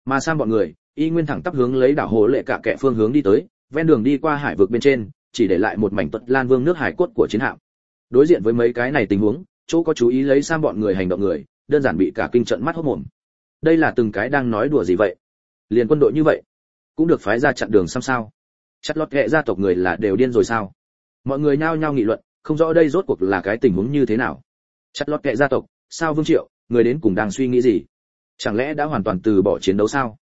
Mà Sam bọn người y nguyên thẳng tắp hướng lấy đảo hồ lệ cả kẻ phương hướng đi tới, ven đường đi qua hải vực bên trên chỉ để lại một mảnh tuật lan vương nước hải cốt của chiến hạm. Đối diện với mấy cái này tình huống, chỗ có chú ý lấy Sam bọn người hành động người đơn giản bị cả kinh trận mắt hốt mồm. Đây là từng cái đang nói đùa gì vậy? Liền quân đội như vậy cũng được phái ra chặn đường sao? Chặt lọt kệ gia tộc người là đều điên rồi sao? Mọi người nhao nhao nghị luận, không rõ đây rốt cuộc là cái tình huống như thế nào. Chặt lọt kệ gia tộc, sao Vương Triệu, người đến cùng đang suy nghĩ gì? Chẳng lẽ đã hoàn toàn từ bỏ chiến đấu sao?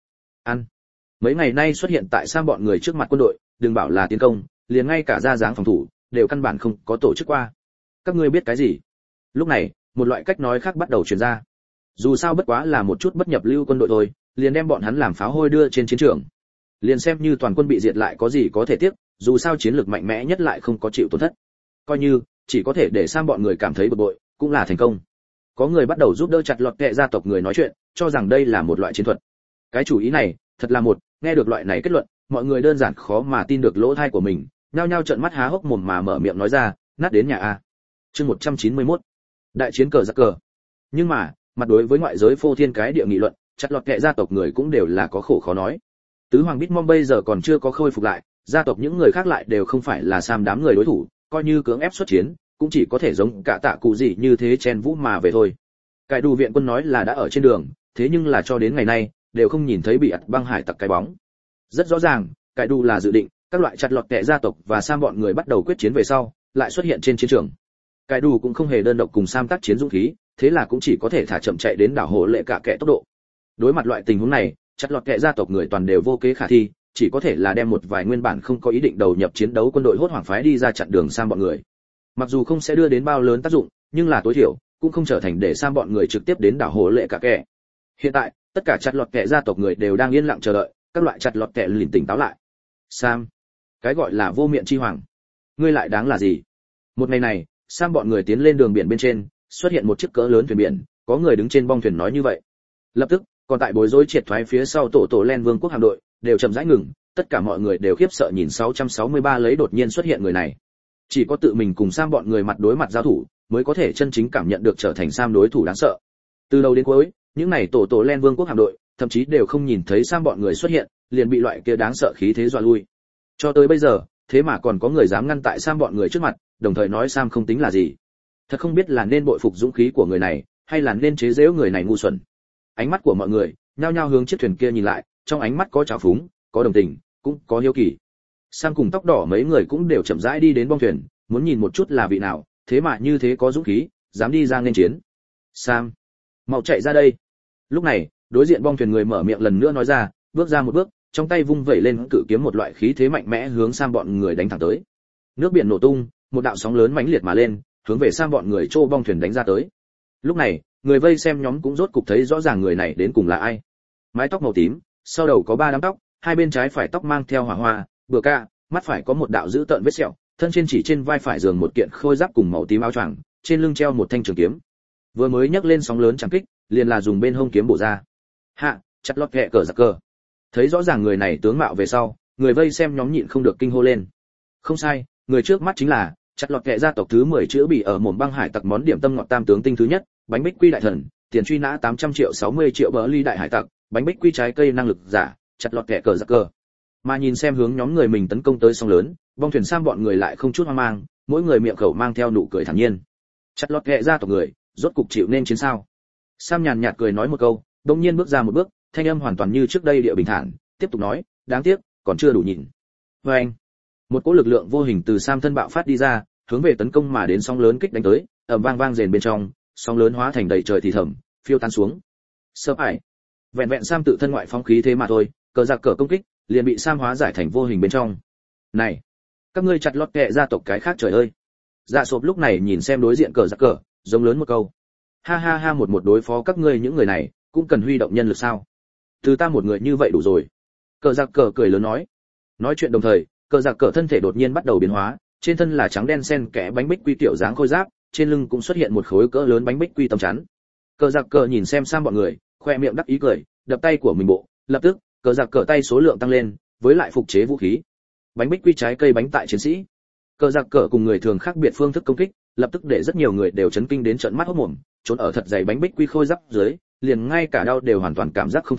Mấy ngày nay xuất hiện tại Sam bọn người trước mặt quân đội, đừng bảo là tiến công, liền ngay cả ra dáng phòng thủ đều căn bản không có tổ chức qua. Các ngươi biết cái gì? Lúc này, một loại cách nói khác bắt đầu truyền ra. Dù sao bất quá là một chút bất nhập lưu quân đội thôi, liền đem bọn hắn làm pháo hôi đưa trên chiến trường. Liền xem như toàn quân bị diệt lại có gì có thể tiếc, dù sao chiến lược mạnh mẽ nhất lại không có chịu tổn thất. Coi như chỉ có thể để Sam bọn người cảm thấy bực bội, cũng là thành công. Có người bắt đầu giúp đỡ chặt lọt kệ gia tộc người nói chuyện, cho rằng đây là một loại chiến thuật. Cái chủ ý này, thật là nghe được loại này kết luận, mọi người đơn giản khó mà tin được lỗ tai của mình, nhao nhao trợn mắt há hốc mồm mà mở miệng nói ra, nát đến nhà a. Chương 191. Đại chiến cờ giặc cờ. Nhưng mà, mặt đối với ngoại giới phô thiên cái địa nghị luận, chặt lọt kệ gia tộc người cũng đều là có khổ khó nói. Tứ hoàng Bitmom bây giờ còn chưa có khôi phục lại, gia tộc những người khác lại đều không phải là Sam đám người đối thủ, coi như cưỡng ép xuất chiến, cũng chỉ có thể giống cả tạ cụ gì như thế chen vũ mà về thôi. Cái đủ viện quân nói là đã ở trên đường, thế nhưng là cho đến ngày nay đều không nhìn thấy bị ắt băng hải tặc cái bóng. Rất rõ ràng, cái đủ là dự định các loại chặt lọt kệ gia tộc và Sam bọn người bắt đầu quyết chiến về sau, lại xuất hiện trên chiến trường. Cái đủ cũng không hề đơn độc cùng Sam tác chiến dũng khí, thế là cũng chỉ có thể thả chậm chạy đến đảo hồ lệ cả kệ tốc độ. Đối mặt loại tình huống này, chặt lọt kệ gia tộc người toàn đều vô kế khả thi, chỉ có thể là đem một vài nguyên bản không có ý định đầu nhập chiến đấu quân đội hốt hoảng phái đi ra chặn đường Sam bọn người. Mặc dù không sẽ đưa đến bao lớn tác dụng, nhưng là tối thiểu cũng không trở thành để Sam bọn người trực tiếp đến đảo hồ lệ cả kệ. Hiện tại, tất cả chặt lọt kệ gia tộc người đều đang yên lặng chờ đợi, các loại chặt lọt kệ liền tỉnh táo lại. Sam, cái gọi là vô miệng chi hoàng, ngươi lại đáng là gì? Một ngày này, Sam bọn người tiến lên đường biển bên trên, xuất hiện một chiếc cỡ lớn thuyền biển, có người đứng trên bong thuyền nói như vậy. Lập tức, còn tại bối rối triệt thoái phía sau tổ Len Vương quốc hạm đội, đều chậm rãi ngừng, tất cả mọi người đều khiếp sợ nhìn 663 lấy đột nhiên xuất hiện người này. Chỉ có tự mình cùng Sam bọn người mặt đối mặt giao thủ, mới có thể chân chính cảm nhận được trở thành Sam đối thủ đáng sợ. Từ đầu đến cuối, những này tổ Len Vương quốc hạm đội, thậm chí đều không nhìn thấy Sam bọn người xuất hiện, liền bị loại kia đáng sợ khí thế dọa lui. Cho tới bây giờ, thế mà còn có người dám ngăn tại Sam bọn người trước mặt, đồng thời nói Sam không tính là gì. Thật không biết là nên bội phục dũng khí của người này, hay là nên chế giễu người này ngu xuẩn. Ánh mắt của mọi người nhao nhao hướng chiếc thuyền kia nhìn lại, trong ánh mắt có trào phúng, có đồng tình, cũng có hiếu kỳ. Sam cùng tóc đỏ mấy người cũng đều chậm rãi đi đến bong thuyền, muốn nhìn một chút là vị nào, thế mà như thế có dũng khí, dám đi ra nghênh chiến. Sam, mau chạy ra đây. Lúc này, đối diện bong thuyền người mở miệng lần nữa nói ra, bước ra một bước, trong tay vung vẩy lên cự kiếm một loại khí thế mạnh mẽ hướng Sam bọn người đánh thẳng tới. Nước biển nổ tung, một đạo sóng lớn mãnh liệt mà lên, hướng về Sam bọn người trô bong thuyền đánh ra tới. Lúc này, người vây xem nhóm cũng rốt cục thấy rõ ràng người này đến cùng là ai. Mái tóc màu tím, sau đầu có 3 đám tóc, hai bên trái phải tóc mang theo hỏa hoa, bừa ca, mắt phải có một đạo dữ tợn vết sẹo, thân trên chỉ trên vai phải giường một kiện khôi giáp cùng màu tím áo choàng, trên lưng treo một thanh trường kiếm. Vừa mới nhấc lên sóng lớn chẳng kích, liền là dùng bên hông kiếm bổ ra. Hạ, chặt lọt kệ cờ giặc cờ. Thấy rõ ràng người này tướng mạo về sau, người vây xem nhóm nhịn không được kinh hô lên. Không sai, người trước mắt chính là chặt lọt kệ gia tộc thứ 10 chữ bị ở mồm băng hải tặc món điểm tâm ngọt tam tướng tinh thứ nhất, bánh bích quy đại thần, tiền truy nã 800 triệu 60 triệu bờ ly đại hải tặc, bánh bích quy trái cây năng lực giả, chặt lọt kệ cờ giặc cờ. Mà nhìn xem hướng nhóm người mình tấn công tới sóng lớn, bong thuyền Sam bọn người lại không chút hoang mang, mỗi người miệng khẩu mang theo nụ cười thản nhiên. Chặt lọt kệ gia tộc người, rốt cục chịu nên chiến sao? Sam nhàn nhạt cười nói một câu, đột nhiên bước ra một bước, thanh âm hoàn toàn như trước đây địa bình thản, tiếp tục nói, đáng tiếc, còn chưa đủ nhìn. Và anh, một cỗ lực lượng vô hình từ Sam thân bạo phát đi ra, hướng về tấn công mà đến sóng lớn kích đánh tới, ầm vang vang rền bên trong, sóng lớn hóa thành đầy trời thì thầm, phiêu tan xuống. Sợ hãi. Vẹn vẹn Sam tự thân ngoại phóng khí thế mà thôi, cờ giặc cờ công kích, liền bị Sam hóa giải thành vô hình bên trong. Này, các ngươi chặt lọt kệ gia tộc cái khác trời ơi. Dạ Sộp lúc này nhìn xem đối diện cờ giặc cờ, giống lớn một câu. Ha ha ha, một đối phó các ngươi những người này, cũng cần huy động nhân lực sao? Từ ta một người như vậy đủ rồi. Cờ giặc cờ cười lớn nói. Nói chuyện đồng thời, cờ giặc cờ thân thể đột nhiên bắt đầu biến hóa, trên thân là trắng đen xen kẽ bánh bích quy tiểu dáng khôi giáp, trên lưng cũng xuất hiện một khối cỡ lớn bánh bích quy tấm chắn. Cờ giặc cờ nhìn xem Sam bọn người, khoe miệng đắc ý cười, đập tay của mình bộ, lập tức, cờ giặc cờ tay số lượng tăng lên, với lại phục chế vũ khí. Bánh bích quy trái cây bánh tại chiến sĩ. Cờ giặc cờ cùng người thường khác biệt phương thức công kích, lập tức để rất nhiều người đều chấn kinh đến trợn mắt hốt mồm, trốn ở thật dày bánh bích quy khôi giáp dưới, liền ngay cả đau đều hoàn toàn cảm giác không thấy,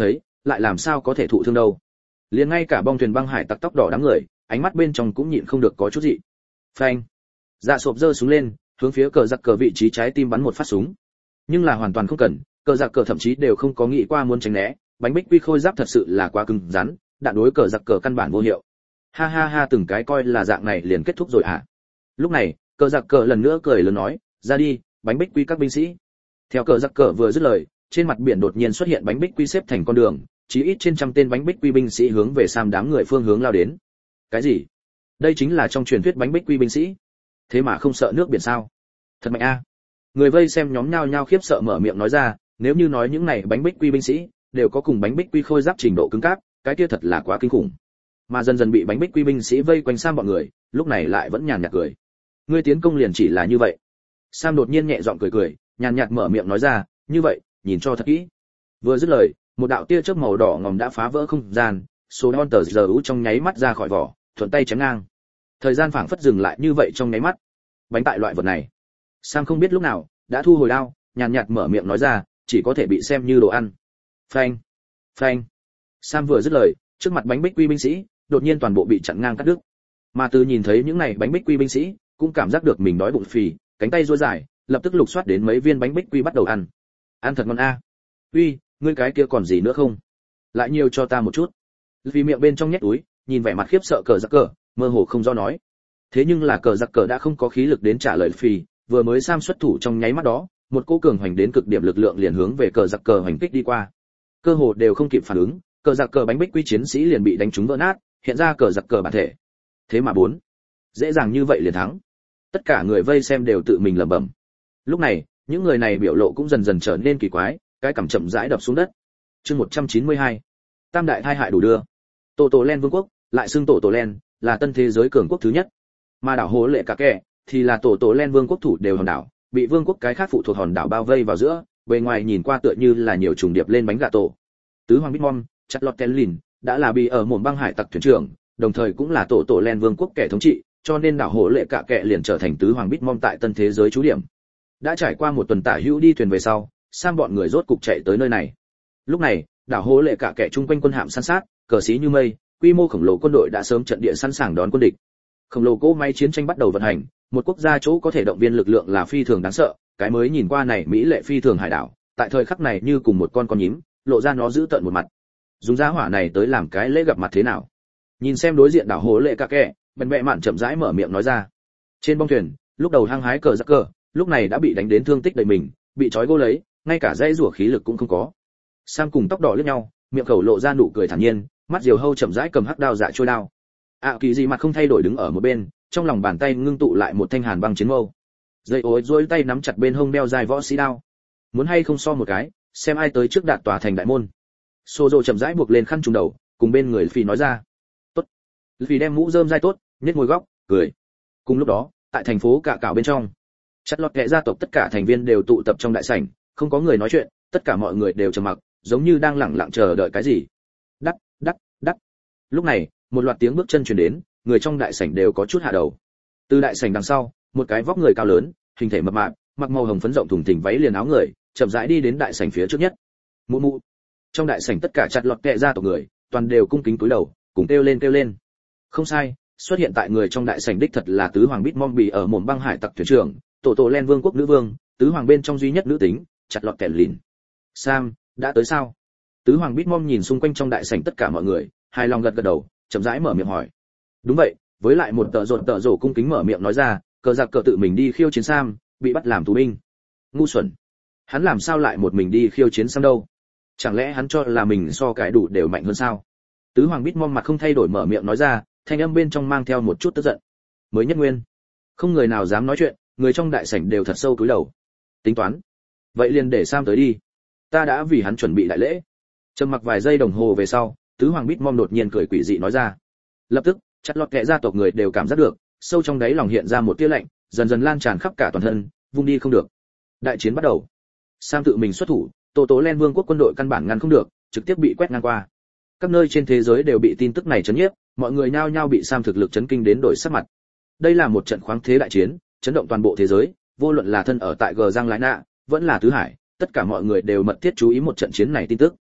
lại làm sao có thể thụ thương đâu. Liền ngay cả bong thuyền băng hải tặc tóc đỏ đám người, ánh mắt bên trong cũng nhịn không được có chút gì. Phanh. Dạ sộp giơ súng lên, hướng phía cờ giặc cờ vị trí trái tim bắn một phát súng. Nhưng là hoàn toàn không cần, cờ giặc cờ thậm chí đều không có nghĩ qua muốn tránh né, bánh bích quy khôi giáp thật sự là quá cứng rắn, đạn đối cờ giặc cờ căn bản vô hiệu. Ha ha ha, từng cái coi là dạng này liền kết thúc rồi hả? Lúc này, cờ giặc cờ lần nữa cười lớn nói, ra đi, bánh bích quy các binh sĩ. Theo cờ giặc cờ vừa dứt lời, trên mặt biển đột nhiên xuất hiện bánh bích quy xếp thành con đường, chí ít trên trăm tên bánh bích quy binh sĩ hướng về Sam đám người phương hướng lao đến. Cái gì? Đây chính là trong truyền thuyết bánh bích quy binh sĩ? Thế mà không sợ nước biển sao? Thật mạnh a. Người vây xem nhóm nhao nhao khiếp sợ mở miệng nói ra, nếu như nói những này bánh bích quy binh sĩ đều có cùng bánh bích quy khôi giáp trình độ cứng cáp, cái kia thật là quá kinh khủng. Mà dần dần bị bánh bích quy binh sĩ vây quanh Sam bọn người, lúc này lại vẫn nhàn nhạt cười. Ngươi tiến công liền chỉ là như vậy. Sam đột nhiên nhẹ giọng cười cười, nhàn nhạt mở miệng nói ra, như vậy, nhìn cho thật kỹ. Vừa dứt lời, một đạo tia chớp màu đỏ ngòm đã phá vỡ không gian, số đòn tờ giờ trong nháy mắt ra khỏi vỏ, thuận tay chém ngang. Thời gian phảng phất dừng lại như vậy trong nháy mắt. Bánh tại loại vật này, Sam không biết lúc nào đã thu hồi đao, nhàn nhạt mở miệng nói ra, chỉ có thể bị xem như đồ ăn. Phanh, phanh. Sam vừa dứt lời, trước mặt bánh bích quy binh sĩ đột nhiên toàn bộ bị chặn ngang cắt đứt. Mà từ nhìn thấy những này bánh bích quy binh sĩ, cũng cảm giác được mình đói bụng phì, cánh tay duỗi dài, lập tức lục soát đến mấy viên bánh bích quy bắt đầu ăn. Ăn thật ngon a. Uy, ngươi cái kia còn gì nữa không? Lại nhiều cho ta một chút. Vì miệng bên trong nhét túi, nhìn vẻ mặt khiếp sợ cờ giặc cờ, mơ hồ không do nói. Thế nhưng là cờ giặc cờ đã không có khí lực đến trả lời phì, vừa mới Sam xuất thủ trong nháy mắt đó, một cỗ cường hoành đến cực điểm lực lượng liền hướng về cờ giặc cờ hoành kích đi qua. Cơ hồ đều không kịp phản ứng, cờ giặc cờ bánh bích quy chiến sĩ liền bị đánh trúng vỡ nát, hiện ra cờ giặc cờ bản thể. Thế mà bốn, dễ dàng như vậy liền thắng. Tất cả người vây xem đều tự mình lẩm bẩm. Lúc này, những người này biểu lộ cũng dần dần trở nên kỳ quái, cái cằm chậm rãi đập xuống đất. Chương 192. Tam đại thai hại đủ đưa. Tổ Tổ Len vương quốc, lại xưng Tổ Tổ Len, là tân thế giới cường quốc thứ nhất. Mà đảo Hồ Lệ Cả Kẻ thì là Tổ Tổ Len vương quốc thủ đều hòn đảo, bị vương quốc cái khác phụ thuộc hòn đảo bao vây vào giữa, bề ngoài nhìn qua tựa như là nhiều trùng điệp lên bánh gà tổ. Tứ hoàng Bitmom, Charlotte Kellin, đã là bị ở mồm băng hải tặc thuyền trưởng, đồng thời cũng là Tổ Tổ Len vương quốc kẻ thống trị, cho nên đảo Hồ Lệ Cả Kẻ liền trở thành tứ hoàng Bitmom tại tân thế giới trú điểm. Đã trải qua một tuần tả hữu đi thuyền về sau, Sam bọn người rốt cục chạy tới nơi này. Lúc này, đảo Hồ Lệ Cả Kẻ chung quanh quân hạm san sát, cờ xí như mây, quy mô khổng lồ quân đội đã sớm trận địa sẵn sàng đón quân địch. Khổng lồ cỗ máy chiến tranh bắt đầu vận hành, một quốc gia chỗ có thể động viên lực lượng là phi thường đáng sợ, cái mới nhìn qua này mỹ lệ phi thường hải đảo, tại thời khắc này như cùng một con nhím, lộ ra nó giữ tợn một mặt. Dùng giá hỏa này tới làm cái lễ gặp mặt thế nào? Nhìn xem đối diện đảo Hồ Lệ Cả Kẻ, bèn bẹ mạn chậm rãi mở miệng nói ra. Trên bong thuyền, lúc đầu hăng hái cờ giặc cờ, lúc này đã bị đánh đến thương tích đầy mình, bị trói gô lấy, ngay cả dây rủa khí lực cũng không có. Sam cùng tóc đỏ liếc nhau, miệng khẩu lộ ra nụ cười thản nhiên, mắt diều hâu chậm rãi cầm hắc đao dạ trôi đao. Kỳ gì mặt không thay đổi đứng ở một bên, trong lòng bàn tay ngưng tụ lại một thanh hàn băng chiến mâu. Dây ối duỗi tay nắm chặt bên hông đeo dài võ sĩ đao. Muốn hay không so một cái, xem ai tới trước đạt tòa thành đại môn. Sô chậm rãi buộc lên khăn trùm đầu, cùng bên người Phi nói ra. Tốt. Phi đem mũ rơm dai tốt, nhếch môi góc, cười. Cùng lúc đó, tại thành phố Cạ Cảo bên trong, chặt lọt kệ gia tộc tất cả thành viên đều tụ tập trong đại sảnh, không có người nói chuyện, tất cả mọi người đều trầm mặc, giống như đang lặng lặng chờ đợi cái gì. Đắc, đắc, đắc. Lúc này, một loạt tiếng bước chân truyền đến, người trong đại sảnh đều có chút hạ đầu. Từ đại sảnh đằng sau, một cái vóc người cao lớn, hình thể mập mạp, mặc màu hồng phấn rộng thùng thình váy liền áo người, chậm rãi đi đến đại sảnh phía trước nhất. Mụ mụ. Trong đại sảnh tất cả chặt lọt kệ gia tộc người, toàn đều cung kính cúi đầu, cùng kêu lên. Không sai, xuất hiện tại người trong đại sảnh đích thật là tứ hoàng Bitmom bị ở mồm băng hải tặc thuyền trưởng, Tổ Tổ Len vương quốc nữ vương, tứ hoàng bên trong duy nhất nữ tính, chặt lọt kẻ lìn. Sam, đã tới sao? Tứ hoàng Bitmom nhìn xung quanh trong đại sảnh tất cả mọi người, hài lòng gật đầu, chậm rãi mở miệng hỏi. Đúng vậy, với lại một tợ rồ cung kính mở miệng nói ra, cờ giặc cờ tự mình đi khiêu chiến Sam, bị bắt làm tù binh. Ngu xuẩn. Hắn làm sao lại một mình đi khiêu chiến Sam đâu? Chẳng lẽ hắn cho là mình so cái đủ đều mạnh hơn sao? Tứ hoàng Bitmom mặt không thay đổi mở miệng nói ra, thanh âm bên trong mang theo một chút tức giận. Mới nhất nguyên. Không người nào dám nói chuyện, người trong đại sảnh đều thật sâu cúi đầu. Tính toán. Vậy liền để Sam tới đi. Ta đã vì hắn chuẩn bị đại lễ. Trầm mặc vài giây đồng hồ về sau, tứ hoàng Bitmom đột nhiên cười quỷ dị nói ra. Lập tức, chặt lọt kệ gia tộc người đều cảm giác được, sâu trong đáy lòng hiện ra một tia lạnh, dần dần lan tràn khắp cả toàn thân, vung đi không được. Đại chiến bắt đầu. Sam tự mình xuất thủ, Tổ Tổ Len vương quốc quân đội căn bản ngăn không được, trực tiếp bị quét ngang qua. Các nơi trên thế giới đều bị tin tức này chấn nhiếp, mọi người nhao nhao bị Sam thực lực chấn kinh đến đổi sắc mặt. Đây là một trận khoáng thế đại chiến, chấn động toàn bộ thế giới, vô luận là thân ở tại Gờ Giang Lái Nạ, vẫn là Tứ Hải, tất cả mọi người đều mật thiết chú ý một trận chiến này tin tức.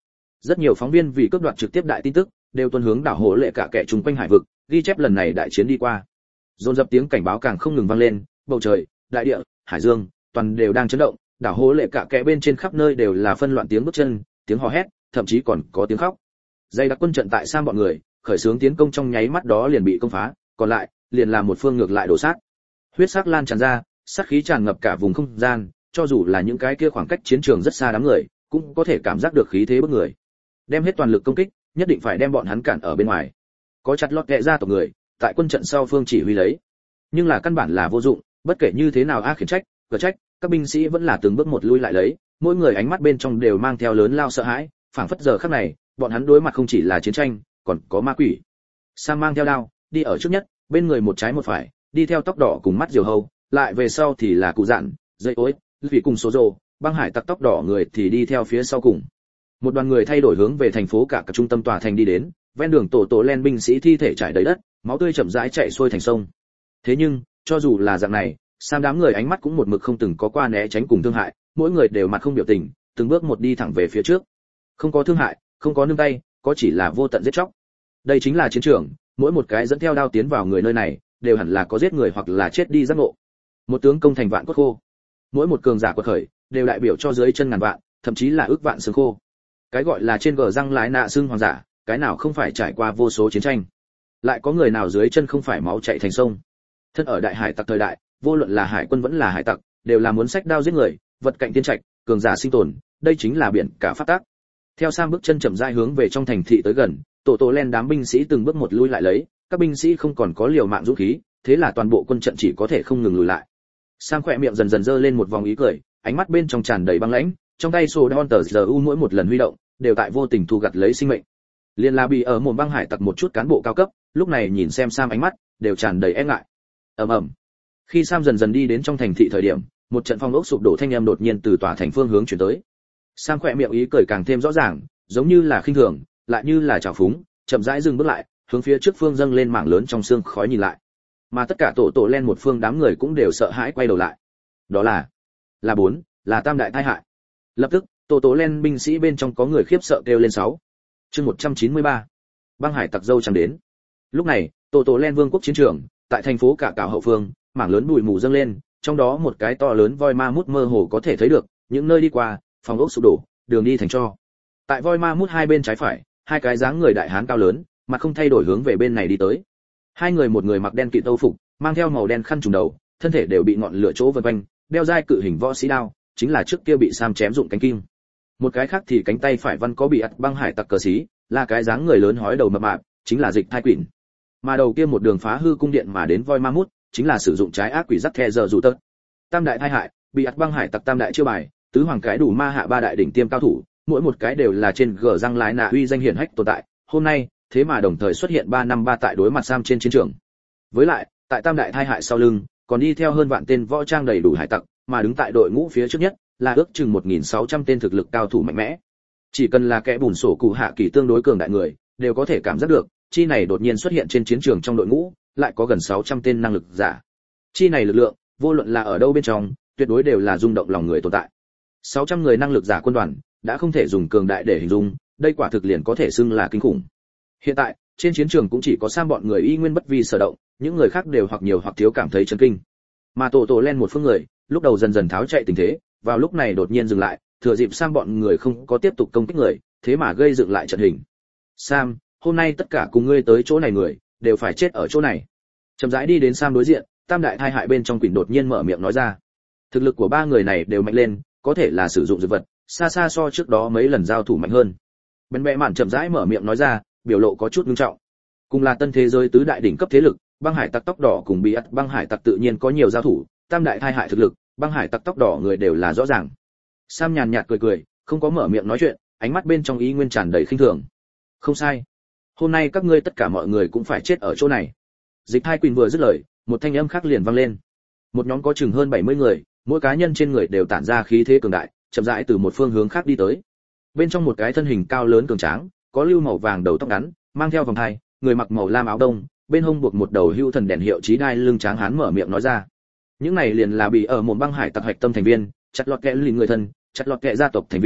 Rất nhiều phóng viên vì cướp đoạt trực tiếp đại tin tức, đều tuân hướng đảo hộ lệ cả kẻ chung quanh hải vực, ghi chép lần này đại chiến đi qua. Dồn dập tiếng cảnh báo càng không ngừng vang lên, bầu trời, đại địa, hải dương, toàn đều đang chấn động, đảo hộ lệ cả kẻ bên trên khắp nơi đều là phân loạn tiếng bước chân, tiếng hò hét, thậm chí còn có tiếng khóc. Dây đặc quân trận tại Sam bọn người, khởi xướng tiến công trong nháy mắt đó liền bị công phá, còn lại, liền là một phương ngược lại đổ sát. Huyết sắc lan tràn ra, sát khí tràn ngập cả vùng không gian, cho dù là những cái kia khoảng cách chiến trường rất xa đám người, cũng có thể cảm giác được khí thế bức người. Đem hết toàn lực công kích, nhất định phải đem bọn hắn cản ở bên ngoài. Có chặt lọt kẹ ra tộc người, tại quân trận sau phương chỉ huy lấy, nhưng là căn bản là vô dụng, bất kể như thế nào khiển trách, cờ trách, các binh sĩ vẫn là từng bước một lui lại lấy, mỗi người ánh mắt bên trong đều mang theo lớn lao sợ hãi, phảng phất giờ khắc này, bọn hắn đối mặt không chỉ là chiến tranh, còn có ma quỷ. Sam mang theo đao, đi ở trước nhất, bên người một trái một phải, đi theo tóc đỏ cùng mắt diều hâu, lại về sau thì là cụ dạn, dây ối, vì cùng số rồ, băng hải tặc tóc đỏ người thì đi theo phía sau cùng. Một đoàn người thay đổi hướng về thành phố cả trung tâm tòa thành đi đến, ven đường tổ len binh sĩ thi thể trải đầy đất, máu tươi chậm rãi chảy xuôi thành sông. Thế nhưng, cho dù là dạng này, Sam đám người ánh mắt cũng một mực không từng có qua né tránh cùng thương hại, mỗi người đều mặt không biểu tình, từng bước một đi thẳng về phía trước. Không có thương hại, không có nương tay, có chỉ là vô tận giết chóc. Đây chính là chiến trường, mỗi một cái dẫn theo đao tiến vào người nơi này, đều hẳn là có giết người hoặc là chết đi giác ngộ. Một tướng công thành vạn cốt khô. Mỗi một cường giả quật khởi, đều đại biểu cho dưới chân ngàn vạn, thậm chí là ước vạn xương khô. Cái gọi là trên gờ răng lái nạ xương hoàng giả, cái nào không phải trải qua vô số chiến tranh. Lại có người nào dưới chân không phải máu chảy thành sông. Thân ở đại hải tặc thời đại, vô luận là hải quân vẫn là hải tặc, đều là muốn xách đao giết người, vật cạnh tiên trạch, cường giả sinh tồn, đây chính là biển cả pháp tắc. Theo Sam bước chân chậm rãi hướng về trong thành thị tới gần, tổ len đám binh sĩ từng bước một lui lại lấy, các binh sĩ không còn có liều mạng dũng khí, thế là toàn bộ quân trận chỉ có thể không ngừng lùi lại. Sam khỏe miệng dần dần dơ lên một vòng ý cười, ánh mắt bên trong tràn đầy băng lãnh, trong tay sổ đon tờ giờ u mỗi một lần huy động, đều tại vô tình thu gặt lấy sinh mệnh. Liên là bị ở mồm băng hải tặc một chút cán bộ cao cấp, lúc này nhìn xem Sam ánh mắt, đều tràn đầy e ngại. Ầm ầm. Khi Sam dần dần đi đến trong thành thị thời điểm, một trận phong ốc sụp đổ thanh âm đột nhiên từ tòa thành phương hướng chuyển tới. Sam khỏe miệng ý cười càng thêm rõ ràng, giống như là khinh thường, lại như là trào phúng, chậm rãi dừng bước lại, hướng phía trước phương dâng lên mảng lớn trong xương khói nhìn lại. Mà tất cả tổ len một phương đám người cũng đều sợ hãi quay đầu lại. Đó là là tam đại tai hại. Lập tức, tổ len binh sĩ bên trong có người khiếp sợ kêu lên 6. Chương 193. Băng hải tặc dâu trắng đến. Lúc này, tổ len vương quốc chiến trường, tại thành phố cả cảo hậu phương, mảng lớn bụi mù dâng lên, trong đó một cái to lớn voi ma mút mơ hồ có thể thấy được, những nơi đi qua, phòng ốc sụp đổ, đường đi thành tro. Tại voi ma mút hai bên trái phải, hai cái dáng người đại hán cao lớn, mặt không thay đổi hướng về bên này đi tới. Hai người, một người mặc đen kịt âu phục, mang theo màu đen khăn trùm đầu, thân thể đều bị ngọn lửa chỗ vây quanh, đeo dai cự hình võ sĩ đao, chính là trước kia bị Sam chém dụng cánh kim. Một cái khác thì cánh tay phải văn có bị ắt băng hải tặc cờ xí, là cái dáng người lớn hói đầu mập mạp, chính là Dịch Thai Quỷ. Mà đầu kia một đường phá hư cung điện mà đến voi ma mút, chính là sử dụng trái ác quỷ dắt the giờ dù tơ. Tam đại thai hại, bị ắt băng hải tặc tam đại chiêu bài, tứ hoàng cái đủ ma hạ ba đại đỉnh tiêm cao thủ, mỗi một cái đều là trên gờ răng lái nạ uy danh hiển hách tồn tại. Hôm nay, thế mà đồng thời xuất hiện 353 tại đối mặt Sam trên chiến trường. Với lại, tại tam đại thai hại sau lưng, còn đi theo hơn vạn tên võ trang đầy đủ hải tặc, mà đứng tại đội ngũ phía trước nhất là ước chừng 1600 tên thực lực cao thủ mạnh mẽ. Chỉ cần là kẻ bùn sổ cụ hạ kỳ tương đối cường đại người, đều có thể cảm giác được, chi này đột nhiên xuất hiện trên chiến trường trong đội ngũ, lại có gần 600 tên năng lực giả. Chi này lực lượng, vô luận là ở đâu bên trong, tuyệt đối đều là rung động lòng người tồn tại. 600 người năng lực giả quân đoàn, đã không thể dùng cường đại để hình dung, đây quả thực liền có thể xưng là kinh khủng. Hiện tại, trên chiến trường cũng chỉ có Sam bọn người y nguyên bất vi sở động, những người khác đều hoặc nhiều hoặc thiếu cảm thấy chấn kinh. Mà tổ len một phương người, lúc đầu dần dần tháo chạy tình thế, vào lúc này đột nhiên dừng lại, thừa dịp Sam bọn người không có tiếp tục công kích người, thế mà gây dựng lại trận hình. Sam, hôm nay tất cả cùng ngươi tới chỗ này người, đều phải chết ở chỗ này. Chậm rãi đi đến Sam đối diện, tam đại thai hại bên trong quỷ đột nhiên mở miệng nói ra. Thực lực của ba người này đều mạnh lên, có thể là sử dụng dược vật, xa xa so trước đó mấy lần giao thủ mạnh hơn. Bên bệ mạn chậm rãi mở miệng nói ra, biểu lộ có chút nghiêm trọng. Cùng là tân thế giới tứ đại đỉnh cấp thế lực, băng hải tặc tóc đỏ cùng bị ắt băng hải tặc tự nhiên có nhiều giao thủ, tam đại thai hại thực lực, băng hải tặc tóc đỏ người đều là rõ ràng. Sam nhàn nhạt cười cười, không có mở miệng nói chuyện, ánh mắt bên trong ý nguyên tràn đầy khinh thường. Không sai, hôm nay các ngươi tất cả mọi người cũng phải chết ở chỗ này. Dịch Hai Quỳnh vừa dứt lời, một thanh âm khác liền vang lên. Một nhóm có chừng hơn 70 người, mỗi cá nhân trên người đều tản ra khí thế cường đại, chậm rãi từ một phương hướng khác đi tới. Bên trong một cái thân hình cao lớn cường tráng, có lưu màu vàng đầu tóc ngắn, mang theo vòng hai, người mặc màu lam áo đông, bên hông buộc một đầu hưu thần đèn hiệu chí đai lưng tráng hán mở miệng nói ra. Những này liền là bị ở một băng hải tặc hoạch tâm thành viên, chặt lọt kẻ lì người thân, chặt lọt kẻ gia tộc thành viên,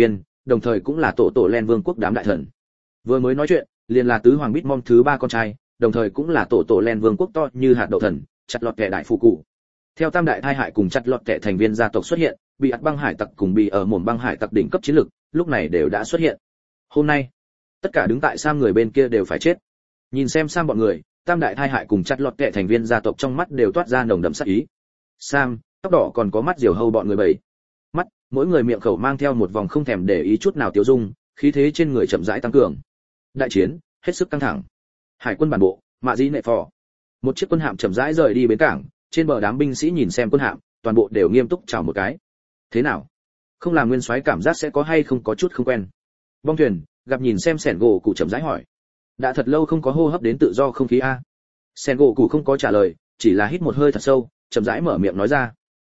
đồng thời cũng là tổ len vương quốc đám đại thần. Vừa mới nói chuyện, liền là tứ hoàng Bitmom thứ 3 con trai, đồng thời cũng là tổ len vương quốc to như hạt đậu thần, chặt lọt kẻ đại phụ cụ. Theo tam đại thai hại cùng chặt lọt kẻ thành viên gia tộc xuất hiện, bị ắt băng hải tặc cùng bị ở mồm băng hải tặc đỉnh cấp chiến lực, lúc này đều đã xuất hiện. Hôm nay, tất cả đứng tại Sam người bên kia đều phải chết. Nhìn xem Sam bọn người, tam đại thai hại cùng chặt lọt kẻ thành viên gia tộc trong mắt đều toát ra nồng đậm sát ý. Sam, tóc đỏ còn có mắt diều hâu bọn người bảy. Mắt, mỗi người miệng khẩu mang theo một vòng không thèm để ý chút nào tiêu dung, khí thế trên người chậm rãi tăng cường. Đại chiến hết sức căng thẳng. Hải quân bản bộ, Mạ Dĩ Nệ Phò. Một chiếc quân hạm chậm rãi rời đi bến cảng, trên bờ đám binh sĩ nhìn xem quân hạm, toàn bộ đều nghiêm túc chào một cái. Thế nào? Không làm nguyên soái cảm giác sẽ có hay không có chút không quen. Bong thuyền, gặp nhìn xem Sẻn gỗ cụ chậm rãi hỏi. Đã thật lâu không có hô hấp đến tự do không khí a. Sẻn gỗ cụ không có trả lời, chỉ là hít một hơi thật sâu, chậm rãi mở miệng nói ra.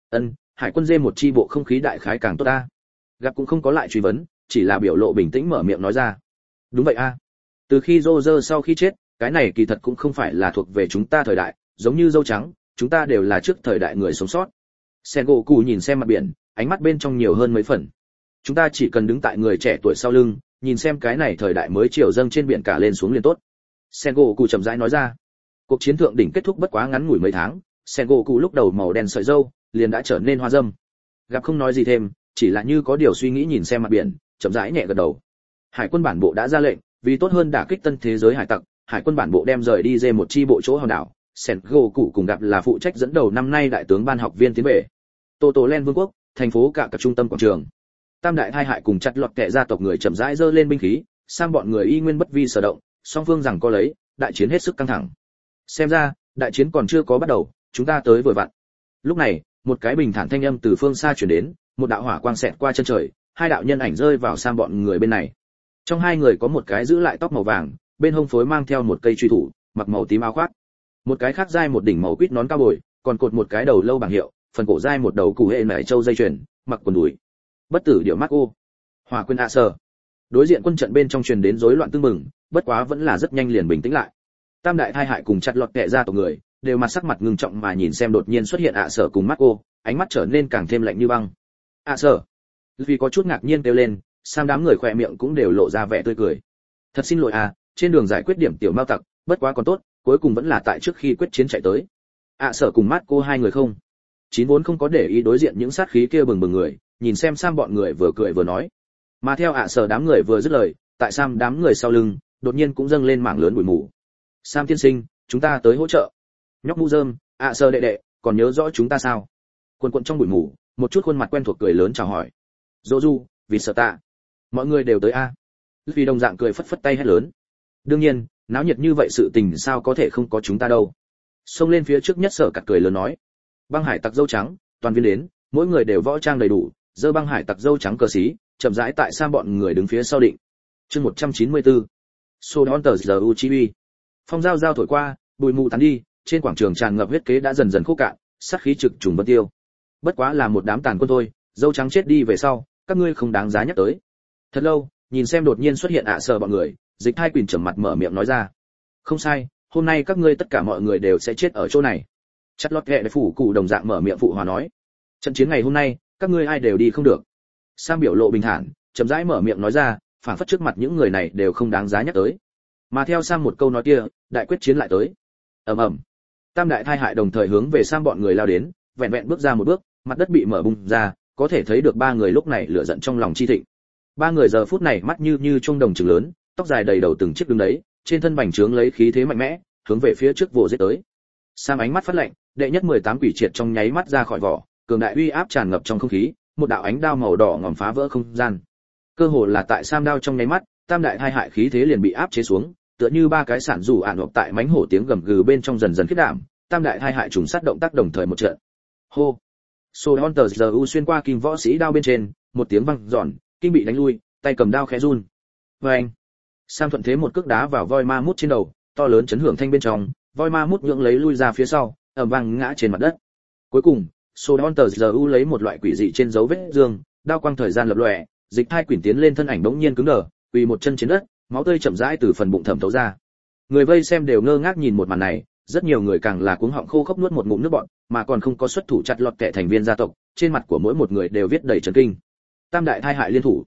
Hải quân dê một chi bộ không khí đại khái càng tốt a. Gặp cũng không có lại truy vấn, chỉ là biểu lộ bình tĩnh mở miệng nói ra. Đúng vậy a. Từ khi Roger sau khi chết, cái này kỳ thật cũng không phải là thuộc về chúng ta thời đại, giống như dâu trắng, chúng ta đều là trước thời đại người sống sót. Sengoku nhìn xem mặt biển, ánh mắt bên trong nhiều hơn mấy phần. Chúng ta chỉ cần đứng tại người trẻ tuổi sau lưng, nhìn xem cái này thời đại mới chiều dâng trên biển cả lên xuống liền tốt. Sengoku chậm rãi nói ra. Cuộc chiến thượng đỉnh kết thúc bất quá ngắn ngủi mấy tháng, Sengoku lúc đầu màu đen sợi râu, liền đã trở nên hoa râm. Gặp không nói gì thêm, chỉ là như có điều suy nghĩ nhìn xem mặt biển, chậm rãi nhẹ gật đầu. Hải quân bản bộ đã ra lệnh, vì tốt hơn đả kích tân thế giới hải tặc, hải quân bản bộ đem rời đi dê một chi bộ chỗ hòn đảo. Sengoku cùng gặp là phụ trách dẫn đầu năm nay đại tướng ban học viên tiến về Len vương quốc, thành phố cả trung tâm quảng trường. Tam đại hai hại cùng chặt lọt kẻ gia tộc người chậm rãi giơ lên binh khí, sang bọn người y nguyên bất vi sở động, song phương rằng có lấy, đại chiến hết sức căng thẳng. Xem ra, đại chiến còn chưa có bắt đầu, chúng ta tới vừa vặn. Lúc này, một cái bình thản thanh âm từ phương xa truyền đến, một đạo hỏa quang xẹt qua chân trời, hai đạo nhân ảnh rơi vào sang bọn người bên này. Trong hai người có một cái giữ lại tóc màu vàng, bên hông phối mang theo một cây truy thủ, mặc màu tím áo khoác. Một cái khác dai một đỉnh màu quýt nón cao bồi, còn cột một cái đầu lâu bảng hiệu, phần cổ dai một đầu củ hệ nải châu dây chuyền, mặc quần đùi. Bất tử điệu Marco. Hỏa quân ạ sở. Đối diện quân trận bên trong truyền đến rối loạn tương mừng, bất quá vẫn là rất nhanh liền bình tĩnh lại. Tam đại thai hại cùng chặt lọt kẻ ra tộc người, đều mặt sắc mặt ngưng trọng mà nhìn xem đột nhiên xuất hiện ạ sở cùng Marco, ánh mắt trở nên càng thêm lạnh như băng. ạ sở. Vì có chút ngạc nhiên kêu lên, Sam đám người khỏe miệng cũng đều lộ ra vẻ tươi cười. Thật xin lỗi à, trên đường giải quyết điểm tiểu mao tặc, bất quá còn tốt, cuối cùng vẫn là tại trước khi quyết chiến chạy tới. ạ sở cùng Marco hai người không. Chín vốn không có để ý đối diện những sát khí kia bừng bừng người, nhìn xem Sam bọn người vừa cười vừa nói. Mà theo ạ sở đám người vừa dứt lời, tại Sam đám người sau lưng, đột nhiên cũng dâng lên mảng lớn bụi mù. Sam tiên sinh, chúng ta tới hỗ trợ. Nhóc mũ rơm, ạ sở đệ đệ, còn nhớ rõ chúng ta sao? Quần quần trong bụi mù, một chút khuôn mặt quen thuộc cười lớn chào hỏi. Joju, vì sợ tạ. Mọi người đều tới a. Vì đồng dạng cười phất phất tay hét lớn. Đương nhiên, náo nhiệt như vậy sự tình sao có thể không có chúng ta đâu. Xông lên phía trước nhất Sở Cặt cười lớn nói. Băng hải tặc dâu trắng, toàn viên đến, mỗi người đều võ trang đầy đủ, giơ băng hải tặc dâu trắng cờ xí, chậm rãi tại Sam bọn người đứng phía sau định. Chương 194. Sodonters giờ Uchibi. Phong giao giao thổi qua, bụi mù tán đi, trên quảng trường tràn ngập huyết kế đã dần dần khô cạn, sát khí trực trùng vân tiêu. Bất quá là một đám tàn quân thôi, dâu trắng chết đi về sau, các ngươi không đáng giá nhắc tới. Thật lâu, nhìn xem đột nhiên xuất hiện ạ sở bọn người, Dịch Thai Quỳnh trầm mặt mở miệng nói ra. Không sai, hôm nay các ngươi tất cả mọi người đều sẽ chết ở chỗ này. Chặt lót ghẹ phủ cụ đồng dạng mở miệng phụ hòa nói. Trận chiến ngày hôm nay, các ngươi ai đều đi không được. Sam biểu lộ bình thản, chậm rãi mở miệng nói ra, phản phất trước mặt những người này đều không đáng giá nhắc tới. Mà theo Sam một câu nói kia, đại quyết chiến lại tới. Ầm ầm. Tam đại thai hại đồng thời hướng về Sam bọn người lao đến, vẹn vẹn bước ra một bước, mặt đất bị mở bung ra, có thể thấy được ba người lúc này lửa giận trong lòng chi thịnh. Ba người giờ phút này mắt như chuông đồng trừng lớn, tóc dài đầy đầu từng chiếc đứng đấy, trên thân bành trướng lấy khí thế mạnh mẽ, hướng về phía trước vồ giết tới. Sam ánh mắt phát lạnh, đệ nhất 18 quỷ triệt trong nháy mắt ra khỏi vỏ, cường đại uy áp tràn ngập trong không khí, một đạo ánh đao màu đỏ ngòm phá vỡ không gian. Cơ hồ là tại Sam đao trong nháy mắt, tam đại hai hại khí thế liền bị áp chế xuống, tựa như ba cái sản rủ ạn hộp tại mánh hổ tiếng gầm gừ bên trong dần dần khiết đảm, tam đại hai hại trùng sát động tác đồng thời một trận. Hô. Sohunter giờ u xuyên qua kim võ sĩ đao bên trên, một tiếng vang giòn, kim bị đánh lui, tay cầm đao khẽ run. Vâng. Sam thuận thế một cước đá vào voi ma mút trên đầu, to lớn chấn hưởng thanh bên trong, voi ma mút nhượng lấy lui ra phía sau, ầm vang ngã trên mặt đất. Cuối cùng, Sohunter giờ u lấy một loại quỷ dị trên dấu vết dương, đao quang thời gian lập lòe, Dịch Thai Quỷ tiến lên thân ảnh bỗng nhiên cứng đờ, quỳ một chân trên đất, máu tươi chậm rãi từ phần bụng thẩm thấu ra. Người vây xem đều ngơ ngác nhìn một màn này, rất nhiều người càng là cuống họng khô khốc nuốt một ngụm nước bọt, mà còn không có xuất thủ chặt lọt kẻ thành viên gia tộc, trên mặt của mỗi một người đều viết đầy chấn kinh. Tam đại thai hại liên thủ.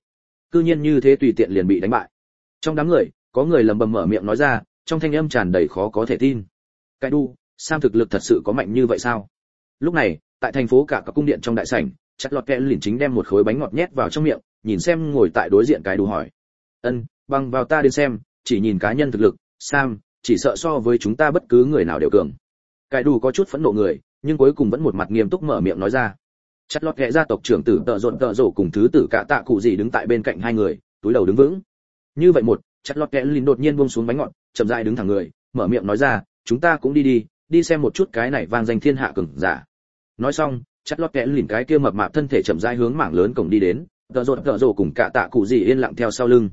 cư nhiên như thế tùy tiện liền bị đánh bại. Trong đám người có người lẩm bẩm mở miệng nói ra, trong thanh âm tràn đầy khó có thể tin. Cái đu, Sam thực lực thật sự có mạnh như vậy sao? Lúc này, tại thành phố cả cung điện trong đại sảnh, chặt lọt kẹ liền chính đem một khối bánh ngọt nhét vào trong miệng, nhìn xem ngồi tại đối diện cái đu hỏi. Bằng vào ta đến xem, chỉ nhìn cá nhân thực lực, Sam chỉ sợ so với chúng ta bất cứ người nào đều cường. Cái đu có chút phẫn nộ người, nhưng cuối cùng vẫn một mặt nghiêm túc mở miệng nói ra. Chặt lọt kẹ gia tộc trưởng tử tợ rộ cùng thứ tử cả tạ cụ gì đứng tại bên cạnh hai người, túi đầu đứng vững. Như vậy chặt lọt kẹ liền đột nhiên buông xuống bánh ngọt, chậm rãi đứng thẳng người, mở miệng nói ra, chúng ta cũng đi xem một chút cái này vang danh thiên hạ cường giả. Nói xong, chặt lọt kẹ liền cái kia mập mạp thân thể chậm rãi hướng mảng lớn cổng đi đến, tợ rộ cùng cả tạ cụ gì yên lặng theo sau lưng.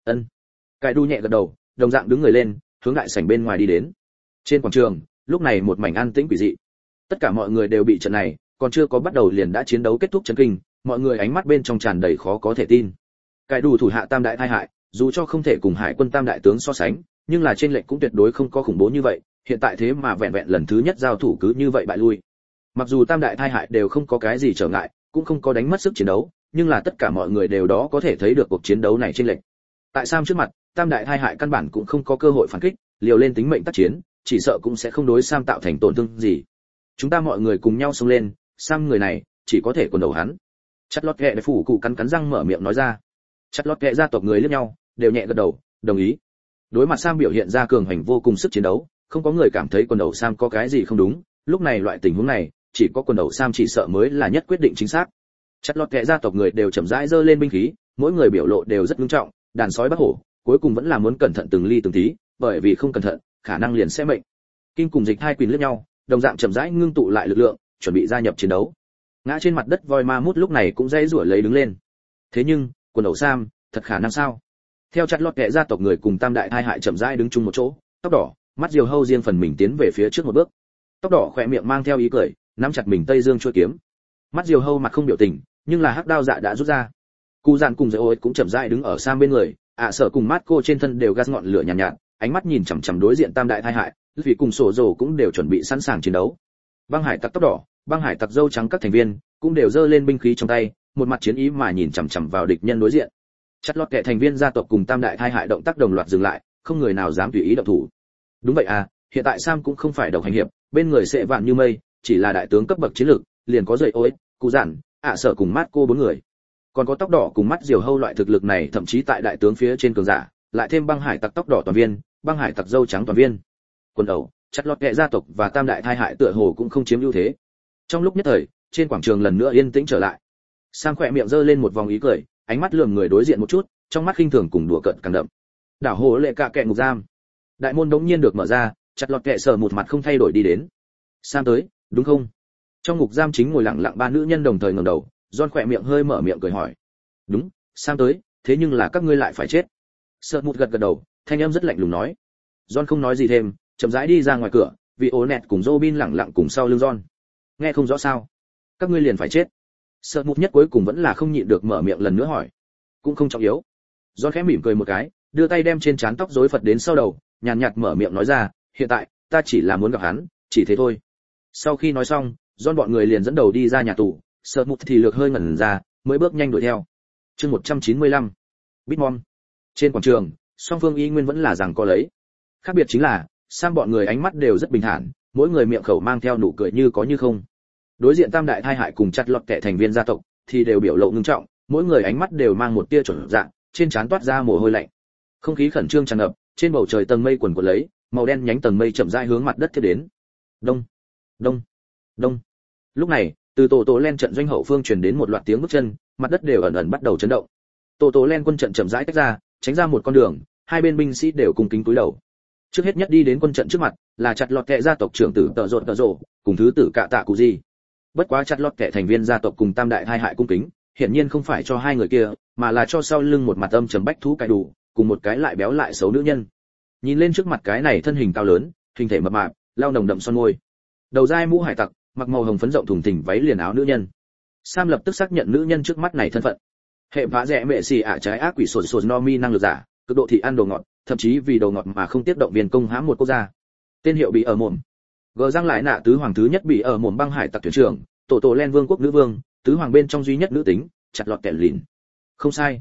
Cái đu nhẹ gật đầu, đồng dạng đứng người lên, hướng đại sảnh bên ngoài đi đến. Trên quảng trường, lúc này một mảnh an tĩnh quỷ dị. Tất cả mọi người đều bị trận này, còn chưa có bắt đầu liền đã chiến đấu kết thúc chấn kinh, mọi người ánh mắt bên trong tràn đầy khó có thể tin. Cái đu thủ hạ tam đại tai hại, dù cho không thể cùng hải quân tam đại tướng so sánh, nhưng là trên lệch cũng tuyệt đối không có khủng bố như vậy, hiện tại thế mà vẹn vẹn lần thứ nhất giao thủ cứ như vậy bại lui. Mặc dù tam đại tai hại đều không có cái gì trở ngại, cũng không có đánh mất sức chiến đấu, nhưng là tất cả mọi người đều đó có thể thấy được cuộc chiến đấu này trên lệch. Tại Sam trước mặt, tam đại tai hại căn bản cũng không có cơ hội phản kích, liều lên tính mệnh tác chiến, chỉ sợ cũng sẽ không đối Sam tạo thành tổn thương gì. Chúng ta mọi người cùng nhau xông lên, Sam người này chỉ có thể quần đầu hắn. Chặt lót kẹ để phủ cụ cắn răng mở miệng nói ra. Chặt lót kẹ gia tộc người liếc nhau, đều nhẹ gật đầu, đồng ý. Đối mặt Sam biểu hiện ra cường hành vô cùng sức chiến đấu, không có người cảm thấy quần đầu Sam có cái gì không đúng, lúc này loại tình huống này, chỉ có quần đầu Sam chỉ sợ mới là nhất quyết định chính xác. Chặt lót kẹ gia tộc người đều chậm rãi giơ lên binh khí, mỗi người biểu lộ đều rất nghiêm trọng, đàn sói bắt hổ, cuối cùng vẫn là muốn cẩn thận từng ly từng tí, bởi vì không cẩn thận, khả năng liền sẽ mệnh. Kinh cùng Dịch hai quyền liếc nhau, đồng dạng chậm rãi ngưng tụ lại lực lượng, chuẩn bị gia nhập chiến đấu. Ngã trên mặt đất voi ma mút lúc này cũng dãy rủa lấy đứng lên. Thế nhưng, quần đầu Sam, thật khả năng sao? Theo chặt lót kẹ gia tộc người cùng tam đại thai hại chậm rãi đứng chung một chỗ, tóc đỏ, mắt diều hâu riêng phần mình tiến về phía trước một bước. Tóc đỏ khỏe miệng mang theo ý cười, nắm chặt mình tây dương chuôi kiếm. Mắt diều hâu mặt không biểu tình, nhưng là hắc đao dạ đã rút ra. Cú dạn cùng dễ ối cũng chậm rãi đứng ở Sam bên người, Sở cùng Marco trên thân đều gas ngọn lửa nhàn nhạt, ánh mắt nhìn chằm chằm đối diện tam đại thai hại, vì cùng sổ rồ cũng đều chuẩn bị sẵn sàng chiến đấu. Băng hải tặc tóc đỏ, băng hải tặc dâu trắng các thành viên cũng đều giơ lên binh khí trong tay, một mặt chiến ý mà nhìn chằm chằm vào địch nhân đối diện. Chặt lót kẻ thành viên gia tộc cùng tam đại thai hại động tác đồng loạt dừng lại, không người nào dám tùy ý động thủ. Đúng vậy à, hiện tại Sam cũng không phải độc hành hiệp, bên người sẽ vạn như mây, chỉ là đại tướng cấp bậc chiến lược, liền có dậy ối, cụ giản, Sở cùng Marco bốn người. Còn có tóc đỏ cùng mắt diều hâu loại thực lực này, thậm chí tại đại tướng phía trên cường giả, lại thêm băng hải tặc tóc đỏ toàn viên, băng hải tặc dâu trắng toàn viên. Quân ẩu, chặt lót kẻ gia tộc và tam đại thai hại tựa hồ cũng không chiếm ưu thế. Trong lúc nhất thời, trên quảng trường lần nữa yên tĩnh trở lại. Sam khỏe miệng giơ lên một vòng ý cười, ánh mắt lườm người đối diện một chút, trong mắt khinh thường cùng đùa cợt càng đậm. Đảo hồ lệ cạ kẹ ngục giam. Đại môn đống nhiên được mở ra, chặt lọt kẹ sờ một mặt không thay đổi đi đến. Sam tới, đúng không? Trong ngục giam chính ngồi lặng lặng ba nữ nhân đồng thời ngẩng đầu, John khỏe miệng hơi mở miệng cười hỏi. Đúng, Sam tới, thế nhưng là các ngươi lại phải chết. Sợ một gật gật đầu, thanh âm rất lạnh lùng nói. John không nói gì thêm, chậm rãi đi ra ngoài cửa, vì ố nẹt cùng Robin lặng lặng cùng sau lưng John. Nghe không rõ sao? Các ngươi liền phải chết. Sợ một nhất cuối cùng vẫn là không nhịn được mở miệng lần nữa hỏi. Cũng không trọng yếu. John khẽ mỉm cười một cái, đưa tay đem trên trán tóc rối phật đến sau đầu, nhàn nhạt mở miệng nói ra, hiện tại, ta chỉ là muốn gặp hắn, chỉ thế thôi. Sau khi nói xong, John bọn người liền dẫn đầu đi ra nhà tù, Sợ một thì lược hơi ngẩn ra, mới bước nhanh đuổi theo. Chương 195. Bitmon. Trên quảng trường, song phương y nguyên vẫn là rằng có lấy. Khác biệt chính là, Sam bọn người ánh mắt đều rất bình thản, mỗi người miệng khẩu mang theo nụ cười như có như không. Đối diện tam đại thai hại cùng chặt lọt kẻ thành viên gia tộc thì đều biểu lộ ngưng trọng, mỗi người ánh mắt đều mang một tia chuẩn dạng, trên trán toát ra mồ hôi lạnh. Không khí khẩn trương tràn ngập, trên bầu trời tầng mây quần quật lấy, màu đen nhánh tầng mây chậm rãi hướng mặt đất tiếp đến. Đông, đông, đông. Lúc này, từ tổ len trận doanh hậu phương truyền đến một loạt tiếng bước chân, mặt đất đều ẩn ẩn bắt đầu chấn động. Tổ len quân trận chậm rãi tách ra, tránh ra một con đường, hai bên binh sĩ đều cùng kính cúi đầu. Trước hết nhất đi đến quân trận trước mặt, là chặt lọt kẻ gia tộc trưởng tử tợ rộ, cùng thứ tử cạ tạ cụ gì. Bất quá chặt lọt kẻ thành viên gia tộc cùng tam đại hai hại cung kính, hiển nhiên không phải cho hai người kia, mà là cho sau lưng một mặt âm trầm bách thú cài đủ, cùng một cái lại béo lại xấu nữ nhân. Nhìn lên trước mặt cái này thân hình cao lớn, hình thể mập mạp, lau nồng đậm son môi, đầu dai mũ hải tặc, mặc màu hồng phấn rộng thùng thình váy liền áo nữ nhân. Sam lập tức xác nhận nữ nhân trước mắt này thân phận. Hệ vã rẻ mẹ xì ả trái ác quỷ sột no mi năng lực giả, cực độ thị ăn đồ ngọt, thậm chí vì đồ ngọt mà không tiếp động viên công hãm một quốc gia. Tên hiệu bị ở mồm. Gờ răng lại nạ tứ hoàng thứ nhất bị ở mồm băng hải tặc thuyền trưởng, tổ len vương quốc nữ vương, tứ hoàng bên trong duy nhất nữ tính, chặt lọt kẻ lìn. Không sai.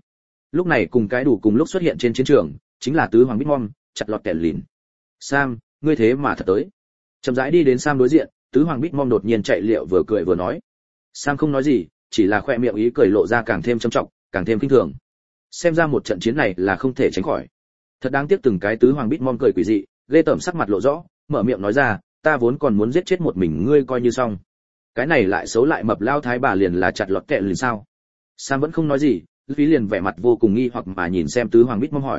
Lúc này cùng cái đủ cùng lúc xuất hiện trên chiến trường, chính là tứ hoàng Bitmom, chặt lọt kẻ lìn. Sam, ngươi thế mà thật tới. Chậm rãi đi đến Sam đối diện, tứ hoàng Bitmom đột nhiên chạy liệu vừa cười vừa nói. Sam không nói gì, chỉ là khoe miệng ý cười lộ ra càng thêm trầm trọng, càng thêm kinh thường. Xem ra một trận chiến này là không thể tránh khỏi. Thật đáng tiếc từng cái tứ hoàng Bitmom cười quỷ dị, ghê tởm sắc mặt lộ rõ, mở miệng nói ra, ta vốn còn muốn giết chết một mình ngươi coi như xong. Cái này lại xấu lại mập lao thái bà liền là chặt lọt kẹ liền sao? Sam vẫn không nói gì, Phí liền vẻ mặt vô cùng nghi hoặc mà nhìn xem tứ hoàng Bitmom hỏi.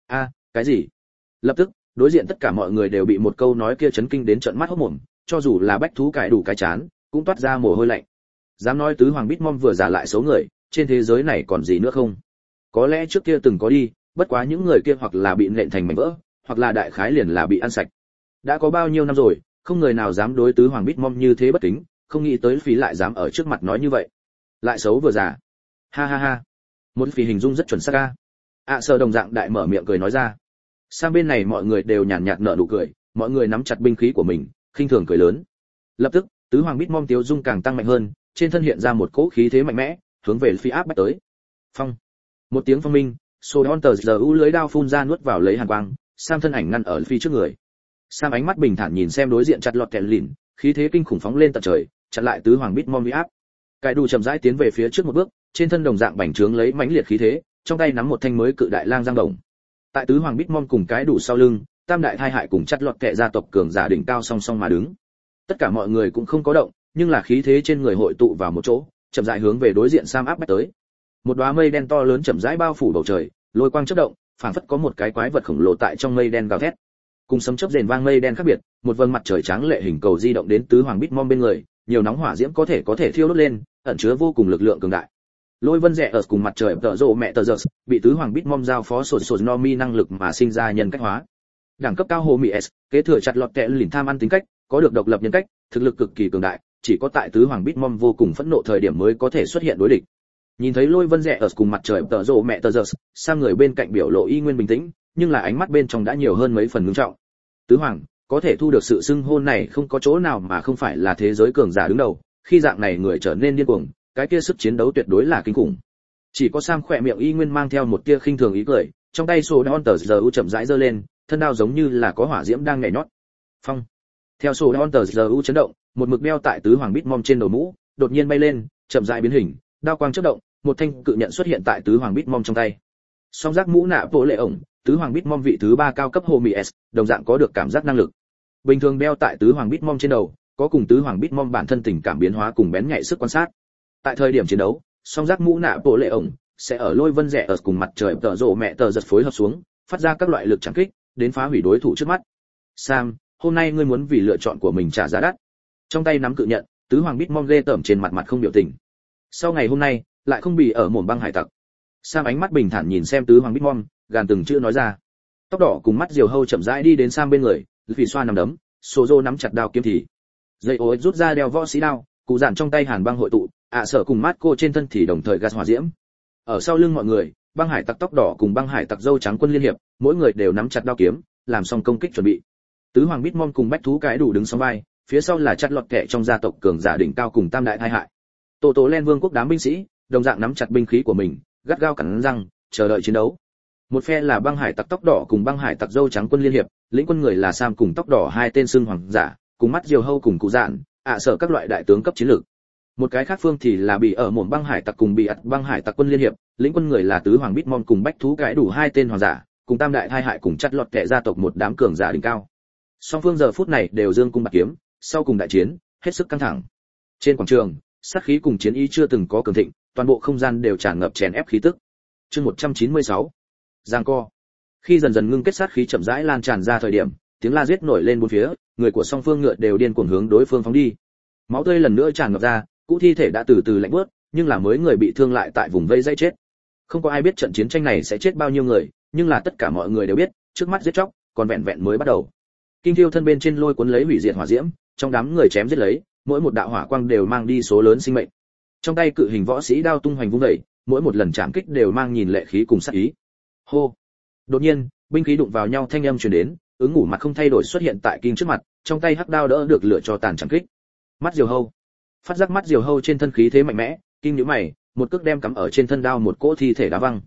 Cái gì? Lập tức, đối diện tất cả mọi người đều bị một câu nói kia chấn kinh đến trợn mắt hốt mồm, cho dù là bách thú cải đủ cái chán, cũng toát ra mồ hôi lạnh. Dám nói tứ hoàng Bitmom vừa giả lại xấu người, trên thế giới này còn gì nữa không? Có lẽ trước kia từng có đi, bất quá những người kia hoặc là bị nện thành mảnh vỡ, hoặc là đại khái liền là bị ăn sạch. Đã có bao nhiêu năm rồi, không người nào dám đối tứ hoàng Bitmom như thế bất kính, không nghĩ tới Phí lại dám ở trước mặt nói như vậy. Lại xấu vừa giả. Ha ha ha. Một Phí hình dung rất chuẩn xác a. Sơ đồng dạng đại mở miệng cười nói ra. Sang bên này mọi người đều nhàn nhạt nở nụ cười, mọi người nắm chặt binh khí của mình, khinh thường cười lớn. Lập tức, tứ hoàng Bitmom tiếu dung càng tăng mạnh hơn, trên thân hiện ra một cỗ khí thế mạnh mẽ, hướng về Phí áp bách tới. Phong. Một tiếng phong minh, Sodon tờ giờ lưới đao phun ra nuốt vào lấy hàn quang, Sam thân ảnh ngăn ở Phí trước người. Sam ánh mắt bình thản nhìn xem đối diện chặt lọt kẹt lìn, khí thế kinh khủng phóng lên tận trời, chặn lại tứ hoàng Bitmom uy áp. Cải đủ chậm rãi tiến về phía trước một bước, trên thân đồng dạng bành trướng lấy mãnh liệt khí thế, trong tay nắm một thanh mới cự đại lang giang đồng. Tại tứ hoàng Bitmom cùng cái đủ sau lưng, tam đại thai hại cùng chặt lọt kẹ gia tộc cường giả đỉnh cao song song mà đứng. Tất cả mọi người cũng không có động, nhưng là khí thế trên người hội tụ vào một chỗ, chậm rãi hướng về đối diện Sam áp bách tới. Một đóa mây đen to lớn chậm rãi bao phủ bầu trời, lôi quang chớp động, phảng phất có một cái quái vật khổng lồ tại trong mây đen gào thét. Cùng sấm chớp rền vang mây đen khác biệt, một vầng mặt trời trắng lệ hình cầu di động đến tứ hoàng Bitmom bên người, nhiều nóng hỏa diễm có thể thiêu đốt lên, ẩn chứa vô cùng lực lượng cường đại. Lôi vân rẽ ở cùng mặt trời tợ rộ mẹ tờ giật, bị tứ hoàng Bitmom giao phó sột no mi năng lực mà sinh ra nhân cách hóa. Đẳng cấp cao hồ mỹ s, kế thừa chặt lọt kẹ lìn tham ăn tính cách, có được độc lập nhân cách, thực lực cực kỳ cường đại, chỉ có tại tứ hoàng Bitmom vô cùng phẫn nộ thời điểm mới có thể xuất hiện đối địch. Nhìn thấy lôi vân rẽ ở cùng mặt trời tợ rộ mẹ tờ giật, sang người bên cạnh biểu lộ y nguyên bình tĩnh, nhưng là ánh mắt bên trong đã nhiều hơn mấy phần ngưng trọng. Tứ hoàng có thể thu được sự xưng hôn này không có chỗ nào mà không phải là thế giới cường giả đứng đầu, khi dạng này người trở nên điên cuồng, cái kia sức chiến đấu tuyệt đối là kinh khủng. Chỉ có Sam khỏe miệng y nguyên mang theo một tia khinh thường ý cười, trong tay sổ đon tờ giờ chậm rãi giơ lên, thân đao giống như là có hỏa diễm đang nhảy nhót. Phong. Theo sổ đon tờ giờ chấn động, một mực đeo tại tứ hoàng Bitmom trên đầu mũ, đột nhiên bay lên, chậm rãi biến hình, đao quang chớp động, một thanh cự nhận xuất hiện tại tứ hoàng Bitmom trong tay. Song giác mũ nạ bộ lệ ổng, tứ hoàng Bitmom vị thứ 3 cao cấp hồ mỹ s, đồng dạng có được cảm giác năng lực. Bình thường đeo tại tứ hoàng Bitmom trên đầu, có cùng tứ hoàng Bitmom bản thân tình cảm biến hóa cùng bén nhạy sức quan sát. Tại thời điểm chiến đấu, song giác mũ nạ bộ lệ ổng sẽ ở lôi vân rẽ ở cùng mặt trời tợ rộ mẹ tờ giật phối hợp xuống, phát ra các loại lực trảm kích, đến phá hủy đối thủ trước mắt. Sam, hôm nay ngươi muốn vì lựa chọn của mình trả giá đắt. Trong tay nắm cự nhận, tứ hoàng Bitmom ghê tởm trên mặt không biểu tình. Sau ngày hôm nay, lại không bị ở mồm băng hải tặc. Sam ánh mắt bình thản nhìn xem tứ hoàng Bitmom, gàn từng chữ nói ra. Tóc đỏ cùng mắt diều hâu chậm rãi đi đến Sam bên người, vì xoa nắm đấm, Sozo nắm chặt đao kiếm thì. Dây ối rút ra đeo võ sĩ đao, cụ giản trong tay hàn băng hội tụ, Sở cùng Marco trên thân thì đồng thời gas hỏa diễm. Ở sau lưng mọi người, băng hải tặc tóc đỏ cùng băng hải tặc dâu trắng quân liên hiệp, mỗi người đều nắm chặt đao kiếm, làm xong công kích chuẩn bị. Tứ hoàng Bitmom cùng bách thú cái đủ đứng song vai, phía sau là chặt lọt kẻ trong gia tộc cường giả đỉnh cao cùng tam đại thai hại. Tổ tố Len Vương quốc đám binh sĩ, đồng dạng nắm chặt binh khí của mình, gắt gao cắn răng, chờ đợi chiến đấu. Một phe là băng hải tặc tóc đỏ cùng băng hải tặc dâu trắng quân liên hiệp, lĩnh quân người là Sam cùng tóc đỏ hai tên xưng hoàng giả, cùng mắt diều hâu cùng cụ dạn, Sở các loại đại tướng cấp chiến lược. Một cái khác phương thì là bị ở mồm băng hải tặc cùng bị ắt băng hải tặc quân liên hiệp, lĩnh quân người là tứ hoàng Bitmom cùng bách thú cái đủ hai tên hoàng giả, cùng tam đại thai hại cùng chặt lọt kẻ gia tộc một đám cường giả đỉnh cao. Song phương giờ phút này đều dương cung bạc kiếm, sau cùng đại chiến, hết sức căng thẳng. Trên quảng trường, sát khí cùng chiến ý chưa từng có cường thịnh, toàn bộ không gian đều tràn ngập chèn ép khí tức. Chương 196. Giang co. Khi dần dần ngưng kết sát khí chậm rãi lan tràn ra thời điểm, tiếng la giết nổi lên bốn phía, người của song phương ngựa đều điên cuồng hướng đối phương phóng đi. Máu tươi lần nữa tràn ngập ra, cũ thi thể đã từ từ lạnh bớt, nhưng là mới người bị thương lại tại vùng vây dãy chết. Không có ai biết trận chiến tranh này sẽ chết bao nhiêu người, nhưng là tất cả mọi người đều biết, trước mắt giết chóc, còn vẹn vẹn mới bắt đầu. Kinh thiêu thân bên trên lôi cuốn lấy hủy diệt hỏa diễm, trong đám người chém giết lấy, mỗi một đạo hỏa quang đều mang đi số lớn sinh mệnh. Trong tay cự hình võ sĩ đao tung hoành vung dậy, mỗi một lần chạm kích đều mang nhìn lệ khí cùng sát ý. Hô! Đột nhiên, binh khí đụng vào nhau thanh âm truyền đến, ứng ngủ mặt không thay đổi xuất hiện tại Kinh trước mặt, trong tay hắc đao đỡ được lửa cho tàn chạm kích. Mắt diều hâu. Phát giác mắt diều hâu trên thân khí thế mạnh mẽ, Kinh nhíu mày, một cước đem cắm ở trên thân đao một cỗ thi thể đá văng.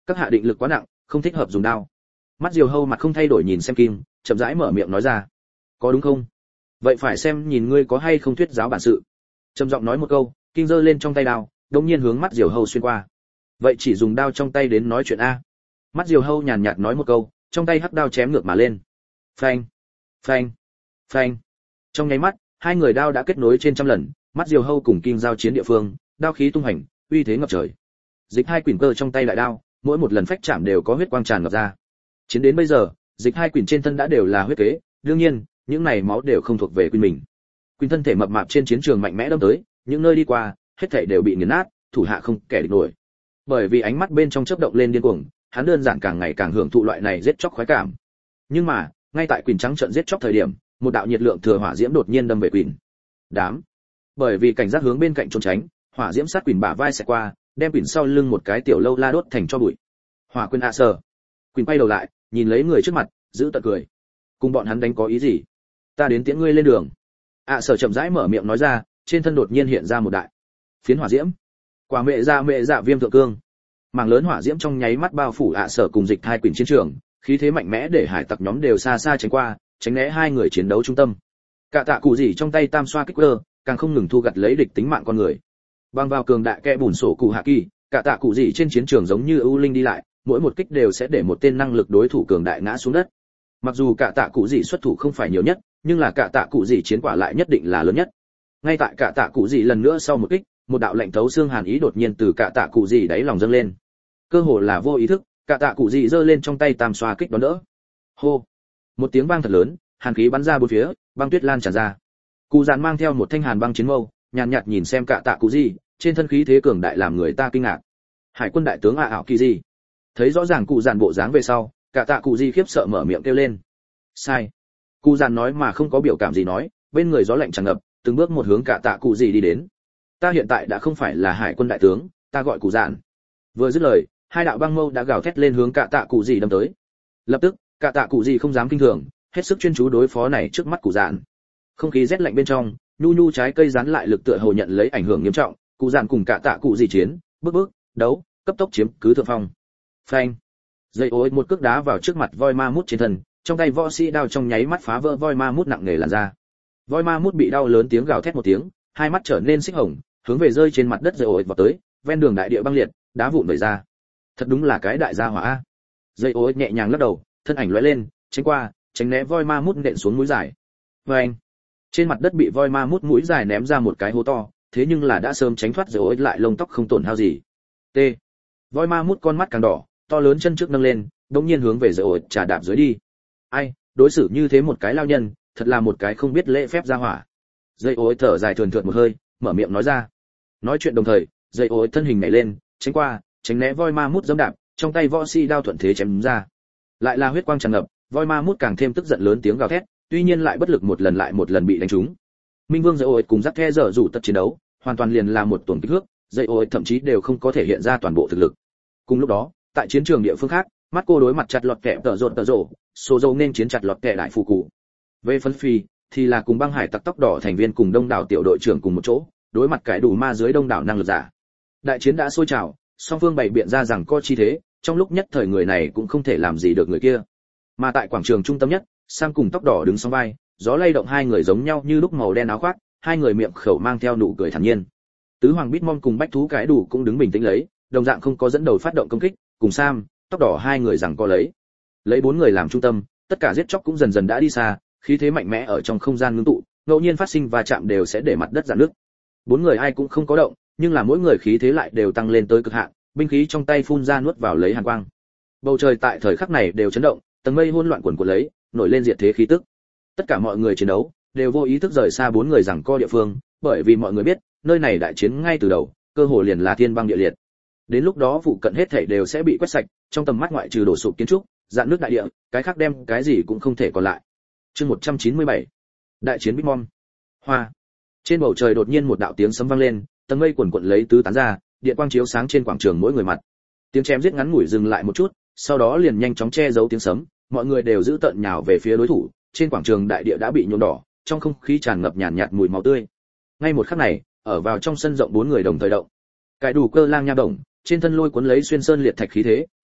các hạ định lực quá nặng, không thích hợp dùng đao. Mắt Diều Hâu mặt không thay đổi nhìn xem Kim, chậm rãi mở miệng nói ra. Có đúng không? Vậy phải xem nhìn ngươi có hay không thuyết giáo bản sự. Trầm giọng nói một câu, Kim giơ lên trong tay đao, đột nhiên hướng mắt Diều Hâu xuyên qua. Vậy chỉ dùng đao trong tay đến nói chuyện a. Mắt Diều Hâu nhàn nhạt nói một câu, trong tay hắc đao chém ngược mà lên. Phanh, phanh, phanh. Trong nháy mắt, hai người đao đã kết nối trên trăm lần, mắt Diều Hâu cùng Kim giao chiến địa phương, đao khí tung hành, uy thế ngập trời. Dịch hai quyển cơ trong tay lại đao, mỗi một lần phách chạm đều có huyết quang tràn ngập ra. Chiến đến bây giờ, dịch hai quyển trên thân đã đều là huyết kế, đương nhiên, những này máu đều không thuộc về Quyên mình. Quyên thân thể mập mạp trên chiến trường mạnh mẽ đâm tới, những nơi đi qua, hết thảy đều bị nghiền nát, thủ hạ không kẻ địch nổi. Bởi vì ánh mắt bên trong chớp động lên điên cuồng, hắn đơn giản càng ngày càng hưởng thụ loại này giết chóc khoái cảm. Nhưng mà, ngay tại Quyên trắng trận giết chóc thời điểm, một đạo nhiệt lượng thừa hỏa diễm đột nhiên đâm về Quyên. Đám. Bởi vì cảnh giác hướng bên cạnh trốn tránh, hỏa diễm sát Quyên bả vai sẽ qua, đem Quyên sau lưng một cái tiểu lâu la đốt thành cho bụi. Hỏa Quyên ạ sở. Quyên quay đầu lại, nhìn lấy người trước mặt, giữ tận cười. Cùng bọn hắn đánh có ý gì? Ta đến tiễn ngươi lên đường. ạ sở chậm rãi mở miệng nói ra, trên thân đột nhiên hiện ra một đại phiến hỏa diễm. Quả mẹ dạ viêm thượng cương. Mảng lớn hỏa diễm trong nháy mắt bao phủ ạ sở cùng dịch hai Quyển chiến trường, khí thế mạnh mẽ để hải tặc nhóm đều xa xa tránh qua, tránh né hai người chiến đấu trung tâm. Cả tạ cụ gì trong tay tam xoa kích cơ, càng không ngừng thu gặt lấy địch tính mạng con người. Băng vào cường đại kẽ bùn sổ cụ hạ kỳ, cả tạ cụ gì trên chiến trường giống như ưu linh đi lại, mỗi một kích đều sẽ để một tên năng lực đối thủ cường đại ngã xuống đất. Mặc dù cả tạ cụ gì xuất thủ không phải nhiều nhất, nhưng là cả tạ cụ gì chiến quả lại nhất định là lớn nhất. Ngay tại cả tạ cụ gì lần nữa sau một kích, một đạo lạnh thấu xương hàn ý đột nhiên từ cả tạ cụ gì đáy lòng dâng lên. Cơ hồ là vô ý thức, cả tạ cụ gì giơ lên trong tay tam xoa kích đón đỡ. Hô! Một tiếng vang thật lớn, hàn khí bắn ra bốn phía, băng tuyết lan tràn ra. Cụ Dạn mang theo một thanh hàn băng chiến mâu, nhàn nhạt nhìn xem cả tạ cụ gì, trên thân khí thế cường đại làm người ta kinh ngạc. Hải quân đại tướng ảo kỳ gì? Thấy rõ ràng Cụ Dạn bộ dáng về sau, cả tạ cụ gì khiếp sợ mở miệng kêu lên. Sai. Cụ Dạn nói mà không có biểu cảm gì nói, bên người gió lạnh tràn ngập, từng bước một hướng cả tạ cụ gì đi đến. Ta hiện tại đã không phải là hải quân đại tướng, ta gọi Cụ Dạn. Vừa dứt lời, hai đạo băng mâu đã gào thét lên hướng cả tạ cụ gì đâm tới. Lập tức, cả tạ cụ gì không dám kinh thường, hết sức chuyên chú đối phó này trước mắt Cụ Dạn. Không khí rét lạnh bên trong, nhu nhu trái cây rán lại lực tựa hồ nhận lấy ảnh hưởng nghiêm trọng, Cụ Dạn cùng cả tạ cụ gì chiến, bước đấu, cấp tốc chiếm cứ thượng phong. Phanh. Dây ối một cước đá vào trước mặt voi ma mút trên thân, trong tay võ sĩ đao trong nháy mắt phá vỡ voi ma mút nặng nề làn ra. Voi ma mút bị đau lớn tiếng gào thét một tiếng, hai mắt trở nên xích hồng, hướng về rơi trên mặt đất dây ối vào tới, ven đường đại địa băng liệt, đá vụn vẩy ra. Thật đúng là cái đại gia hỏa a. Dây ối nhẹ nhàng lắc đầu, thân ảnh lóe lên, tránh qua, tránh né voi ma mút nện xuống mũi dài. Phanh. Trên mặt đất bị voi ma mút mũi dài ném ra một cái hố to, thế nhưng là đã sớm tránh thoát dây ối lại lông tóc không tổn hao gì. T. Voi ma mút con mắt càng đỏ, to lớn chân trước nâng lên, đống nhiên hướng về dây ối trà đạp dưới đi. Ai, đối xử như thế một cái lao nhân, thật là một cái không biết lễ phép gia hỏa. Dây ối thở dài thườn thượt một hơi, mở miệng nói ra. Nói chuyện đồng thời, dây ối thân hình nhảy lên, tránh qua, tránh né voi ma mút giẫm đạp, trong tay võ sĩ đao thuận thế chém ra. Lại là huyết quang tràn ngập, voi ma mút càng thêm tức giận lớn tiếng gào thét, tuy nhiên lại bất lực một lần lại một lần bị đánh trúng. Minh Vương dây ối cùng dắt the dở rủ tật chiến đấu, hoàn toàn liền là một tuần kích thước, dây ối thậm chí đều không có thể hiện ra toàn bộ thực lực. Cùng lúc đó, tại chiến trường địa phương khác, mắt cô đối mặt chặt lọt kẻ tở rộ, số dâu nên chiến chặt lọt kẻ đại phù cụ. Về phân phi thì là cùng băng hải tặc tóc đỏ thành viên cùng đông đảo tiểu đội trưởng cùng một chỗ, đối mặt cái đủ ma dưới đông đảo năng lực giả. Đại chiến đã sôi trào, song phương bày biện ra rằng có chi thế, trong lúc nhất thời người này cũng không thể làm gì được người kia. Mà tại quảng trường trung tâm nhất, Sam cùng tóc đỏ đứng song vai, gió lay động hai người giống nhau như lúc màu đen áo khoác, hai người miệng khẩu mang theo nụ cười thản nhiên. Tứ hoàng Bitmon cùng bách thú cái đủ cũng đứng bình tĩnh lấy, đồng dạng không có dẫn đầu phát động công kích, cùng Sam, tóc đỏ hai người rằng có lấy bốn người làm trung tâm, tất cả giết chóc cũng dần dần đã đi xa, khí thế mạnh mẽ ở trong không gian ngưng tụ, ngẫu nhiên phát sinh va chạm đều sẽ để mặt đất rạn nước. Bốn người ai cũng không có động, nhưng là mỗi người khí thế lại đều tăng lên tới cực hạn, binh khí trong tay phun ra nuốt vào lấy hàn quang. Bầu trời tại thời khắc này đều chấn động, tầng mây hỗn loạn cuồn cuộn lấy, nổi lên diệt thế khí tức. Tất cả mọi người chiến đấu đều vô ý thức rời xa bốn người giằng co địa phương, bởi vì mọi người biết, nơi này đại chiến ngay từ đầu, cơ hồ liền là thiên băng địa liệt. Đến lúc đó phụ cận hết thảy đều sẽ bị quét sạch, trong tầm mắt ngoại trừ đổ sụp kiến trúc, dạn nước đại địa, cái khác đem cái gì cũng không thể còn lại. Chương 197. Đại chiến Bitmon. Hoa. Trên bầu trời đột nhiên một đạo tiếng sấm vang lên, tầng mây quần quật lấy tứ tán ra, điện quang chiếu sáng trên quảng trường mỗi người mặt. Tiếng chém giết ngắn ngủi dừng lại một chút, sau đó liền nhanh chóng che giấu tiếng sấm, mọi người đều giữ tận nhào về phía đối thủ, trên quảng trường đại địa đã bị nhuộm đỏ, trong không khí tràn ngập nhàn nhạt mùi máu tươi. Ngay một khắc này, ở vào trong sân rộng bốn người đồng thời động. Cái đủ cơ lang nha động, trên thân lôi cuốn lấy xuyên sơn liệt thạch khí thế,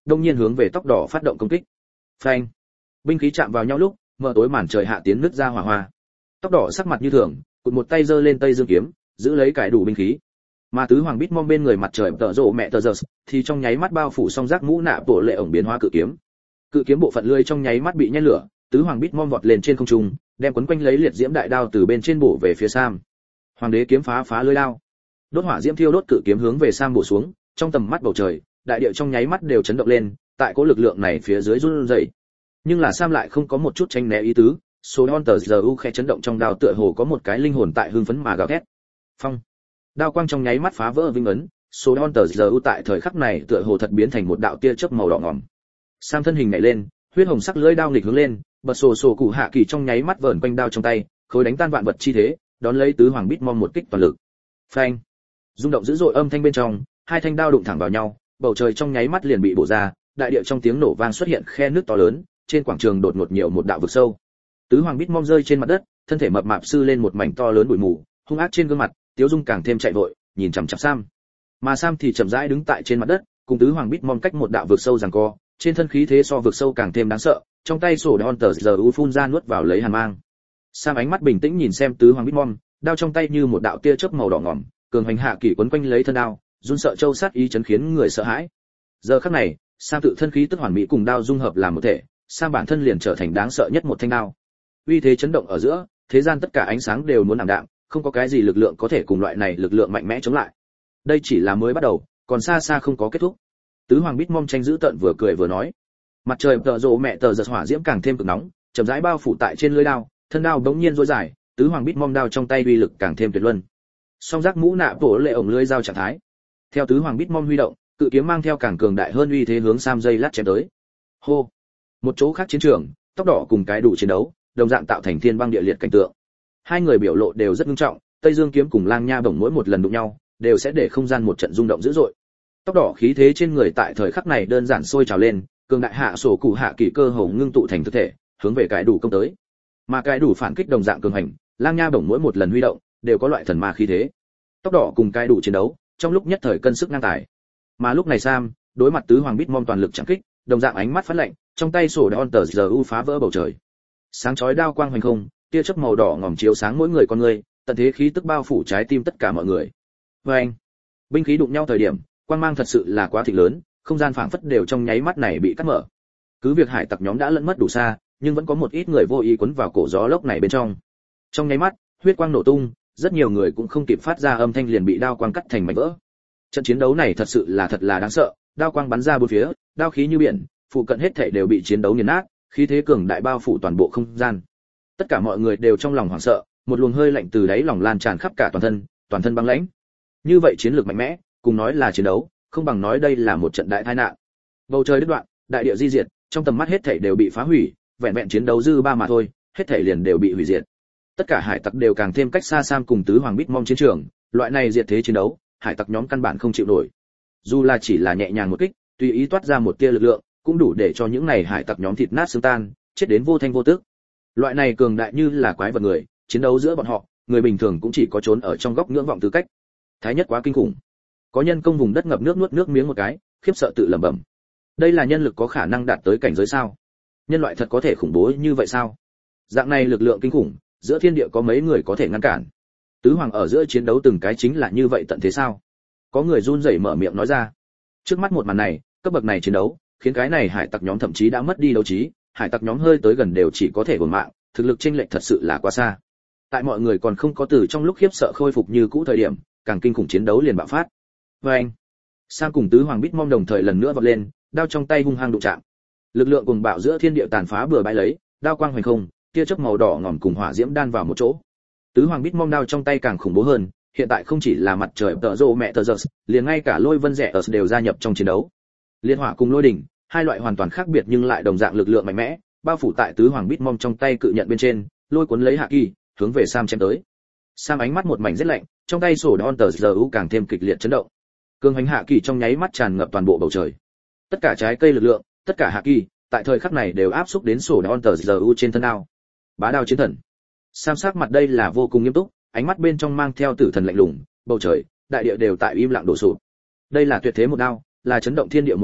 đông nhiên hướng về tóc đỏ phát động công kích. Phanh! Binh khí chạm vào nhau lúc, mờ tối màn trời hạ tiến nứt ra hỏa hoa. Tóc đỏ sắc mặt như thường, cụt một tay giơ lên Tây Dương kiếm, giữ lấy cải đủ binh khí. Mà tứ hoàng Bitmom bên người mặt trời tợ rộ mẹ tờ giờ thì trong nháy mắt bao phủ song giác mũ nạ bộ lệ ổng biến hóa cự kiếm. Cự kiếm bộ phận lưỡi trong nháy mắt bị nhen lửa, tứ hoàng Bitmom vọt lên trên không trung, đem quấn quanh lấy liệt diễm đại đao từ bên trên bổ về phía Sam. Hoàng đế kiếm phá lưỡi đao. Đốt hỏa diễm thiêu đốt cự kiếm hướng về Sam bổ xuống, trong tầm mắt bầu trời, đại địa trong nháy mắt đều chấn động lên, tại cỗ lực lượng này phía dưới run rẩy. Nhưng là Sam lại không có một chút tranh né ý tứ, số đòn tờ giờ u khẽ chấn động trong đao tựa hồ có một cái linh hồn tại hưng phấn mà gào thét. Phong. Đao quang trong nháy mắt phá vỡ vinh ấn, số đòn tờ giờ u tại thời khắc này tựa hồ thật biến thành một đạo tia chớp màu đỏ ngòm. Sam thân hình nhảy lên, huyết hồng sắc lưỡi đao nghịch hướng lên, bật sổ cụ hạ kỳ trong nháy mắt vờn quanh đao trong tay, khối đánh tan vạn vật chi thế, đón lấy tứ hoàng Bitmom một kích toàn lực. Phanh. Rung động dữ dội âm thanh bên trong, hai thanh đao đụng thẳng vào nhau, bầu trời trong nháy mắt liền bị bổ ra, đại địa trong tiếng nổ vang xuất hiện khe nước to lớn, trên quảng trường đột ngột nhiều một đạo vực sâu. Tứ hoàng Bitmom rơi trên mặt đất, thân thể mập mạp sư lên một mảnh to lớn bụi mù, hung ác trên gương mặt, Tiếu Dung càng thêm chạy vội, nhìn chằm chằm Sam. Mà Sam thì chậm rãi đứng tại trên mặt đất, cùng tứ hoàng Bitmom cách một đạo vực sâu giằng co, trên thân khí thế so vực sâu càng thêm đáng sợ, trong tay sổ đòn tờ giờ u phun ra nuốt vào lấy hàn mang. Sam ánh mắt bình tĩnh nhìn xem tứ hoàng Bitmom, đao trong tay như một đạo tia chớp màu đỏ ngòm, cường hành hạ kỳ quấn quanh lấy thân đao, run sợ châu sát ý chấn khiến người sợ hãi. Giờ khắc này, Sam tự thân khí tức hoàn mỹ cùng đao dung hợp làm một thể, Sam bản thân liền trở thành đáng sợ nhất một thanh đao. Uy thế chấn động ở giữa, thế gian tất cả ánh sáng đều muốn ảm đạm, không có cái gì lực lượng có thể cùng loại này lực lượng mạnh mẽ chống lại. Đây chỉ là mới bắt đầu, còn xa xa không có kết thúc. Tứ hoàng Bitmom tranh giữ tận vừa cười vừa nói. Mặt trời tờ rộ mẹ tờ giật hỏa diễm càng thêm cực nóng, chậm rãi bao phủ tại trên lưỡi đao, thân đao bỗng nhiên rối dài, tứ hoàng Bitmom đao trong tay uy lực càng thêm tuyệt luân. Song giác mũ nạ bổ lệ ổng lưỡi dao trạng thái. Theo tứ hoàng Bitmom huy động, cự kiếm mang theo càng cường đại hơn uy thế hướng Sam dây lát chém tới. Hô! Một chỗ khác chiến trường, tóc đỏ cùng cái đủ chiến đấu, đồng dạng tạo thành thiên băng địa liệt cảnh tượng. Hai người biểu lộ đều rất nghiêm trọng, Tây Dương kiếm cùng Lang Nha bổng mỗi một lần đụng nhau, đều sẽ để không gian một trận rung động dữ dội. Tóc đỏ khí thế trên người tại thời khắc này đơn giản sôi trào lên, cường đại hạ sổ cụ hạ kỳ cơ hồ ngưng tụ thành thực thể, hướng về cái đủ công tới. Mà cái đủ phản kích đồng dạng cường hành, Lang Nha bổng mỗi một lần huy động, đều có loại thần ma khí thế. Tóc đỏ cùng cái đủ chiến đấu, trong lúc nhất thời cân sức ngang tài. Mà lúc này Sam, đối mặt tứ hoàng Bitmom toàn lực chẳng kích, đồng dạng ánh mắt phát lạnh, trong tay sổ đòn tờ giờ u phá vỡ bầu trời. Sáng chói đao quang hoành không, tia chớp màu đỏ ngòm chiếu sáng mỗi người con người, tận thế khí tức bao phủ trái tim tất cả mọi người. Và anh, binh khí đụng nhau thời điểm, quang mang thật sự là quá thịnh lớn, không gian phảng phất đều trong nháy mắt này bị cắt mở. Cứ việc hải tặc nhóm đã lẫn mất đủ xa, nhưng vẫn có một ít người vô ý cuốn vào cổ gió lốc này bên trong. Trong nháy mắt, huyết quang nổ tung, rất nhiều người cũng không kịp phát ra âm thanh liền bị đao quang cắt thành mảnh vỡ. Trận chiến đấu này thật là đáng sợ, đao quang bắn ra bốn phía, đao khí như biển, phụ cận hết thảy đều bị chiến đấu nghiền nát, khí thế cường đại bao phủ toàn bộ không gian. Tất cả mọi người đều trong lòng hoảng sợ, một luồng hơi lạnh từ đáy lòng lan tràn khắp cả toàn thân băng lãnh. Như vậy chiến lược mạnh mẽ, cùng nói là chiến đấu, không bằng nói đây là một trận đại tai nạn. Bầu trời đứt đoạn, đại địa di diệt, trong tầm mắt hết thảy đều bị phá hủy, vẹn vẹn chiến đấu dư ba mà thôi, hết thảy liền đều bị hủy diệt. Tất cả hải tặc đều càng thêm cách xa Sam cùng tứ hoàng Bitmom chiến trường, loại này diệt thế chiến đấu, hải tặc nhóm căn bản không chịu nổi. Dù là chỉ là nhẹ nhàng một kích, tùy ý toát ra một tia lực lượng, cũng đủ để cho những này hải tặc nhóm thịt nát xương tan, chết đến vô thanh vô tức. Loại này cường đại như là quái vật người, chiến đấu giữa bọn họ, người bình thường cũng chỉ có trốn ở trong góc ngưỡng vọng tư cách. Thái nhất quá kinh khủng. Có nhân công vùng đất ngập nước nuốt nước miếng một cái, khiếp sợ tự lẩm bẩm. Đây là nhân lực có khả năng đạt tới cảnh giới sao? Nhân loại thật có thể khủng bố như vậy sao? Dạng này lực lượng kinh khủng, giữa thiên địa có mấy người có thể ngăn cản? Tứ hoàng ở giữa chiến đấu từng cái chính là như vậy tận thế sao? Có người run rẩy mở miệng nói ra. Trước mắt một màn này, cấp bậc này chiến đấu, khiến cái này hải tặc nhóm thậm chí đã mất đi đấu trí, hải tặc nhóm hơi tới gần đều chỉ có thể hồn mạng, thực lực chênh lệch thật sự là quá xa. Tại mọi người còn không có từ trong lúc khiếp sợ khôi phục như cũ thời điểm, càng kinh khủng chiến đấu liền bạo phát. Và anh, Sam cùng tứ hoàng Bitmom đồng thời lần nữa vọt lên, đao trong tay hung hăng đụng chạm. Lực lượng cùng bạo giữa thiên địa tàn phá bừa bãi lấy, đao quang hoành không, tia chớp màu đỏ ngòm cùng hỏa diễm đan vào một chỗ. Tứ hoàng Bitmom đao trong tay càng khủng bố hơn, hiện tại không chỉ là mặt trời tợ rộ mẹ tờ giật, liền ngay cả lôi vân rẻ ở đều gia nhập trong chiến đấu. Liên hỏa cùng lôi đỉnh, hai loại hoàn toàn khác biệt nhưng lại đồng dạng lực lượng mạnh mẽ, bao phủ tại tứ hoàng Bitmom trong tay cự nhận bên trên, lôi cuốn lấy hạ kỳ, hướng về Sam chém tới. Sam ánh mắt một mảnh rất lạnh, trong tay sổ đòn tờ giờ càng thêm kịch liệt chấn động. Cường hành hạ kỳ trong nháy mắt tràn ngập toàn bộ bầu trời. Tất cả trái cây lực lượng, tất cả hạ kỳ, tại thời khắc này đều áp xúc đến sổ đòn tờ giờ trên thân đao. Bá đao chiến thần. Sam sắc mặt đây là vô cùng nghiêm túc, ánh mắt bên trong mang theo tử thần lạnh lùng, bầu trời, đại địa đều tại im lặng đổ sụp. Đây là tuyệt thế một đao, là chấn động thiên địa một đao,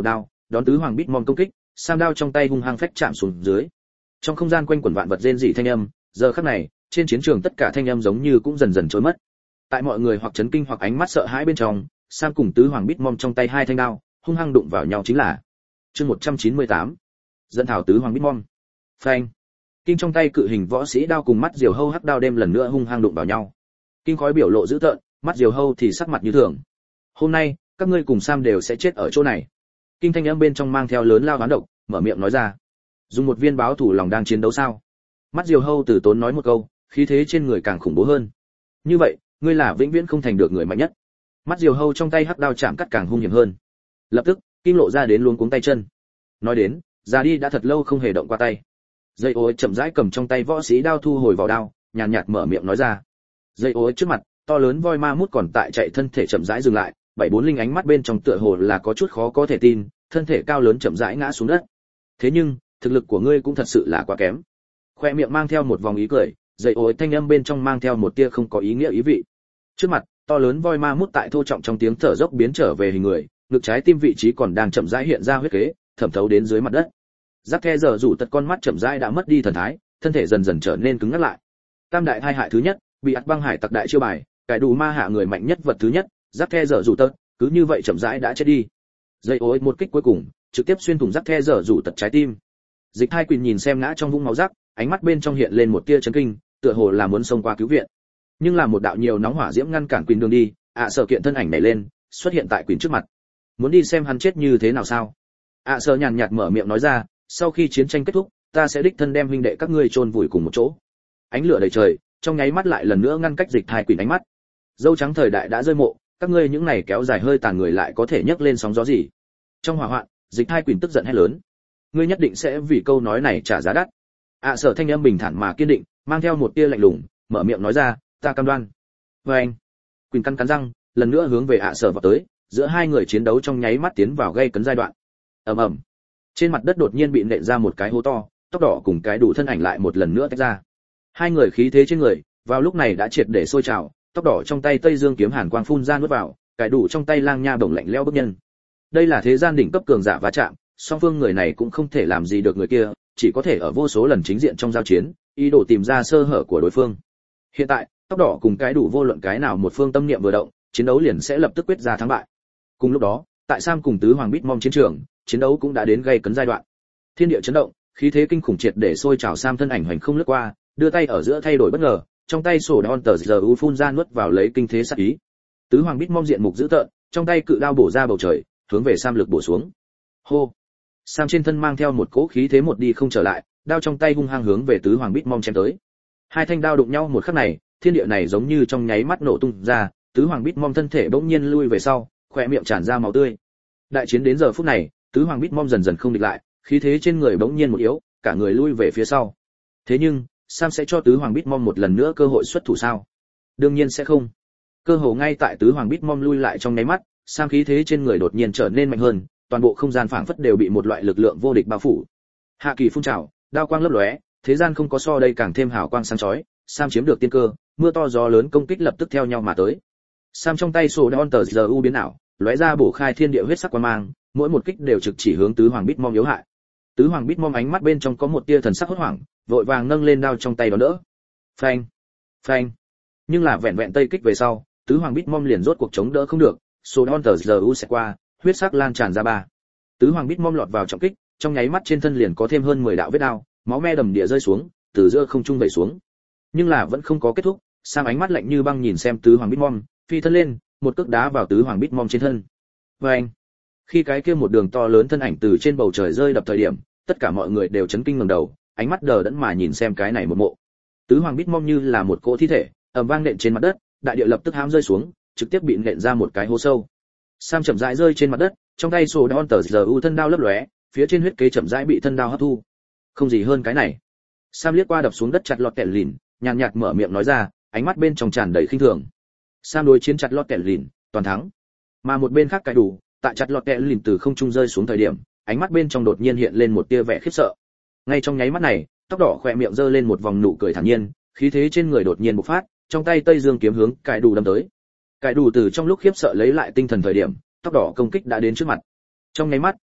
đón tứ hoàng Bitmom công kích, Sam đao trong tay hung hăng phách chạm xuống dưới. Trong không gian quanh quẩn vạn vật rên rỉ thanh âm, giờ khắc này, trên chiến trường tất cả thanh âm giống như cũng dần dần trôi mất. Tại mọi người hoặc chấn kinh hoặc ánh mắt sợ hãi bên trong, Sam cùng tứ hoàng Bitmom trong tay hai thanh đao, hung hăng đụng vào nhau chính là chương 198. Dẫn thảo tứ hoàng Bitmom. Phanh. Kinh trong tay cự hình võ sĩ đao cùng mắt diều hâu hắc đao đêm lần nữa hung hăng đụng vào nhau. Kinh khói biểu lộ dữ tợn, mắt diều hâu thì sắc mặt như thường. Hôm nay, các ngươi cùng Sam đều sẽ chết ở chỗ này. Kinh thanh âm bên trong mang theo lớn lao oán độc, mở miệng nói ra. Dùng một viên báo thủ lòng đang chiến đấu sao? Mắt diều hâu từ tốn nói một câu, khí thế trên người càng khủng bố hơn. Như vậy, ngươi là vĩnh viễn không thành được người mạnh nhất. Mắt diều hâu trong tay hắc đao chạm cắt càng hung hiểm hơn. Lập tức, Kinh lộ ra đến luống cuống tay chân. Nói đến, già đi đã thật lâu không hề động qua tay. Dây ối chậm rãi cầm trong tay võ sĩ đao thu hồi vào đao, nhàn nhạt mở miệng nói ra. Dây ối trước mặt, to lớn voi ma mút còn tại chạy, thân thể chậm rãi dừng lại, 740 ánh mắt bên trong tựa hồ là có chút khó có thể tin, thân thể cao lớn chậm rãi ngã xuống đất. Thế nhưng, thực lực của ngươi cũng thật sự là quá kém. Khoe miệng mang theo một vòng ý cười, dây ối thanh âm bên trong mang theo một tia không có ý nghĩa ý vị. Trước mặt, to lớn voi ma mút tại thô trọng trong tiếng thở dốc biến trở về hình người, ngực trái tim vị trí còn đang chậm rãi hiện ra huyết kế, thẩm thấu đến dưới mặt đất. Giác The giờ rủ tật con mắt chậm rãi đã mất đi thần thái, thân thể dần dần trở nên cứng ngắc lại. Tam đại hai hại thứ nhất, bị ắt băng hải tặc đại chiêu bài, cải đủ ma hạ người mạnh nhất vật thứ nhất, Giác The giờ rủ tật, cứ như vậy chậm rãi đã chết đi. Dây ối một kích cuối cùng, trực tiếp xuyên thủng Giác The giờ rủ tật trái tim. Dịch Hai Quỳnh nhìn xem ngã trong vũng máu rác, ánh mắt bên trong hiện lên một tia chấn kinh, tựa hồ là muốn xông qua cứu viện. Nhưng là một đạo nhiều nóng hỏa diễm ngăn cản Quỳnh đường đi, Sở kiện thân ảnh nhảy lên, xuất hiện tại Quỳnh trước mặt. Muốn đi xem hắn chết như thế nào sao? Sở nhàn nhạt mở miệng nói ra, sau khi chiến tranh kết thúc, ta sẽ đích thân đem huynh đệ các ngươi chôn vùi cùng một chỗ. Ánh lửa đầy trời, trong nháy mắt lại lần nữa ngăn cách Dịch Hai Quỳnh ánh mắt. Dâu trắng thời đại đã rơi mộ, các ngươi những này kéo dài hơi tàn người lại có thể nhấc lên sóng gió gì? Trong hỏa hoạn, Dịch Hai Quỳnh tức giận hét lớn, ngươi nhất định sẽ vì câu nói này trả giá đắt. Sở thanh âm bình thản mà kiên định, mang theo một tia lạnh lùng, mở miệng nói ra, ta cam đoan. Anh. Quỳnh cắn răng, lần nữa hướng về Sở vào tới, giữa hai người chiến đấu trong nháy mắt tiến vào gây cấn giai đoạn. Ầm ầm. Trên mặt đất đột nhiên bị nện ra một cái hố to, tóc đỏ cùng cái đủ thân ảnh lại một lần nữa tách ra. Hai người khí thế trên người, vào lúc này đã triệt để sôi trào, tóc đỏ trong tay Tây Dương kiếm hàn quang phun ra nuốt vào, cái đủ trong tay lang nha bổng lạnh lẽo bức nhân. Đây là thế gian đỉnh cấp cường giả va chạm, song phương người này cũng không thể làm gì được người kia, chỉ có thể ở vô số lần chính diện trong giao chiến, ý đồ tìm ra sơ hở của đối phương. Hiện tại, tóc đỏ cùng cái đủ vô luận cái nào một phương tâm niệm vừa động, chiến đấu liền sẽ lập tức quyết ra thắng bại. Cùng lúc đó, tại Sam cùng tứ hoàng Bitmom chiến trường, chiến đấu cũng đã đến gây cấn giai đoạn. Thiên địa chấn động, khí thế kinh khủng triệt để sôi trào, Sam thân ảnh hoành không lướt qua, đưa tay ở giữa thay đổi bất ngờ, trong tay sổ đòn tờ giờ u phun ra nuốt vào lấy kinh thế sát ý. Tứ hoàng Bitmom diện mục dữ tợn, trong tay cự đao bổ ra bầu trời, hướng về Sam lực bổ xuống. Hô! Sam trên thân mang theo một cỗ khí thế một đi không trở lại, đao trong tay hung hăng hướng về tứ hoàng Bitmom chém tới. Hai thanh đao đụng nhau một khắc này, thiên địa này giống như trong nháy mắt nổ tung ra, tứ hoàng Bitmom thân thể bỗng nhiên lui về sau, khóe miệng tràn ra máu tươi. Đại chiến đến giờ phút này, tứ hoàng Bitmom dần dần không địch lại, khí thế trên người bỗng nhiên một yếu, cả người lui về phía sau. Thế nhưng, Sam sẽ cho tứ hoàng Bitmom một lần nữa cơ hội xuất thủ sao? Đương nhiên sẽ không. Cơ hồ ngay tại tứ hoàng Bitmom lui lại trong nháy mắt, Sam khí thế trên người đột nhiên trở nên mạnh hơn, toàn bộ không gian phảng phất đều bị một loại lực lượng vô địch bao phủ. Hạ kỳ phun trào, đao quang lấp lóe, thế gian không có so đây càng thêm hào quang sáng chói, Sam chiếm được tiên cơ, mưa to gió lớn công kích lập tức theo nhau mà tới. Sam trong tay sổ đòn tờ giờ u biến ảo, lóe ra bổ khai thiên địa huyết sắc quang mang, mỗi một kích đều trực chỉ hướng tứ hoàng Bitmom yếu hại. Tứ hoàng Bitmom ánh mắt bên trong có một tia thần sắc hốt hoảng, vội vàng nâng lên đao trong tay đón đỡ. Phanh, phanh. Nhưng là vẹn vẹn tây kích về sau, tứ hoàng Bitmom liền rốt cuộc chống đỡ không được, sổ đòn tờ giờ u sẽ qua, huyết sắc lan tràn ra ba. Tứ hoàng Bitmom lọt vào trọng kích, trong nháy mắt trên thân liền có thêm hơn 10 đạo vết đao, máu me đầm địa rơi xuống, từ giữa không trung vẩy xuống. Nhưng là vẫn không có kết thúc, Sam ánh mắt lạnh như băng nhìn xem tứ hoàng Bitmom, phi thân lên, một cước đá vào tứ hoàng Bitmom trên thân. Anh. Khi cái kia một đường to lớn thân ảnh từ trên bầu trời rơi đập thời điểm, tất cả mọi người đều chấn kinh ngẩng đầu, ánh mắt đờ đẫn mà nhìn xem cái này một mộ. Tứ hoàng Bitmom như là một cỗ thi thể, ầm vang nện trên mặt đất, đại địa lập tức hám rơi xuống, trực tiếp bị nện ra một cái hố sâu. Sam chậm rãi rơi trên mặt đất, trong tay sổ đòn tờ giờ u thân đao lấp lóe, phía trên huyết kế chậm rãi bị thân đao hấp thu. Không gì hơn cái này. Sam liếc qua đập xuống đất chặt lọt kẹt lìn, nhàn nhạt mở miệng nói ra, ánh mắt bên trong tràn đầy khinh thường. Sam đối chiến chặt lọt kẹt lìn, toàn thắng. Mà một bên khác cái đủ, tại chặt lọt kẹt lìn từ không trung rơi xuống thời điểm, ánh mắt bên trong đột nhiên hiện lên một tia vẻ khiếp sợ. Ngay trong nháy mắt này, tóc đỏ khỏe miệng giơ lên một vòng nụ cười thản nhiên, khí thế trên người đột nhiên bộc phát, trong tay Tây Dương kiếm hướng cái đủ đâm tới. Cái đủ từ trong lúc khiếp sợ lấy lại tinh thần thời điểm, tóc đỏ công kích đã đến trước mặt. Trong nháy mắt,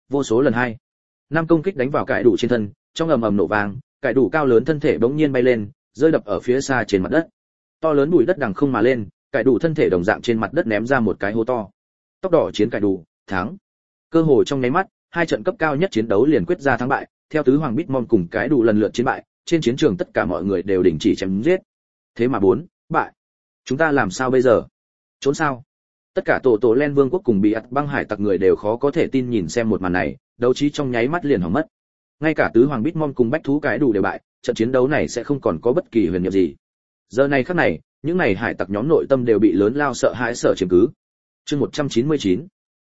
vô số lần hai năm công kích đánh vào cải đủ trên thân, trong ầm ầm nổ vang, cải đủ cao lớn thân thể bỗng nhiên bay lên, rơi đập ở phía xa trên mặt đất. To lớn bụi đất đằng không mà lên, cải đủ thân thể đồng dạng trên mặt đất ném ra một cái hố to. Tóc đỏ chiến cải đủ, thắng. Cơ hội trong nháy mắt, hai trận cấp cao nhất chiến đấu liền quyết ra thắng bại, theo tứ hoàng Bitmon cùng cái đủ lần lượt chiến bại, trên chiến trường tất cả mọi người đều đình chỉ chém giết. Thế mà 4 bại. Chúng ta làm sao bây giờ? Trốn sao? Tất cả tổ len vương quốc cùng bị ắt băng hải tặc người đều khó có thể tin nhìn xem một màn này, đấu trí trong nháy mắt liền hỏng mất. Ngay cả tứ hoàng Bitmon cùng bách thú cái đủ đều bại, trận chiến đấu này sẽ không còn có bất kỳ huyền nhiệm gì. Giờ này khắc này, những này hải tặc nhóm nội tâm đều bị lớn lao sợ hãi sợ chiếm cứ. Chương 199.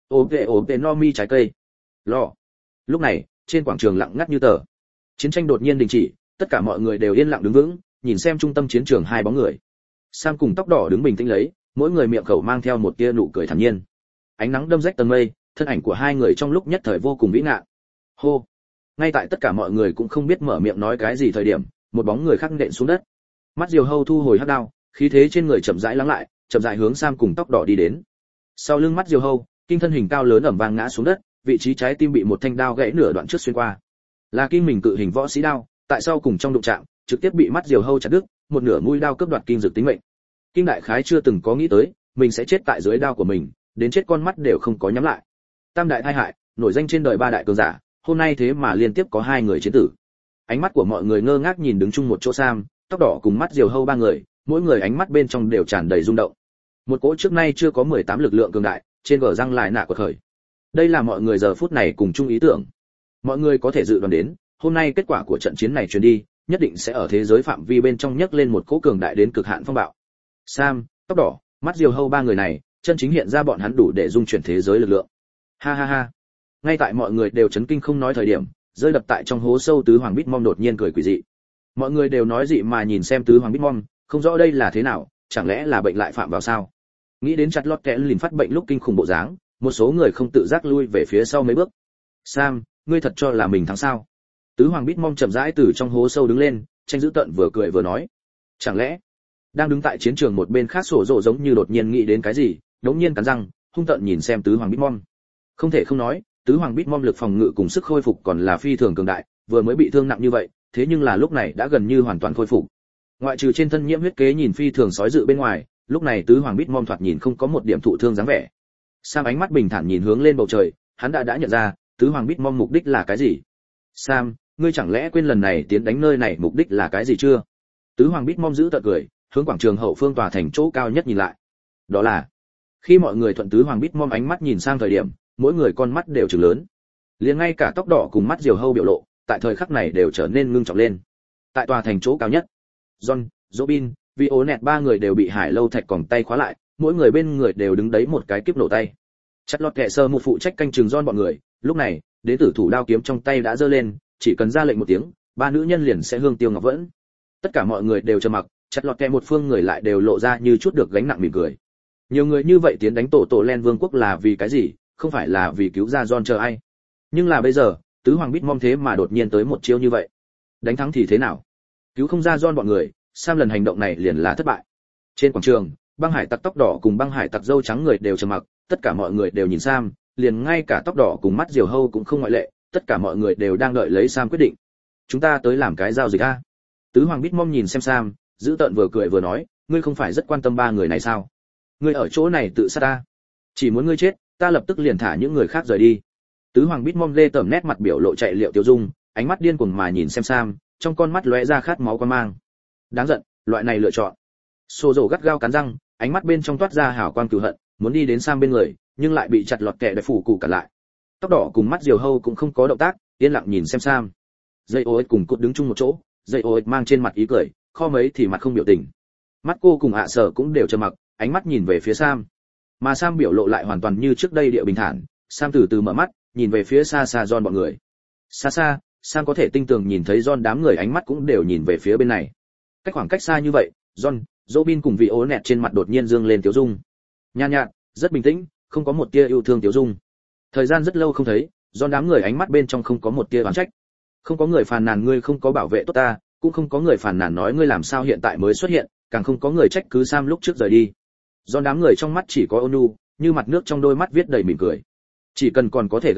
OP Nomi trái cây. Lọ. Lúc này, trên quảng trường lặng ngắt như tờ. Chiến tranh đột nhiên đình chỉ, tất cả mọi người đều yên lặng đứng vững, nhìn xem trung tâm chiến trường hai bóng người. Sam cùng tóc đỏ đứng bình tĩnh lấy, mỗi người miệng khẩu mang theo một tia nụ cười thản nhiên. Ánh nắng đâm rách tầng mây, thân ảnh của hai người trong lúc nhất thời vô cùng vĩ ngạn. Hô. Ngay tại tất cả mọi người cũng không biết mở miệng nói cái gì thời điểm, một bóng người khác nện xuống đất. Mắt Diều Hâu thu hồi hắc đao, khí thế trên người chậm rãi lắng lại, chậm rãi hướng Sam cùng tóc đỏ đi đến. Sau lưng Mắt Diều Hâu, kinh thân hình cao lớn ẩm vang ngã xuống đất, vị trí trái tim bị một thanh đao gãy nửa đoạn trước xuyên qua. Là kinh mình cự hình võ sĩ đao, tại sau cùng trong đụng chạm, trực tiếp bị Mắt Diều Hâu chặt đứt, một nửa mũi đao cướp đoạt kinh dược tính mệnh. Kinh đại khái chưa từng có nghĩ tới, mình sẽ chết tại dưới đao của mình, đến chết con mắt đều không có nhắm lại. Tam đại tai hại, nổi danh trên đời ba đại cường giả, hôm nay thế mà liên tiếp có hai người chiến tử. Ánh mắt của mọi người ngơ ngác nhìn đứng chung một chỗ Sam, tóc đỏ cùng Mắt Diều Hâu ba người, mỗi người ánh mắt bên trong đều tràn đầy rung động. Một cỗ trước nay chưa có 18 lực lượng cường đại, trên gờ răng lại nạ của khởi. Đây là mọi người giờ phút này cùng chung ý tưởng. Mọi người có thể dự đoán đến, hôm nay kết quả của trận chiến này truyền đi, nhất định sẽ ở thế giới phạm vi bên trong nhấc lên một cỗ cường đại đến cực hạn phong bạo. Sam, tóc đỏ, Mắt Diều Hâu ba người này, chân chính hiện ra bọn hắn đủ để dung chuyển thế giới lực lượng. Ha ha ha. Ngay tại mọi người đều chấn kinh không nói thời điểm, rơi đập tại trong hố sâu tứ hoàng Bitmon đột nhiên cười quỷ dị. Mọi người đều nói dị mà nhìn xem tứ hoàng Bitmon, không rõ đây là thế nào, chẳng lẽ là bệnh lại phạm vào sao? Nghĩ đến chặt lót kẽ lìn phát bệnh lúc kinh khủng bộ dáng, một số người không tự giác lui về phía sau mấy bước. Sam, ngươi thật cho là mình thắng sao? Tứ hoàng Bitmon chậm rãi từ trong hố sâu đứng lên, tranh dữ tận vừa cười vừa nói. Chẳng lẽ đang đứng tại chiến trường một bên khác sổ rộ giống như đột nhiên nghĩ đến cái gì, đống nhiên cắn răng, hung tợn nhìn xem tứ hoàng Bitmon. Không thể không nói, tứ hoàng Bitmon lực phòng ngự cùng sức khôi phục còn là phi thường cường đại, vừa mới bị thương nặng như vậy, thế nhưng là lúc này đã gần như hoàn toàn khôi phục. Ngoại trừ trên thân nhiễm huyết kế nhìn phi thường sói dự bên ngoài, lúc này tứ hoàng Bitmon thoạt nhìn không có một điểm thụ thương dáng vẻ. Sam ánh mắt bình thản nhìn hướng lên bầu trời, hắn đã nhận ra, tứ hoàng Bitmon mục đích là cái gì. Sam, ngươi chẳng lẽ quên lần này tiến đánh nơi này mục đích là cái gì chưa? Tứ hoàng Bitmon giữ tợn cười, hướng quảng trường hậu phương tòa thành chỗ cao nhất nhìn lại. Đó là, khi mọi người thuận tứ hoàng Bitmon ánh mắt nhìn sang thời điểm, mỗi người con mắt đều trừng lớn. Liền ngay cả tóc đỏ cùng Mắt Diều Hâu biểu lộ, tại thời khắc này đều trở nên ngưng trọng lên. Tại tòa thành chỗ cao nhất, John, Robin, Violet ba người đều bị Hải Lâu Thạch còng tay khóa lại, mỗi người bên người đều đứng đấy một cái kiếp nổ tay. Chặt lọt kẻ sơ một phụ trách canh chừng John bọn người, lúc này, đến tử thủ đao kiếm trong tay đã giơ lên, chỉ cần ra lệnh một tiếng, ba nữ nhân liền sẽ hương tiêu ngọc vẫn. Tất cả mọi người đều trầm mặc, chặt lọt kẻ một phương người lại đều lộ ra như chút được gánh nặng mỉm cười. Nhiều người như vậy tiến đánh tổ len vương quốc là vì cái gì? Không phải là vì cứu ra John chờ ai. Nhưng là bây giờ, tứ hoàng Bitmon thế mà đột nhiên tới một chiêu như vậy. Đánh thắng thì thế nào? Cứu không ra John bọn người, Sam lần hành động này liền là thất bại. Trên quảng trường, băng hải tặc tóc đỏ cùng băng hải tặc râu trắng người đều trầm mặc, tất cả mọi người đều nhìn Sam, liền ngay cả tóc đỏ cùng Mắt Diều Hâu cũng không ngoại lệ, tất cả mọi người đều đang đợi lấy Sam quyết định. Chúng ta tới làm cái giao dịch a? Tứ hoàng Bitmon nhìn xem Sam, giữ tợn vừa cười vừa nói, ngươi không phải rất quan tâm ba người này sao? Ngươi ở chỗ này tự sát ta, chỉ muốn ngươi chết, ta lập tức liền thả những người khác rời đi. Tứ hoàng Bitmon lê tởm nét mặt biểu lộ chạy liệu tiêu dung, ánh mắt điên cuồng mà nhìn xem Sam, trong con mắt lóe ra khát máu quan mang. Đáng giận, loại này lựa chọn. Sô Dầu gắt gao cắn răng, ánh mắt bên trong toát ra hào quang cừu hận, muốn đi đến Sam bên người, nhưng lại bị chặt lọt kẻ đại phủ cụ cản lại. Tóc đỏ cùng Mắt Diều Hâu cũng không có động tác, yên lặng nhìn xem Sam. Dây Oet cùng cột đứng chung một chỗ, Dây Oet mang trên mặt ý cười, kho mấy thì mặt không biểu tình. Mắt cô cùng ạ sở cũng đều trầm mặc, ánh mắt nhìn về phía Sam. Mà Sam biểu lộ lại hoàn toàn như trước đây địa bình thản. Sam từ từ mở mắt, nhìn về phía xa xa John bọn người. Xa xa, Sam có thể tinh tường nhìn thấy John đám người ánh mắt cũng đều nhìn về phía bên này. Cách khoảng cách xa như vậy, John, Robin cùng vị ố nẹt trên mặt đột nhiên dương lên tiếu dung. Nhàn nhạt, rất bình tĩnh, không có một tia yêu thương tiếu dung. Thời gian rất lâu không thấy, John đám người ánh mắt bên trong không có một tia oán trách. Không có người phàn nàn ngươi không có bảo vệ tốt ta, cũng không có người phàn nàn nói ngươi làm sao hiện tại mới xuất hiện, càng không có người trách cứ Sam lúc trước rời đi. John đám người trong mắt chỉ có ôn nhu, như mặt nước trong đôi mắt viết đầy mỉm cười. Chỉ cần còn có thể gặp mặt,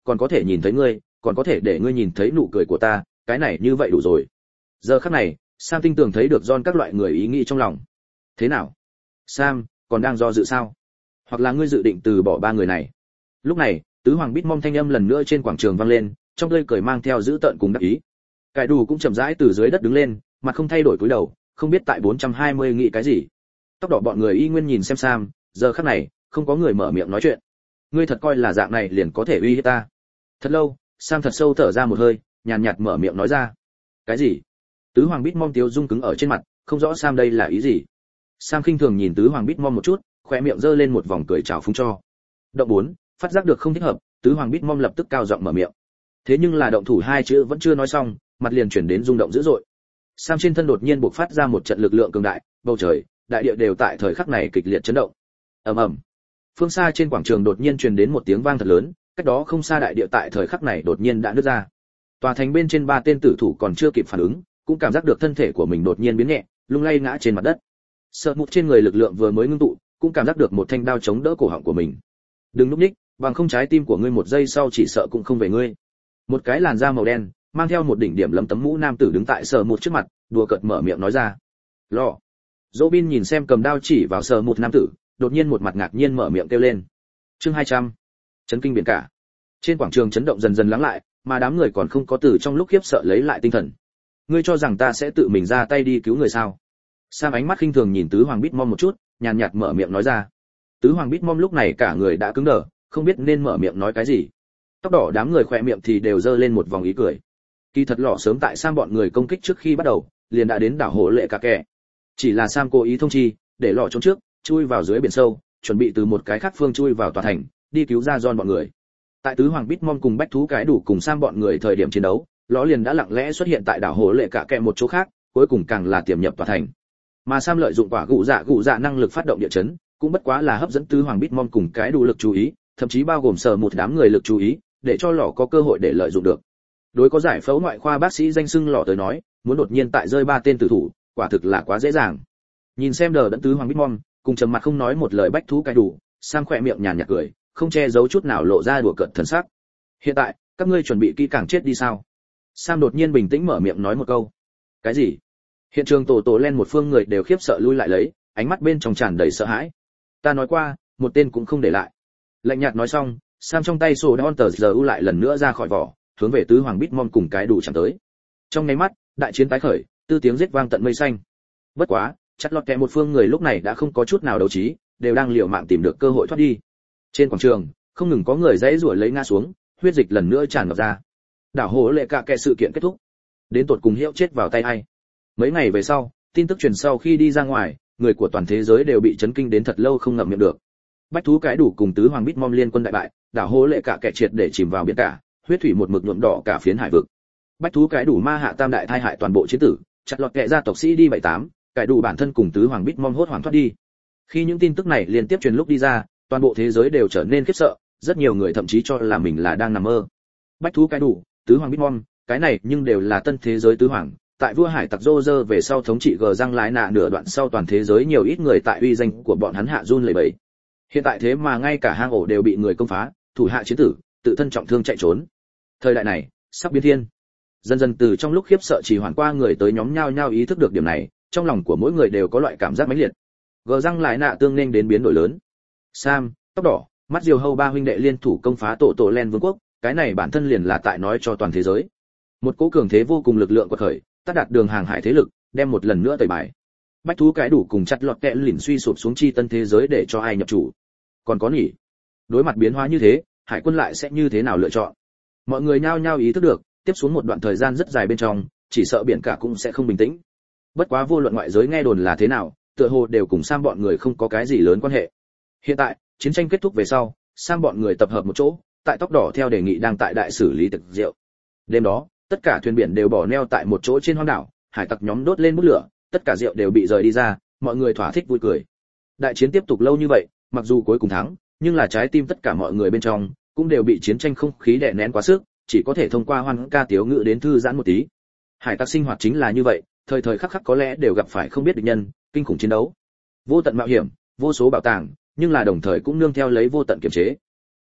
còn có thể nhìn thấy ngươi, còn có thể để ngươi nhìn thấy nụ cười của ta, cái này như vậy đủ rồi. Giờ khắc này, Sam tinh tường thấy được John các loại người ý nghĩ trong lòng. Thế nào? Sam, còn đang do dự sao? Hoặc là ngươi dự định từ bỏ ba người này? Lúc này, tứ hoàng Bitmom thanh âm lần nữa trên quảng trường vang lên, trong tươi cười mang theo dữ tợn cùng đắc ý. Cải đủ cũng chậm rãi từ dưới đất đứng lên, mặt không thay đổi cúi đầu, không biết tại 420 nghĩ cái gì. Tóc đỏ bọn người y nguyên nhìn xem Sam, giờ khắc này, không có người mở miệng nói chuyện. Ngươi thật coi là dạng này liền có thể uy hiếp ta? Thật lâu, Sam thật sâu thở ra một hơi, nhàn nhạt mở miệng nói ra. Cái gì? Tứ hoàng Bitmom tiêu rung cứng ở trên mặt, không rõ Sam đây là ý gì. Sam khinh thường nhìn tứ hoàng Bitmom một chút, khóe miệng giơ lên một vòng cười chào phúng cho. Động 4, phát giác được không thích hợp, tứ hoàng Bitmom lập tức cao giọng mở miệng. Thế nhưng là động thủ hai chữ vẫn chưa nói xong, mặt liền chuyển đến rung động dữ dội. Sam trên thân đột nhiên bộc phát ra một trận lực lượng cường đại, bầu trời, đại địa đều tại thời khắc này kịch liệt chấn động. Ầm ầm. Phương xa trên quảng trường đột nhiên truyền đến một tiếng vang thật lớn, cách đó không xa đại địa tại thời khắc này đột nhiên đã nứt ra. Tòa thành bên trên ba tên tử thủ còn chưa kịp phản ứng, cũng cảm giác được thân thể của mình đột nhiên biến nhẹ, lung lay ngã trên mặt đất. Sợ mụt trên người lực lượng vừa mới ngưng tụ, cũng cảm giác được một thanh đao chống đỡ cổ họng của mình. Đừng núp ních, bằng không trái tim của ngươi một giây sau chỉ sợ cũng không về ngươi. Một cái làn da màu đen, mang theo một đỉnh điểm lấm tấm mũ nam tử đứng tại Sở Mụt trước mặt, đùa cợt mở miệng nói ra. Lọ. Robin nhìn xem cầm đao chỉ vào Sở Mụt nam tử, đột nhiên một mặt ngạc nhiên mở miệng kêu lên. Chương 200. Chấn kinh biển cả. Trên quảng trường chấn động dần dần lắng lại, mà đám người còn không có từ trong lúc khiếp sợ lấy lại tinh thần. Ngươi cho rằng ta sẽ tự mình ra tay đi cứu người sao? Sam ánh mắt khinh thường nhìn tứ hoàng Bitmom một chút, nhàn nhạt mở miệng nói ra. Tứ hoàng Bitmom lúc này cả người đã cứng đờ, không biết nên mở miệng nói cái gì. Tóc đỏ đám người khỏe miệng thì đều giơ lên một vòng ý cười. Kỳ thật lọ sớm tại Sam bọn người công kích trước khi bắt đầu, liền đã đến đảo hồ lệ cả kẻ. Chỉ là Sam cố ý thông chi, để lọ trốn trước, chui vào dưới biển sâu, chuẩn bị từ một cái khác phương chui vào tòa thành, đi cứu ra John bọn người. Tại tứ hoàng Bitmom cùng bách thú cái đủ cùng Sam bọn người thời điểm chiến đấu, lọ liền đã lặng lẽ xuất hiện tại đảo hồ lệ cả kẻ một chỗ khác, cuối cùng càng là tiềm nhập tòa thành. Mà Sam lợi dụng quả gụ dạ năng lực phát động địa chấn, cũng bất quá là hấp dẫn tứ hoàng Bitmom cùng cái đủ lực chú ý, thậm chí bao gồm sở một đám người lực chú ý, để cho lọ có cơ hội để lợi dụng được. Đối có giải phẫu ngoại khoa bác sĩ danh xưng lọ tới nói, muốn đột nhiên tại rơi ba tên tử thủ, quả thực là quá dễ dàng. Nhìn xem đờ đẫn tứ hoàng Bitmom, cùng trầm mặt không nói một lời bách thú cái đủ, Sam khỏe miệng nhàn nhạt cười, không che giấu chút nào lộ ra đùa cợt thần sắc. Hiện tại, các ngươi chuẩn bị kỹ càng chết đi sao? Sam đột nhiên bình tĩnh mở miệng nói một câu. Cái gì? Hiện trường tổ len một phương người đều khiếp sợ lui lại lấy, ánh mắt bên trong tràn đầy sợ hãi. Ta nói qua, một tên cũng không để lại. Lạnh nhạt nói xong, Sam trong tay sổ đon tờ giờ lại lần nữa ra khỏi vỏ, hướng về tứ hoàng Bitmom cùng cái đủ chẳng tới. Trong nháy mắt, đại chiến tái khởi, tư tiếng giết vang tận mây xanh. Bất quá, chặt lọt kẹ một phương người lúc này đã không có chút nào đấu trí, đều đang liều mạng tìm được cơ hội thoát đi. Trên quảng trường, không ngừng có người dãy rủa lấy ngã xuống, huyết dịch lần nữa tràn ngập ra. Đảo hồ lệ cả kẻ sự kiện kết thúc. Đến tột cùng Hiệu chết vào tay ai? Mấy ngày về sau, tin tức truyền sau khi đi ra ngoài, người của toàn thế giới đều bị chấn kinh đến thật lâu không ngậm miệng được. Bách thú cái đủ cùng tứ hoàng Bitmom liên quân đại bại, đảo hồ lệ cả kẻ triệt để chìm vào biển cả, huyết thủy một mực nhuộm đỏ cả phiến hải vực. Bách thú cái đủ ma hạ tam đại thai hại toàn bộ chiến tử, chặt lọt kẻ gia tộc sĩ đi 78, cái đủ bản thân cùng tứ hoàng Bitmom hốt hoảng thoát đi. Khi những tin tức này liên tiếp truyền lúc đi ra, toàn bộ thế giới đều trở nên khiếp sợ, rất nhiều người thậm chí cho là mình là đang nằm mơ. Bách thú cái đủ, tứ hoàng Bitmom, cái này nhưng đều là tân thế giới tứ hoàng, tại vua hải tặc Roger về sau thống trị gờ răng lái nạ nửa đoạn sau toàn thế giới nhiều ít người tại uy danh của bọn hắn hạ run lẩy bẩy. Hiện tại thế mà ngay cả hang ổ đều bị người công phá, thủ hạ chiến tử, tự thân trọng thương chạy trốn. Thời đại này, sắp biến thiên. Dần dần từ trong lúc khiếp sợ chỉ hoàn qua người tới nhóm nhao nhao ý thức được điểm này, trong lòng của mỗi người đều có loại cảm giác mãnh liệt. Gờ răng lái nạ tương nên đến biến đổi lớn. Sam, tóc đỏ, mắt diều hâu ba huynh đệ liên thủ công phá tổ len vương quốc, cái này bản thân liền là tại nói cho toàn thế giới. Một cỗ cường thế vô cùng lực lượng quật khởi, tác đạt đường hàng hải thế lực, đem một lần nữa tẩy bài. Bách thú cái đủ cùng chặt lọt kẹ lỉnh suy sụp xuống chi tân thế giới để cho ai nhập chủ. Còn có nhỉ? Đối mặt biến hóa như thế, hải quân lại sẽ như thế nào lựa chọn? Mọi người nhao nhao ý thức được, tiếp xuống một đoạn thời gian rất dài bên trong, chỉ sợ biển cả cũng sẽ không bình tĩnh. Bất quá vô luận ngoại giới nghe đồn là thế nào, tựa hồ đều cùng Sam bọn người không có cái gì lớn quan hệ. Hiện tại, chiến tranh kết thúc về sau, Sam bọn người tập hợp một chỗ, tại tóc đỏ theo đề nghị đang tại đại xử lý thực rượu. Đêm đó, tất cả thuyền biển đều bỏ neo tại một chỗ trên hoang đảo, hải tặc nhóm đốt lên bút lửa, tất cả rượu đều bị rời đi ra, mọi người thỏa thích vui cười. Đại chiến tiếp tục lâu như vậy, mặc dù cuối cùng thắng, nhưng là trái tim tất cả mọi người bên trong cũng đều bị chiến tranh không khí đè nén quá sức, chỉ có thể thông qua hoan ca tiếu ngữ đến thư giãn một tí. Hải tặc sinh hoạt chính là như vậy, thời thời khắc khắc có lẽ đều gặp phải không biết địch nhân, kinh khủng chiến đấu, vô tận mạo hiểm, vô số bảo tàng, nhưng là đồng thời cũng nương theo lấy vô tận kiềm chế.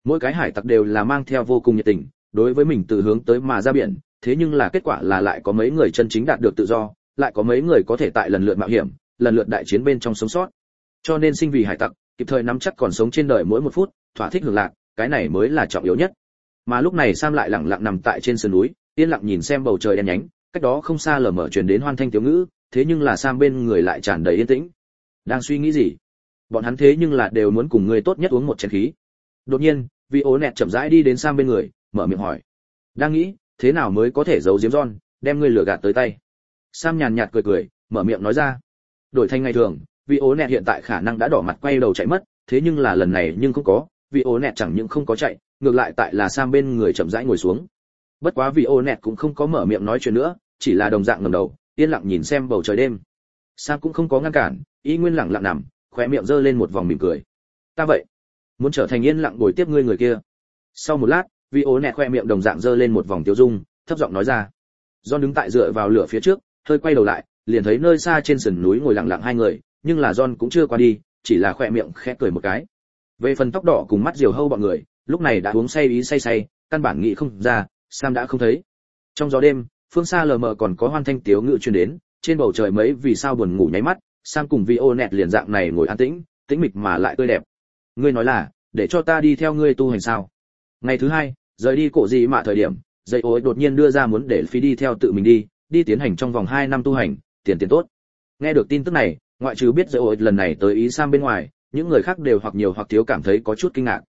Mỗi cái hải tặc đều là mang theo vô cùng nhiệt tình, đối với mình từ hướng tới mà ra biển, thế nhưng là kết quả là lại có mấy người chân chính đạt được tự do, lại có mấy người có thể tại lần lượt mạo hiểm, lần lượt đại chiến bên trong sống sót. Cho nên sinh vì hải tặc, kịp thời nắm chắc còn sống trên đời mỗi một phút, thỏa thích hưởng lạc, cái này mới là trọng yếu nhất. Mà lúc này Sam lại lặng lặng nằm tại trên sườn núi, yên lặng nhìn xem bầu trời đen nhánh, cách đó không xa lờ mờ truyền đến hoan thanh tiếng ngữ, thế nhưng là Sam bên người lại tràn đầy yên tĩnh. Đang suy nghĩ gì? Bọn hắn thế nhưng là đều muốn cùng người tốt nhất uống một chén khí. Đột nhiên, Vi ố nẹt chậm rãi đi đến Sam bên người, mở miệng hỏi. Đang nghĩ, thế nào mới có thể giấu giếm John, đem ngươi lừa gạt tới tay. Sam nhàn nhạt cười cười, mở miệng nói ra. Đổi thành ngày thường, Vi ố nẹt hiện tại khả năng đã đỏ mặt quay đầu chạy mất, thế nhưng là lần này nhưng không có, Vi ố nẹt chẳng những không có chạy, ngược lại tại là Sam bên người chậm rãi ngồi xuống. Bất quá Vi ố nẹt cũng không có mở miệng nói chuyện nữa, chỉ là đồng dạng ngẩng đầu, yên lặng nhìn xem bầu trời đêm. Sam cũng không có ngăn cản, y nguyên lặng lặng nằm, khóe miệng giơ lên một vòng mỉm cười. Ta vậy, muốn trở thành yên lặng bồi tiếp ngươi người kia. Sau một lát, Vi ố nẹt khóe miệng đồng dạng giơ lên một vòng tiêu dung, thấp giọng nói ra. John đứng tại dựa vào lửa phía trước, hơi quay đầu lại, liền thấy nơi xa trên sườn núi ngồi lặng lặng hai người, nhưng là John cũng chưa qua đi, chỉ là khóe miệng khẽ cười một cái. Về phần tóc đỏ cùng mắt diều hâu bọn người, lúc này đã uống say ý say, căn bản nghĩ không ra, Sam đã không thấy. Trong gió đêm, phương xa lờ mờ còn có hoan thanh tiếu ngự truyền đến, trên bầu trời mấy vì sao buồn ngủ nháy mắt, Sam cùng Vi ố nẹt liền dạng này ngồi an tĩnh, tĩnh mịch mà lại tươi đẹp. Ngươi nói là, để cho ta đi theo ngươi tu hành sao? Ngày thứ hai, rời đi cổ gì mà thời điểm, dây ối đột nhiên đưa ra muốn để phi đi theo tự mình đi tiến hành trong vòng 2 năm tu hành, tiền tốt. Nghe được tin tức này, ngoại trừ biết dây ối lần này tới ý Sam bên ngoài, những người khác đều hoặc nhiều hoặc thiếu cảm thấy có chút kinh ngạc.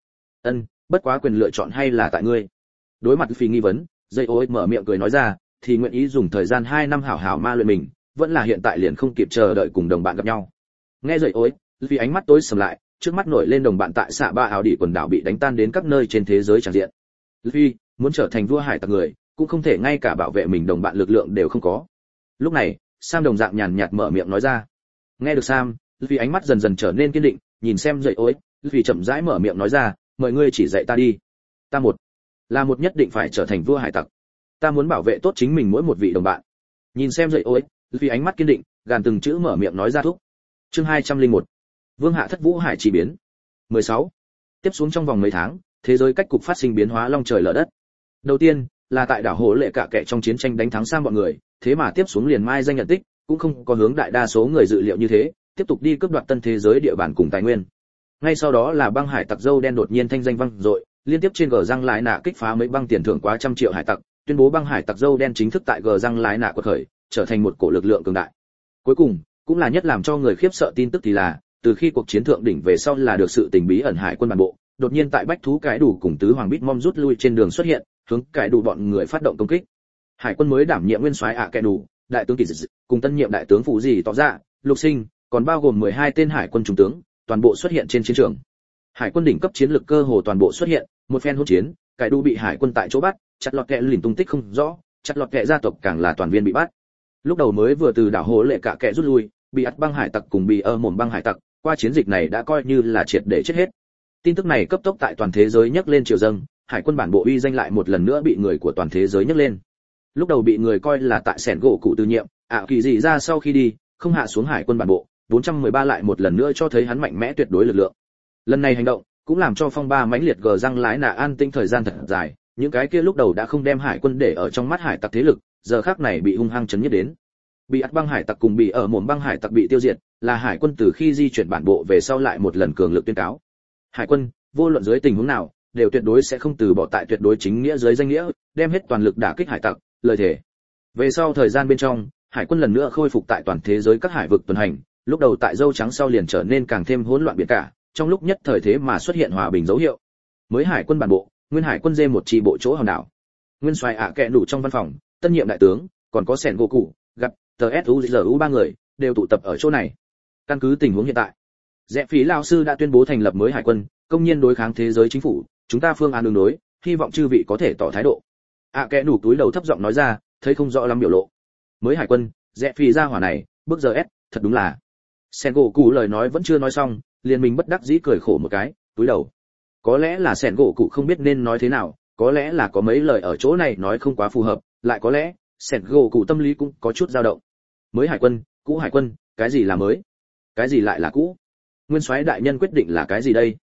Bất quá quyền lựa chọn hay là tại ngươi. Đối mặt phi nghi vấn, dây ối mở miệng cười nói ra, thì nguyện ý dùng thời gian 2 năm hảo hảo ma luyện mình, vẫn là hiện tại liền không kịp chờ đợi cùng đồng bạn gặp nhau. Nghe dây ối, vì ánh mắt tối sầm lại, trước mắt nổi lên đồng bạn tại xạ ba ảo đỉ quần đảo bị đánh tan đến các nơi trên thế giới tràn diện. Luffy muốn trở thành vua hải tặc người, cũng không thể ngay cả bảo vệ mình đồng bạn lực lượng đều không có. Lúc này, Sam đồng dạng nhàn nhạt mở miệng nói ra. Nghe được Sam, Luffy ánh mắt dần dần trở nên kiên định, nhìn xem dậy ối, Luffy chậm rãi mở miệng nói ra, mời ngươi chỉ dạy ta đi. Ta là một nhất định phải trở thành vua hải tặc. Ta muốn bảo vệ tốt chính mình mỗi một vị đồng bạn. Nhìn xem dậy ối, Luffy ánh mắt kiên định, gàn từng chữ mở miệng nói ra thúc. Chương 201. Vương hạ thất vũ hải chỉ biến. 16. Tiếp xuống trong vòng mấy tháng, thế giới cách cục phát sinh biến hóa long trời lở đất. Đầu tiên, là tại đảo Hồ Lệ Cả Kệ trong chiến tranh đánh thắng Sam bọn người, thế mà tiếp xuống liền mai danh nhận tích, cũng không có hướng đại đa số người dự liệu như thế, tiếp tục đi cướp đoạt tân thế giới địa bàn cùng tài nguyên. Ngay sau đó là băng hải tặc dâu đen đột nhiên thanh danh vang dội, liên tiếp trên gờ răng lái nạ kích phá mấy băng tiền thưởng quá 100 triệu hải tặc, tuyên bố băng hải tặc dâu đen chính thức tại gờ răng lái nạ quật khởi, trở thành một cổ lực lượng cường đại. Cuối cùng, cũng là nhất làm cho người khiếp sợ tin tức thì là, từ khi cuộc chiến thượng đỉnh về sau là được sự tình bí ẩn hải quân bản bộ, đột nhiên tại bách thú cái đủ cùng tứ hoàng bít mom rút lui trên đường xuất hiện, hướng cái đủ bọn người phát động công kích. Hải quân mới đảm nhiệm nguyên soái ạ kẻ đủ, đại tướng kỳ dị cùng tân nhiệm đại tướng phụ gì tỏ ra, lục sinh, còn bao gồm 12 tên hải quân trung tướng, toàn bộ xuất hiện trên chiến trường. Hải quân đỉnh cấp chiến lược cơ hồ toàn bộ xuất hiện, một phen hỗn chiến, cái đủ bị hải quân tại chỗ bắt, chặt lọt kẹ lỉnh tung tích không rõ, chặt lọt kẹ gia tộc càng là toàn viên bị bắt. Lúc đầu mới vừa từ đảo Hồ Lệ Cả Kệ rút lui, bị ắt băng hải tặc cùng bị mồm băng hải tặc, qua chiến dịch này đã coi như là triệt để chết hết. Tin tức này cấp tốc tại toàn thế giới nhấc lên triều dâng, hải quân bản bộ uy danh lại một lần nữa bị người của toàn thế giới nhấc lên. Lúc đầu bị người coi là tại sẻn gỗ cụ từ nhiệm, kỳ gì ra sau khi đi, không hạ xuống hải quân bản bộ, 413 lại một lần nữa cho thấy hắn mạnh mẽ tuyệt đối lực lượng. Lần này hành động cũng làm cho phong ba mãnh liệt gờ răng lái nạ an tinh thời gian thật dài, những cái kia lúc đầu đã không đem hải quân để ở trong mắt hải tặc thế lực, giờ khắc này bị hung hăng chấn nhất đến. Bị ắt băng hải tặc cùng bị mồm băng hải tặc bị tiêu diệt, là hải quân từ khi di chuyển bản bộ về sau lại một lần cường lực tuyên cáo. Hải quân, vô luận dưới tình huống nào, đều tuyệt đối sẽ không từ bỏ tại tuyệt đối chính nghĩa dưới danh nghĩa, đem hết toàn lực đả kích hải tặc, lời thề. Về sau thời gian bên trong, hải quân lần nữa khôi phục tại toàn thế giới các hải vực tuần hành, lúc đầu tại dâu trắng sau liền trở nên càng thêm hỗn loạn biển cả, trong lúc nhất thời thế mà xuất hiện hòa bình dấu hiệu. Mới hải quân bản bộ, nguyên hải quân dê một chi bộ chỗ hòn đảo. Nguyên soái ạ kệ đủ trong văn phòng, tân nhiệm đại tướng, còn có sẻn gỗ cụ, gặp tsuzu ba người đều tụ tập ở chỗ này. Căn cứ tình huống hiện tại, Rẽ Phí lão sư đã tuyên bố thành lập mới hải quân, công nhiên đối kháng thế giới chính phủ, chúng ta phương án đường đối, hy vọng chư vị có thể tỏ thái độ. Kẽ đủ túi đầu thấp giọng nói ra, thấy không rõ lắm biểu lộ. Mới hải quân, Rẽ Phí ra hỏa này, bước giờ thật đúng là. Sẻn gỗ cụ lời nói vẫn chưa nói xong, liền mình bất đắc dĩ cười khổ một cái, túi đầu. Có lẽ là sẻn gỗ cụ không biết nên nói thế nào, có lẽ là có mấy lời ở chỗ này nói không quá phù hợp, lại có lẽ sẻn gỗ cụ tâm lý cũng có chút dao động. Mới hải quân, cũ hải quân, cái gì là mới, cái gì lại là cũ? Nguyên soái đại nhân quyết định là cái gì đây?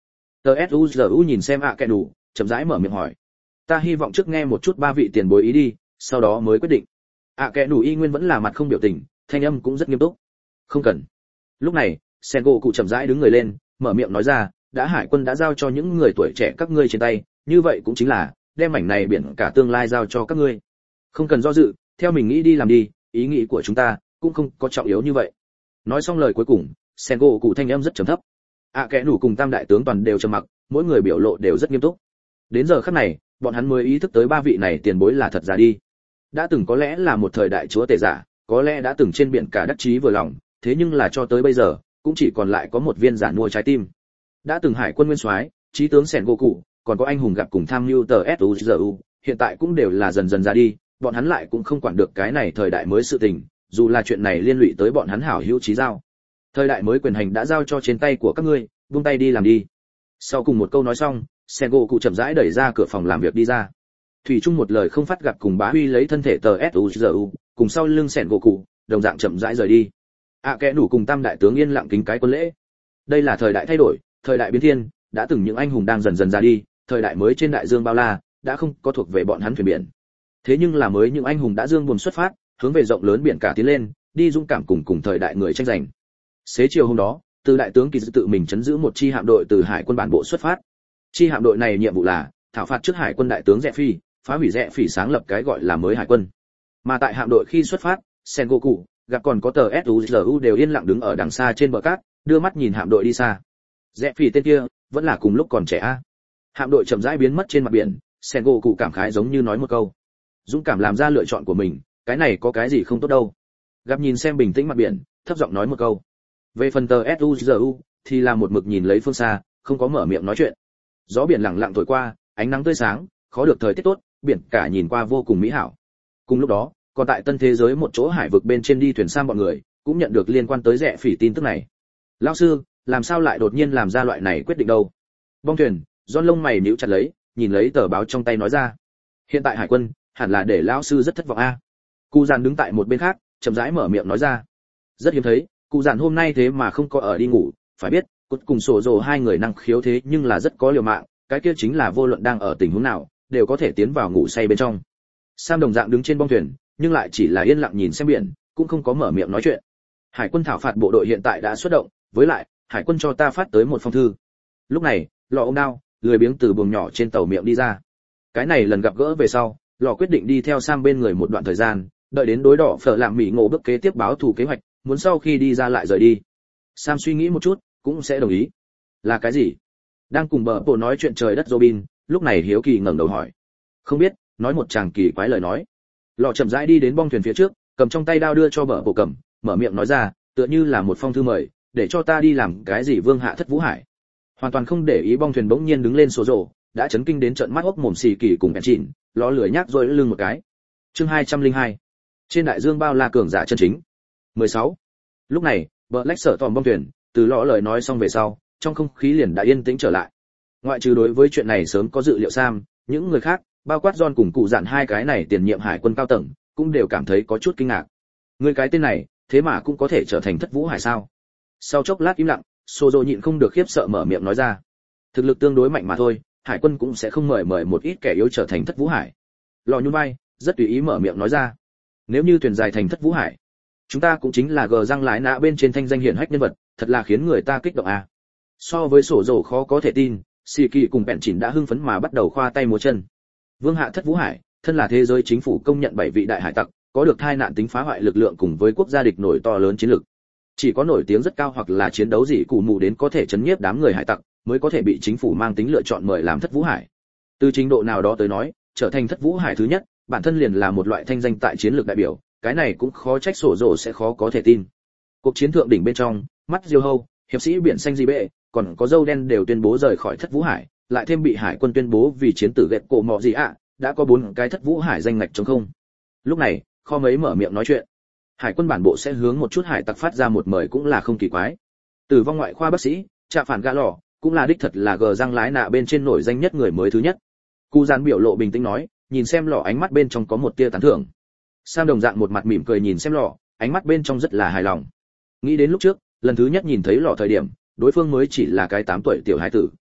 tsuzu nhìn xem ạ kẽ đủ, chậm rãi mở miệng hỏi. Ta hy vọng trước nghe một chút ba vị tiền bối ý đi, sau đó mới quyết định. ạ kẽ đủ y nguyên vẫn là mặt không biểu tình, thanh âm cũng rất nghiêm túc. Không cần. Lúc này Sengoku chậm rãi đứng người lên, mở miệng nói ra, đã hải quân đã giao cho những người tuổi trẻ các ngươi trên tay, như vậy cũng chính là đem mảnh này biển cả tương lai giao cho các ngươi. Không cần do dự, theo mình nghĩ đi làm đi, ý nghĩ của chúng ta cũng không có trọng yếu như vậy. Nói xong lời cuối cùng, Sengoku thanh âm rất trầm thấp. Kẽ nủ cùng tam đại tướng toàn đều trầm mặc, mỗi người biểu lộ đều rất nghiêm túc. Đến giờ khắc này, bọn hắn mới ý thức tới ba vị này tiền bối là thật giả đi. Đã từng có lẽ là một thời đại chúa tể giả, có lẽ đã từng trên biển cả đắc chí vừa lòng, thế nhưng là cho tới bây giờ, cũng chỉ còn lại có một viên giả nuôi trái tim. Đã từng hải quân nguyên soái, chí tướng Sengoku, còn có anh hùng gặp cùng tham mưu tờ SUZU, hiện tại cũng đều là dần dần ra đi, bọn hắn lại cũng không quản được cái này thời đại mới sự tình, dù là chuyện này liên lụy tới bọn hắn hảo hữu chí giao. Thời đại mới quyền hành đã giao cho trên tay của các ngươi, buông tay đi làm đi. Sau cùng một câu nói xong, Sengoku chậm rãi đẩy ra cửa phòng làm việc đi ra. Thủy chung một lời không phát gặp cùng Bá Huy lấy thân thể tờ SUZU, cùng sau lưng Sengoku, đồng dạng chậm rãi rời đi. Kẽ nủ cùng tam đại tướng yên lặng kính cái quân lễ. Đây là thời đại thay đổi, thời đại biến thiên, đã từng những anh hùng đang dần dần ra đi, thời đại mới trên đại dương bao la đã không có thuộc về bọn hắn thuyền biển. Thế nhưng là mới những anh hùng đã dương buồm xuất phát, hướng về rộng lớn biển cả tiến lên, đi dũng cảm cùng thời đại người tranh giành. Xế chiều hôm đó, từ đại tướng Kỳ Dư tự mình chấn giữ một chi hạm đội từ hải quân bản bộ xuất phát. Chi hạm đội này nhiệm vụ là thảo phạt trước hải quân đại tướng Rẽ Phi, phá hủy Rẽ Phi sáng lập cái gọi là mới hải quân. Mà tại hạm đội khi xuất phát, Sengoku gặp còn có tờ SUZU đều yên lặng đứng ở đằng xa trên bờ cát, đưa mắt nhìn hạm đội đi xa. Rẽ Phi tên kia vẫn là cùng lúc còn trẻ a. Hạm đội chậm rãi biến mất trên mặt biển, Sengoku cảm khái giống như nói một câu. Dũng cảm làm ra lựa chọn của mình, cái này có cái gì không tốt đâu. Gặp nhìn xem bình tĩnh mặt biển, thấp giọng nói một câu. Về phần tờ SUZU thì là một mực nhìn lấy phương xa, không có mở miệng nói chuyện. Gió biển lặng lặng thổi qua, ánh nắng tươi sáng, khó được thời tiết tốt, biển cả nhìn qua vô cùng mỹ hảo. Cùng lúc đó, còn tại tân thế giới một chỗ hải vực bên trên đi thuyền sang bọn người, cũng nhận được liên quan tới Rẽ Phỉ tin tức này. Lão sư, làm sao lại đột nhiên làm ra loại này quyết định đâu? Bong thuyền, John lông mày nhíu chặt lấy, nhìn lấy tờ báo trong tay nói ra. Hiện tại hải quân, hẳn là để lão sư rất thất vọng a. Cụ Giản đứng tại một bên khác, chậm rãi mở miệng nói ra. Rất hiếm thấy, Cụ Giản hôm nay thế mà không có ở đi ngủ, phải biết, cốt cùng sổ rồ hai người năng khiếu thế nhưng là rất có liều mạng, cái kia chính là vô luận đang ở tình huống nào, đều có thể tiến vào ngủ say bên trong. Sam đồng dạng đứng trên bong thuyền, nhưng lại chỉ là yên lặng nhìn xem biển, cũng không có mở miệng nói chuyện. Hải quân thảo phạt bộ đội hiện tại đã xuất động, với lại, hải quân cho ta phát tới một phong thư. Lúc này, Lọ ôm đao, lười biếng từ buồng nhỏ trên tàu miệng đi ra. Cái này lần gặp gỡ về sau, Lọ quyết định đi theo Sam bên người một đoạn thời gian, đợi đến đối đỏ phở làm mỉ ngộ bước kế tiếp báo thù kế hoạch, muốn sau khi đi ra lại rời đi. Sam suy nghĩ một chút, cũng sẽ đồng ý. Là cái gì? Đang cùng bờ bộ nói chuyện trời đất Robin, lúc này hiếu kỳ ngẩng đầu hỏi. Không biết, nói một chàng kỳ quái lời nói. Lọ chậm rãi đi đến bong thuyền phía trước, cầm trong tay đao đưa cho bờ bộ cầm, mở miệng nói ra, tựa như là một phong thư mời, để cho ta đi làm cái gì vương hạ thất vũ hải. Hoàn toàn không để ý bong thuyền bỗng nhiên đứng lên số rổ, đã chấn kinh đến trợn mắt hốc mồm xì kỳ cùng bèn chỉnh, ló lười nhác rồi lưng một cái. Chương 202. Trên đại dương bao la cường giả chân chính. 16. Lúc này, Black sở tòm bong thuyền, từ lõ lời nói xong về sau, trong không khí liền đã yên tĩnh trở lại. Ngoại trừ đối với chuyện này sớm có dự liệu Sam, những người khác, bao quát John cùng Cụ Dạn hai cái này tiền nhiệm hải quân cao tầng, cũng đều cảm thấy có chút kinh ngạc. Người cái tên này, thế mà cũng có thể trở thành thất vũ hải sao? Sau chốc lát im lặng, Sozo nhịn không được khiếp sợ mở miệng nói ra. Thực lực tương đối mạnh mà thôi, hải quân cũng sẽ không mời một ít kẻ yếu trở thành thất vũ hải. Lò nhún vai, rất tùy ý mở miệng nói ra. Nếu như thuyền dài thành thất vũ hải, chúng ta cũng chính là gờ răng lái nã bên trên thanh danh hiển hách nhân vật, thật là khiến người ta kích động à. So với sổ dầu khó có thể tin, Sĩ Kỳ cùng Bèn Chỉnh đã hưng phấn mà bắt đầu khoa tay múa chân. Vương hạ thất vũ hải, thân là thế giới chính phủ công nhận 7 vị đại hải tặc, có được thai nạn tính phá hoại lực lượng cùng với quốc gia địch nổi to lớn chiến lực. Chỉ có nổi tiếng rất cao hoặc là chiến đấu gì cụ mù đến có thể chấn nhiếp đám người hải tặc, mới có thể bị chính phủ mang tính lựa chọn mời làm thất vũ hải. Từ trình độ nào đó tới nói, trở thành thất vũ hải thứ nhất, bản thân liền là một loại thanh danh tại chiến lược đại biểu, cái này cũng khó trách sổ rồ sẽ khó có thể tin. Cuộc chiến thượng đỉnh bên trong, mắt diêu hâu, hiệp sĩ biển xanh di bệ, còn có dâu đen đều tuyên bố rời khỏi thất vũ hải, lại thêm bị hải quân tuyên bố vì chiến tử gẹt cổ mọ gì ạ, đã có 4 cái thất vũ hải danh ngạch trống không. Lúc này, kho mấy mở miệng nói chuyện. Hải quân bản bộ sẽ hướng một chút hải tặc phát ra một mời cũng là không kỳ quái. Tử vong ngoại khoa bác sĩ, Trạ Phản Gã Lò, cũng là đích thật là gờ răng lái nạ bên trên nổi danh nhất người mới thứ nhất. Cụ Giản biểu lộ bình tĩnh nói, nhìn xem Lò ánh mắt bên trong có một tia tán thưởng. Sam đồng dạng một mặt mỉm cười nhìn xem Lò, ánh mắt bên trong rất là hài lòng. Nghĩ đến lúc trước, lần thứ nhất nhìn thấy Lò thời điểm, đối phương mới chỉ là cái 8 tuổi tiểu hải tử,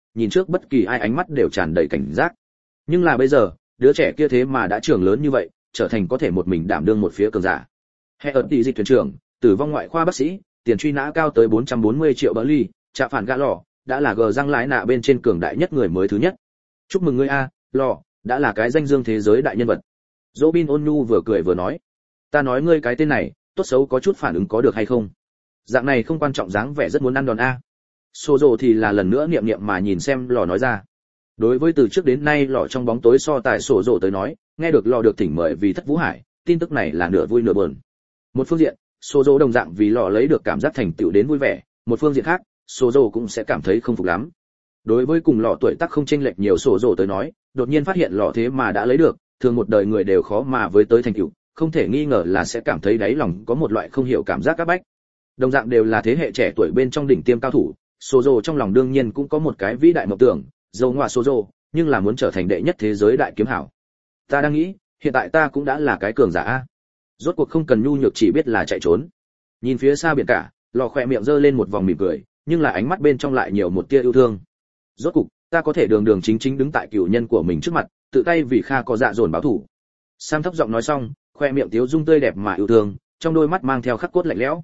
nhìn trước bất kỳ ai ánh mắt đều tràn đầy cảnh giác. Nhưng là bây giờ, đứa trẻ kia thế mà đã trưởng lớn như vậy, trở thành có thể một mình đảm đương một phía cường giả. Hệ ẩn tỷ dịch thuyền trưởng, tử vong ngoại khoa bác sĩ, tiền truy nã cao tới 440 triệu bờ ly, trạ phản gã lò, đã là gờ răng lái nạ bên trên cường đại nhất người mới thứ nhất. Chúc mừng ngươi a, lò, đã là cái danh dương thế giới đại nhân vật. Robin ôn nhu vừa cười vừa nói, ta nói ngươi cái tên này, tốt xấu có chút phản ứng có được hay không? Dạng này không quan trọng, dáng vẻ rất muốn ăn đòn a. Sozo thì là lần nữa niệm niệm mà nhìn xem lò nói ra. Đối với từ trước đến nay lò trong bóng tối so tài Sozo tới nói, nghe được lò được thỉnh mời vì Thất Vũ Hải, tin tức này là nửa vui nửa buồn. Một phương diện, Sozo đồng dạng vì lò lấy được cảm giác thành tựu đến vui vẻ, một phương diện khác, Sozo cũng sẽ cảm thấy không phục lắm. Đối với cùng lò tuổi tác không chênh lệch nhiều Sozo tới nói, đột nhiên phát hiện lò thế mà đã lấy được, thường một đời người đều khó mà với tới thành tựu, không thể nghi ngờ là sẽ cảm thấy đáy lòng có một loại không hiểu cảm giác các bách. Đồng dạng đều là thế hệ trẻ tuổi bên trong đỉnh tiêm cao thủ, Sozo trong lòng đương nhiên cũng có một cái vĩ đại mộng tưởng, dầu ngoại Sozo, nhưng là muốn trở thành đệ nhất thế giới đại kiếm hảo. Ta đang nghĩ, hiện tại ta cũng đã là cái cường giả a. Rốt cuộc không cần nhu nhược, chỉ biết là chạy trốn. Nhìn phía xa biển cả, lò khỏe miệng giơ lên một vòng mỉm cười, nhưng là ánh mắt bên trong lại nhiều một tia yêu thương. Rốt cuộc, ta có thể đường đường chính chính đứng tại cửu nhân của mình trước mặt, tự tay vì Kha có dạ dồn báo thủ. Sam thấp giọng nói xong, khoe miệng tiếu dung tươi đẹp mà yêu thương, trong đôi mắt mang theo khắc cốt lạnh lẽo.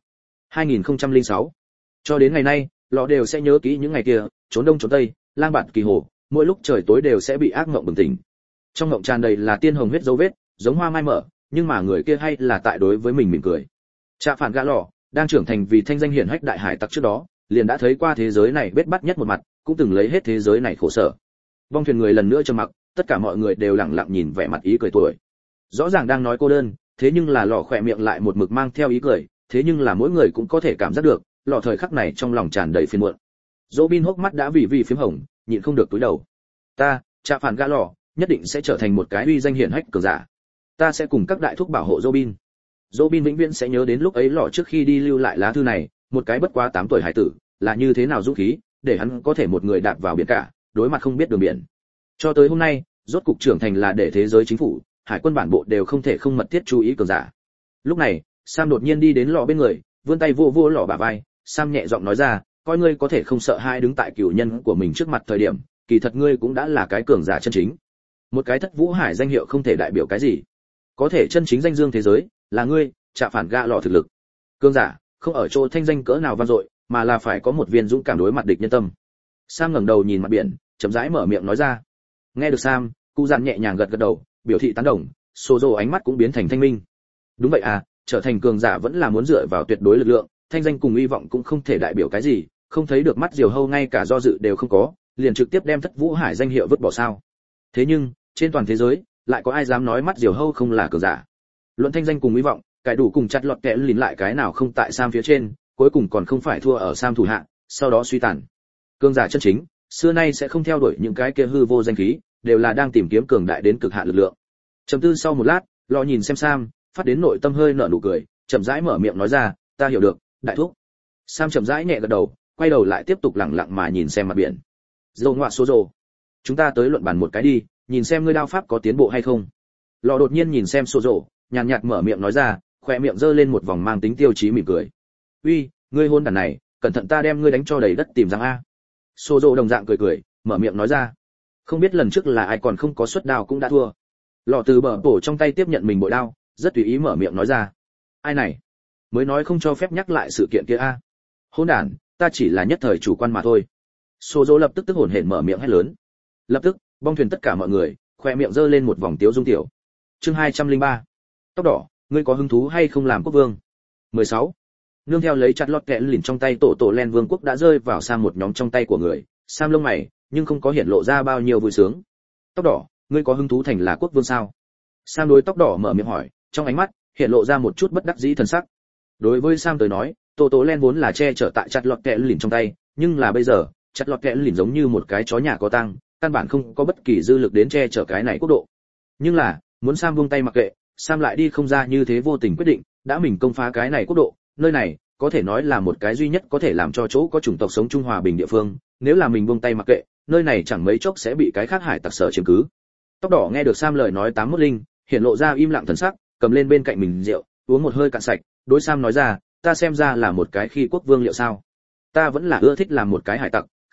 2006. Cho đến ngày nay, lọ đều sẽ nhớ kỹ những ngày kia, trốn đông trốn tây, lang bạt kỳ hồ, mỗi lúc trời tối đều sẽ bị ác mộng bừng tỉnh. Trong mộng tràn đầy là tiên hồng huyết dấu vết, giống hoa mai mở, nhưng mà người kia hay là tại đối với mình mỉm cười. Trạ phản gã lọ, đang trưởng thành vì thanh danh hiển hách đại hải tặc trước đó, liền đã thấy qua thế giới này bết bát nhất một mặt, cũng từng lấy hết thế giới này khổ sở. Vong thuyền người lần nữa trầm mặc, tất cả mọi người đều lặng lặng nhìn vẻ mặt ý cười tuổi. Rõ ràng đang nói cô đơn, thế nhưng là lọ khỏe miệng lại một mực mang theo ý cười, thế nhưng là mỗi người cũng có thể cảm giác được, lọ thời khắc này trong lòng tràn đầy phiền muộn. Robin hốc mắt đã vì phím hồng, nhịn không được túi đầu. Ta, Trạ phản gã lọ, nhất định sẽ trở thành một cái uy danh hiển hách cường giả. Ta sẽ cùng các đại thúc bảo hộ Robin. Robin vĩnh viễn sẽ nhớ đến lúc ấy lọ trước khi đi lưu lại lá thư này, một cái bất quá 8 tuổi hải tử, là như thế nào dũng khí, để hắn có thể một người đạp vào biển cả, đối mặt không biết đường biển. Cho tới hôm nay, rốt cục trưởng thành là để thế giới chính phủ, hải quân bản bộ đều không thể không mật thiết chú ý cường giả. Lúc này, Sam đột nhiên đi đến lọ bên người, vươn tay vô vô lọ bả vai, Sam nhẹ giọng nói ra, coi ngươi có thể không sợ hai đứng tại cửu nhân của mình trước mặt thời điểm, kỳ thật ngươi cũng đã là cái cường giả chân chính. Một cái Thất Vũ Hải danh hiệu không thể đại biểu cái gì, có thể chân chính danh dương thế giới là ngươi, Trạ phản gã lọ thực lực. Cường giả không ở chỗ thanh danh cỡ nào vang dội, mà là phải có một viên dũng cảm đối mặt địch nhân tâm. Sam ngẩng đầu nhìn mặt biển, chậm rãi mở miệng nói ra. Nghe được Sam, cụ dặn nhẹ nhàng gật gật đầu, biểu thị tán đồng. Sozo ánh mắt cũng biến thành thanh minh. Đúng vậy à, trở thành cường giả vẫn là muốn dựa vào tuyệt đối lực lượng, thanh danh cùng hy vọng cũng không thể đại biểu cái gì, không thấy được mắt Diều Hâu ngay cả do dự đều không có, liền trực tiếp đem Thất Vũ Hải danh hiệu vứt bỏ sao? Thế nhưng, trên toàn thế giới, lại có ai dám nói mắt Diều Hâu không là cường giả? Luận thanh danh cùng hy vọng, cái đủ cùng chặt lọt kẽ lìn lại cái nào không tại Sam phía trên, cuối cùng còn không phải thua ở Sam thủ hạ, sau đó suy tàn. Cường giả chân chính, xưa nay sẽ không theo đuổi những cái kia hư vô danh khí, đều là đang tìm kiếm cường đại đến cực hạn lực lượng. Trầm tư sau một lát, lo nhìn xem Sam, phát đến nội tâm hơi nở nụ cười, chậm rãi mở miệng nói ra, ta hiểu được, đại thúc. Sam chậm rãi nhẹ gật đầu, quay đầu lại tiếp tục lặng lặng mà nhìn xem mặt biển. Dầu ngoạ Sozo, chúng ta tới luận bàn một cái đi, nhìn xem ngươi đao pháp có tiến bộ hay không. Lọ đột nhiên nhìn xem Sozo, nhàn nhạt mở miệng nói ra, khóe miệng giơ lên một vòng mang tính tiêu chí mỉm cười. Uy, ngươi hôn đàn này, cẩn thận ta đem ngươi đánh cho đầy đất tìm răng a. Sozo đồng dạng cười cười, mở miệng nói ra. Không biết lần trước là ai còn không có xuất đao cũng đã thua. Lọ từ bờ bổ trong tay tiếp nhận mình bội đao, rất tùy ý mở miệng nói ra. Ai này? Mới nói không cho phép nhắc lại sự kiện kia a. Hôn đàn, ta chỉ là nhất thời chủ quan mà thôi. Sozo lập tức tức hổn hển mở miệng hét lớn. Lập tức, bong thuyền tất cả mọi người, khoe miệng giơ lên một vòng tiếu dung tiểu. Chương 203. Tóc đỏ, ngươi có hứng thú hay không làm quốc vương? 16. Nương theo lấy chặt lọt kẽ lìn trong tay tổ len vương quốc đã rơi vào sang một nhóm trong tay của người, Sam lông mày, nhưng không có hiện lộ ra bao nhiêu vui sướng. Tóc đỏ, ngươi có hứng thú thành là quốc vương sao? Sam đối tóc đỏ mở miệng hỏi, trong ánh mắt hiện lộ ra một chút bất đắc dĩ thần sắc. Đối với Sam tới nói, tổ len vốn là che chở tại chặt lọt kẽ lìn trong tay, nhưng là bây giờ, chặt lọt kẽ lìn giống như một cái chó nhà có tang, căn bản không có bất kỳ dư lực đến che chở cái này quốc độ. Nhưng là, muốn Sam buông tay mặc kệ, Sam lại đi không ra như thế vô tình quyết định, đã mình công phá cái này quốc độ, nơi này có thể nói là một cái duy nhất có thể làm cho chỗ có chủng tộc sống chung hòa bình địa phương, nếu là mình buông tay mặc kệ, nơi này chẳng mấy chốc sẽ bị cái khác hải tặc sở chiếm cứ. Tóc đỏ nghe được Sam lời nói 81 linh, hiện lộ ra im lặng thần sắc, cầm lên bên cạnh mình rượu, uống một hơi cạn sạch, đối Sam nói ra, ta xem ra là một cái khi quốc vương liệu sao? Ta vẫn là ưa thích làm một cái hải tặc,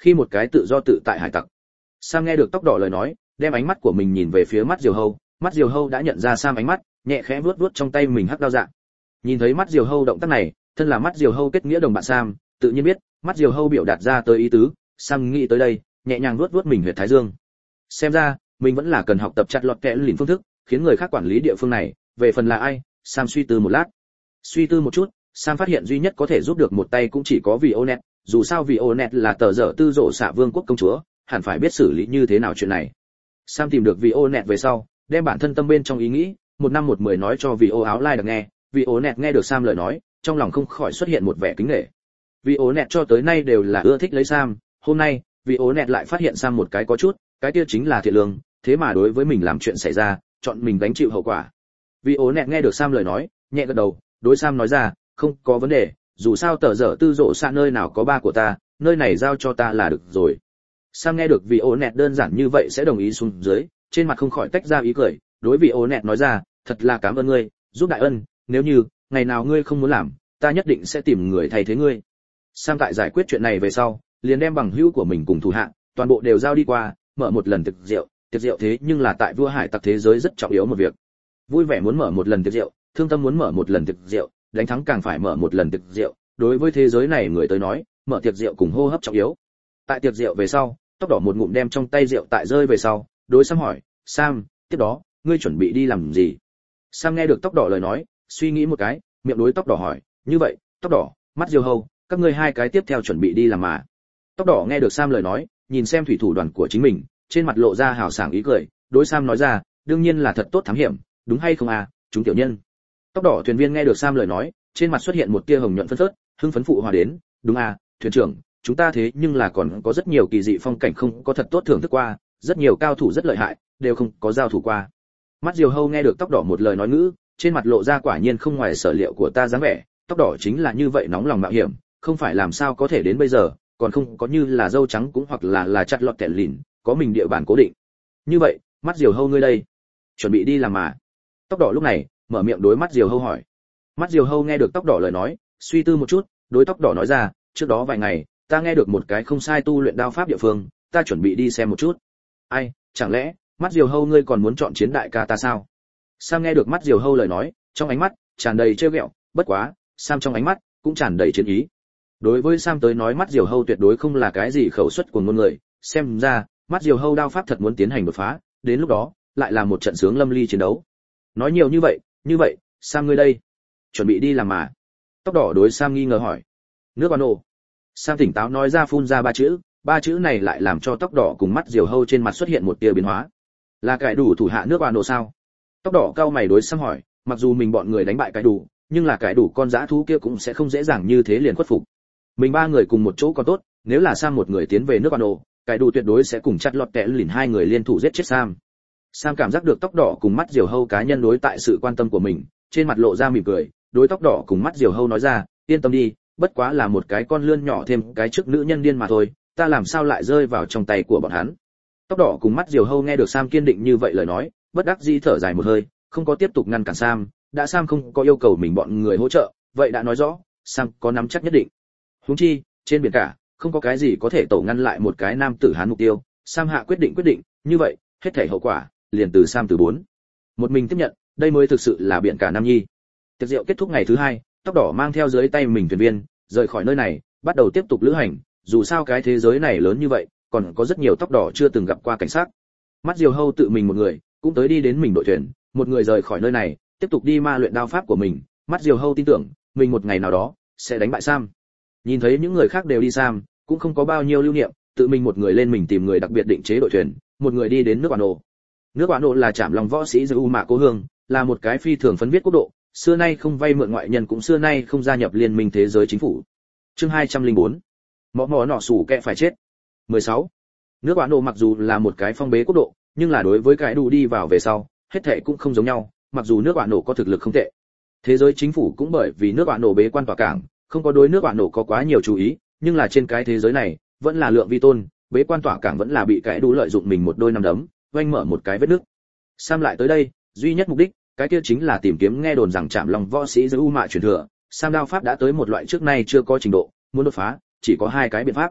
khi một cái tự do tự tại hải tặc. Sam nghe được tóc đỏ lời nói, đem ánh mắt của mình nhìn về phía mắt Diều Hâu, mắt Diều Hâu đã nhận ra Sam ánh mắt, nhẹ khẽ vuốt vuốt trong tay mình hắc đao dạng. Nhìn thấy mắt Diều Hâu động tác này, thân là mắt Diều Hâu kết nghĩa đồng bạn Sam, tự nhiên biết, mắt Diều Hâu biểu đạt ra tới ý tứ, Sam nghĩ tới đây, nhẹ nhàng vuốt vuốt mình huyệt thái dương. Xem ra, mình vẫn là cần học tập chặt lọt kẽ lìn phương thức, khiến người khác quản lý địa phương này, về phần là ai, Sam suy tư một lát. Suy tư một chút, Sam phát hiện duy nhất có thể giúp được một tay cũng chỉ có Vionet, dù sao Vionet là tờ dở tư rộ xạ vương quốc công chúa, hẳn phải biết xử lý như thế nào chuyện này. Sam tìm được Vionet về sau, đem bản thân tâm bên trong ý nghĩ, một năm một mười nói cho Vio áo lai được nghe, Vionet nghe được Sam lời nói, trong lòng không khỏi xuất hiện một vẻ kính nể. Vionet cho tới nay đều là ưa thích lấy Sam, hôm nay, Vionet lại phát hiện Sam một cái có chút, cái kia chính là thiện lương, thế mà đối với mình làm chuyện xảy ra, chọn mình gánh chịu hậu quả. Vionet nghe được Sam lời nói, nhẹ gật đầu, đối Sam nói ra, không có vấn đề, dù sao tờ dở tư rộ xa nơi nào có ba của ta, nơi này giao cho ta là được rồi. Sam nghe được Vionet đơn giản như vậy sẽ đồng ý xuống dưới, trên mặt không khỏi tách ra ý cười, đối Vionet nói ra, thật là cảm ơn ngươi, giúp đại ân, nếu như ngày nào ngươi không muốn làm, ta nhất định sẽ tìm người thay thế ngươi. Sam tại giải quyết chuyện này về sau, liền đem bằng hữu của mình cùng thủ hạ, toàn bộ đều giao đi qua, mở một lần tiệc rượu thế nhưng là tại vua hải tặc thế giới rất trọng yếu một việc. Vui vẻ muốn mở một lần tiệc rượu, thương tâm muốn mở một lần tiệc rượu, đánh thắng càng phải mở một lần tiệc rượu, đối với thế giới này người tới nói, mở tiệc rượu cùng hô hấp trọng yếu. Tại tiệc rượu về sau, tóc đỏ một ngụm đem trong tay rượu tại rơi về sau, đối Sam hỏi, Sam, tiếp đó, ngươi chuẩn bị đi làm gì? Sam nghe được tóc đỏ lời nói, suy nghĩ một cái, miệng đối tóc đỏ hỏi, như vậy, tóc đỏ, mắt Diều Hâu, các ngươi hai cái tiếp theo chuẩn bị đi làm mà? Tóc đỏ nghe được Sam lời nói, nhìn xem thủy thủ đoàn của chính mình, trên mặt lộ ra hào sảng ý cười, đối Sam nói ra, đương nhiên là thật tốt thám hiểm, đúng hay không à, chúng tiểu nhân. Tóc đỏ thuyền viên nghe được Sam lời nói, trên mặt xuất hiện một tia hồng nhuận phấn phớt, hưng phấn phụ hòa đến, đúng à, thuyền trưởng, chúng ta thế nhưng là còn có rất nhiều kỳ dị phong cảnh không có thật tốt thưởng thức qua, rất nhiều cao thủ rất lợi hại, đều không có giao thủ qua. Mắt Diều Hâu nghe được tóc đỏ một lời nói ngữ, trên mặt lộ ra quả nhiên không ngoài sở liệu của ta dáng vẻ, tóc đỏ chính là như vậy nóng lòng mạo hiểm, không phải làm sao có thể đến bây giờ, còn không có như là dâu trắng cũng hoặc là chặt lọt kẻ lìn, có mình địa bàn cố định. Như vậy, mắt Diều Hâu ngươi đây, chuẩn bị đi làm mà? Tóc đỏ lúc này mở miệng đối mắt Diều Hâu hỏi. Mắt Diều Hâu nghe được tóc đỏ lời nói, suy tư một chút, đối tóc đỏ nói ra, trước đó vài ngày, ta nghe được một cái không sai tu luyện đao pháp địa phương, ta chuẩn bị đi xem một chút. Ai, chẳng lẽ mắt Diều Hâu ngươi còn muốn chọn chiến đại ca ta sao? Sam nghe được mắt Diều Hâu lời nói, trong ánh mắt tràn đầy trêu ghẹo, bất quá, Sam trong ánh mắt cũng tràn đầy chiến ý. Đối với Sam tới nói mắt Diều Hâu tuyệt đối không là cái gì khẩu suất của ngôn người, xem ra, mắt Diều Hâu đao pháp thật muốn tiến hành đột phá, đến lúc đó, lại là một trận sướng lâm ly chiến đấu. Nói nhiều như vậy, Sam ngươi đây, chuẩn bị đi làm mà? Tóc đỏ đối Sam nghi ngờ hỏi. Nước Oan Ồ. Sam tỉnh táo nói ra phun ra ba chữ này lại làm cho tóc đỏ cùng mắt Diều Hâu trên mặt xuất hiện một tia biến hóa. Là cải đủ thủ hạ nước Oan Ồ sao? Tóc đỏ cao mày đối Sam hỏi, mặc dù mình bọn người đánh bại cải đủ, nhưng là cải đủ con dã thú kia cũng sẽ không dễ dàng như thế liền khuất phục. Mình ba người cùng một chỗ còn tốt, nếu là Sam một người tiến về nước Oan Ồ, cải đủ tuyệt đối sẽ cùng chặt lọt kẻ lìn hai người liên thủ giết chết Sam. Sam cảm giác được tóc đỏ cùng mắt Diều Hâu cá nhân đối tại sự quan tâm của mình, trên mặt lộ ra mỉm cười, đối tóc đỏ cùng mắt Diều Hâu nói ra, yên tâm đi, bất quá là một cái con lươn nhỏ thêm cái chức nữ nhân điên mà thôi, ta làm sao lại rơi vào trong tay của bọn hắn. Tóc đỏ cùng mắt Diều Hâu nghe được Sam kiên định như vậy lời nói, bất đắc dĩ thở dài một hơi, không có tiếp tục ngăn cản Sam, đã Sam không có yêu cầu mình bọn người hỗ trợ, vậy đã nói rõ, Sam có nắm chắc nhất định. Huống chi, trên biển cả, không có cái gì có thể tổ ngăn lại một cái nam tử Hán mục tiêu, Sam hạ quyết định, như vậy, hết thảy hậu quả liền từ Sam từ 4. Một mình tiếp nhận, đây mới thực sự là biển cả nam nhi. Tiệc rượu kết thúc ngày thứ 2, tóc đỏ mang theo dưới tay mình thuyền viên, rời khỏi nơi này, bắt đầu tiếp tục lữ hành, dù sao cái thế giới này lớn như vậy, còn có rất nhiều tóc đỏ chưa từng gặp qua cảnh sát. Mắt Diều Hâu tự mình một người, cũng tới đi đến mình đội thuyền, một người rời khỏi nơi này, tiếp tục đi ma luyện đao pháp của mình, mắt Diều Hâu tin tưởng, mình một ngày nào đó sẽ đánh bại Sam. Nhìn thấy những người khác đều đi Sam, cũng không có bao nhiêu lưu niệm, tự mình một người lên mình tìm người đặc biệt định chế đội thuyền, một người đi đến nước Oan Ồ. Nước Oan Ồ là trảm lòng võ sĩ Dư Mạ Cố Hương, là một cái phi thường phấn viết quốc độ, xưa nay không vay mượn ngoại nhân cũng xưa nay không gia nhập liên minh thế giới chính phủ. Chương 204. Mỏ nọ sủ kẹ phải chết. 16. Nước Oan Ồ mặc dù là một cái phong bế quốc độ, nhưng là đối với cái đủ đi vào về sau, hết thảy cũng không giống nhau, mặc dù nước Oan Ồ có thực lực không tệ. Thế giới chính phủ cũng bởi vì nước Oan Ồ bế quan tỏa cảng, không có đối nước Oan Ồ có quá nhiều chú ý, nhưng là trên cái thế giới này, vẫn là lượng vi tôn, bế quan tỏa cảng vẫn là bị cái đủ lợi dụng mình một đôi năm đấm, oanh mở một cái vết nứt. Sam lại tới đây, duy nhất mục đích, cái kia chính là tìm kiếm nghe đồn rằng chạm lòng võ sĩ Dư Mạ truyền thừa. Sam đao pháp đã tới một loại trước nay chưa có trình độ, muốn đột phá, chỉ có hai cái biện pháp.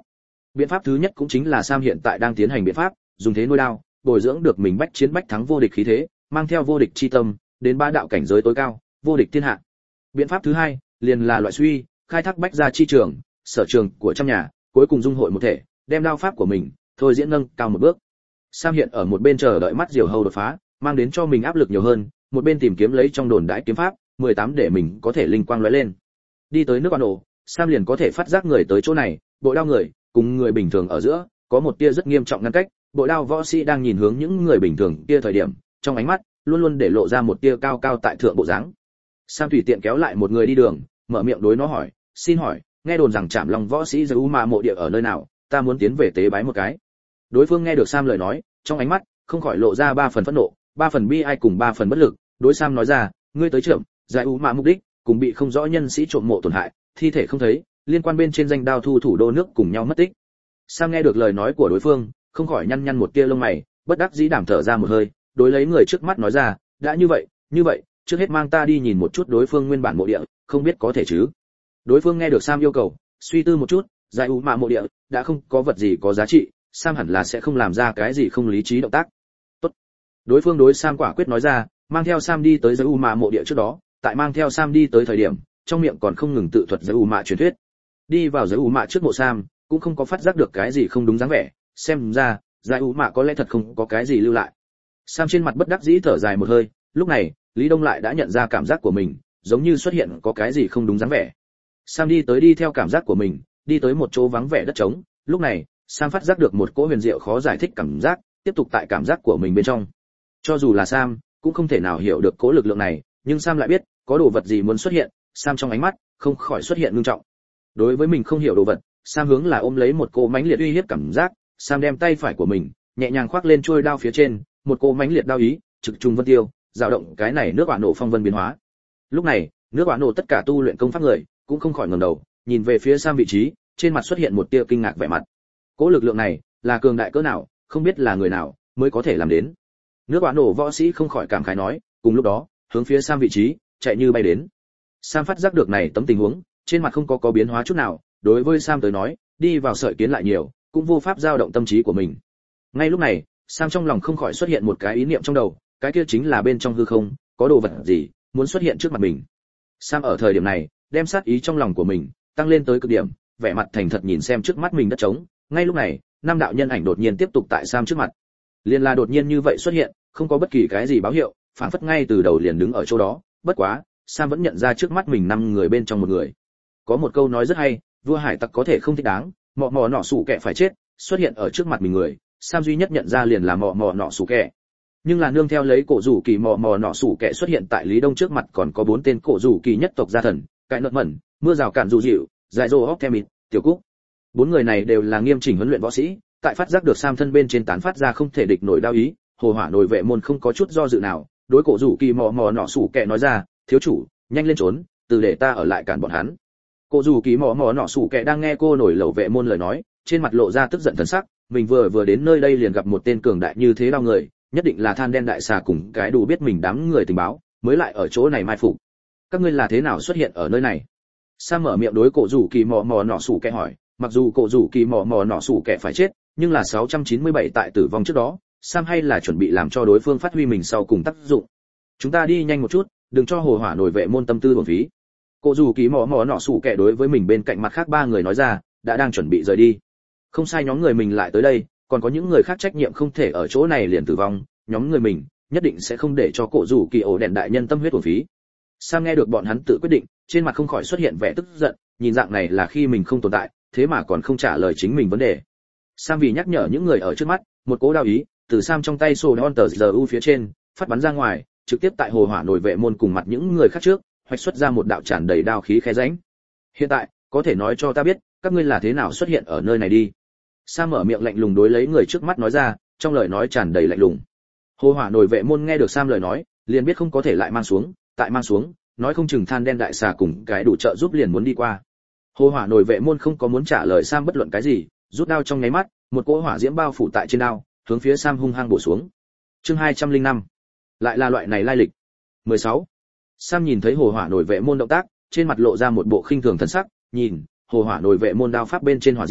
Biện pháp thứ nhất cũng chính là Sam hiện tại đang tiến hành biện pháp, dùng thế nuôi đao, bồi dưỡng được mình bách chiến bách thắng vô địch khí thế, mang theo vô địch chi tâm, đến ba đạo cảnh giới tối cao, vô địch thiên hạ. Biện pháp thứ hai, liền là loại suy, khai thác bách gia chi trường, sở trường của trăm nhà, cuối cùng dung hội một thể, đem đao pháp của mình thôi diễn nâng cao một bước. Sam hiện ở một bên chờ đợi mắt diều hầu đột phá, mang đến cho mình áp lực nhiều hơn, một bên tìm kiếm lấy trong đồn đại kiếm pháp 18 để mình có thể linh quang lóe lên. Đi tới nước quan ổ, Sam liền có thể phát giác người tới chỗ này, bội đao người cùng người bình thường ở giữa có một tia rất nghiêm trọng ngăn cách, bội đao võ sĩ đang nhìn hướng những người bình thường kia thời điểm, trong ánh mắt luôn luôn để lộ ra một tia cao cao tại thượng bộ dáng. Sam tùy tiện kéo lại một người đi đường, mở miệng đối nó hỏi, xin hỏi, nghe đồn rằng Trảm Long võ sĩ Giơ Ma mộ địa ở nơi nào, ta muốn tiến về tế bái một cái. Đối phương nghe được Sam lời nói, trong ánh mắt không khỏi lộ ra 3 phần phẫn nộ, 3 phần bi ai cùng 3 phần bất lực, đối Sam nói ra, ngươi tới chậm, Giơ Ma mục đích cùng bị không rõ nhân sĩ trộm mộ tổn hại, thi thể không thấy, liên quan bên trên danh đao thu thủ đô nước cùng nhau mất tích. Sam nghe được lời nói của đối phương, không khỏi nhăn nhăn một tia lông mày, bất đắc dĩ đảm thở ra một hơi, đối lấy người trước mắt nói ra, đã như vậy, trước hết mang ta đi nhìn một chút đối phương nguyên bản mộ địa, không biết có thể chứ. Đối phương nghe được Sam yêu cầu, suy tư một chút, Giải U Mạ mộ địa đã không có vật gì có giá trị, Sam hẳn là sẽ không làm ra cái gì không lý trí động tác. Tốt. Đối phương đối Sam quả quyết nói ra, mang theo Sam đi tới Giải U Mạ mộ địa trước đó, tại mang theo Sam đi tới thời điểm, trong miệng còn không ngừng tự thuật Giải U Mạ truyền thuyết. Đi vào Giải U Mạ trước mộ Sam, cũng không có phát giác được cái gì không đúng dáng vẻ, xem ra Giải U Mạ có lẽ thật không có cái gì lưu lại. Sam trên mặt bất đắc dĩ thở dài một hơi, lúc này Lý Đông lại đã nhận ra cảm giác của mình, giống như xuất hiện có cái gì không đúng dáng vẻ. Sam đi theo cảm giác của mình, đi tới một chỗ vắng vẻ đất trống, lúc này Sam phát giác được một cỗ huyền diệu khó giải thích cảm giác, tiếp tục tại cảm giác của mình bên trong. Cho dù là Sam, cũng không thể nào hiểu được cỗ lực lượng này, nhưng Sam lại biết, có đồ vật gì muốn xuất hiện, Sam trong ánh mắt không khỏi xuất hiện ngưng trọng. Đối với mình không hiểu đồ vật, Sam hướng là ôm lấy một cỗ mãnh liệt uy hiếp cảm giác, Sam đem tay phải của mình nhẹ nhàng khoác lên chuôi đao phía trên, một cỗ mãnh liệt đao ý trực trùng vân tiêu, dao động cái này nước quả nổ phong vân biến hóa. Lúc này, nước quả nổ tất cả tu luyện công pháp người cũng không khỏi ngẩng đầu, nhìn về phía Sam vị trí, trên mặt xuất hiện một tia kinh ngạc vẻ mặt. Cỗ lực lượng này là cường đại cỡ nào, không biết là người nào mới có thể làm đến. Nước quả nổ võ sĩ không khỏi cảm khái nói, cùng lúc đó, hướng phía Sam vị trí chạy như bay đến. Sam phát giác được này tấm tình huống, trên mặt không có biến hóa chút nào, đối với Sam tới nói, đi vào sợi kiến lại nhiều, cũng vô pháp dao động tâm trí của mình. Ngay lúc này, Sam trong lòng không khỏi xuất hiện một cái ý niệm trong đầu, cái kia chính là bên trong hư không có đồ vật gì muốn xuất hiện trước mặt mình. Sam ở thời điểm này đem sát ý trong lòng của mình tăng lên tới cực điểm, vẻ mặt thành thật nhìn xem trước mắt mình đất trống. Ngay lúc này, năm đạo nhân ảnh đột nhiên tiếp tục tại Sam trước mặt, liền là đột nhiên như vậy xuất hiện, không có bất kỳ cái gì báo hiệu, phản phất ngay từ đầu liền đứng ở chỗ đó. Bất quá, Sam vẫn nhận ra trước mắt mình 5 người bên trong một người. Có một câu nói rất hay, vua hải tặc có thể không thích đáng, mọ mọ nọ sủ kẻ phải chết. Xuất hiện ở trước mặt mình người, Sam duy nhất nhận ra liền là mọ mọ nọ sủ kẻ. Nhưng là nương theo lấy cổ rủ kỳ mò mò nọ sủ kẻ xuất hiện tại Lý Đông trước mặt, còn có 4 tên cổ rủ kỳ nhất tộc gia thần, cải nợt mẩn, mưa rào cản dù dịu, dại dô hóc theo mịt, tiểu cúc. 4 người này đều là nghiêm chỉnh huấn luyện võ sĩ, tại phát giác được Sam thân bên trên tán phát ra không thể địch nổi đao ý, hồ hỏa nổi vệ môn không có chút do dự nào, đối cổ rủ kỳ mò mò nọ sủ kẻ nói ra, thiếu chủ, nhanh lên trốn, từ để ta ở lại cản bọn hắn. Cổ rủ kỳ mò mò nọ sủ kẻ đang nghe cô nổi lẩu vệ môn lời nói, trên mặt lộ ra tức giận thần sắc, mình vừa đến nơi đây liền gặp một tên cường đại như thế đao người, nhất định là than đen đại xà cùng cái đủ biết mình đám người tình báo mới lại ở chỗ này mai phục. Các ngươi là thế nào xuất hiện ở nơi này? Sam mở miệng đối cổ rủ kỳ mò mò nọ sủ kẻ hỏi, mặc dù cổ rủ kỳ mò mò nọ sủ kẻ phải chết, nhưng là 697 tại tử vong trước đó, Sam hay là chuẩn bị làm cho đối phương phát huy mình sau cùng tác dụng. Chúng ta đi nhanh một chút, đừng cho hồ hỏa nổi vệ môn tâm tư uổng phí. Cổ rủ kỳ mò mò nọ sủ kẻ đối với mình bên cạnh mặt khác 3 người nói ra, đã đang chuẩn bị rời đi. Không sai, nhóm người mình lại tới đây, còn có những người khác trách nhiệm không thể ở chỗ này liền tử vong, nhóm người mình nhất định sẽ không để cho cổ rủ kỳ ổ đèn đại nhân tâm huyết uổng phí. Sam nghe được bọn hắn tự quyết định, trên mặt không khỏi xuất hiện vẻ tức giận, nhìn dạng này là khi mình không tồn tại, thế mà còn không trả lời chính mình vấn đề. Sam vì nhắc nhở những người ở trước mắt, một cỗ đao ý từ Sam trong tay sổ on tờ giờ u phía trên phát bắn ra ngoài, trực tiếp tại hồ hỏa nổi vệ môn cùng mặt những người khác trước, hoạch xuất ra một đạo tràn đầy đao khí khe rãnh. Hiện tại, có thể nói cho ta biết, các ngươi là thế nào xuất hiện ở nơi này đi? Sam mở miệng lạnh lùng đối lấy người trước mắt nói ra, trong lời nói tràn đầy lạnh lùng. Hồ hỏa nổi vệ môn nghe được Sam lời nói, liền biết không có thể lại mang xuống, tại mang xuống, nói không chừng than đen đại xà cùng cái đủ trợ giúp liền muốn đi qua. Hồ hỏa nổi vệ môn không có muốn trả lời Sam bất luận cái gì, rút đao trong nháy mắt, một cỗ hỏa diễm bao phủ tại trên đao, hướng phía Sam hung hăng bổ xuống. Chương 205. Lại là loại này lai lịch. 16. Sam nhìn thấy hồ hỏa nổi vệ môn động tác, trên mặt lộ ra một bộ khinh thường thần sắc, nhìn, hồ hỏa nổi vệ môn đao pháp bên trên hỏa diễm,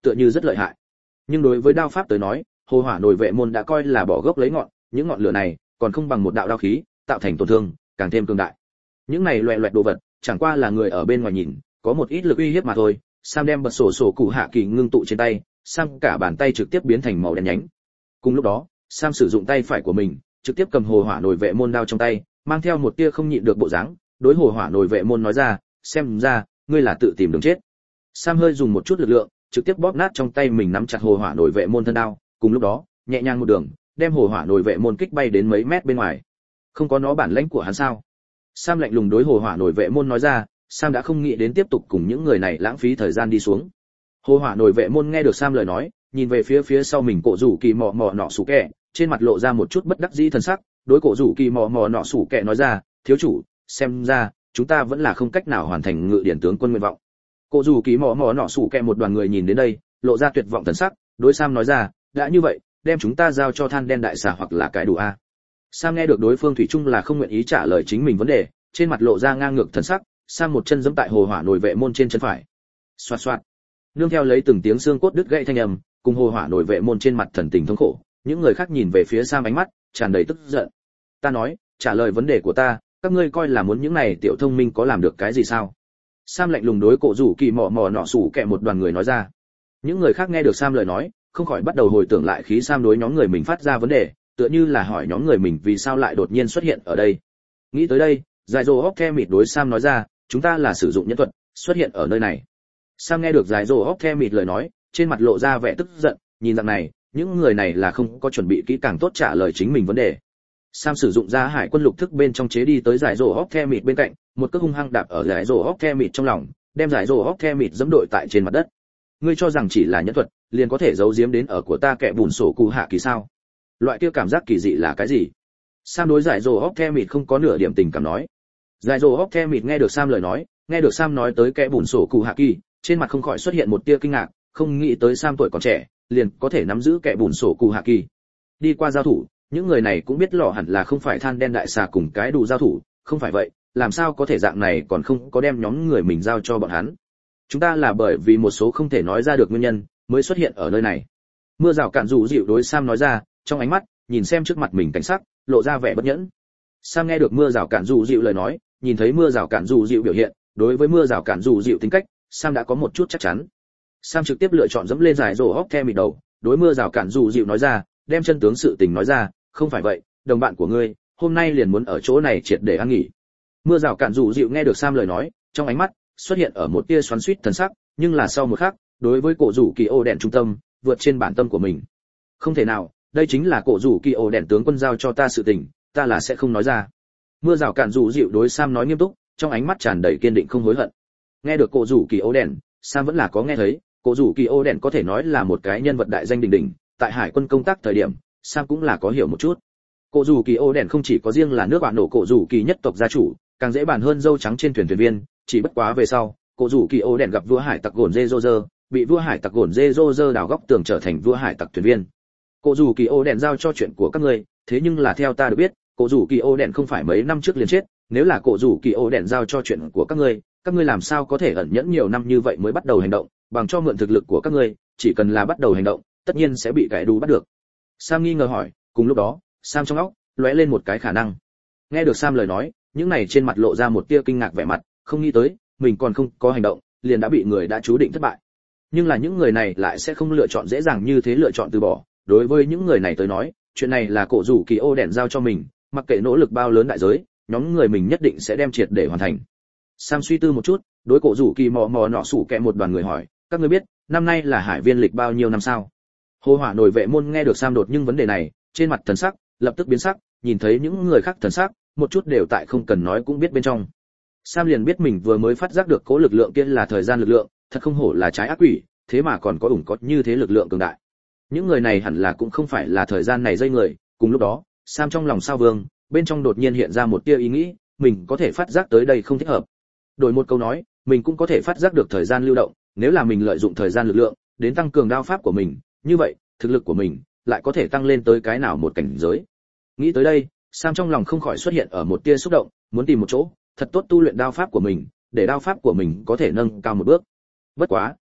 tựa như rất lợi hại. Nhưng đối với đao pháp tới nói, hồ hỏa nổi vệ môn đã coi là bỏ gốc lấy ngọn, những ngọn lửa này còn không bằng một đạo đao khí, tạo thành tổn thương càng thêm cường đại. Những này loẹt loẹt đồ vật, chẳng qua là người ở bên ngoài nhìn, có một ít lực uy hiếp mà thôi. Sam đem bật sổ cụ hạ kỳ ngưng tụ trên tay, Sam cả bàn tay trực tiếp biến thành màu đen nhánh. Cùng lúc đó, Sam sử dụng tay phải của mình, trực tiếp cầm hồ hỏa nổi vệ môn đao trong tay, mang theo một tia không nhịn được bộ dáng, đối hồ hỏa nổi vệ môn nói ra, xem ra ngươi là tự tìm đường chết. Sam hơi dùng một chút lực lượng, trực tiếp bóp nát trong tay mình nắm chặt hồ hỏa nổi vệ môn thân đao, cùng lúc đó, nhẹ nhàng một đường, đem hồ hỏa nổi vệ môn kích bay đến mấy mét bên ngoài. Không có nó bản lĩnh của hắn sao? Sam lạnh lùng đối hồ hỏa nổi vệ môn nói ra. Sam đã không nghĩ đến tiếp tục cùng những người này lãng phí thời gian đi xuống. Hồ hỏa nổi vệ môn nghe được Sam lời nói, nhìn về phía sau mình cổ rủ kỳ mò mò nọ sủ kẹ, trên mặt lộ ra một chút bất đắc dĩ thần sắc, đối cổ rủ kỳ mò mò nọ sủ kẹ nói ra, thiếu chủ, xem ra chúng ta vẫn là không cách nào hoàn thành ngự điển tướng quân nguyện vọng. Cổ rủ kỳ mò mò nọ sủ kẹ một đoàn người nhìn đến đây, lộ ra tuyệt vọng thần sắc, đối Sam nói ra, đã như vậy, đem chúng ta giao cho Than đen đại xà hoặc là cái đủ a. Sam nghe được đối phương thủy chung là không nguyện ý trả lời chính mình vấn đề, trên mặt lộ ra ngang ngược thần sắc. Sam một chân giẫm tại hồ hỏa nổi vệ môn trên chân phải. Xoạt xoạt. Nương theo lấy từng tiếng xương cốt đứt gãy thanh âm, cùng hồ hỏa nổi vệ môn trên mặt thần tình thống khổ, những người khác nhìn về phía Sam ánh mắt tràn đầy tức giận. Ta nói, trả lời vấn đề của ta, các ngươi coi là muốn những này tiểu thông minh có làm được cái gì sao? Sam lạnh lùng đối cổ rủ kỳ mò mò nọ sủ kẹ một đoàn người nói ra. Những người khác nghe được Sam lời nói, không khỏi bắt đầu hồi tưởng lại khí Sam đối nhóm người mình phát ra vấn đề, tựa như là hỏi nhóm người mình vì sao lại đột nhiên xuất hiện ở đây. Nghĩ tới đây, Giải Rồ Hốc The mịt đối Sam nói ra, chúng ta là sử dụng nhân thuật, xuất hiện ở nơi này. Sam nghe được Giải Rồ Hốc The mịt lời nói, trên mặt lộ ra vẻ tức giận, nhìn rằng này, những người này là không có chuẩn bị kỹ càng tốt trả lời chính mình vấn đề. Sam sử dụng ra hải quân lục thức bên trong chế đi tới Giải Rồ Hốc The mịt bên cạnh, một cước hung hăng đạp ở Giải Rồ Hốc The mịt trong lòng, đem Giải Rồ Hốc The mịt giẫm đội tại trên mặt đất. Ngươi cho rằng chỉ là nhân thuật, liền có thể giấu giếm đến ở của ta kẻ bùn sổ cụ hạ kỳ sao? Loại kia cảm giác kỳ dị là cái gì? Sam đối Giải Rồ Hốc The mịt không có nửa điểm tình cảm nói. Giải Rồ Hốc The mịt nghe được Sam lời nói, nghe được Sam nói tới kẻ bùn sổ cụ hạ kỳ, trên mặt không khỏi xuất hiện một tia kinh ngạc, không nghĩ tới Sam tuổi còn trẻ, liền có thể nắm giữ kẻ bùn sổ cụ hạ kỳ. Đi qua giao thủ, những người này cũng biết lọ hẳn là không phải Than đen đại xà cùng cái đủ giao thủ, không phải vậy, làm sao có thể dạng này còn không có đem nhóm người mình giao cho bọn hắn. Chúng ta là bởi vì một số không thể nói ra được nguyên nhân mới xuất hiện ở nơi này. Mưa rào cạn rủ dịu đối Sam nói ra, trong ánh mắt nhìn xem trước mặt mình cảnh sắc, lộ ra vẻ bất nhẫn. Sam nghe được mưa rào cạn rủ dịu lời nói, nhìn thấy mưa rào cạn rủ dịu biểu hiện, đối với mưa rào cạn rủ dịu tính cách, Sam đã có một chút chắc chắn. Sam trực tiếp lựa chọn dẫm lên Giải Rồ Hốc The mịt đầu, đối mưa rào cạn rủ dịu nói ra, đem chân tướng sự tình nói ra, không phải vậy, đồng bạn của ngươi hôm nay liền muốn ở chỗ này triệt để ăn nghỉ. Mưa rào cạn rủ dịu nghe được Sam lời nói, trong ánh mắt xuất hiện ở một tia xoắn xuýt thần sắc, nhưng là sau một khắc, đối với cổ rủ kỳ ô đèn trung tâm, vượt trên bản tâm của mình. Không thể nào, đây chính là cổ rủ kỳ ô đèn tướng quân giao cho ta sự tình, ta là sẽ không nói ra. Mưa rào cạn rủ dịu đối Sam nói nghiêm túc, trong ánh mắt tràn đầy kiên định không hối hận. Nghe được cổ rủ kỳ ô đèn, Sam vẫn là có nghe thấy, cổ rủ kỳ ô đèn có thể nói là một cái nhân vật đại danh đỉnh đỉnh, tại hải quân công tác thời điểm, Sam cũng là có hiểu một chút. Cổ rủ kỳ ô đèn không chỉ có riêng là nước bạn nổ cổ rủ kỳ nhất tộc gia chủ, càng dễ bàn hơn dâu trắng trên thuyền thuyền viên, chỉ bất quá về sau, cổ rủ kỳ ô đèn gặp vua hải tặc gồn dê rô rơ, bị vua hải tặc gồn dê rô rơ đào góc tường trở thành vua hải tặc thuyền viên. Cổ rủ kỳ ô đèn giao cho chuyện của các ngươi, thế nhưng là theo ta được biết, cổ rủ kỳ ô đèn không phải mấy năm trước liền chết, nếu là cổ rủ kỳ ô đèn giao cho chuyện của các ngươi làm sao có thể ẩn nhẫn nhiều năm như vậy mới bắt đầu hành động, bằng cho mượn thực lực của các ngươi, chỉ cần là bắt đầu hành động, tất nhiên sẽ bị cải đủ bắt được. Sam nghi ngờ hỏi, cùng lúc đó, Sam trong óc lóe lên một cái khả năng. Nghe được Sam lời nói, những này trên mặt lộ ra một tia kinh ngạc vẻ mặt, không nghĩ tới, mình còn không có hành động, liền đã bị người đã chú định thất bại. Nhưng là những người này lại sẽ không lựa chọn dễ dàng như thế lựa chọn từ bỏ, đối với những người này tới nói, chuyện này là cổ rủ kỳ ô đèn giao cho mình, mặc kệ nỗ lực bao lớn đại giới, nhóm người mình nhất định sẽ đem triệt để hoàn thành. Sam suy tư một chút, đối cổ rủ kỳ mò mò nọ sủ kẹ một đoàn người hỏi, các ngươi biết, năm nay là hải viên lịch bao nhiêu năm sao? Hồ hỏa nổi vệ môn nghe được Sam đột nhưng vấn đề này, trên mặt thần sắc lập tức biến sắc, nhìn thấy những người khác thần sắc, một chút đều tại không cần nói cũng biết bên trong. Sam liền biết mình vừa mới phát giác được cố lực lượng kia là thời gian lực lượng, thật không hổ là trái ác quỷ, thế mà còn có ủng có như thế lực lượng cường đại. Những người này hẳn là cũng không phải là thời gian này dây người, cùng lúc đó, Sam trong lòng sao vương, bên trong đột nhiên hiện ra một tia ý nghĩ, mình có thể phát giác tới đây không thích hợp. Đổi một câu nói, mình cũng có thể phát giác được thời gian lưu động, nếu là mình lợi dụng thời gian lực lượng đến tăng cường đao pháp của mình, như vậy, thực lực của mình lại có thể tăng lên tới cái nào một cảnh giới. Nghĩ tới đây, Sam trong lòng không khỏi xuất hiện ở một tia xúc động, muốn tìm một chỗ thật tốt tu luyện đao pháp của mình, để đao pháp của mình có thể nâng cao một bước. Bất quá,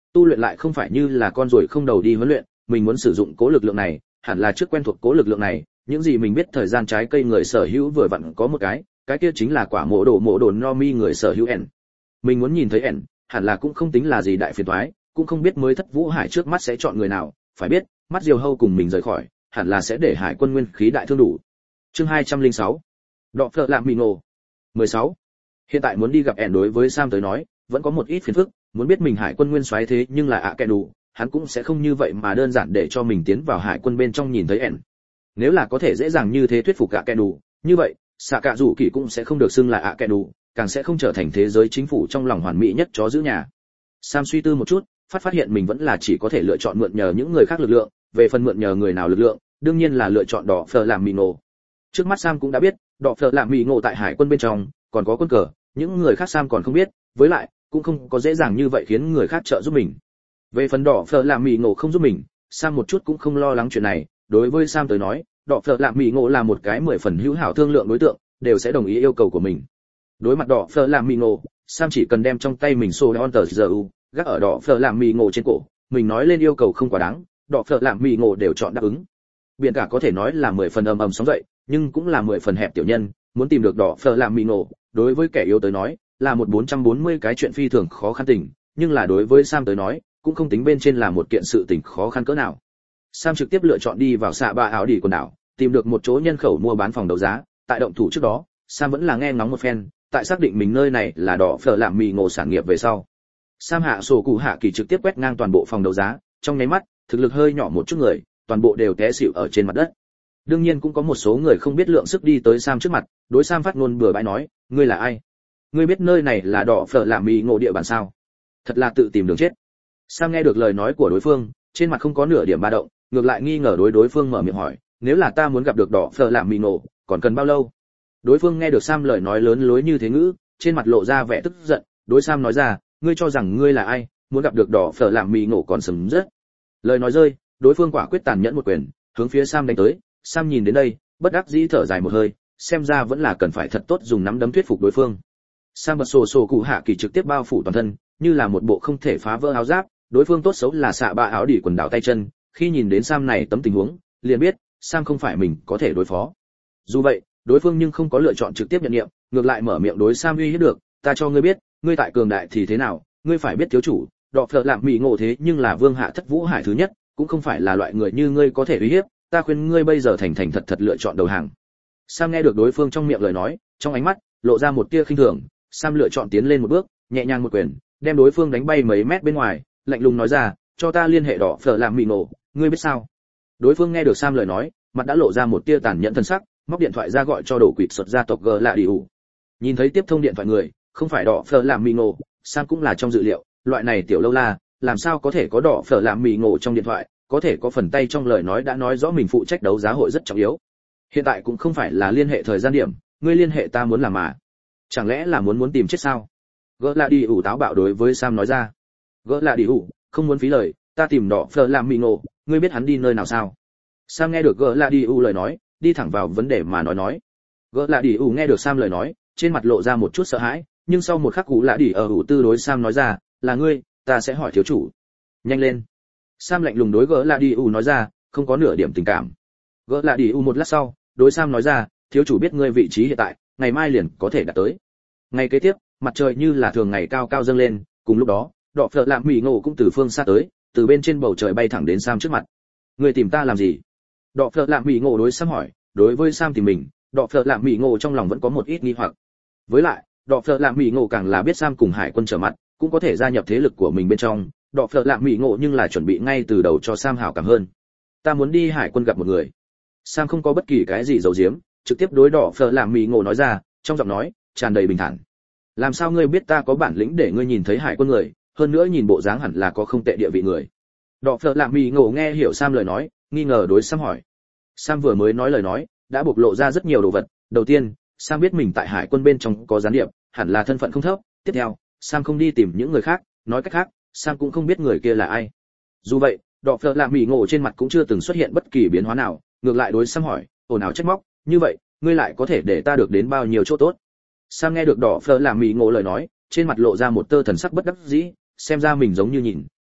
tu luyện lại không phải như là con ruồi không đầu đi huấn luyện, mình muốn sử dụng cố lực lượng này, hẳn là trước quen thuộc cố lực lượng này, những gì mình biết thời gian trái cây người sở hữu vừa vặn có một cái kia chính là quả mộ đồ Nomi người sở hữu ẻn. Mình muốn nhìn thấy ẻn, hẳn là cũng không tính là gì đại phiền toái, cũng không biết mới Thất Vũ Hải trước mắt sẽ chọn người nào, phải biết, mắt Diều Hâu cùng mình rời khỏi, hẳn là sẽ để Hải quân nguyên khí đại thương đủ. Chương 206. Đọ phở làm mì ngộ. 16. Hiện tại muốn đi gặp ẻn đối với Sam tới nói, vẫn có một ít phiền phức, muốn biết mình Hải quân nguyên soái thế nhưng là ạ kẻ đủ, hắn cũng sẽ không như vậy mà đơn giản để cho mình tiến vào Hải quân bên trong nhìn thấy ẻn. Nếu là có thể dễ dàng như thế thuyết phục ạ kẻ đủ, như vậy, xạ cạ rủ kỳ cũng sẽ không được xưng là ạ kẻ đủ, càng sẽ không trở thành thế giới chính phủ trong lòng hoàn mỹ nhất chó giữ nhà. Sam suy tư một chút, phát hiện mình vẫn là chỉ có thể lựa chọn mượn nhờ những người khác lực lượng, về phần mượn nhờ người nào lực lượng, đương nhiên là lựa chọn đỏ phở làm mì ngộ. Trước mắt Sam cũng đã biết, đỏ phở làm mì ngộ tại Hải quân bên trong, còn có quân cờ, những người khác Sam còn không biết, với lại cũng không có dễ dàng như vậy khiến người khác trợ giúp mình. Về phần đỏ phở làm mì ngộ không giúp mình, Sam một chút cũng không lo lắng chuyện này, đối với Sam tới nói, đỏ phở làm mì ngộ là một cái 10 phần hữu hảo thương lượng đối tượng, đều sẽ đồng ý yêu cầu của mình. Đối mặt đỏ phở làm mì ngộ, Sam chỉ cần đem trong tay mình Soleon tờ giờ gác ở đỏ phở làm mì ngộ trên cổ, mình nói lên yêu cầu không quá đáng, đỏ phở làm mì ngộ đều chọn đáp ứng. Biển cả có thể nói là 10 phần ầm sóng dậy, nhưng cũng là 10 phần hẹp tiểu nhân, muốn tìm được đỏ phở làm mì ngộ, đối với kẻ yếu tới nói, là một 440 cái chuyện phi thường khó khăn tình, nhưng là đối với Sam tới nói, cũng không tính bên trên là một kiện sự tình khó khăn cỡ nào. Sam trực tiếp lựa chọn đi vào xạ bạ áo đỉ quần đảo, tìm được một chỗ nhân khẩu mua bán phòng đấu giá, tại động thủ trước đó, Sam vẫn là nghe ngóng một phen, tại xác định mình nơi này là đỏ phở làm mì ngộ sản nghiệp về sau. Sam hạ sổ cụ hạ kỳ trực tiếp quét ngang toàn bộ phòng đấu giá, trong nháy mắt, thực lực hơi nhỏ một chút người, toàn bộ đều té xỉu ở trên mặt đất. Đương nhiên cũng có một số người không biết lượng sức đi tới Sam trước mặt, đối Sam phát ngôn bừa bãi nói, ngươi là ai? Ngươi biết nơi này là đỏ phở làm mì ngộ địa bàn sao? Thật là tự tìm đường chết. Sam nghe được lời nói của đối phương, trên mặt không có nửa điểm ba động, ngược lại nghi ngờ đối phương mở miệng hỏi, nếu là ta muốn gặp được đỏ phở làm mì ngộ, còn cần bao lâu? Đối phương nghe được Sam lời nói lớn lối như thế ngữ, trên mặt lộ ra vẻ tức giận, đối Sam nói ra, ngươi cho rằng ngươi là ai, muốn gặp được đỏ phở làm mì ngộ còn sớm rất. Lời nói rơi, đối phương quả quyết tàn nhẫn một quyền, hướng phía Sam đánh tới. Sam nhìn đến đây, bất đắc dĩ thở dài một hơi, xem ra vẫn là cần phải thật tốt dùng nắm đấm thuyết phục đối phương. Sam bật sổ cụ hạ kỳ trực tiếp bao phủ toàn thân, như là một bộ không thể phá vỡ áo giáp, đối phương tốt xấu là xạ bạ áo đỉ quần đảo tay chân, khi nhìn đến Sam này tấm tình huống, liền biết, Sam không phải mình có thể đối phó. Dù vậy, đối phương nhưng không có lựa chọn trực tiếp nhận nhiệm, ngược lại mở miệng đối Sam uy hiếp được, ta cho ngươi biết, ngươi tại cường đại thì thế nào, ngươi phải biết thiếu chủ, đọ phở làm mì ngộ thế nhưng là vương hạ Thất Vũ Hải thứ nhất, cũng không phải là loại người như ngươi có thể uy hiếp, ta khuyên ngươi bây giờ thành thành thật thật lựa chọn đầu hàng. Sam nghe được đối phương trong miệng lời nói, trong ánh mắt lộ ra một tia khinh thường, Sam lựa chọn tiến lên một bước, nhẹ nhàng một quyền, đem đối phương đánh bay mấy mét bên ngoài, lạnh lùng nói ra, cho ta liên hệ đỏ phở làm mì ngộ, ngươi biết sao? Đối phương nghe được Sam lời nói, mặt đã lộ ra một tia tàn nhẫn thân sắc, móc điện thoại ra gọi cho đổ quỵt xuất gia tộc G là Diu. Nhìn thấy tiếp thông điện thoại người, không phải đỏ phở làm mì ngộ, Sam cũng là trong dự liệu, loại này tiểu lâu la, làm sao có thể có đỏ phở làm mì ngộ trong điện thoại, có thể có phần tay trong lời nói đã nói rõ mình phụ trách đấu giá hội rất trọng yếu. Hiện tại cũng không phải là liên hệ thời gian điểm, ngươi liên hệ ta muốn làm mà. Chẳng lẽ là muốn tìm chết sao? Gỡ là đi ủ táo bạo đối với Sam nói ra. Gỡ là đi ủ, không muốn phí lời, ta tìm đỏ phở làm mì ngộ, ngươi biết hắn đi nơi nào sao? Sam nghe được gỡ là đi ủ lời nói, đi thẳng vào vấn đề mà nói. Gỡ là đi ủ nghe được Sam lời nói, trên mặt lộ ra một chút sợ hãi, nhưng sau một khắc cú lạ đi ở ủ tư đối Sam nói ra, là ngươi, ta sẽ hỏi thiếu chủ. Nhanh lên. Sam lạnh lùng đối gỡ là đi ủ nói ra, không có nửa điểm tình cảm. Gỡ là đi ủ một lát sau, đối Sam nói ra, thiếu chủ biết ngươi vị trí hiện tại, ngày mai liền có thể đạt tới. Ngày kế tiếp, mặt trời như là thường ngày cao cao dâng lên, cùng lúc đó, đỏ phở làm mì ngộ cũng từ phương xa tới, từ bên trên bầu trời bay thẳng đến Sam trước mặt. Ngươi tìm ta làm gì? Đỏ phở làm mì ngộ đối Sam hỏi, đối với Sam tìm mình, đỏ phở làm mì ngộ trong lòng vẫn có một ít nghi hoặc. Với lại, đỏ phở làm mì ngộ càng là biết Sam cùng Hải quân trở mặt, cũng có thể gia nhập thế lực của mình bên trong, đỏ phở làm mì ngộ nhưng là chuẩn bị ngay từ đầu cho Sam hảo cảm hơn. Ta muốn đi Hải quân gặp một người. Sam không có bất kỳ cái gì giấu giếm, trực tiếp đối đỏ phở làm mì ngộ nói ra, trong giọng nói tràn đầy bình thản. Làm sao ngươi biết ta có bản lĩnh để ngươi nhìn thấy Hải quân người, hơn nữa nhìn bộ dáng hẳn là có không tệ địa vị người. Đỏ phở làm mì ngộ nghe hiểu Sam lời nói, nghi ngờ đối Sam hỏi. Sam vừa mới nói lời nói, đã bộc lộ ra rất nhiều đồ vật. Đầu tiên, Sam biết mình tại Hải quân bên trong có gián điệp, hẳn là thân phận không thấp. Tiếp theo, Sam không đi tìm những người khác, nói cách khác, Sam cũng không biết người kia là ai. Dù vậy, đỏ phở làm mì ngộ trên mặt cũng chưa từng xuất hiện bất kỳ biến hóa nào, ngược lại đối Sam hỏi, ồn ào trách móc, như vậy, ngươi lại có thể để ta được đến bao nhiêu chỗ tốt? Sam nghe được đỏ phở làm mì ngộ lời nói, trên mặt lộ ra một tơ thần sắc bất đắc dĩ, xem ra mình giống như nhìn,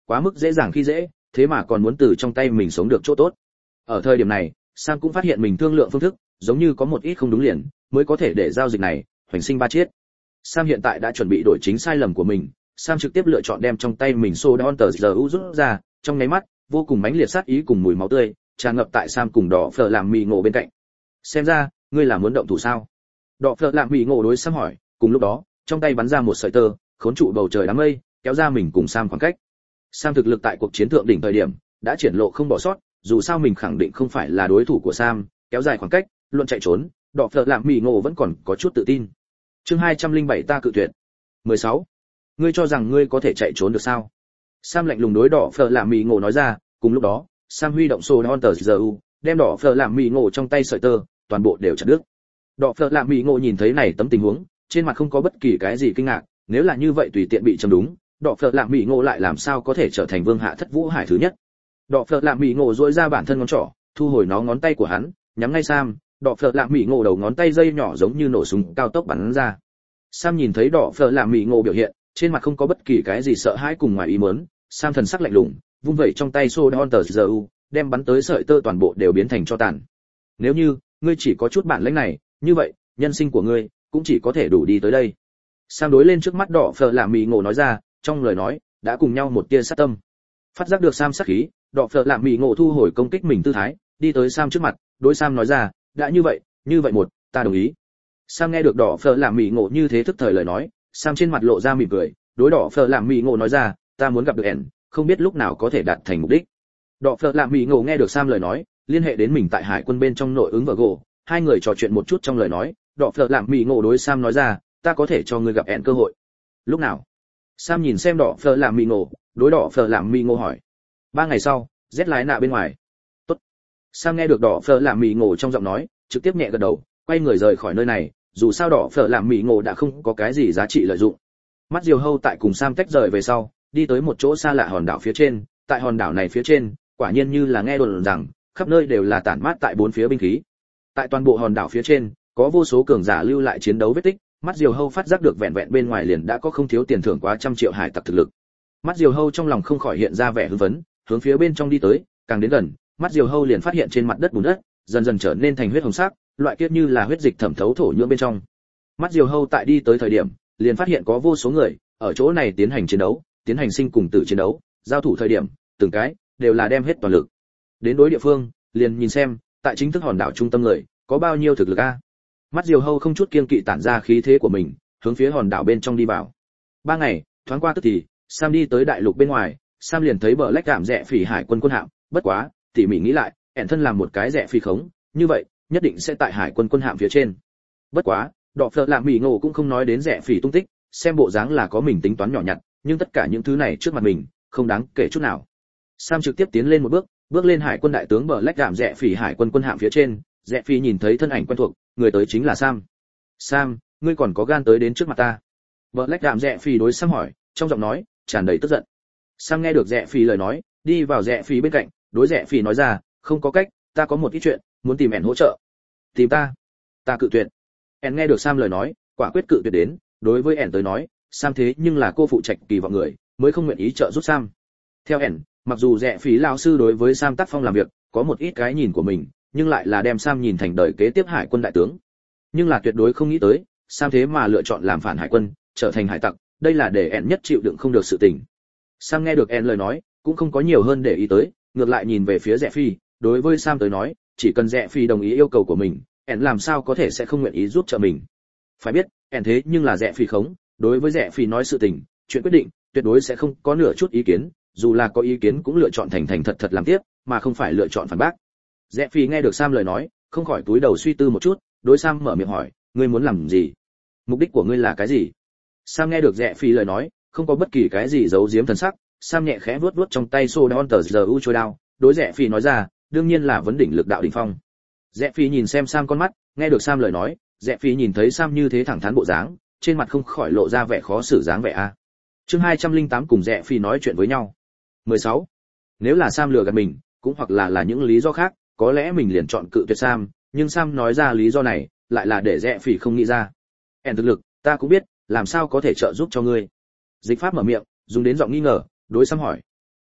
quá mức dễ dàng khi dễ, thế mà còn muốn từ trong tay mình sống được chỗ tốt. Ở thời điểm này, Sam cũng phát hiện mình thương lượng phương thức, giống như có một ít không đúng liền, mới có thể để giao dịch này hoành sinh ba chiết. Sam hiện tại đã chuẩn bị đổi chính sai lầm của mình, Sam trực tiếp lựa chọn đem trong tay mình soda Hunter GU rút ra, trong nháy mắt, vô cùng mãnh liệt sát ý cùng mùi máu tươi tràn ngập tại Sam cùng đỏ phở làm mì ngộ bên cạnh. Xem ra, ngươi là muốn động thủ sao? Đỏ phở làm mì ngộ đối Sam hỏi, cùng lúc đó, trong tay bắn ra một sợi tơ, khốn trụ bầu trời đám mây, kéo ra mình cùng Sam khoảng cách. Sam thực lực tại cuộc chiến thượng đỉnh thời điểm đã triển lộ không bỏ sót, dù sao mình khẳng định không phải là đối thủ của Sam, kéo dài khoảng cách, luôn chạy trốn, đỏ phở làm mì ngộ vẫn còn có chút tự tin. Chương 207 ta cự tuyệt. 16. Ngươi cho rằng ngươi có thể chạy trốn được sao? Sam lạnh lùng đối đỏ phở làm mì ngộ nói ra, cùng lúc đó, Sam huy động Soda Hunter GU, đem đỏ phở làm mì ngộ trong tay sợi tơ, toàn bộ đều chặt đứt. Đỏ phở làm mì ngộ nhìn thấy này tấm tình huống, trên mặt không có bất kỳ cái gì kinh ngạc, nếu là như vậy tùy tiện bị châm đúng, đỏ phở làm mì ngộ lại làm sao có thể trở thành vương hạ thất vũ hải thứ nhất. Đỏ phở làm mì ngộ duỗi ra bản thân ngón trỏ, thu hồi nó ngón tay của hắn, nhắm ngay Sam, đỏ phở làm mì ngộ đầu ngón tay dây nhỏ giống như nổ súng cao tốc bắn ra. Sam nhìn thấy đỏ phở làm mì ngộ biểu hiện, trên mặt không có bất kỳ cái gì sợ hãi cùng ngoài ý muốn, Sam thần sắc lạnh lùng, vung vẩy trong tay Soda Hunter GU, đem bắn tới sợi tơ toàn bộ đều biến thành tro tàn. Nếu như ngươi chỉ có chút bản lĩnh này, như vậy, nhân sinh của ngươi cũng chỉ có thể đủ đi tới đây. Sam đối lên trước mắt đỏ phở làm mì ngộ nói ra, trong lời nói đã cùng nhau một tia sát tâm. Phát giác được Sam sát khí, đỏ phở làm mì ngộ thu hồi công kích mình tư thái, đi tới Sam trước mặt, đối Sam nói ra, đã như vậy một, ta đồng ý. Sam nghe được đỏ phở làm mì ngộ như thế thức thời lời nói, Sam trên mặt lộ ra mỉm cười, đối đỏ phở làm mì ngộ nói ra, ta muốn gặp được ẻn, không biết lúc nào có thể đạt thành mục đích. Đỏ phở làm mì ngộ nghe được Sam lời nói, liên hệ đến mình tại hải quân bên trong nội ứng vợ gỗ, hai người trò chuyện một chút trong lời nói, đỏ phở làm mì ngộ đối Sam nói ra, ta có thể cho ngươi gặp ẻn cơ hội. Lúc nào? Sam nhìn xem đỏ phở làm mì ngộ, đối đỏ phở làm mì ngộ hỏi. 3 ngày sau, rét lái nạ bên ngoài. Tốt. Sam nghe được đỏ phở làm mì ngộ trong giọng nói, trực tiếp nhẹ gật đầu, quay người rời khỏi nơi này, dù sao đỏ phở làm mì ngộ đã không có cái gì giá trị lợi dụng. Mắt Diều Hâu tại cùng Sam tách rời về sau, đi tới một chỗ xa lạ hòn đảo phía trên, tại hòn đảo này phía trên, quả nhiên như là nghe đồn rằng, khắp nơi đều là tản mát tại bốn phía binh khí. Tại toàn bộ hòn đảo phía trên, có vô số cường giả lưu lại chiến đấu vết tích, mắt Diều Hâu phát giác được vẹn vẹn bên ngoài liền đã có không thiếu tiền thưởng quá 100 triệu hải tặc thực lực. Mắt Diều Hâu trong lòng không khỏi hiện ra vẻ hưng phấn, hướng phía bên trong đi tới, càng đến gần, mắt Diều Hâu liền phát hiện trên mặt đất bùn đất dần dần trở nên thành huyết hồng sắc, loại kiết như là huyết dịch thẩm thấu thổ nhưỡng bên trong. Mắt Diều Hâu tại đi tới thời điểm, liền phát hiện có vô số người ở chỗ này tiến hành chiến đấu, tiến hành sinh cùng tử chiến đấu, giao thủ thời điểm, từng cái đều là đem hết toàn lực. Đến đối địa phương, liền nhìn xem, tại chính thức hòn đảo trung tâm người, có bao nhiêu thực lực a. Mắt Diều Hâu không chút kiêng kỵ tản ra khí thế của mình, hướng phía hòn đảo bên trong đi vào. 3 ngày, thoáng qua tức thì, Sam đi tới đại lục bên ngoài, Sam liền thấy bờ lách cảm rẽ phỉ hải quân quân hạm, bất quá, tỉ mỉ nghĩ lại, ẻn thân làm một cái rẽ phi khống, như vậy, nhất định sẽ tại hải quân quân hạm phía trên. Bất quá, đỏ phở làm mỉ ngộ cũng không nói đến rẽ phỉ tung tích, xem bộ dáng là có mình tính toán nhỏ nhặt, nhưng tất cả những thứ này trước mặt mình, không đáng kể chút nào. Sam trực tiếp tiến lên một bước, bước lên hải quân đại tướng bờ lách cảm rẽ phỉ hải quân quân hạm phía trên, rẽ phi nhìn thấy thân ảnh quen thuộc, người tới chính là Sam. Sam, ngươi còn có gan tới đến trước mặt ta? Bờ lách cảm rẽ phi đối Sam hỏi, trong giọng nói tràn đầy tức giận. Sam nghe được rẽ phi lời nói, đi vào rẽ phi bên cạnh, đối rẽ phi nói ra, không có cách, ta có một ít chuyện muốn tìm ẻn hỗ trợ. Tìm ta? Ta cự tuyệt. ẻn nghe được Sam lời nói, quả quyết cự tuyệt đến, đối với ẻn tới nói, Sam thế nhưng là cô phụ trạch kỳ vọng người, mới không nguyện ý trợ giúp Sam. Theo ẻn, mặc dù rẽ phí lão sư đối với Sam tác phong làm việc có một ít cái nhìn của mình, nhưng lại là đem Sam nhìn thành đời kế tiếp hải quân đại tướng. Nhưng là tuyệt đối không nghĩ tới, Sam thế mà lựa chọn làm phản hải quân, trở thành hải tặc, đây là để ẻn nhất chịu đựng không được sự tình. Sam nghe được ẻn lời nói, cũng không có nhiều hơn để ý tới, ngược lại nhìn về phía rẽ phi, đối với Sam tới nói, chỉ cần rẽ phi đồng ý yêu cầu của mình, ẻn làm sao có thể sẽ không nguyện ý giúp trợ mình. Phải biết, ẻn thế nhưng là rẽ phi khống, đối với rẽ phi nói sự tình, chuyện quyết định, tuyệt đối sẽ không có nửa chút ý kiến, dù là có ý kiến cũng lựa chọn thành thành thật thật làm tiếp, mà không phải lựa chọn phản bác. Rẽ phi nghe được Sam lời nói, không khỏi túi đầu suy tư một chút, đối Sam mở miệng hỏi, ngươi muốn làm gì? Mục đích của ngươi là cái gì? Sam nghe được Rẽ phi lời nói, không có bất kỳ cái gì giấu giếm thần sắc, Sam nhẹ khẽ vuốt vuốt trong tay Soda Hunter GU trôi đao, đối Rẽ phi nói ra, đương nhiên là vấn đỉnh lực đạo đỉnh phong. Rẽ phi nhìn xem Sam con mắt, nghe được Sam lời nói, Rẽ phi nhìn thấy Sam như thế thẳng thắn bộ dáng, trên mặt không khỏi lộ ra vẻ khó xử dáng vẻ a. Chương 208 cùng Rẽ phi nói chuyện với nhau. 16. Nếu là Sam lừa gạt mình, cũng hoặc là những lý do khác, có lẽ mình liền chọn cự tuyệt Sam, nhưng Sam nói ra lý do này, lại là để Rẽ phi không nghĩ ra. "Ẻn thực lực, ta cũng biết, làm sao có thể trợ giúp cho ngươi?" Dịch pháp mở miệng, dùng đến giọng nghi ngờ, đối Sam hỏi.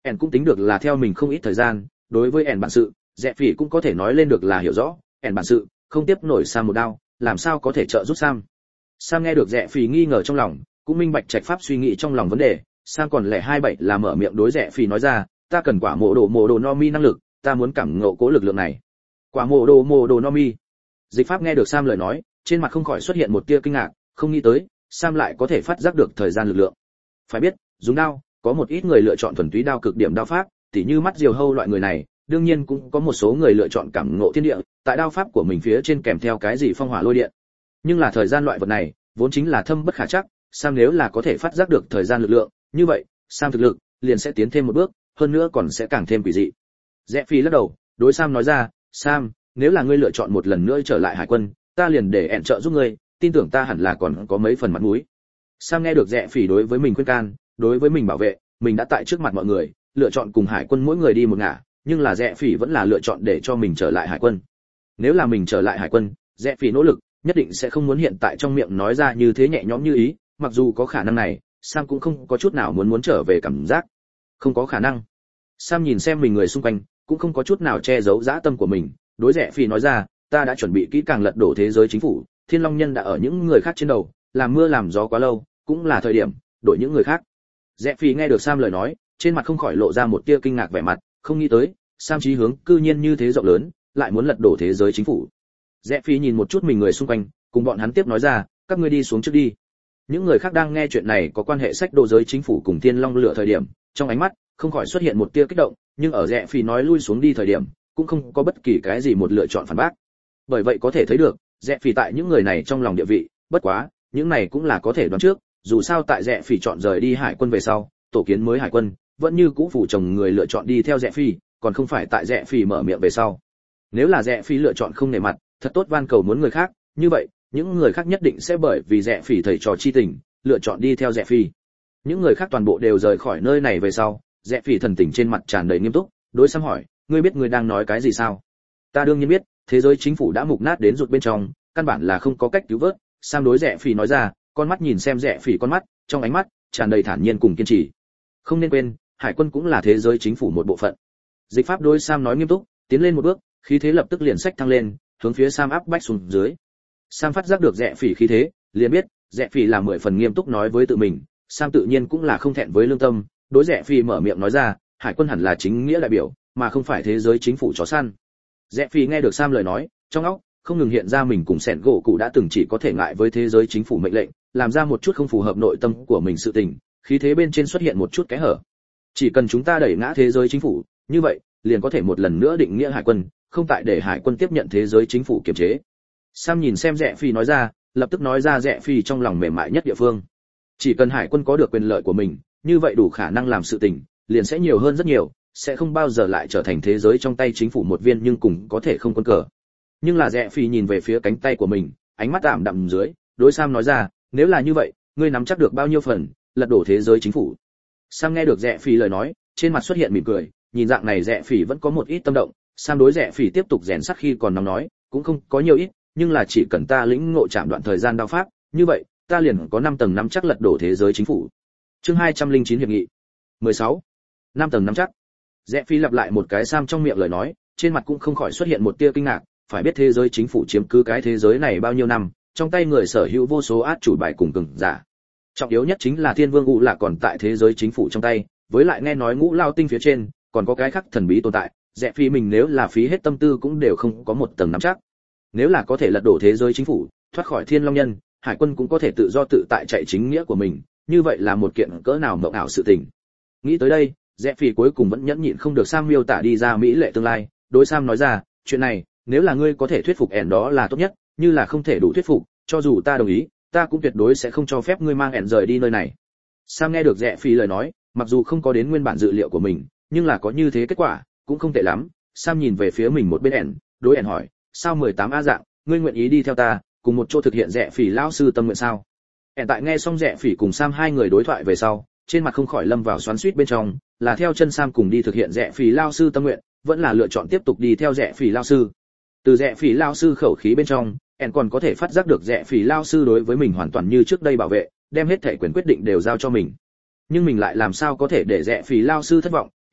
ẻn cũng tính được là theo mình không ít thời gian, đối với ẻn bản sự, Rẽ Phỉ cũng có thể nói lên được là hiểu rõ, ẻn bản sự, không tiếp nổi Sam một đao, làm sao có thể trợ giúp Sam. Sam nghe được Rẽ Phỉ nghi ngờ trong lòng, cũng minh bạch trạch pháp suy nghĩ trong lòng vấn đề, Sam còn lẻ 27 là mở miệng đối Rẽ Phỉ nói ra, ta cần quả mộ đồ no mi năng lực, ta muốn cảm ngộ cố lực lượng này. Quả mộ đồ no mi. Dịch pháp nghe được Sam lời nói, trên mặt không khỏi xuất hiện một tia kinh ngạc, không nghĩ tới, Sam lại có thể phát giác được thời gian lực lượng. Phải biết, dùng đao, có một ít người lựa chọn thuần túy đao cực điểm đao pháp, tỉ như mắt diều hâu loại người này, đương nhiên cũng có một số người lựa chọn cảm ngộ thiên địa, tại đao pháp của mình phía trên kèm theo cái gì phong hỏa lôi điện. Nhưng là thời gian loại vật này, vốn chính là thâm bất khả trắc, Sam nếu là có thể phát giác được thời gian lực lượng, như vậy, Sam thực lực liền sẽ tiến thêm một bước, hơn nữa còn sẽ càng thêm quỷ dị. Rẽ Phi lắc đầu, đối Sam nói ra, Sam, nếu là ngươi lựa chọn một lần nữa trở lại hải quân, ta liền để ẻn trợ giúp ngươi, tin tưởng ta hẳn là còn có mấy phần mặt mũi. Sam nghe được Rẽ Phi đối với mình khuyên can, đối với mình bảo vệ, mình đã tại trước mặt mọi người, lựa chọn cùng hải quân mỗi người đi một ngả, nhưng là Rẽ Phi vẫn là lựa chọn để cho mình trở lại hải quân. Nếu là mình trở lại hải quân, Rẽ Phi nỗ lực, nhất định sẽ không muốn hiện tại trong miệng nói ra như thế nhẹ nhõm như ý, mặc dù có khả năng này, Sam cũng không có chút nào muốn trở về cảm giác. Không có khả năng. Sam nhìn xem mình người xung quanh, cũng không có chút nào che giấu dã tâm của mình, đối Rẽ Phi nói ra, ta đã chuẩn bị kỹ càng lật đổ thế giới chính phủ, Thiên Long Nhân đã ở những người khác trên đầu, làm mưa làm gió quá lâu, cũng là thời điểm đổi những người khác. Rẽ Phi nghe được Sam lời nói, trên mặt không khỏi lộ ra một tia kinh ngạc vẻ mặt, không nghĩ tới, Sam chí hướng cư nhiên như thế rộng lớn, lại muốn lật đổ thế giới chính phủ. Rẽ Phi nhìn một chút mình người xung quanh, cùng bọn hắn tiếp nói ra, các ngươi đi xuống trước đi. Những người khác đang nghe chuyện này có quan hệ sách đô giới chính phủ cùng Thiên Long lựa thời điểm, trong ánh mắt không khỏi xuất hiện một tia kích động, nhưng ở Rẽ Phi nói lui xuống đi thời điểm, cũng không có bất kỳ cái gì một lựa chọn phản bác. Bởi vậy có thể thấy được, Rẽ Phi tại những người này trong lòng địa vị, bất quá, những này cũng là có thể đoán trước, dù sao tại Rẽ Phi chọn rời đi hải quân về sau, tổ kiến mới hải quân, vẫn như cũ phủ chồng người lựa chọn đi theo Rẽ Phi, còn không phải tại Rẽ Phi mở miệng về sau. Nếu là Rẽ Phi lựa chọn không nể mặt, thật tốt van cầu muốn người khác, như vậy, những người khác nhất định sẽ bởi vì Rẽ Phi thầy trò chi tình, lựa chọn đi theo Rẽ Phi. Những người khác toàn bộ đều rời khỏi nơi này về sau, Rẽ Phi thần tình trên mặt tràn đầy nghiêm túc, đối Sam hỏi, ngươi biết ngươi đang nói cái gì sao? Ta đương nhiên biết, thế giới chính phủ đã mục nát đến rụt bên trong, căn bản là không có cách cứu vớt. Sam đối Rẽ Phi nói ra, con mắt nhìn xem Rẽ Phi con mắt, trong ánh mắt tràn đầy thản nhiên cùng kiên trì. Không nên quên, hải quân cũng là thế giới chính phủ một bộ phận. Dịch pháp đối Sam nói nghiêm túc, tiến lên một bước, khí thế lập tức liền sách thăng lên, hướng phía Sam áp bách xuống dưới. Sam phát giác được Rẽ Phi khí thế, liền biết, Rẽ Phi là 10 phần nghiêm túc nói với tự mình, Sam tự nhiên cũng là không thẹn với lương tâm, đối Rẽ Phi mở miệng nói ra, hải quân hẳn là chính nghĩa đại biểu, mà không phải thế giới chính phủ chó săn. Rẽ Phi nghe được Sam lời nói, trong óc không ngừng hiện ra mình cùng Sẻn gỗ cụ đã từng chỉ có thể ngại với thế giới chính phủ mệnh lệnh, làm ra một chút không phù hợp nội tâm của mình sự tình, khí thế bên trên xuất hiện một chút kẽ hở. Chỉ cần chúng ta đẩy ngã thế giới chính phủ, như vậy, liền có thể một lần nữa định nghĩa hải quân, không tại để hải quân tiếp nhận thế giới chính phủ kiềm chế. Sam nhìn xem Rẽ Phi nói ra, lập tức nói ra Rẽ Phi trong lòng mềm mại nhất địa phương. Chỉ cần hải quân có được quyền lợi của mình, như vậy đủ khả năng làm sự tình, liền sẽ nhiều hơn rất nhiều, sẽ không bao giờ lại trở thành thế giới trong tay chính phủ một viên nhưng cùng có thể không quân cờ. Nhưng là Rẽ Phi nhìn về phía cánh tay của mình, ánh mắt ảm đạm dưới, đối Sam nói ra, nếu là như vậy, ngươi nắm chắc được bao nhiêu phần lật đổ thế giới chính phủ? Sam nghe được Rẽ Phi lời nói, trên mặt xuất hiện mỉm cười, nhìn dạng này Rẽ Phi vẫn có một ít tâm động. Sam đối Rẽ Phi tiếp tục rèn sắt khi còn nóng nói, cũng không có nhiều ít, nhưng là chỉ cần ta lĩnh ngộ chạm đoạn thời gian đao pháp, như vậy, ta liền có 5 tầng nắm chắc lật đổ thế giới chính phủ. Chương 209 hiệp nghị. 16. 5 tầng nắm chắc. Rẽ Phi lặp lại một cái Sam trong miệng lời nói, trên mặt cũng không khỏi xuất hiện một tia kinh ngạc, phải biết thế giới chính phủ chiếm cứ cái thế giới này bao nhiêu năm, trong tay người sở hữu vô số át chủ bài cùng cường giả. Trọng yếu nhất chính là Thiên Vương Ngũ là còn tại thế giới chính phủ trong tay, với lại nghe nói Ngũ Lao Tinh phía trên còn có cái khác thần bí tồn tại, Rẽ Phi mình nếu là phí hết tâm tư cũng đều không có một tầng nắm chắc. Nếu là có thể lật đổ thế giới chính phủ, thoát khỏi Thiên Long Nhân, hải quân cũng có thể tự do tự tại chạy chính nghĩa của mình, như vậy là một kiện cỡ nào mộng ảo sự tình. Nghĩ tới đây, Rẽ Phi cuối cùng vẫn nhẫn nhịn không được Sam miêu tả đi ra mỹ lệ tương lai, đối Sam nói ra, chuyện này, nếu là ngươi có thể thuyết phục ẻn đó là tốt nhất, như là không thể đủ thuyết phục, cho dù ta đồng ý, ta cũng tuyệt đối sẽ không cho phép ngươi mang ẻn rời đi nơi này. Sam nghe được Rẽ Phi lời nói, mặc dù không có đến nguyên bản dự liệu của mình, nhưng là có như thế kết quả, cũng không tệ lắm. Sam nhìn về phía mình một bên ẻn, đối ẻn hỏi, sao 18 a dạng, ngươi nguyện ý đi theo ta, cùng một chỗ thực hiện Rẽ Phi lão sư tâm nguyện sao? Ẻn tại nghe xong Rẽ Phi cùng Sam hai người đối thoại về sau, trên mặt không khỏi lâm vào xoắn xuýt bên trong, là theo chân Sam cùng đi thực hiện Rẽ Phi lão sư tâm nguyện, vẫn là lựa chọn tiếp tục đi theo Rẽ Phi lão sư. Từ Rẽ Phi lão sư khẩu khí bên trong, ẻn còn có thể phát giác được Rẽ Phi lão sư đối với mình hoàn toàn như trước đây bảo vệ, đem hết thể quyền quyết định đều giao cho mình. Nhưng mình lại làm sao có thể để Rẽ Phi lão sư thất vọng?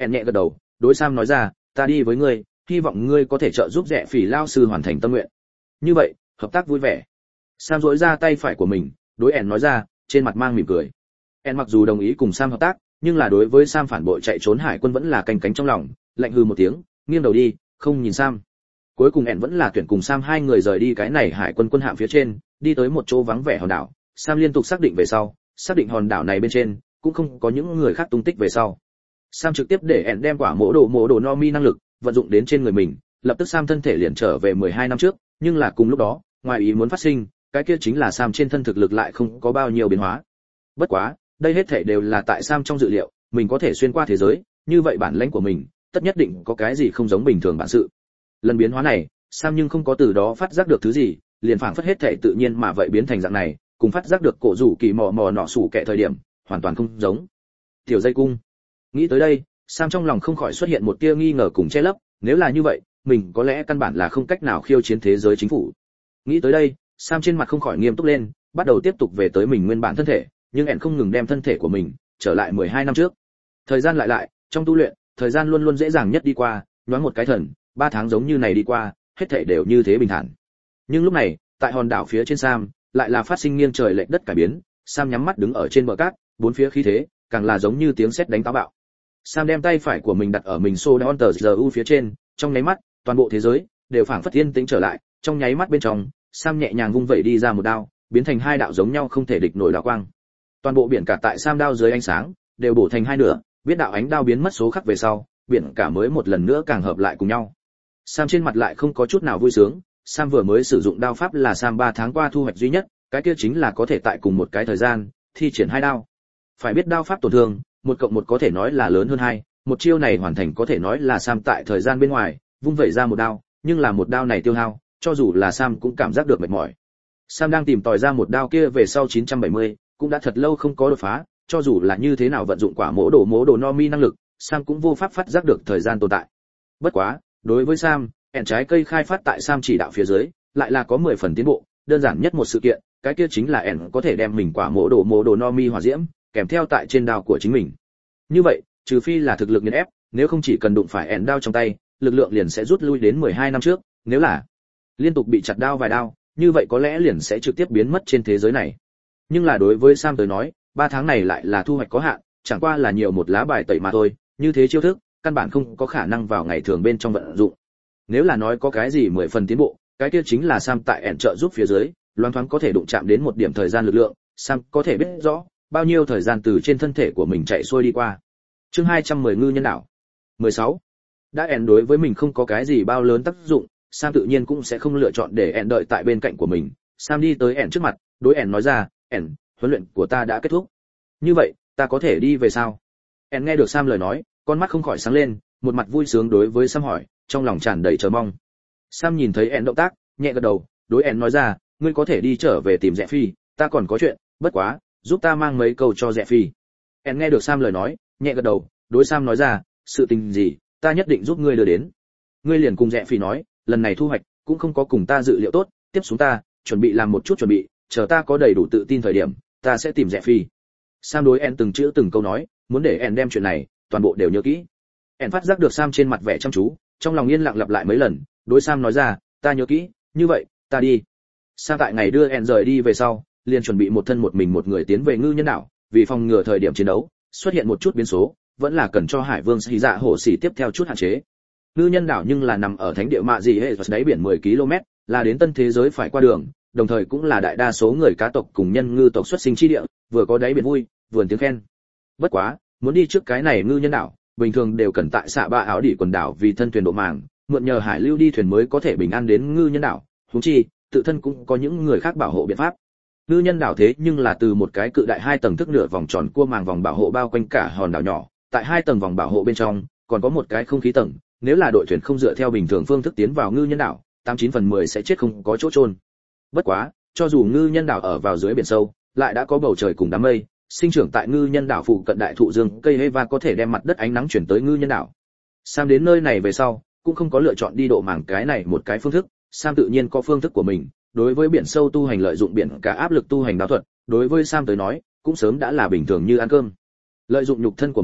En nhẹ gật đầu, đối Sam nói ra, ta đi với ngươi, hy vọng ngươi có thể trợ giúp Rẽ Phỉ lao sư hoàn thành tâm nguyện. Như vậy, hợp tác vui vẻ. Sam duỗi ra tay phải của mình, đối En nói ra, trên mặt mang mỉm cười. En mặc dù đồng ý cùng Sam hợp tác, nhưng là đối với Sam phản bội chạy trốn hải quân vẫn là canh cánh trong lòng, lạnh hừ một tiếng, nghiêng đầu đi, không nhìn Sam. Cuối cùng En vẫn là tuyển cùng Sam hai người rời đi cái này hải quân quân hạm phía trên, đi tới một chỗ vắng vẻ hòn đảo. Sam liên tục xác định về sau, xác định hòn đảo này bên trên cũng không có những người khác tung tích về sau. Sam trực tiếp để En đem quả mỗ đồ no mi năng lực vận dụng đến trên người mình, lập tức Sam thân thể liền trở về 12 năm trước, nhưng là cùng lúc đó, ngoài ý muốn phát sinh, cái kia chính là Sam trên thân thực lực lại không có bao nhiêu biến hóa. Bất quá, đây hết thảy đều là tại Sam trong dự liệu, mình có thể xuyên qua thế giới, như vậy bản lĩnh của mình, tất nhất định có cái gì không giống bình thường bản sự. Lần biến hóa này, Sam nhưng không có từ đó phát giác được thứ gì, liền phảng phất hết thảy tự nhiên mà vậy biến thành dạng này, cùng phát giác được cổ rủ kỳ mò nọ sủ kẻ thời điểm, hoàn toàn không giống. Tiểu dây cung. Nghĩ tới đây, Sam trong lòng không khỏi xuất hiện một tia nghi ngờ cùng che lấp, nếu là như vậy, mình có lẽ căn bản là không cách nào khiêu chiến thế giới chính phủ. Nghĩ tới đây, Sam trên mặt không khỏi nghiêm túc lên, bắt đầu tiếp tục về tới mình nguyên bản thân thể, nhưng En không ngừng đem thân thể của mình trở lại 12 năm trước. Thời gian lại, trong tu luyện, thời gian luôn luôn dễ dàng nhất đi qua, nhoáng một cái thần, 3 tháng giống như này đi qua, hết thảy đều như thế bình thản. Nhưng lúc này, tại hòn đảo phía trên Sam, lại là phát sinh nghiêng trời lệch đất cải biến, Sam nhắm mắt đứng ở trên bờ cát, bốn phía khí thế, càng là giống như tiếng sét đánh táo bạo. Sam đem tay phải của mình đặt ở mình Sodaunter GU phía trên, trong nháy mắt, toàn bộ thế giới đều phảng phất yên tĩnh trở lại, trong nháy mắt bên trong, Sam nhẹ nhàng vung vẩy đi ra một đao, biến thành hai đạo giống nhau không thể địch nổi đao quang. Toàn bộ biển cả tại Sam đao dưới ánh sáng, đều bổ thành hai nửa, biết đạo ánh đao biến mất số khắc về sau, biển cả mới một lần nữa càng hợp lại cùng nhau. Sam trên mặt lại không có chút nào vui sướng, Sam vừa mới sử dụng đao pháp là Sam 3 tháng qua thu hoạch duy nhất, cái kia chính là có thể tại cùng một cái thời gian thi triển hai đao. Phải biết đao pháp tổn thương, 1 cộng 1 có thể nói là lớn hơn 2, một chiêu này hoàn thành có thể nói là Sam tại thời gian bên ngoài, vung vẩy ra một đao, nhưng là một đao này tiêu hao, cho dù là Sam cũng cảm giác được mệt mỏi. Sam đang tìm tòi ra một đao kia về sau 970, cũng đã thật lâu không có đột phá, cho dù là như thế nào vận dụng quả mỗ đồ no mi năng lực, Sam cũng vô pháp phát giác được thời gian tồn tại. Bất quá, đối với Sam, ẻn trái cây khai phát tại Sam chỉ đạo phía dưới, lại là có 10 phần tiến bộ, đơn giản nhất một sự kiện, cái kia chính là ẻn có thể đem mình quả mỗ đồ no mi hỏa diễm, kèm theo tại trên đao của chính mình. Như vậy, trừ phi là thực lực nghiền ép, nếu không chỉ cần đụng phải ẻn đao trong tay, lực lượng liền sẽ rút lui đến 12 năm trước, nếu là liên tục bị chặt đao vài đao, như vậy có lẽ liền sẽ trực tiếp biến mất trên thế giới này. Nhưng là đối với Sam tới nói, 3 tháng này lại là thu hoạch có hạn, chẳng qua là nhiều một lá bài tẩy mà thôi, như thế chiêu thức, căn bản không có khả năng vào ngày thường bên trong vận dụng. Nếu là nói có cái gì 10 phần tiến bộ, cái kia chính là Sam tại ẻn trợ giúp phía dưới, loáng thoáng có thể đụng chạm đến một điểm thời gian lực lượng, Sam có thể biết rõ bao nhiêu thời gian từ trên thân thể của mình chạy xuôi đi qua. Chương 210 ngư nhân đảo. 16. Đã ẻn đối với mình không có cái gì bao lớn tác dụng, Sam tự nhiên cũng sẽ không lựa chọn để ẻn đợi tại bên cạnh của mình. Sam đi tới ẻn trước mặt, đối ẻn nói ra, ẻn, huấn luyện của ta đã kết thúc. Như vậy, ta có thể đi về sao? Ẻn nghe được Sam lời nói, con mắt không khỏi sáng lên, một mặt vui sướng đối với Sam hỏi, trong lòng tràn đầy chờ mong. Sam nhìn thấy ẻn động tác, nhẹ gật đầu, đối ẻn nói ra, ngươi có thể đi trở về tìm Rẽ Phi, ta còn có chuyện, bất quá, giúp ta mang mấy câu cho Rẽ Phi. Ẻn nghe được Sam lời nói, nhẹ gật đầu, đối Sam nói ra, sự tình gì, ta nhất định giúp ngươi đưa đến. Ngươi liền cùng Rẽ Phi nói, lần này thu hoạch cũng không có cùng ta dự liệu tốt, tiếp xuống ta chuẩn bị làm một chút chuẩn bị, chờ ta có đầy đủ tự tin thời điểm, ta sẽ tìm Rẽ Phi. Sam đối En từng chữ từng câu nói, muốn để En đem chuyện này toàn bộ đều nhớ kỹ. En phát giác được Sam trên mặt vẻ chăm chú, trong lòng yên lặng lặp lại mấy lần, đối Sam nói ra, ta nhớ kỹ, như vậy, ta đi. Sam tại ngày đưa En rời đi về sau, liền chuẩn bị một thân một mình một người tiến về ngư nhân đảo, vì phòng ngừa thời điểm chiến đấu xuất hiện một chút biến số, vẫn là cần cho Hải Vương Sĩ Dạ hổ xỉ tiếp theo chút hạn chế. Ngư nhân đảo nhưng là nằm ở thánh địa mạ gì hệ đáy biển 10 km, là đến tân thế giới phải qua đường, đồng thời cũng là đại đa số người cá tộc cùng nhân ngư tộc xuất sinh chi địa, vừa có đáy biển vui, vườn tiếng khen. Bất quá, muốn đi trước cái này ngư nhân đảo, bình thường đều cần tại xạ ba áo đỉ quần đảo vì thân thuyền độ màng, mượn nhờ hải lưu đi thuyền mới có thể bình an đến ngư nhân đảo, huống chi, tự thân cũng có những người khác bảo hộ biện pháp. Ngư nhân đảo thế nhưng là từ một cái cự đại 2 tầng thức nửa vòng tròn cua màng vòng bảo hộ bao quanh cả hòn đảo nhỏ, tại 2 tầng vòng bảo hộ bên trong, còn có một cái không khí tầng, nếu là đội thuyền không dựa theo bình thường phương thức tiến vào ngư nhân đảo, 89 phần 10 sẽ chết không có chỗ chôn. Bất quá, cho dù ngư nhân đảo ở vào dưới biển sâu, lại đã có bầu trời cùng đám mây, sinh trưởng tại ngư nhân đảo phụ cận đại thụ dương cây Heva có thể đem mặt đất ánh nắng chuyển tới ngư nhân đảo. Sam đến nơi này về sau, cũng không có lựa chọn đi độ màng cái này một cái phương thức, Sam tự nhiên có phương thức của mình, đối với biển sâu tu hành lợi dụng biển cả áp lực tu hành đạo thuật, đối với Sam tới nói, cũng sớm đã là bình thường như ăn cơm. Lợi dụng nhục thân của mình,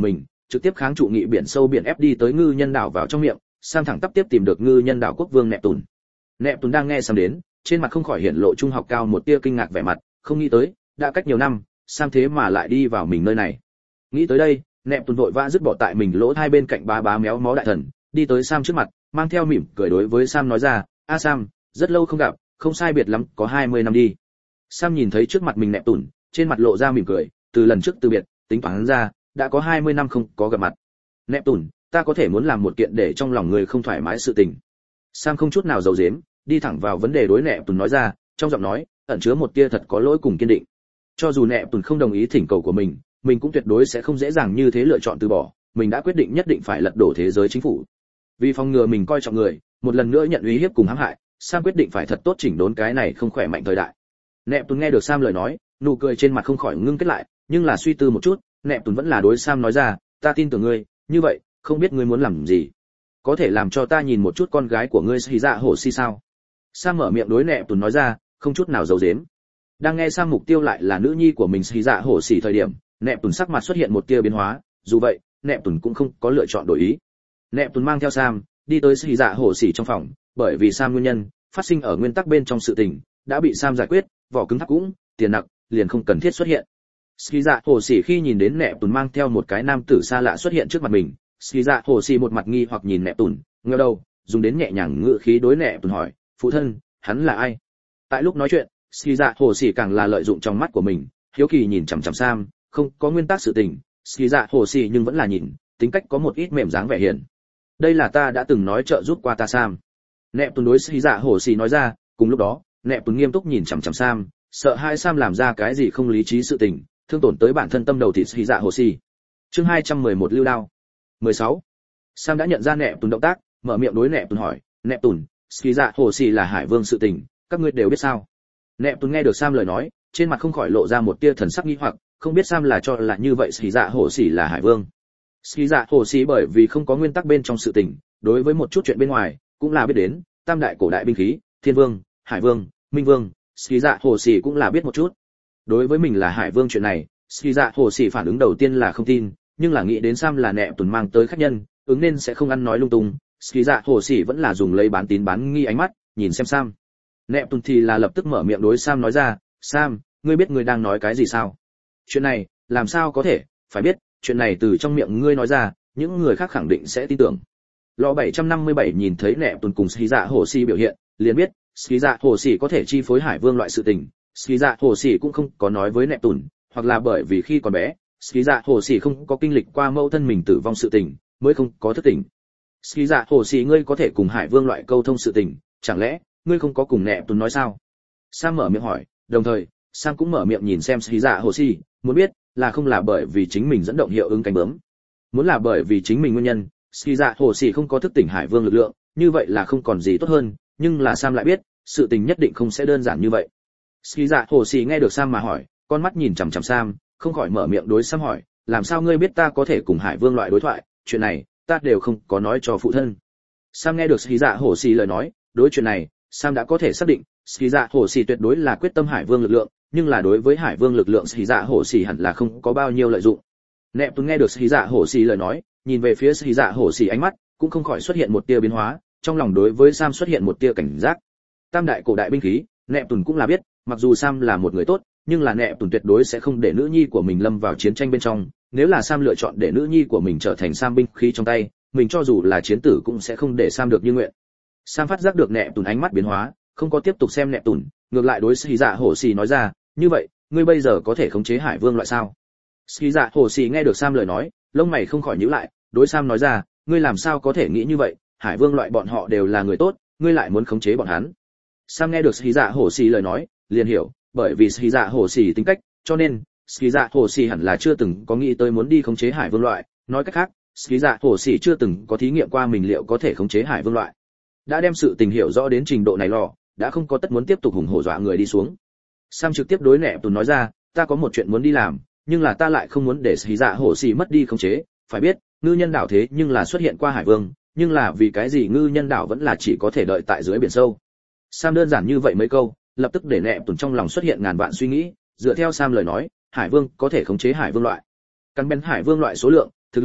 trực tiếp kháng trụ nghị biển sâu biển ép đi tới ngư nhân đảo vào trong miệng. Sam thẳng tắp tiếp tìm được ngư nhân đảo quốc vương Neptune. Neptune đang nghe Sam đến, trên mặt không khỏi hiện lộ trung học cao một tia kinh ngạc vẻ mặt, không nghĩ tới, đã cách nhiều năm, Sam thế mà lại đi vào mình nơi này. Nghĩ tới đây, Neptune vội vã dứt bỏ tại mình lỗ hai bên cạnh bá bá méo mó đại thần, đi tới Sam trước mặt, mang theo mỉm cười đối với Sam nói ra, "A Sam, rất lâu không gặp, không sai biệt lắm, có 20 năm đi." Sam nhìn thấy trước mặt mình Neptune, trên mặt lộ ra mỉm cười, từ lần trước từ biệt, tính toán ra, đã có 20 năm không có gặp mặt. "Neptune, ta có thể muốn làm một kiện để trong lòng người không thoải mái sự tình." Sam không chút nào giấu giếm, đi thẳng vào vấn đề đối Neptune nói ra, trong giọng nói ẩn chứa một tia thật có lỗi cùng kiên định. Cho dù Neptune không đồng ý thỉnh cầu của mình cũng tuyệt đối sẽ không dễ dàng như thế lựa chọn từ bỏ, mình đã quyết định nhất định phải lật đổ thế giới chính phủ. Vì phòng ngừa mình coi trọng người, một lần nữa nhận uy hiếp cùng hãm hại, Sam quyết định phải thật tốt chỉnh đốn cái này không khỏe mạnh thời đại. Neptune nghe được Sam lời nói, nụ cười trên mặt không khỏi ngưng kết lại, nhưng là suy tư một chút, Neptune vẫn là đối Sam nói ra, "Ta tin tưởng ngươi, như vậy, không biết ngươi muốn làm gì? Có thể làm cho ta nhìn một chút con gái của ngươi Shì Dạ Hổ Xì sao?" Sam mở miệng đối Neptune nói ra, không chút nào giấu giếm. Đang nghe Sam mục tiêu lại là nữ nhi của mình Shì Dạ Hổ Xì thời điểm, Neptune sắc mặt xuất hiện một tia biến hóa, dù vậy, Neptune cũng không có lựa chọn đổi ý. Neptune mang theo Sam đi tới Shì Dạ Hổ Xì trong phòng, bởi vì Sam nguyên nhân, phát sinh ở nguyên tắc bên trong sự tình, đã bị Sam giải quyết, vỏ cứng thép cũng, tiền nặng, liền không cần thiết xuất hiện. Shì Dạ Hổ Xì khi nhìn đến Neptune mang theo một cái nam tử xa lạ xuất hiện trước mặt mình, Shì Dạ Hổ Xì một mặt nghi hoặc nhìn Neptune, ngẩng đầu, dùng đến nhẹ nhàng ngữ khí đối Neptune hỏi, "Phụ thân, hắn là ai?" Tại lúc nói chuyện, Shì Dạ Hổ Xì càng là lợi dụng trong mắt của mình, hiếu kỳ nhìn chằm chằm Sam, không có nguyên tắc sự tình, Shì Dạ Hổ Xì nhưng vẫn là nhìn, tính cách có một ít mềm dáng vẻ hiền. "Đây là ta đã từng nói trợ giúp qua ta Sam." Neptune đối Shì Dạ Hổ Xì nói ra, cùng lúc đó, Neptune nghiêm túc nhìn chằm chằm Sam, sợ hai Sam làm ra cái gì không lý trí sự tình, thương tổn tới bản thân tâm đầu thịt Shì Dạ Hổ Xì. Chương 211 lưu đao. 16. Sam đã nhận ra Neptune động tác, mở miệng đối Neptune hỏi, "Neptune, Shì Dạ Hổ Xì là Hải Vương sự tình, các ngươi đều biết sao?" Neptune nghe được Sam lời nói, trên mặt không khỏi lộ ra một tia thần sắc nghi hoặc, không biết Sam là cho là như vậy Shì Dạ Hổ Xì là Hải Vương. Shì Dạ Hổ Xì bởi vì không có nguyên tắc bên trong sự tình, đối với một chút chuyện bên ngoài, cũng là biết đến, tam đại cổ đại binh khí, Thiên Vương, Hải Vương, Minh Vương, Shì Dạ Hổ Xì cũng là biết một chút. Đối với mình là Hải Vương chuyện này, Shì Dạ Hổ Xì phản ứng đầu tiên là không tin, nhưng là nghĩ đến Sam là Neptune mang tới khách nhân, ứng nên sẽ không ăn nói lung tung, Shì Dạ Hổ Xì vẫn là dùng lấy bán tín bán nghi ánh mắt, nhìn xem Sam. Neptune thì là lập tức mở miệng đối Sam nói ra, "Sam, ngươi biết ngươi đang nói cái gì sao? Chuyện này, làm sao có thể, phải biết, chuyện này từ trong miệng ngươi nói ra, những người khác khẳng định sẽ tin tưởng." Lọ 757 nhìn thấy Neptune cùng Shì Dạ Hổ Xì biểu hiện, liền biết, Shì Dạ Hổ Xì có thể chi phối Hải Vương loại sự tình, Shì Dạ Hổ Xì cũng không có nói với Neptune, hoặc là bởi vì khi còn bé, Shì Dạ Hổ Xì không có kinh lịch qua mẫu thân mình tử vong sự tình, mới không có thức tỉnh. Shì Dạ Hổ Xì ngươi có thể cùng Hải Vương loại câu thông sự tình, chẳng lẽ ngươi không có cùng Neptune nói sao? Sam mở miệng hỏi, đồng thời, Sam cũng mở miệng nhìn xem Shì Dạ Hổ Xì, muốn biết là không là bởi vì chính mình dẫn động hiệu ứng cánh bướm. Muốn là bởi vì chính mình nguyên nhân, Shì Dạ Hổ Xì không có thức tỉnh Hải Vương lực lượng, như vậy là không còn gì tốt hơn, nhưng là Sam lại biết, sự tình nhất định không sẽ đơn giản như vậy. Shì Dạ Hổ Xì nghe được Sam mà hỏi, con mắt nhìn chằm chằm Sam, không khỏi mở miệng đối Sam hỏi, "Làm sao ngươi biết ta có thể cùng Hải Vương loại đối thoại, chuyện này, ta đều không có nói cho phụ thân." Sam nghe được Shì Dạ Hổ Xì lời nói, đối chuyện này, Sam đã có thể xác định, Shì Dạ Hổ Xì tuyệt đối là quyết tâm Hải Vương lực lượng, nhưng là đối với Hải Vương lực lượng Shì Dạ Hổ Xì hẳn là không có bao nhiêu lợi dụng. Neptune nghe được Shì Dạ Hổ Xì lời nói, nhìn về phía Shì Dạ Hổ Xì ánh mắt cũng không khỏi xuất hiện một tia biến hóa, trong lòng đối với Sam xuất hiện một tia cảnh giác. Tam đại cổ đại binh khí, Neptune cũng là biết, mặc dù Sam là một người tốt, nhưng là Neptune tuyệt đối sẽ không để nữ nhi của mình lâm vào chiến tranh bên trong, nếu là Sam lựa chọn để nữ nhi của mình trở thành Sam binh khí trong tay, mình cho dù là chiến tử cũng sẽ không để Sam được như nguyện. Sam phát giác được Neptune ánh mắt biến hóa, không có tiếp tục xem Neptune, ngược lại đối Shì Dạ Hổ Xì nói ra, "Như vậy, ngươi bây giờ có thể khống chế Hải Vương loại sao?" Shì Dạ Hổ Xì nghe được Sam lời nói, lông mày không khỏi nhíu lại, đối Sam nói ra, "Ngươi làm sao có thể nghĩ như vậy, Hải Vương loại bọn họ đều là người tốt, ngươi lại muốn khống chế bọn hắn?" Sam nghe được Shì Dạ Hổ Xì lời nói, liền hiểu, bởi vì Shì Dạ Hổ Xì tính cách, cho nên Shì Dạ Hổ Xì hẳn là chưa từng có nghĩ tới muốn đi khống chế Hải Vương loại, nói cách khác, Shì Dạ Hổ Xì chưa từng có thí nghiệm qua mình liệu có thể khống chế Hải Vương loại. Đã đem sự tình hiểu rõ đến trình độ này lò, đã không có tất muốn tiếp tục hùng hổ dọa người đi xuống. Sam trực tiếp đối Neptune nói ra, "Ta có một chuyện muốn đi làm, nhưng là ta lại không muốn để Shì Dạ Hổ Xì mất đi khống chế, phải biết, ngư nhân đảo thế nhưng là xuất hiện qua Hải Vương, nhưng là vì cái gì ngư nhân đảo vẫn là chỉ có thể đợi tại dưới biển sâu?" Sam đơn giản như vậy mấy câu, lập tức để Neptune trong lòng xuất hiện ngàn vạn suy nghĩ, dựa theo Sam lời nói, Hải Vương có thể khống chế Hải Vương loại. Căn bên Hải Vương loại số lượng, thực lực,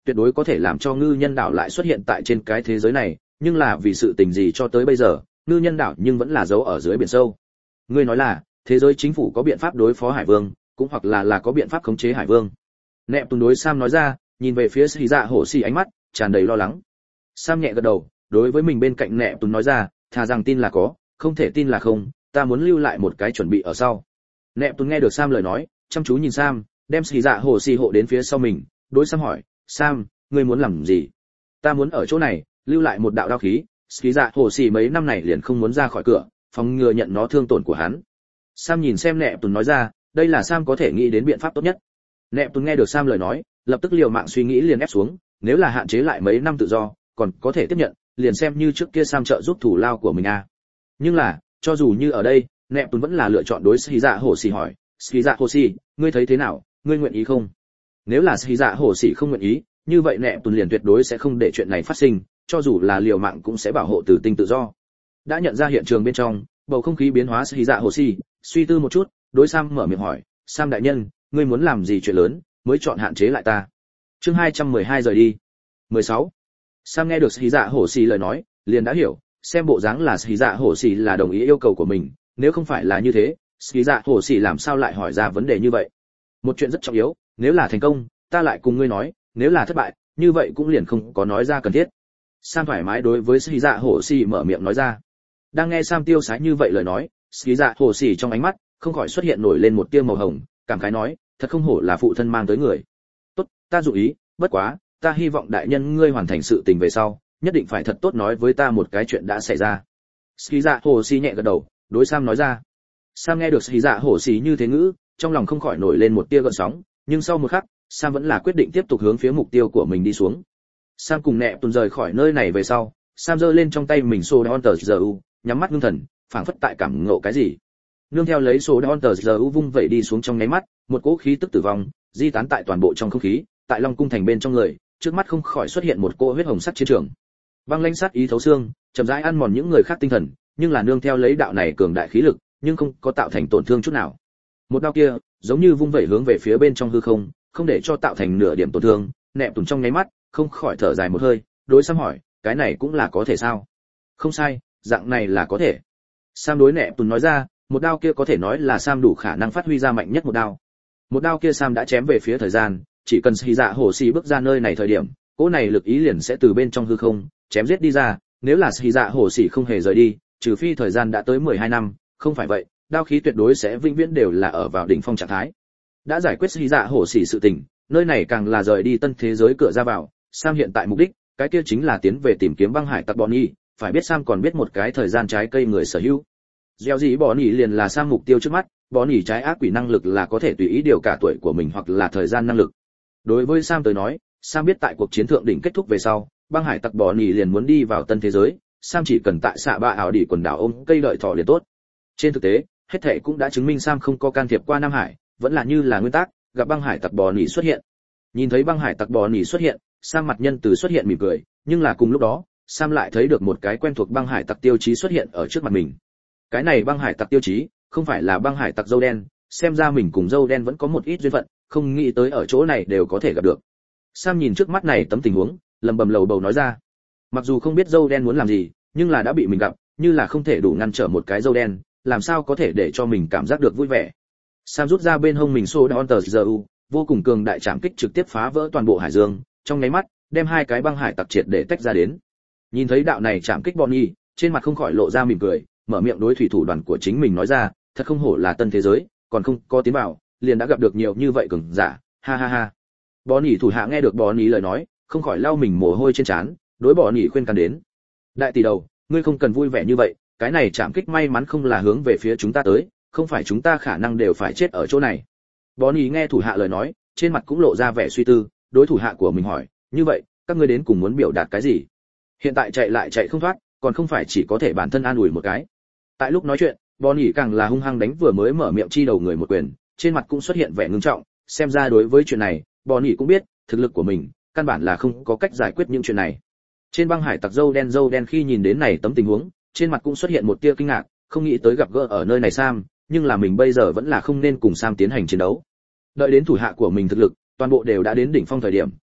tuyệt đối có thể làm cho ngư nhân đảo lại xuất hiện tại trên cái thế giới này, nhưng là vì sự tình gì cho tới bây giờ ngư nhân đảo nhưng vẫn là giấu ở dưới biển sâu. Ngươi nói là thế giới chính phủ có biện pháp đối phó hải vương, cũng hoặc là có biện pháp khống chế hải vương. Nẹp Tùn đối Sam nói ra, nhìn về phía Sĩ Dạ Hổ Xỉ ánh mắt tràn đầy lo lắng. Sam nhẹ gật đầu, đối với mình bên cạnh Nẹp Tùn nói ra, thà rằng tin là có, không thể tin là không, ta muốn lưu lại một cái chuẩn bị ở sau. Nẹp Tùn nghe được Sam lời nói, chăm chú nhìn Sam, đem Sĩ Dạ Hổ Xỉ hộ đến phía sau mình, đối Sam hỏi, Sam, ngươi muốn làm gì? Ta muốn ở chỗ này lưu lại một đạo đao khí. Sĩ Dạ Hổ Xỉ mấy năm này liền không muốn ra khỏi cửa, phòng ngừa nhận nó thương tổn của hắn. Sam nhìn xem Nẹp Tùn nói ra, đây là Sam có thể nghĩ đến biện pháp tốt nhất. Nẹp Tùn nghe được Sam lời nói, lập tức liều mạng suy nghĩ liền ép xuống, nếu là hạn chế lại mấy năm tự do, còn có thể tiếp nhận, liền xem như trước kia Sam trợ giúp thủ lao của mình a. Nhưng là, cho dù như ở đây, Nẹp Tùn vẫn là lựa chọn đối Sĩ Dạ Hổ Xỉ hỏi, Sĩ Dạ Hổ Xỉ, ngươi thấy thế nào, ngươi nguyện ý không? Nếu là Sĩ Dạ Hổ Xỉ không nguyện ý, như vậy Nẹp Tùn liền tuyệt đối sẽ không để chuyện này phát sinh, cho dù là liều mạng cũng sẽ bảo hộ Tử Tinh tự do. Đã nhận ra hiện trường bên trong, bầu không khí biến hóa, Sĩ Dạ Hổ Xỉ suy tư một chút, đối Sam mở miệng hỏi, Sam đại nhân, ngươi muốn làm gì chuyện lớn mới chọn hạn chế lại ta? Chương 212 rời đi. 16. Sam nghe được Sĩ Dạ Hổ Xỉ lời nói, liền đã hiểu, xem bộ dáng là Sĩ Dạ Hổ Xỉ là đồng ý yêu cầu của mình, nếu không phải là như thế, Sĩ Dạ Hổ Xỉ làm sao lại hỏi ra vấn đề như vậy? Một chuyện rất trọng yếu, nếu là thành công, ta lại cùng ngươi nói, nếu là thất bại, như vậy cũng liền không có nói ra cần thiết. Sam thoải mái đối với Sĩ Dạ Hổ Xỉ mở miệng nói ra. Đang nghe Sam tiêu sái như vậy lời nói, Sĩ Dạ Hổ Xỉ trong ánh mắt không khỏi xuất hiện nổi lên một tia màu hồng, cảm khái nói, thật không hổ là phụ thân mang tới người. Tốt, ta dụ ý, bất quá, ta hy vọng đại nhân ngươi hoàn thành sự tình về sau, nhất định phải thật tốt nói với ta một cái chuyện đã xảy ra. Sĩ Dạ Hổ Xỉ nhẹ gật đầu, đối Sam nói ra. Sam nghe được Sĩ Dạ Hổ Xỉ như thế ngữ, trong lòng không khỏi nổi lên một tia gợn sóng, nhưng sau một khắc, Sam vẫn là quyết định tiếp tục hướng phía mục tiêu của mình đi xuống. Sam cùng Nẹp Tùn rời khỏi nơi này về sau, Sam giơ lên trong tay mình Soda Hunter, nhắm mắt ngưng thần, phảng phất tại cảm ngộ cái gì. Nương theo lấy Soda Hunter vung vẩy đi xuống trong nháy mắt, một cỗ khí tức tử vong di tán tại toàn bộ trong không khí, tại Long cung thành bên trong người, trước mắt không khỏi xuất hiện một cỗ huyết hồng sắc chiến trường. Băng lãnh sát ý thấu xương, chậm rãi ăn mòn những người khác tinh thần, nhưng là nương theo lấy đạo này cường đại khí lực, nhưng không có tạo thành tổn thương chút nào. Một đao kia, giống như vung vẩy hướng về phía bên trong hư không, không để cho tạo thành nửa điểm tổn thương. Nẹp Tùn trong nháy mắt, không khỏi thở dài một hơi, đối Sam hỏi, cái này cũng là có thể sao? Không sai, dạng này là có thể. Sam đối Nẹp Tùn nói ra, một đao kia có thể nói là Sam đủ khả năng phát huy ra mạnh nhất một đao. Một đao kia Sam đã chém về phía thời gian, chỉ cần Sĩ Dạ Hổ Xỉ bước ra nơi này thời điểm, cỗ này lực ý liền sẽ từ bên trong hư không chém giết đi ra, nếu là Sĩ Dạ Hổ Xỉ không hề rời đi, trừ phi thời gian đã tới 12 năm, không phải vậy, đao khí tuyệt đối sẽ vĩnh viễn đều là ở vào đỉnh phong trạng thái. Đã giải quyết Sĩ Dạ Hổ Xỉ sự tình, nơi này càng là rời đi tân thế giới cửa ra vào, Sam hiện tại mục đích, cái kia chính là tiến về tìm kiếm băng hải tặc Bonnie, phải biết Sam còn biết một cái thời gian trái cây người sở hữu. Gieo gì Bonnie liền là Sam mục tiêu trước mắt, Bonnie trái ác quỷ năng lực là có thể tùy ý điều cả tuổi của mình hoặc là thời gian năng lực. Đối với Sam tới nói, Sam biết tại cuộc chiến thượng đỉnh kết thúc về sau, băng hải tặc Bonnie liền muốn đi vào tân thế giới, Sam chỉ cần tại xạ bạ ảo đỉ quần đảo ôm cây đợi thỏ liền tốt. Trên thực tế, hết thảy cũng đã chứng minh Sam không có can thiệp qua Nam Hải, vẫn là như là nguyên tắc, gặp băng hải tặc Bonnie xuất hiện. Nhìn thấy băng hải tặc Bonnie xuất hiện, Sam mặt nhân từ xuất hiện mỉm cười, nhưng là cùng lúc đó, Sam lại thấy được một cái quen thuộc băng hải tặc tiêu chí xuất hiện ở trước mặt mình. Cái này băng hải tặc tiêu chí, không phải là băng hải tặc dâu đen, xem ra mình cùng dâu đen vẫn có một ít duyên phận, không nghĩ tới ở chỗ này đều có thể gặp được. Sam nhìn trước mắt này tấm tình huống, lầm bầm lầu bầu nói ra. Mặc dù không biết dâu đen muốn làm gì, nhưng là đã bị mình gặp, như là không thể đủ ngăn trở một cái dâu đen, làm sao có thể để cho mình cảm giác được vui vẻ. Sam rút ra bên hông mình Soda Hunter, vô cùng cường đại trảm kích trực tiếp phá vỡ toàn bộ hải dương, trong nháy mắt, đem hai cái băng hải tặc triệt để tách ra đến. Nhìn thấy đạo này trảm kích Bonnie, trên mặt không khỏi lộ ra mỉm cười, mở miệng đối thủy thủ đoàn của chính mình nói ra, thật không hổ là tân thế giới, còn không có tiến vào, liền đã gặp được nhiều như vậy cường giả, ha ha ha. Bonnie thủ hạ nghe được Bonnie lời nói, không khỏi lau mình mồ hôi trên trán, đối Bonnie khuyên can đến. Đại tỷ đầu, ngươi không cần vui vẻ như vậy, cái này trảm kích may mắn không là hướng về phía chúng ta tới, không phải chúng ta khả năng đều phải chết ở chỗ này. Bonnie nghe thủ hạ lời nói, trên mặt cũng lộ ra vẻ suy tư, đối thủ hạ của mình hỏi, như vậy, các ngươi đến cùng muốn biểu đạt cái gì? Hiện tại chạy lại chạy không thoát, còn không phải chỉ có thể bản thân an ủi một cái. Tại lúc nói chuyện, Bonnie càng là hung hăng đánh vừa mới mở miệng chi đầu người một quyền, trên mặt cũng xuất hiện vẻ ngưng trọng, xem ra đối với chuyện này, Bonnie cũng biết, thực lực của mình, căn bản là không có cách giải quyết những chuyện này. Trên băng hải tặc dâu đen khi nhìn đến này tấm tình huống, trên mặt cũng xuất hiện một tia kinh ngạc, không nghĩ tới gặp gỡ ở nơi này Sam, nhưng là mình bây giờ vẫn là không nên cùng Sam tiến hành chiến đấu. Đợi đến thủ hạ của mình thực lực, toàn bộ đều đã đến đỉnh phong thời điểm,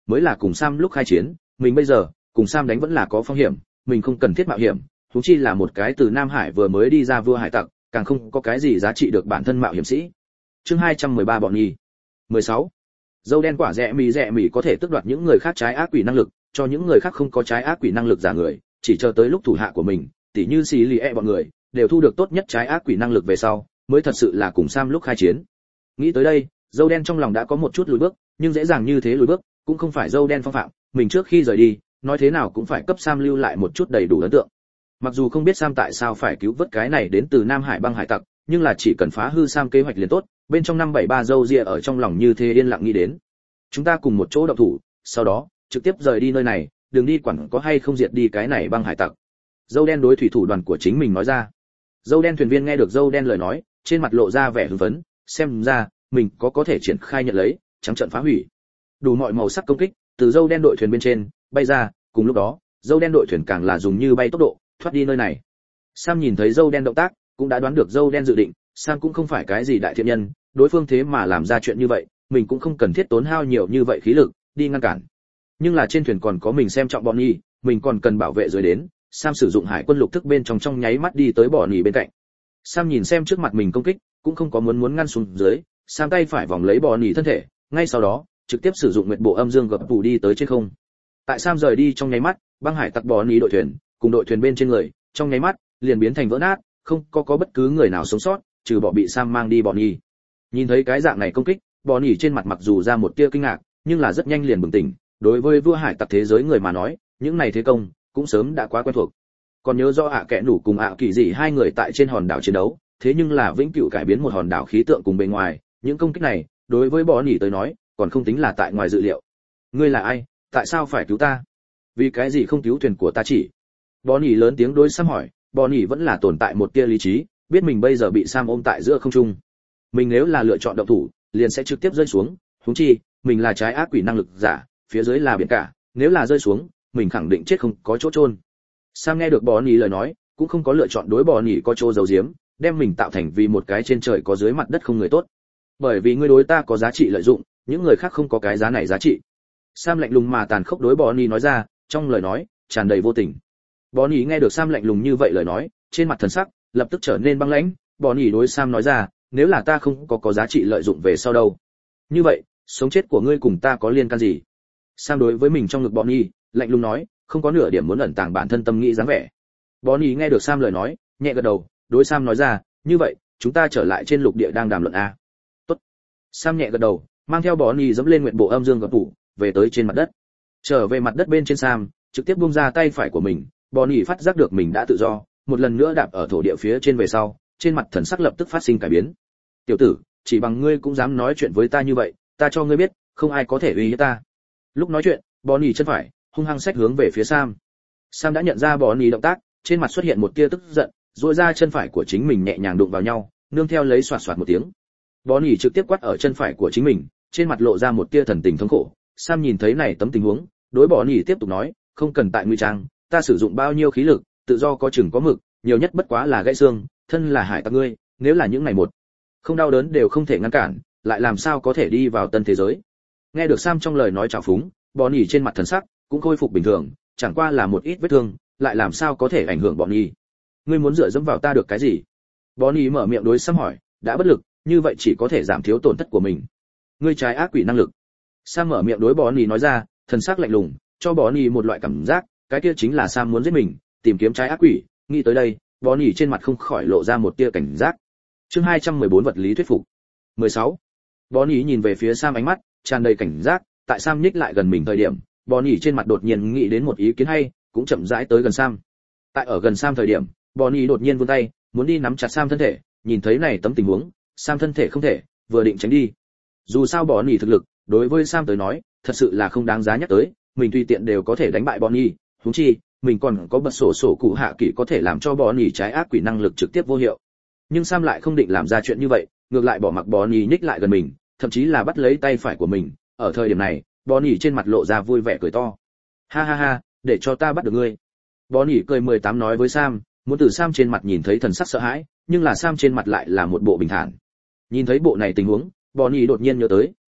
mới là cùng Sam lúc khai chiến, mình bây giờ cùng Sam đánh vẫn là có phong hiểm, mình không cần thiết mạo hiểm, huống chi là một cái từ Nam Hải vừa mới đi ra vua hải tặc, càng không có cái gì giá trị được bản thân mạo hiểm sĩ. Chương 213 bọn nhì. 16. Dâu đen quả rẻ mì có thể tước đoạt những người khác trái ác quỷ năng lực, cho những người khác không có trái ác quỷ năng lực giả người, chỉ chờ tới lúc thủ hạ của mình, tỉ như xì lì bọn người, đều thu được tốt nhất trái ác quỷ năng lực về sau, mới thật sự là cùng Sam lúc khai chiến. Nghĩ tới đây, dâu đen trong lòng đã có một chút lùi bước, nhưng dễ dàng như thế lùi bước, cũng không phải dâu đen phong phạm, mình trước khi rời đi, nói thế nào cũng phải cấp Sam lưu lại một chút đầy đủ ấn tượng. Mặc dù không biết Sam tại sao phải cứu vớt cái này đến từ Nam Hải băng hải tặc, nhưng là chỉ cần phá hư Sam kế hoạch liền tốt, bên trong 573 dâu ria ở trong lòng như thế yên lặng nghĩ đến. Chúng ta cùng một chỗ động thủ, sau đó trực tiếp rời đi nơi này, đừng đi quản có hay không diệt đi cái này băng hải tặc. Dâu đen đối thủy thủ đoàn của chính mình nói ra. Dâu đen thuyền viên nghe được dâu đen lời nói, trên mặt lộ ra vẻ hưng phấn, xem ra mình có thể triển khai nhận lấy, trắng trận phá hủy. Đủ mọi màu sắc công kích từ dâu đen đội thuyền bên trên bay ra, cùng lúc đó, dâu đen đội thuyền càng là dùng như bay tốc độ thoát đi nơi này. Sam nhìn thấy dâu đen động tác, cũng đã đoán được dâu đen dự định, Sam cũng không phải cái gì đại thiện nhân, đối phương thế mà làm ra chuyện như vậy, mình cũng không cần thiết tốn hao nhiều như vậy khí lực đi ngăn cản. Nhưng là trên thuyền còn có mình xem trọng bọn nhì, mình còn cần bảo vệ dưới đến. Sam sử dụng hải quân lục thức bên trong nháy mắt đi tới bọn nhì bên cạnh. Sam nhìn xem trước mặt mình công kích, cũng không có muốn ngăn xuống dưới, Sam tay phải vòng lấy bọn nhì thân thể, ngay sau đó trực tiếp sử dụng nguyệt bộ âm dương gập phủ đi tới trên không. Tại Sam rời đi trong nháy mắt, băng hải tặc bọn nhì đội thuyền cùng đội thuyền bên trên người trong nháy mắt liền biến thành vỡ nát, không có bất cứ người nào sống sót, trừ bỏ bị Sam mang đi bọn nhì. Nhìn thấy cái dạng này công kích, bọn nhì trên mặt mặc dù ra một tia kinh ngạc, nhưng là rất nhanh liền bừng tỉnh. Đối với vua hải tặc thế giới người mà nói, những này thế công cũng sớm đã quá quen thuộc. Còn nhớ rõ kẻ nủ cùng kỳ dị hai người tại trên hòn đảo chiến đấu, thế nhưng là vĩnh cửu cải biến một hòn đảo khí tượng cùng bề ngoài, những công kích này đối với bọn nhì tới nói còn không tính là tại ngoài dự liệu. Ngươi là ai, tại sao phải cứu ta? Vì cái gì không cứu thuyền của ta chỉ? Bọn nhì lớn tiếng đối Sam hỏi, bọn nhì vẫn là tồn tại một tia lý trí, biết mình bây giờ bị Sam ôm tại giữa không trung. Mình nếu là lựa chọn động thủ, liền sẽ trực tiếp rơi xuống, huống chi mình là trái ác quỷ năng lực giả, phía dưới là biển cả, nếu là rơi xuống, mình khẳng định chết không có chỗ chôn. Sam nghe được bọn nhì lời nói, cũng không có lựa chọn đối bọn nhì có chỗ giấu giếm, đem mình tạo thành vì một cái trên trời có dưới mặt đất không người tốt. Bởi vì ngươi đối ta có giá trị lợi dụng, những người khác không có cái giá này giá trị. Sam lạnh lùng mà tàn khốc đối bọn nhì nói ra, trong lời nói tràn đầy vô tình. Bọn nhì nghe được Sam lạnh lùng như vậy lời nói, trên mặt thần sắc lập tức trở nên băng lãnh. Bọn nhì đối Sam nói ra, nếu là ta không có giá trị lợi dụng về sau đâu, như vậy sống chết của ngươi cùng ta có liên can gì? Sam đối với mình trong ngực bọn nhì lạnh lùng nói, không có nửa điểm muốn ẩn tàng bản thân tâm nghĩ dáng vẻ. Bọn nhì nghe được Sam lời nói, nhẹ gật đầu, đối Sam nói ra, như vậy chúng ta trở lại trên lục địa đang đàm luận a. Tốt. Sam nhẹ gật đầu, mang theo bọn nhì dẫm lên nguyện bộ âm dương gập phủ, về tới trên mặt đất. Trở về mặt đất bên trên, Sam trực tiếp buông ra tay phải của mình, bọn nhì phát giác được mình đã tự do, một lần nữa đạp ở thổ địa phía trên về sau, trên mặt thần sắc lập tức phát sinh cải biến. Tiểu tử, chỉ bằng ngươi cũng dám nói chuyện với ta như vậy, ta cho ngươi biết, không ai có thể uy hiếp ta. Lúc nói chuyện, Bonnie chân phải hung hăng xách hướng về phía Sam. Sam đã nhận ra Bonnie động tác, trên mặt xuất hiện một tia tức giận, duỗi ra chân phải của chính mình nhẹ nhàng đụng vào nhau, nương theo lấy xoạt xoạt một tiếng. Bonnie trực tiếp quát ở chân phải của chính mình, trên mặt lộ ra một tia thần tình thống khổ. Sam nhìn thấy này tấm tình huống, đối Bonnie tiếp tục nói, không cần tại nguy trang, ta sử dụng bao nhiêu khí lực, tự do có chừng có mực, nhiều nhất bất quá là gãy xương, thân là hải tặc ngươi, nếu là những ngày một không đau đớn đều không thể ngăn cản, lại làm sao có thể đi vào tân thế giới? Nghe được Sam trong lời nói trào phúng, Bonnie trên mặt thần sắc cũng khôi phục bình thường, chẳng qua là một ít vết thương, lại làm sao có thể ảnh hưởng Bonnie? Ngươi muốn dựa dẫm vào ta được cái gì? Bonnie mở miệng đối Sam hỏi, đã bất lực, như vậy chỉ có thể giảm thiếu tổn thất của mình. Ngươi trái ác quỷ năng lực. Sam mở miệng đối Bonnie nói ra, thần sắc lạnh lùng, cho Bonnie một loại cảm giác, cái kia chính là Sam muốn giết mình, tìm kiếm trái ác quỷ. Nghĩ tới đây, Bonnie trên mặt không khỏi lộ ra một tia cảnh giác. Chương 214 vật lý thuyết phục. 16. Bonnie nhìn về phía Sam, ánh mắt tràn đầy cảnh giác, tại Sam nhích lại gần mình thời điểm, Bonnie trên mặt đột nhiên nghĩ đến một ý kiến hay, cũng chậm rãi tới gần Sam. Tại ở gần Sam thời điểm, Bonnie đột nhiên vươn tay, muốn đi nắm chặt Sam thân thể, nhìn thấy này tấm tình huống, Sam thân thể không thể, vừa định tránh đi. Dù sao Bonnie thực lực, đối với Sam tới nói, thật sự là không đáng giá nhắc tới, mình tùy tiện đều có thể đánh bại Bonnie, huống chi, mình còn có bật sổ cụ hạ kỹ có thể làm cho Bonnie trái ác quỷ năng lực trực tiếp vô hiệu. Nhưng Sam lại không định làm ra chuyện như vậy, ngược lại bỏ mặc Bonnie nhích lại gần mình, thậm chí là bắt lấy tay phải của mình. Ở thời điểm này, Bonnie trên mặt lộ ra vui vẻ cười to. Ha ha ha, để cho ta bắt được ngươi. Bonnie cười 18 nói với Sam, muốn từ Sam trên mặt nhìn thấy thần sắc sợ hãi, nhưng là Sam trên mặt lại là một bộ bình thản. Nhìn thấy bộ này tình huống, Bonnie đột nhiên nhớ tới,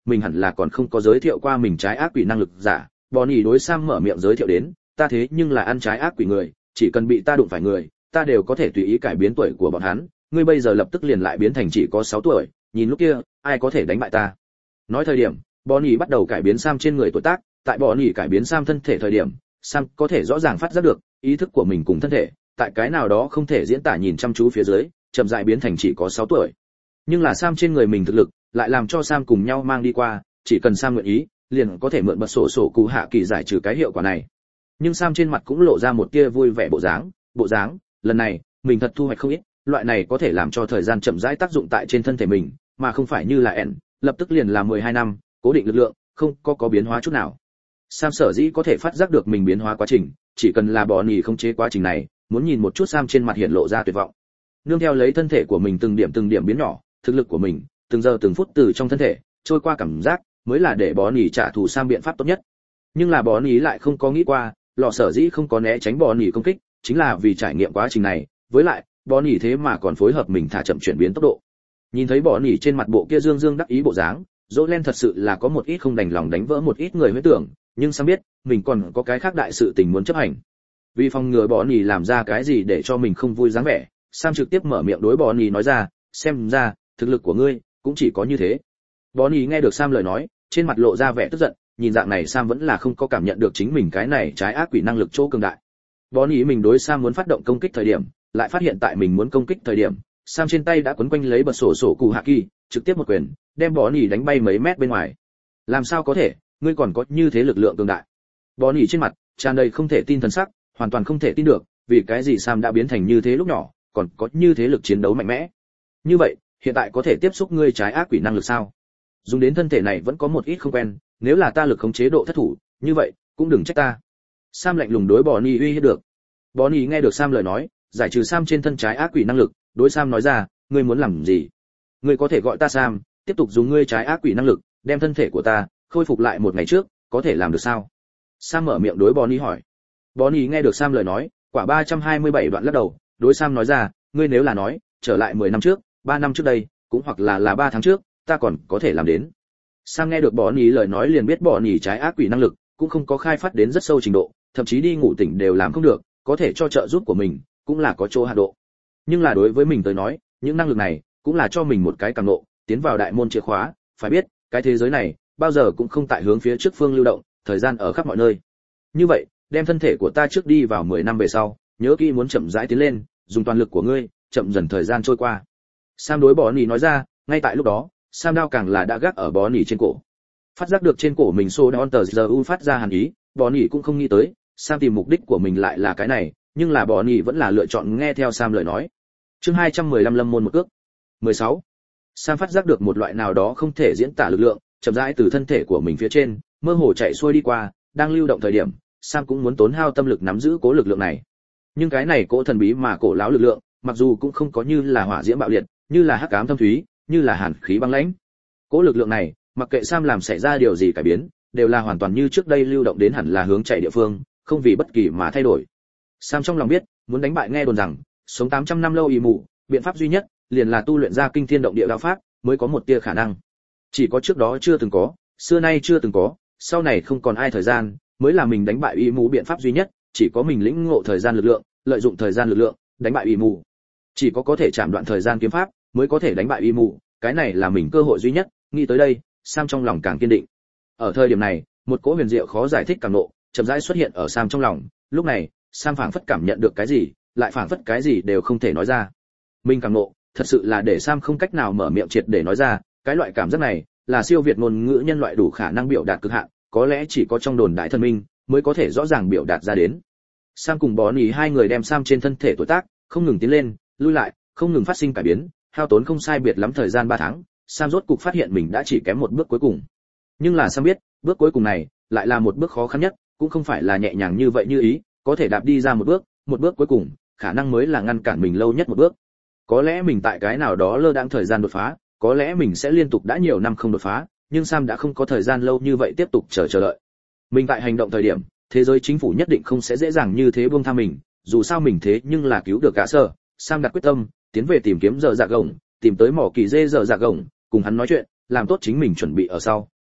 mình hẳn là còn không có giới thiệu qua mình trái ác quỷ năng lực giả. Bonnie đối Sam mở miệng giới thiệu đến, ta thế nhưng là ăn trái ác quỷ người, chỉ cần bị ta đụng phải người, ta đều có thể tùy ý cải biến tuổi của bọn hắn, ngươi bây giờ lập tức liền lại biến thành chỉ có 6 tuổi, nhìn lúc kia, ai có thể đánh bại ta. Nói thời điểm, Bonnie bắt đầu cải biến Sam trên người tuổi tác, tại Bonnie cải biến Sam thân thể thời điểm, Sam có thể rõ ràng phát giác được ý thức của mình cùng thân thể, tại cái nào đó không thể diễn tả nhìn chăm chú phía dưới, chậm rãi biến thành chỉ có 6 tuổi. Nhưng là Sam trên người mình thực lực, lại làm cho Sam cùng nhau mang đi qua, chỉ cần Sam nguyện ý, liền có thể mượn bật sổ cụ hạ kỳ giải trừ cái hiệu quả này. Nhưng Sam trên mặt cũng lộ ra một tia vui vẻ bộ dáng, lần này, mình thật thu hoạch không ít, loại này có thể làm cho thời gian chậm rãi tác dụng tại trên thân thể mình, mà không phải như là ẻn, lập tức liền là 12 năm, cố định lực lượng, không có biến hóa chút nào. Sam sở dĩ có thể phát giác được mình biến hóa quá trình, chỉ cần là bỏ nỉ không chế quá trình này, muốn nhìn một chút Sam trên mặt hiện lộ ra tuyệt vọng. Nương theo lấy thân thể của mình từng điểm biến nhỏ, thực lực của mình từng giờ từng phút từ trong thân thể trôi qua cảm giác, mới là để bó nỉ trả thù Sam biện pháp tốt nhất. Nhưng là bó nỉ lại không có nghĩ qua, lọ sở dĩ không có né tránh bó nỉ công kích, chính là vì trải nghiệm quá trình này, với lại, bó nỉ thế mà còn phối hợp mình thả chậm chuyển biến tốc độ. Nhìn thấy bó nỉ trên mặt bộ kia dương đắc ý bộ dáng, Jolen thật sự là có một ít không đành lòng đánh vỡ một ít người huyết tưởng, nhưng Sam biết, mình còn có cái khác đại sự tình muốn chấp hành. Vì phòng ngừa bó nỉ làm ra cái gì để cho mình không vui dáng vẻ, Sam trực tiếp mở miệng đối bó nỉ nói ra, xem ra, thực lực của ngươi cũng chỉ có như thế. Bó nỉ nghe được Sam lời nói, trên mặt lộ ra vẻ tức giận, nhìn dạng này Sam vẫn là không có cảm nhận được chính mình cái này trái ác quỷ năng lực chỗ cường đại. Bó nỉ mình đối Sam muốn phát động công kích thời điểm, lại phát hiện tại mình muốn công kích thời điểm, Sam trên tay đã quấn quanh lấy bật sổ cụ hạ kỳ, trực tiếp một quyền, đem bó nỉ đánh bay mấy mét bên ngoài. Làm sao có thể, ngươi còn có như thế lực lượng cường đại? Bó nỉ trên mặt tràn đầy không thể tin thần sắc, hoàn toàn không thể tin được, vì cái gì Sam đã biến thành như thế lúc nhỏ, còn có như thế lực chiến đấu mạnh mẽ. Như vậy, hiện tại có thể tiếp xúc ngươi trái ác quỷ năng lực sao? Dùng đến thân thể này vẫn có một ít không quen, nếu là ta lực khống chế độ thất thủ, như vậy, cũng đừng trách ta. Sam lạnh lùng đối Bonnie uy hiếp được. Bonnie nghe được Sam lời nói, giải trừ Sam trên thân trái ác quỷ năng lực, đối Sam nói ra, ngươi muốn làm gì? Ngươi có thể gọi ta Sam, tiếp tục dùng ngươi trái ác quỷ năng lực, đem thân thể của ta khôi phục lại một ngày trước, có thể làm được sao? Sam mở miệng đối Bonnie hỏi. Bonnie nghe được Sam lời nói, quả 327 đoạn lắc đầu, đối Sam nói ra, ngươi nếu là nói, trở lại 10 năm trước, 3 năm trước đây, cũng hoặc là 3 tháng trước, ta còn có thể làm đến. Sam nghe được Bonnie lời nói liền biết Bonnie trái ác quỷ năng lực cũng không có khai phát đến rất sâu trình độ, thậm chí đi ngủ tỉnh đều làm không được, có thể cho trợ giúp của mình cũng là có chỗ hạ độ. Nhưng là đối với mình tới nói, những năng lực này cũng là cho mình một cái càng ngộ, tiến vào đại môn chìa khóa, phải biết, cái thế giới này bao giờ cũng không tại hướng phía trước phương lưu động, thời gian ở khắp mọi nơi. Như vậy, đem thân thể của ta trước đi vào 10 năm về sau, nhớ kỹ muốn chậm rãi tiến lên, dùng toàn lực của ngươi, chậm dần thời gian trôi qua. Sam đối Bonnie nói ra, ngay tại lúc đó, Sam đao càng là đã gác ở Bonnie trên cổ. Phát giác được trên cổ mình xô đón tờ giờ u phát ra hàn ý, Bonnie cũng không nghĩ tới, Sam tìm mục đích của mình lại là cái này, nhưng là Bonnie vẫn là lựa chọn nghe theo Sam lời nói. Chương 215 lâm môn một ước. 16. Sam phát giác được một loại nào đó không thể diễn tả lực lượng, chậm rãi từ thân thể của mình phía trên, mơ hồ chạy xuôi đi qua, đang lưu động thời điểm, Sam cũng muốn tốn hao tâm lực nắm giữ cố lực lượng này. Nhưng cái này cỗ thần bí mà cổ lão lực lượng, mặc dù cũng không có như là hỏa diễm bạo liệt, như là hắc ám thâm thúy, như là hàn khí băng lãnh. Cỗ lực lượng này, mặc kệ Sam làm xảy ra điều gì cải biến, đều là hoàn toàn như trước đây lưu động đến hẳn là hướng chạy địa phương, không vì bất kỳ mà thay đổi. Sam trong lòng biết, muốn đánh bại nghe đồn rằng, sống 800 năm lâu y mù, biện pháp duy nhất liền là tu luyện ra kinh thiên động địa đạo pháp, mới có một tia khả năng. Chỉ có trước đó chưa từng có, xưa nay chưa từng có, sau này không còn ai thời gian, mới là mình đánh bại y mù biện pháp duy nhất, chỉ có mình lĩnh ngộ thời gian lực lượng, lợi dụng thời gian lực lượng, đánh bại y mù. Chỉ có thể chạm đoạn thời gian kiếm pháp, mới có thể đánh bại y mù, cái này là mình cơ hội duy nhất. Nghĩ tới đây, Sam trong lòng càng kiên định. Ở thời điểm này, một cỗ huyền diệu khó giải thích càng nộ, chậm rãi xuất hiện ở Sam trong lòng. Lúc này, Sam phảng phất cảm nhận được cái gì, lại phảng phất cái gì đều không thể nói ra. Mình càng nộ, thật sự là để Sam không cách nào mở miệng triệt để nói ra. Cái loại cảm giác này, là siêu việt ngôn ngữ nhân loại đủ khả năng biểu đạt cực hạn, có lẽ chỉ có trong đồn đại thần minh mới có thể rõ ràng biểu đạt ra đến. Sam cùng Bonnie hai người đem Sam trên thân thể tuổi tác không ngừng tiến lên, lui lại, không ngừng phát sinh cải biến, hao tốn không sai biệt lắm thời gian 3 tháng, Sam rốt cục phát hiện mình đã chỉ kém một bước cuối cùng. Nhưng là Sam biết, bước cuối cùng này lại là một bước khó khăn nhất, cũng không phải là nhẹ nhàng như vậy như ý, có thể đạp đi ra một bước cuối cùng, khả năng mới là ngăn cản mình lâu nhất một bước. Có lẽ mình tại cái nào đó lơ đãng thời gian đột phá, có lẽ mình sẽ liên tục đã nhiều năm không đột phá, nhưng Sam đã không có thời gian lâu như vậy tiếp tục chờ đợi. Mình tại hành động thời điểm, thế giới chính phủ nhất định không sẽ dễ dàng như thế buông tha mình, dù sao mình thế nhưng là cứu được cả sở. Sam đặt quyết tâm, tiến về tìm kiếm giờ dạ gồng, tìm tới mỏ kỳ dê giờ dạ gồng, cùng hắn nói chuyện, làm tốt chính mình chuẩn bị ở sau,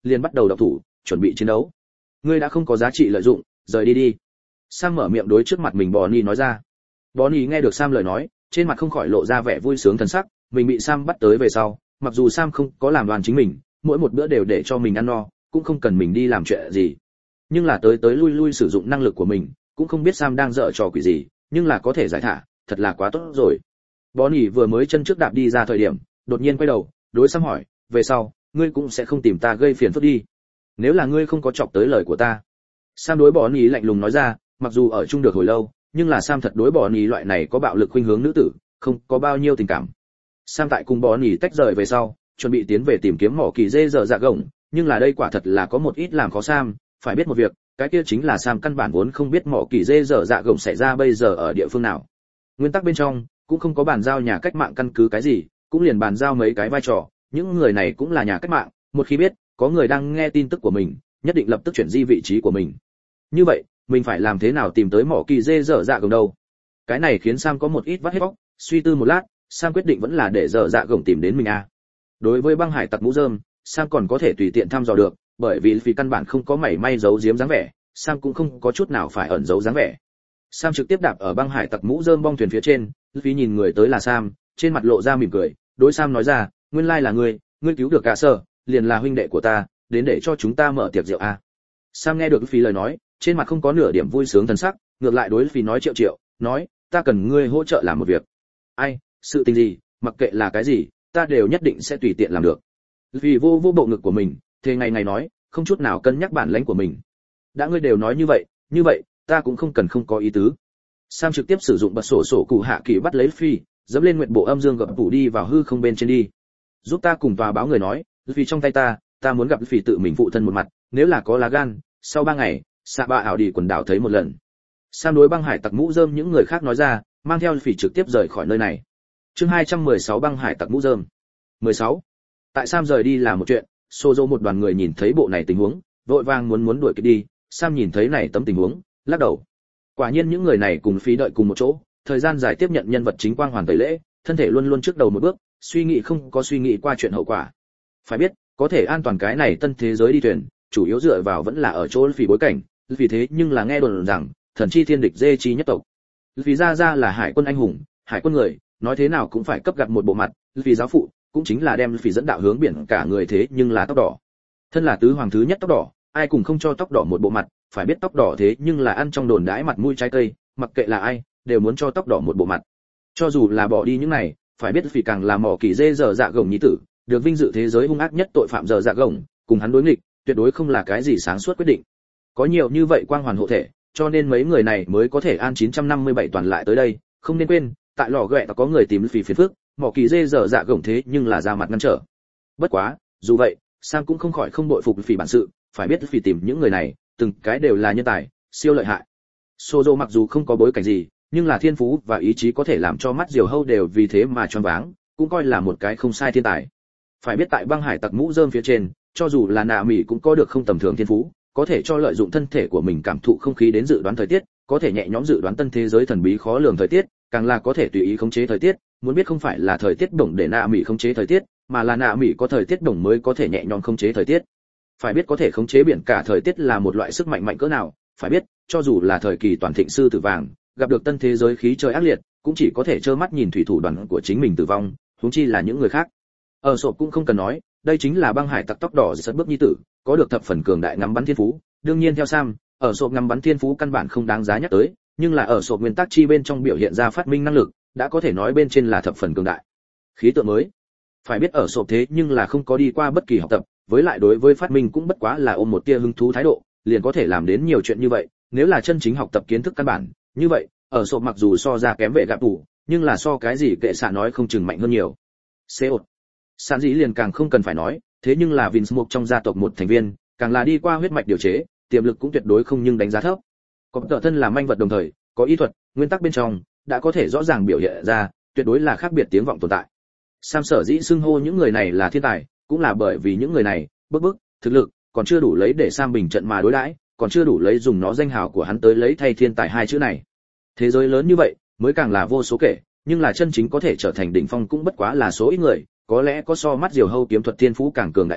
liền bắt đầu động thủ, chuẩn bị chiến đấu. Ngươi đã không có giá trị lợi dụng, rời đi đi. Sam mở miệng đối trước mặt mình Bonnie nói ra. Bonnie nghe được Sam lời nói, trên mặt không khỏi lộ ra vẻ vui sướng thần sắc, mình bị Sam bắt tới về sau, mặc dù Sam không có làm đoàn chính mình, mỗi một bữa đều để cho mình ăn no, cũng không cần mình đi làm chuyện gì. Nhưng là tới lui lui sử dụng năng lực của mình, cũng không biết Sam đang dở trò quỷ gì, nhưng là có thể giải thả, thật là quá tốt rồi. Bonnie vừa mới chân trước đạp đi ra thời điểm, đột nhiên quay đầu, đối Sam hỏi, về sau, ngươi cũng sẽ không tìm ta gây phiền phức đi. Nếu là ngươi không có chọc tới lời của ta. Sam đối Bonnie lạnh lùng nói ra, mặc dù ở chung được hồi lâu, nhưng là Sam thật đối Bonnie loại này có bạo lực khuynh hướng nữ tử, không có bao nhiêu tình cảm. Sam tại cùng Bonnie tách rời về sau, chuẩn bị tiến về tìm kiếm mỏ kỳ dê dở dạ gồng, nhưng là đây quả thật là có một ít làm khó Sam, phải biết một việc, cái kia chính là Sam căn bản vốn không biết mỏ kỳ dê dở dạ gồng xảy ra bây giờ ở địa phương nào. Nguyên tắc bên trong cũng không có bàn giao nhà cách mạng căn cứ cái gì, cũng liền bàn giao mấy cái vai trò, những người này cũng là nhà cách mạng, một khi biết có người đang nghe tin tức của mình, nhất định lập tức chuyển di vị trí của mình. Như vậy, mình phải làm thế nào tìm tới mỏ kỳ dê dở dạ gồng đâu? Cái này khiến Sam có một ít vắt hết óc, suy tư một lát, Sam quyết định vẫn là để dở dạ gồng tìm đến mình a. Đối với băng hải tặc mũ rơm, Sam còn có thể tùy tiện thăm dò được, bởi vì căn bản không có mảy may giấu giếm dáng vẻ, Sam cũng không có chút nào phải ẩn giấu dáng vẻ. Sam trực tiếp đạp ở băng hải tặc mũ rơm bong thuyền phía trên, vì nhìn người tới là Sam, trên mặt lộ ra mỉm cười, đối Sam nói ra, nguyên lai là ngươi cứu được cả sở, liền là huynh đệ của ta, đến để cho chúng ta mở tiệc rượu a. Sam nghe được Phi lời nói, trên mặt không có nửa điểm vui sướng thần sắc, ngược lại đối Phi nói triệu, nói, ta cần ngươi hỗ trợ làm một việc. Ai, sự tình gì, mặc kệ là cái gì, ta đều nhất định sẽ tùy tiện làm được. Vì vô bộ ngực của mình, thế ngày nói, không chút nào cân nhắc bản lãnh của mình. Đã ngươi đều nói như vậy, ta cũng không cần không có ý tứ. Sam trực tiếp sử dụng bật sổ cụ hạ kỳ bắt lấy Phi, dẫm lên nguyệt bộ âm dương gập phủ đi vào hư không bên trên đi. Giúp ta cùng tòa báo người nói, vì trong tay ta muốn gặp Phi tự mình phụ thân một mặt, nếu là có lá gan, sau 3 ngày, xạ bạ ảo đi quần đảo thấy một lần. Sam đối băng hải tặc mũ rơm những người khác nói ra, mang theo Phi trực tiếp rời khỏi nơi này. Chương 216 băng hải tặc mũ rơm. 16. Tại Sam rời đi là một chuyện, Sozo một đoàn người nhìn thấy bộ này tình huống, vội vàng muốn đuổi kịp đi, Sam nhìn thấy này tấm tình huống, lắc đầu. Quả nhiên những người này cùng Phi đợi cùng một chỗ, thời gian dài tiếp nhận nhân vật chính quang hoàn tẩy lễ, thân thể luôn luôn trước đầu một bước, suy nghĩ không có suy nghĩ qua chuyện hậu quả. Phải biết, có thể an toàn cái này tân thế giới đi thuyền, chủ yếu dựa vào vẫn là ở chỗ Phi bối cảnh, vì thế nhưng là nghe đồn rằng, thần chi thiên địch dê chi nhất tộc. Vì ra là hải quân anh hùng, hải quân người, nói thế nào cũng phải cấp gặp một bộ mặt, vì giáo phụ, cũng chính là đem Phi dẫn đạo hướng biển cả người thế nhưng là tóc đỏ. Thân là tứ hoàng thứ nhất tóc đỏ, ai cũng không cho tóc đỏ một bộ mặt, phải biết tóc đỏ thế nhưng là ăn trong đồn đãi mặt mũi trái cây, mặc kệ là ai, đều muốn cho tóc đỏ một bộ mặt. Cho dù là bỏ đi những này, phải biết Phi càng là mỏ kỳ dê dở dạ gồng nhí tử, được vinh dự thế giới hung ác nhất tội phạm dở dạ gồng, cùng hắn đối nghịch, tuyệt đối không là cái gì sáng suốt quyết định. Có nhiều như vậy quang hoàn hộ thể, cho nên mấy người này mới có thể an 957 toàn lại tới đây, không nên quên, tại lò ghẹ có người tìm Phi phiền phức, mỏ kỳ dê dở dạ gồng thế nhưng là ra mặt ngăn trở. Bất quá, dù vậy, Sam cũng không khỏi không bội phục Phi bản sự, phải biết Phi tìm những người này, từng cái đều là nhân tài, siêu lợi hại. Sozo mặc dù không có bối cảnh gì, nhưng là thiên phú và ý chí có thể làm cho mắt diều hâu đều vì thế mà choáng váng, cũng coi là một cái không sai thiên tài. Phải biết tại băng hải tặc mũ rơm phía trên, cho dù là nạ mỉ cũng có được không tầm thường thiên phú, có thể cho lợi dụng thân thể của mình cảm thụ không khí đến dự đoán thời tiết, có thể nhẹ nhõm dự đoán tân thế giới thần bí khó lường thời tiết, càng là có thể tùy ý khống chế thời tiết, muốn biết không phải là thời tiết đồng để nạ mỉ khống chế thời tiết, mà là nạ mỉ có thời tiết đồng mới có thể nhẹ nhõm khống chế thời tiết. Phải biết có thể khống chế biển cả thời tiết là một loại sức mạnh mạnh cỡ nào, phải biết, cho dù là thời kỳ toàn thịnh sư tử vàng, gặp được tân thế giới khí trời ác liệt, cũng chỉ có thể trơ mắt nhìn thủy thủ đoàn của chính mình tử vong, huống chi là những người khác. Ở sộp cũng không cần nói, đây chính là băng hải tặc tóc đỏ giật bước nhi tử, có được thập phần cường đại ngắm bắn thiên phú, đương nhiên theo Sam, ở sộp ngắm bắn thiên phú căn bản không đáng giá nhắc tới, nhưng là ở sộp nguyên tắc chi bên trong biểu hiện ra phát minh năng lực, đã có thể nói bên trên là thập phần cường đại. Khí tượng mới, phải biết ở sộp thế nhưng là không có đi qua bất kỳ học tập, với lại đối với phát minh cũng bất quá là ôm một tia hứng thú thái độ, liền có thể làm đến nhiều chuyện như vậy, nếu là chân chính học tập kiến thức căn bản, như vậy, ở sộp mặc dù so ra kém vệ gạp tủ, nhưng là so cái gì kệ xạ nói không chừng mạnh hơn nhiều. Seot, sản dĩ liền càng không cần phải nói, thế nhưng là Vinsmoke trong gia tộc một thành viên, càng là đi qua huyết mạch điều chế, tiềm lực cũng tuyệt đối không nhưng đánh giá thấp. Có tự thân là manh vật đồng thời, có ý thuật, nguyên tắc bên trong, đã có thể rõ ràng biểu hiện ra, tuyệt đối là khác biệt tiếng vọng tồn tại. Sam sở dĩ xưng hô những người này là thiên tài, cũng là bởi vì những người này, bức, thực lực, còn chưa đủ lấy để Sam bình trận mà đối đãi, còn chưa đủ lấy dùng nó danh hào của hắn tới lấy thay thiên tài hai chữ này. Thế giới lớn như vậy, mới càng là vô số kể, nhưng là chân chính có thể trở thành đỉnh phong cũng bất quá là số ít người, có lẽ có so mắt diều hâu kiếm thuật thiên phú càng cường đại hơn,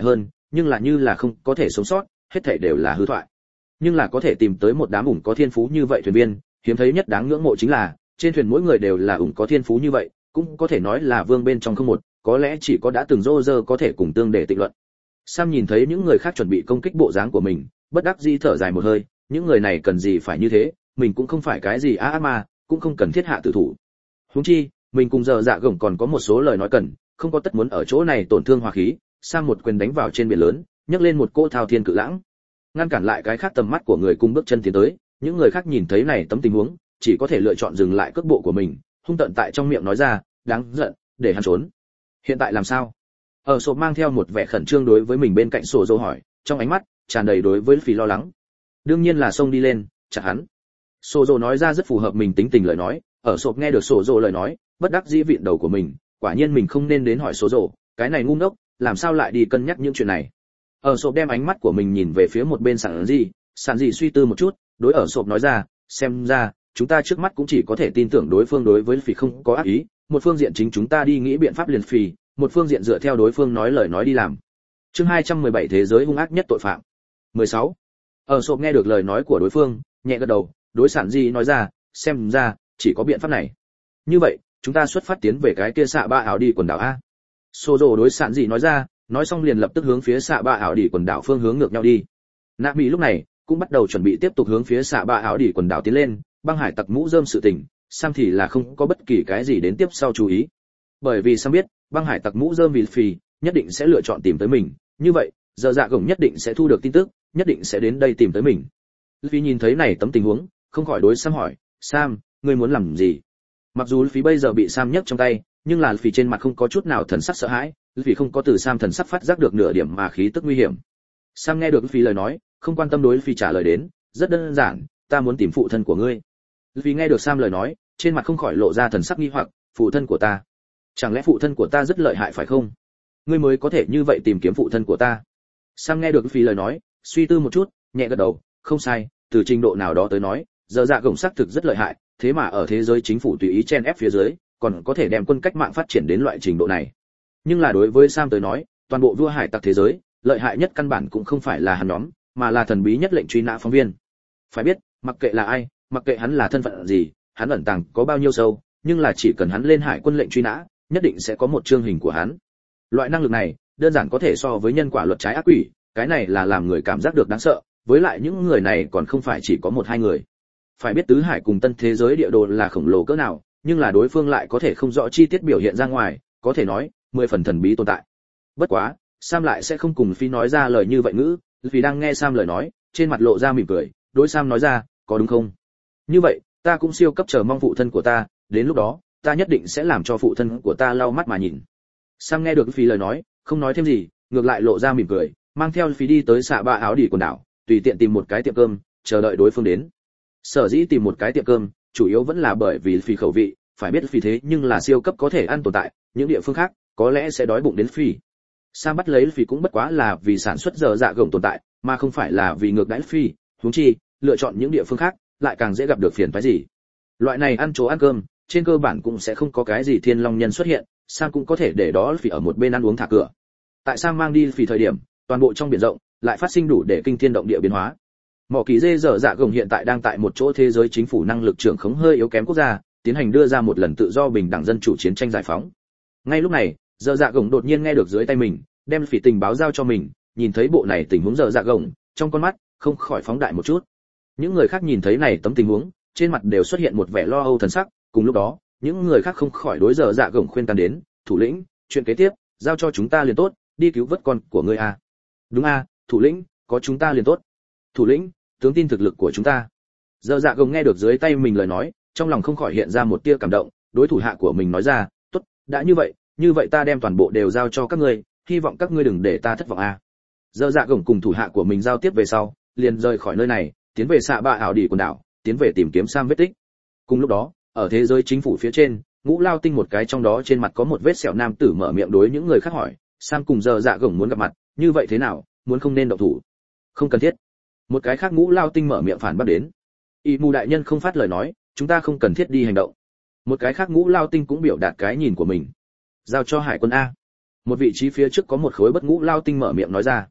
nhưng là như là không có thể sống sót, hết thảy đều là hư thoại. Nhưng là có thể tìm tới một đám ủng có thiên phú như vậy thuyền viên, hiếm thấy nhất đáng ngưỡng mộ chính là trên thuyền mỗi người đều là ủng có thiên phú như vậy, cũng có thể nói là vương bên trong không một, có lẽ chỉ có đã từng Roger có thể cùng tương để tịnh luận. Sam nhìn thấy những người khác chuẩn bị công kích bộ dáng của mình, bất đắc dĩ thở dài một hơi, những người này cần gì phải như thế, mình cũng không phải cái gì ác ma, cũng không cần thiết hạ tử thủ. Huống chi, mình cùng giờ dạ gồng còn có một số lời nói cần, không có tất muốn ở chỗ này tổn thương hòa khí. Sam một quyền đánh vào trên biển lớn, nhấc lên một cỗ thao thiên cự lãng, ngăn cản lại cái khác tầm mắt của người cùng bước chân tiến tới. Những người khác nhìn thấy này tấm tình huống, chỉ có thể lựa chọn dừng lại cước bộ của mình, hung tợn tại trong miệng nói ra, đáng giận, để hắn trốn. Hiện tại làm sao? Ở sổ mang theo một vẻ khẩn trương đối với mình bên cạnh sổ dô hỏi, trong ánh mắt tràn đầy đối với phì lo lắng. Đương nhiên là xông đi lên, chặt hắn. Sổ dô nói ra rất phù hợp mình tính tình lời nói. Ở sổ nghe được sổ dô lời nói, bất đắc dĩ vịn đầu của mình, quả nhiên mình không nên đến hỏi sổ dô, cái này ngu ngốc, làm sao lại đi cân nhắc những chuyện này. Ở sổ đem ánh mắt của mình nhìn về phía một bên Sản Dị suy tư một chút, đối ở sổ nói ra, xem ra chúng ta trước mắt cũng chỉ có thể tin tưởng đối phương đối với phì không có ác ý, một phương diện chính chúng ta đi nghĩ biện pháp liền phì, một phương diện dựa theo đối phương nói lời nói đi làm. Chương 217 thế giới hung ác nhất tội phạm. 16. Ở sộp nghe được lời nói của đối phương, nhẹ gật đầu, đối Sản Dị nói ra, xem ra chỉ có biện pháp này. Như vậy, chúng ta xuất phát tiến về cái kia xạ ba ảo đi quần đảo a. Sozo đối Sản Dị nói ra, nói xong liền lập tức hướng phía xạ ba ảo đi quần đảo phương hướng ngược nhau đi. Nạ Mỹ lúc này cũng bắt đầu chuẩn bị tiếp tục hướng phía xạ ba ảo đi quần đảo tiến lên, băng hải tặc mũ rơm sự tình, Sam thì là không có bất kỳ cái gì đến tiếp sau chú ý. Bởi vì Sam biết, băng hải tặc mũ rơm vì phì nhất định sẽ lựa chọn tìm tới mình, như vậy, giờ dạ gồng nhất định sẽ thu được tin tức, nhất định sẽ đến đây tìm tới mình. Vì nhìn thấy này tấm tình huống, không khỏi đối Sam hỏi, Sam, ngươi muốn làm gì? Mặc dù phí bây giờ bị Sam nhấc trong tay, nhưng là phì trên mặt không có chút nào thần sắc sợ hãi, vì không có từ Sam thần sắc phát giác được nửa điểm mà khí tức nguy hiểm. Sam nghe được phì lời nói, không quan tâm đối phì trả lời đến, rất đơn giản, ta muốn tìm phụ thân của ngươi. Vì nghe được Sam lời nói, trên mặt không khỏi lộ ra thần sắc nghi hoặc, phụ thân của ta? Chẳng lẽ phụ thân của ta rất lợi hại phải không? Ngươi mới có thể như vậy tìm kiếm phụ thân của ta? Sam nghe được Phi lời nói, suy tư một chút, nhẹ gật đầu, không sai, từ trình độ nào đó tới nói, giờ dạ gồng xác thực rất lợi hại, thế mà ở thế giới chính phủ tùy ý chen ép phía dưới, còn có thể đem quân cách mạng phát triển đến loại trình độ này. Nhưng là đối với Sam tới nói, toàn bộ vua hải tặc thế giới, lợi hại nhất căn bản cũng không phải là hắn nhóm, mà là thần bí nhất lệnh truy nã phóng viên. Phải biết, mặc kệ là ai, mặc kệ hắn là thân phận gì, hắn ẩn tàng có bao nhiêu sâu, nhưng là chỉ cần hắn lên hải quân lệnh truy nã, nhất định sẽ có một chương hình của hắn. Loại năng lực này, đơn giản có thể so với nhân quả luật trái ác quỷ, cái này là làm người cảm giác được đáng sợ, với lại những người này còn không phải chỉ có một hai người. Phải biết tứ hải cùng tân thế giới địa đồ là khổng lồ cỡ nào, nhưng là đối phương lại có thể không rõ chi tiết biểu hiện ra ngoài, có thể nói 10 phần thần bí tồn tại. Bất quá, Sam lại sẽ không cùng Phi nói ra lời như vậy ngữ, vì đang nghe Sam lời nói, trên mặt lộ ra mỉm cười, đối Sam nói ra, có đúng không? Như vậy, ta cũng siêu cấp chờ mong phụ thân của ta, đến lúc đó, ta nhất định sẽ làm cho phụ thân của ta lau mắt mà nhìn. Sam nghe được Phi lời nói, không nói thêm gì, ngược lại lộ ra mỉm cười, mang theo Phi đi tới xạ ba áo đỉ quần đảo, tùy tiện tìm một cái tiệm cơm, chờ đợi đối phương đến. Sở dĩ tìm một cái tiệm cơm, chủ yếu vẫn là bởi vì Phi khẩu vị, phải biết Phi thế nhưng là siêu cấp có thể ăn tồn tại, những địa phương khác có lẽ sẽ đói bụng đến Phi. Sam bắt lấy Phi cũng bất quá là vì sản xuất giờ dạ gồng tồn tại, mà không phải là vì ngược đãi Phi, huống chi, lựa chọn những địa phương khác, lại càng dễ gặp được phiền phức gì. Loại này ăn chỗ ăn cơm, trên cơ bản cũng sẽ không có cái gì thiên long nhân xuất hiện, Sam cũng có thể để đó Phi ở một bên ăn uống thả cửa. Tại Sam mang đi Phi thời điểm, toàn bộ trong biển rộng lại phát sinh đủ để kinh thiên động địa biến hóa. Mỏ kỳ dê dở dạ gồng hiện tại đang tại một chỗ thế giới chính phủ năng lực trưởng khống hơi yếu kém quốc gia, tiến hành đưa ra một lần tự do bình đẳng dân chủ chiến tranh giải phóng. Ngay lúc này, dở dạ gồng đột nhiên nghe được dưới tay mình, đem Phi tình báo giao cho mình, nhìn thấy bộ này tình huống dở dạ gồng, trong con mắt không khỏi phóng đại một chút. Những người khác nhìn thấy này tấm tình huống, trên mặt đều xuất hiện một vẻ lo âu thần sắc, cùng lúc đó, những người khác không khỏi đối dở dạ gồng khuyên can đến, thủ lĩnh, chuyện kế tiếp, giao cho chúng ta liền tốt, đi cứu vớt con của ngươi a. Đúng a, thủ lĩnh, có chúng ta liền tốt. Thủ lĩnh, tướng tin thực lực của chúng ta. Dở dạ gồng nghe được dưới tay mình lời nói, trong lòng không khỏi hiện ra một tia cảm động, đối thủ hạ của mình nói ra, tốt, đã như vậy ta đem toàn bộ đều giao cho các ngươi, hy vọng các ngươi đừng để ta thất vọng a. Dở dạ gồng cùng thủ hạ của mình giao tiếp về sau, liền rời khỏi nơi này, tiến về xạ bạ ảo đỉ quần đảo, tiến về tìm kiếm Sam vết tích. Cùng lúc đó, ở thế giới chính phủ phía trên, Ngũ Lao Tinh một cái trong đó trên mặt có một vết sẹo nam tử mở miệng đối những người khác hỏi, Sam cùng dở dạ gồng muốn gặp mặt, như vậy thế nào, muốn không nên động thủ? Không cần thiết. Một cái khác Ngũ Lao Tinh mở miệng phản bác đến. Y Mù đại nhân không phát lời nói, chúng ta không cần thiết đi hành động. Một cái khác Ngũ Lao Tinh cũng biểu đạt cái nhìn của mình. Giao cho hải quân a. Một vị trí phía trước có một khối bất Ngũ Lao Tinh mở miệng nói ra.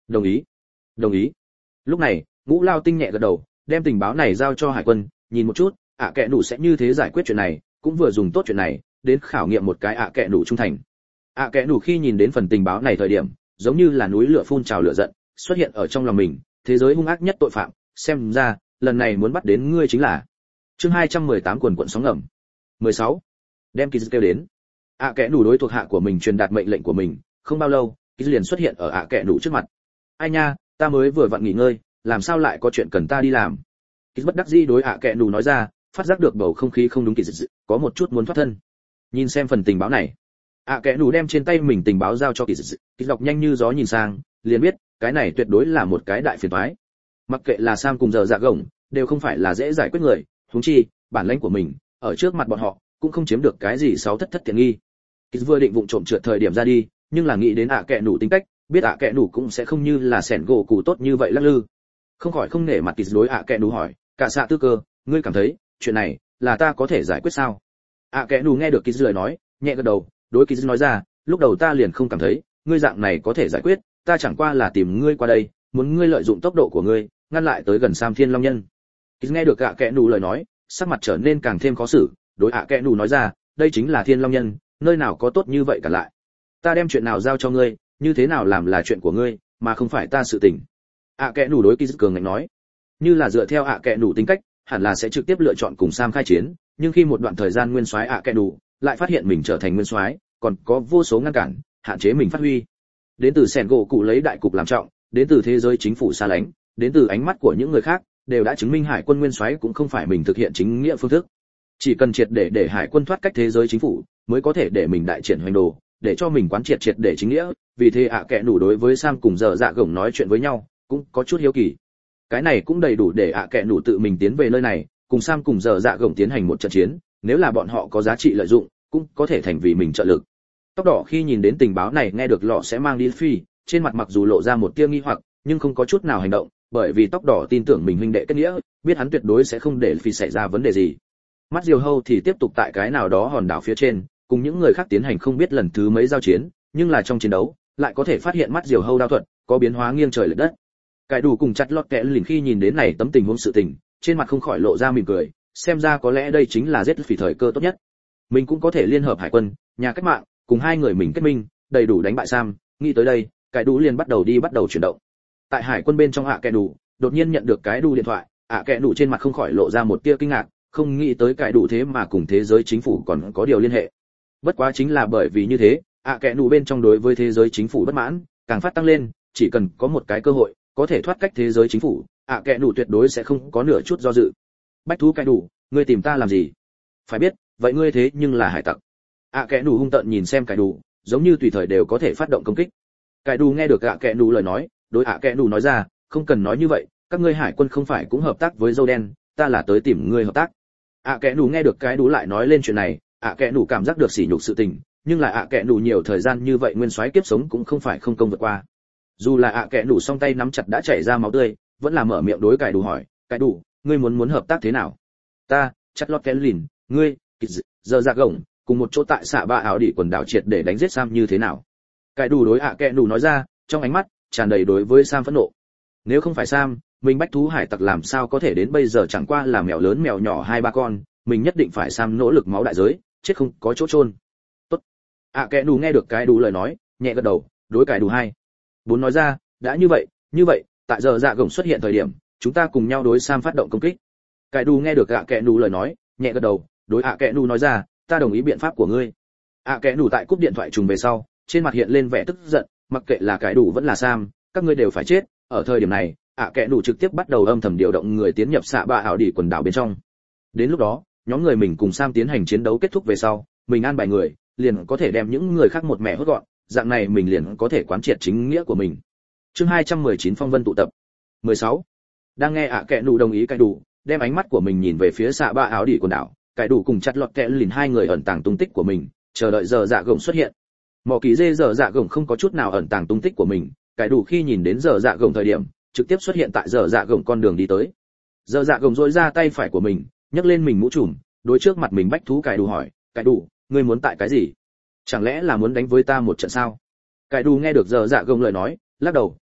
Đồng ý. Đồng ý. Lúc này Ngũ Lao Tinh nhẹ gật đầu, đem tình báo này giao cho hải quân, nhìn một chút, kệ nủ sẽ như thế giải quyết chuyện này, cũng vừa dùng tốt chuyện này đến khảo nghiệm một cái kệ nủ trung thành. Kệ nủ khi nhìn đến phần tình báo này thời điểm, giống như là núi lửa phun trào lửa giận xuất hiện ở trong lòng mình, thế giới hung ác nhất tội phạm, xem ra lần này muốn bắt đến ngươi chính là. Chương 218 quần quần sóng ngầm. 16. Đem Kiz kêu đến. Kệ nủ đối thuộc hạ của mình truyền đạt mệnh lệnh của mình, không bao lâu, Kiz liền xuất hiện ở kệ nủ trước mặt. Ai nha, ta mới vừa vặn nghỉ ngơi, làm sao lại có chuyện cần ta đi làm? Kiz bất đắc dĩ đối kệ nủ nói ra, phát giác được bầu không khí không đúng, Kiz có một chút muốn thoát thân. Nhìn xem phần tình báo này, kệ nủ đem trên tay mình tình báo giao cho Kiz, Kiz đọc nhanh như gió nhìn sang, liền biết cái này tuyệt đối là một cái đại phiền toái. Mặc kệ là Sam cùng giờ dạ gồng, đều không phải là dễ giải quyết người, huống chi bản lĩnh của mình ở trước mặt bọn họ cũng không chiếm được cái gì xấu thất tiện nghi. Kiz vừa định vụng trộm trượt thời điểm ra đi, nhưng là nghĩ đến kệ nủ tính cách, biết kệ nủ cũng sẽ không như là sẻn gỗ cụ tốt như vậy lắc lư, không khỏi không nể mặt Kiz đối kệ nủ hỏi, cả xạ tư cơ, ngươi cảm thấy chuyện này là ta có thể giải quyết sao? Kệ nủ nghe được Kiz lời nói, nhẹ gật đầu, đối Kiz nói ra, lúc đầu ta liền không cảm thấy ngươi dạng này có thể giải quyết, ta chẳng qua là tìm ngươi qua đây, muốn ngươi lợi dụng tốc độ của ngươi ngăn lại tới gần Sam Thiên Long Nhân. Kiz nghe được kệ nủ lời nói, sắc mặt trở nên càng thêm khó xử, đối kệ nủ nói ra, đây chính là Thiên Long Nhân, nơi nào có tốt như vậy cả lại. Ta đem chuyện nào giao cho ngươi, như thế nào làm là chuyện của ngươi, mà không phải ta sự tình. Kệ nủ đối Kiz cường ngạnh nói, như là dựa theo kệ nủ tính cách, hẳn là sẽ trực tiếp lựa chọn cùng Sam khai chiến, nhưng khi một đoạn thời gian nguyên soái kệ nủ lại phát hiện mình trở thành nguyên soái, còn có vô số ngăn cản, hạn chế mình phát huy. Đến từ sẻn gỗ cụ lấy đại cục làm trọng, đến từ thế giới chính phủ xa lánh, đến từ ánh mắt của những người khác, đều đã chứng minh hải quân nguyên soái cũng không phải mình thực hiện chính nghĩa phương thức. Chỉ cần triệt để hải quân thoát cách thế giới chính phủ, mới có thể để mình đại triển hoành đồ, để cho mình quán triệt để chính nghĩa. Vì thế kệ nủ đối với Sam cùng giờ dạ gồng nói chuyện với nhau, cũng có chút hiếu kỳ. Cái này cũng đầy đủ để kệ nủ tự mình tiến về nơi này, cùng Sam cùng giờ dạ gồng tiến hành một trận chiến, nếu là bọn họ có giá trị lợi dụng, cũng có thể thành vì mình trợ lực. Tóc đỏ khi nhìn đến tình báo này nghe được lọ sẽ mang đi phi, trên mặt mặc dù lộ ra một tia nghi hoặc, nhưng không có chút nào hành động, bởi vì tóc đỏ tin tưởng mình huynh đệ kết nghĩa, biết hắn tuyệt đối sẽ không để phi xảy ra vấn đề gì. Mắt Diều Hâu thì tiếp tục tại cái nào đó hòn đảo phía trên, cùng những người khác tiến hành không biết lần thứ mấy giao chiến, nhưng là trong chiến đấu, lại có thể phát hiện Mắt Diều Hâu đao thuật có biến hóa nghiêng trời lệch đất. Cải đủ cùng chặt lọt kẽ lìn khi nhìn đến này tấm tình huống sự tình, trên mặt không khỏi lộ ra mỉm cười, xem ra có lẽ đây chính là giết phỉ thời cơ tốt nhất. Mình cũng có thể liên hợp hải quân, nhà cách mạng, cùng hai người mình kết minh, đầy đủ đánh bại Sam. Nghĩ tới đây, cải đủ liền bắt đầu chuyển động. Tại hải quân bên trong kẻ đủ, đột nhiên nhận được cái đu điện thoại, kẻ đủ trên mặt không khỏi lộ ra một tia kinh ngạc, không nghĩ tới cải đủ thế mà cùng thế giới chính phủ còn có điều liên hệ. Bất quá chính là bởi vì như thế, kẻ đủ bên trong đối với thế giới chính phủ bất mãn càng phát tăng lên, chỉ cần có một cái cơ hội có thể thoát cách thế giới chính phủ, kẻ đủ tuyệt đối sẽ không có nửa chút do dự. Bách thú cải đủ, ngươi tìm ta làm gì? Phải biết, vậy ngươi thế nhưng là hải tặc. Kẻ đủ hung tợn nhìn xem cải đủ, giống như tùy thời đều có thể phát động công kích. Cải đủ nghe được kẻ đủ lời nói, đối kẻ đủ nói ra, không cần nói như vậy, các ngươi hải quân không phải cũng hợp tác với dâu đen, ta là tới tìm ngươi hợp tác. Kẻ đủ nghe được cái đủ lại nói lên chuyện này, kẻ đủ cảm giác được sỉ nhục sự tình, nhưng là kẻ đủ nhiều thời gian như vậy nguyên soái kiếp sống cũng không phải không công vượt qua. Dù là kẻ đủ song tay nắm chặt đã chảy ra máu tươi, vẫn là mở miệng đối cải đủ hỏi, cải đủ, ngươi muốn hợp tác thế nào? Ta, chặt lọt kẽ lìn, ngươi, giờ ra gồng, cùng một chỗ tại xạ ba áo đỉ quần đảo triệt để đánh giết Sam như thế nào? Cải đủ đối kẻ đủ nói ra, trong ánh mắt tràn đầy đối với Sam phẫn nộ. Nếu không phải Sam, mình bách thú hải tặc làm sao có thể đến bây giờ chẳng qua là mèo lớn mèo nhỏ hai ba con, mình nhất định phải Sam nỗ lực máu đại giới, chết không có chỗ chôn. Tốt. Kẻ đủ nghe được cái đủ lời nói, nhẹ gật đầu, đối cải đủ hai. Bốn nói ra, đã như vậy, tại giờ dạ gồng xuất hiện thời điểm, chúng ta cùng nhau đối Sam phát động công kích. Cải đủ nghe được kẻ đủ lời nói, nhẹ gật đầu, đối kẻ đủ nói ra, ta đồng ý biện pháp của ngươi. Kẻ đủ tại cúp điện thoại trùng về sau, trên mặt hiện lên vẻ tức giận, mặc kệ là cải đủ vẫn là Sam, các ngươi đều phải chết. Ở thời điểm này, kẻ đủ trực tiếp bắt đầu âm thầm điều động người tiến nhập xạ ba ảo đỉ quần đảo bên trong. Đến lúc đó, nhóm người mình cùng Sam tiến hành chiến đấu kết thúc về sau, mình an bài người, liền có thể đem những người khác một mẻ hốt gọn, dạng này mình liền có thể quán triệt chính nghĩa của mình. Chương 219 phong vân tụ tập. 16. Đang nghe kẻ đủ đồng ý cải đủ, đem ánh mắt của mình nhìn về phía xạ ba ảo đỉ quần đảo, cải đủ cùng chặt lọt kẻ lìn hai người ẩn tàng tung tích của mình, chờ đợi giờ dạ gồng xuất hiện. Mỏ kỳ dê giờ dạ gồng không có chút nào ẩn tàng tung tích của mình, cải đủ khi nhìn đến giờ dạ gồng thời điểm, trực tiếp xuất hiện tại giờ dạ gồng con đường đi tới. Giờ dạ gồng duỗi ra tay phải của mình, nhấc lên mình mũ trùm, đối trước mặt mình bách thú cải đủ hỏi, cải đủ, ngươi muốn tại cái gì? Chẳng lẽ là muốn đánh với ta một trận sao? Cải đủ nghe được giờ dạ gồng lời nói, lắc đầu,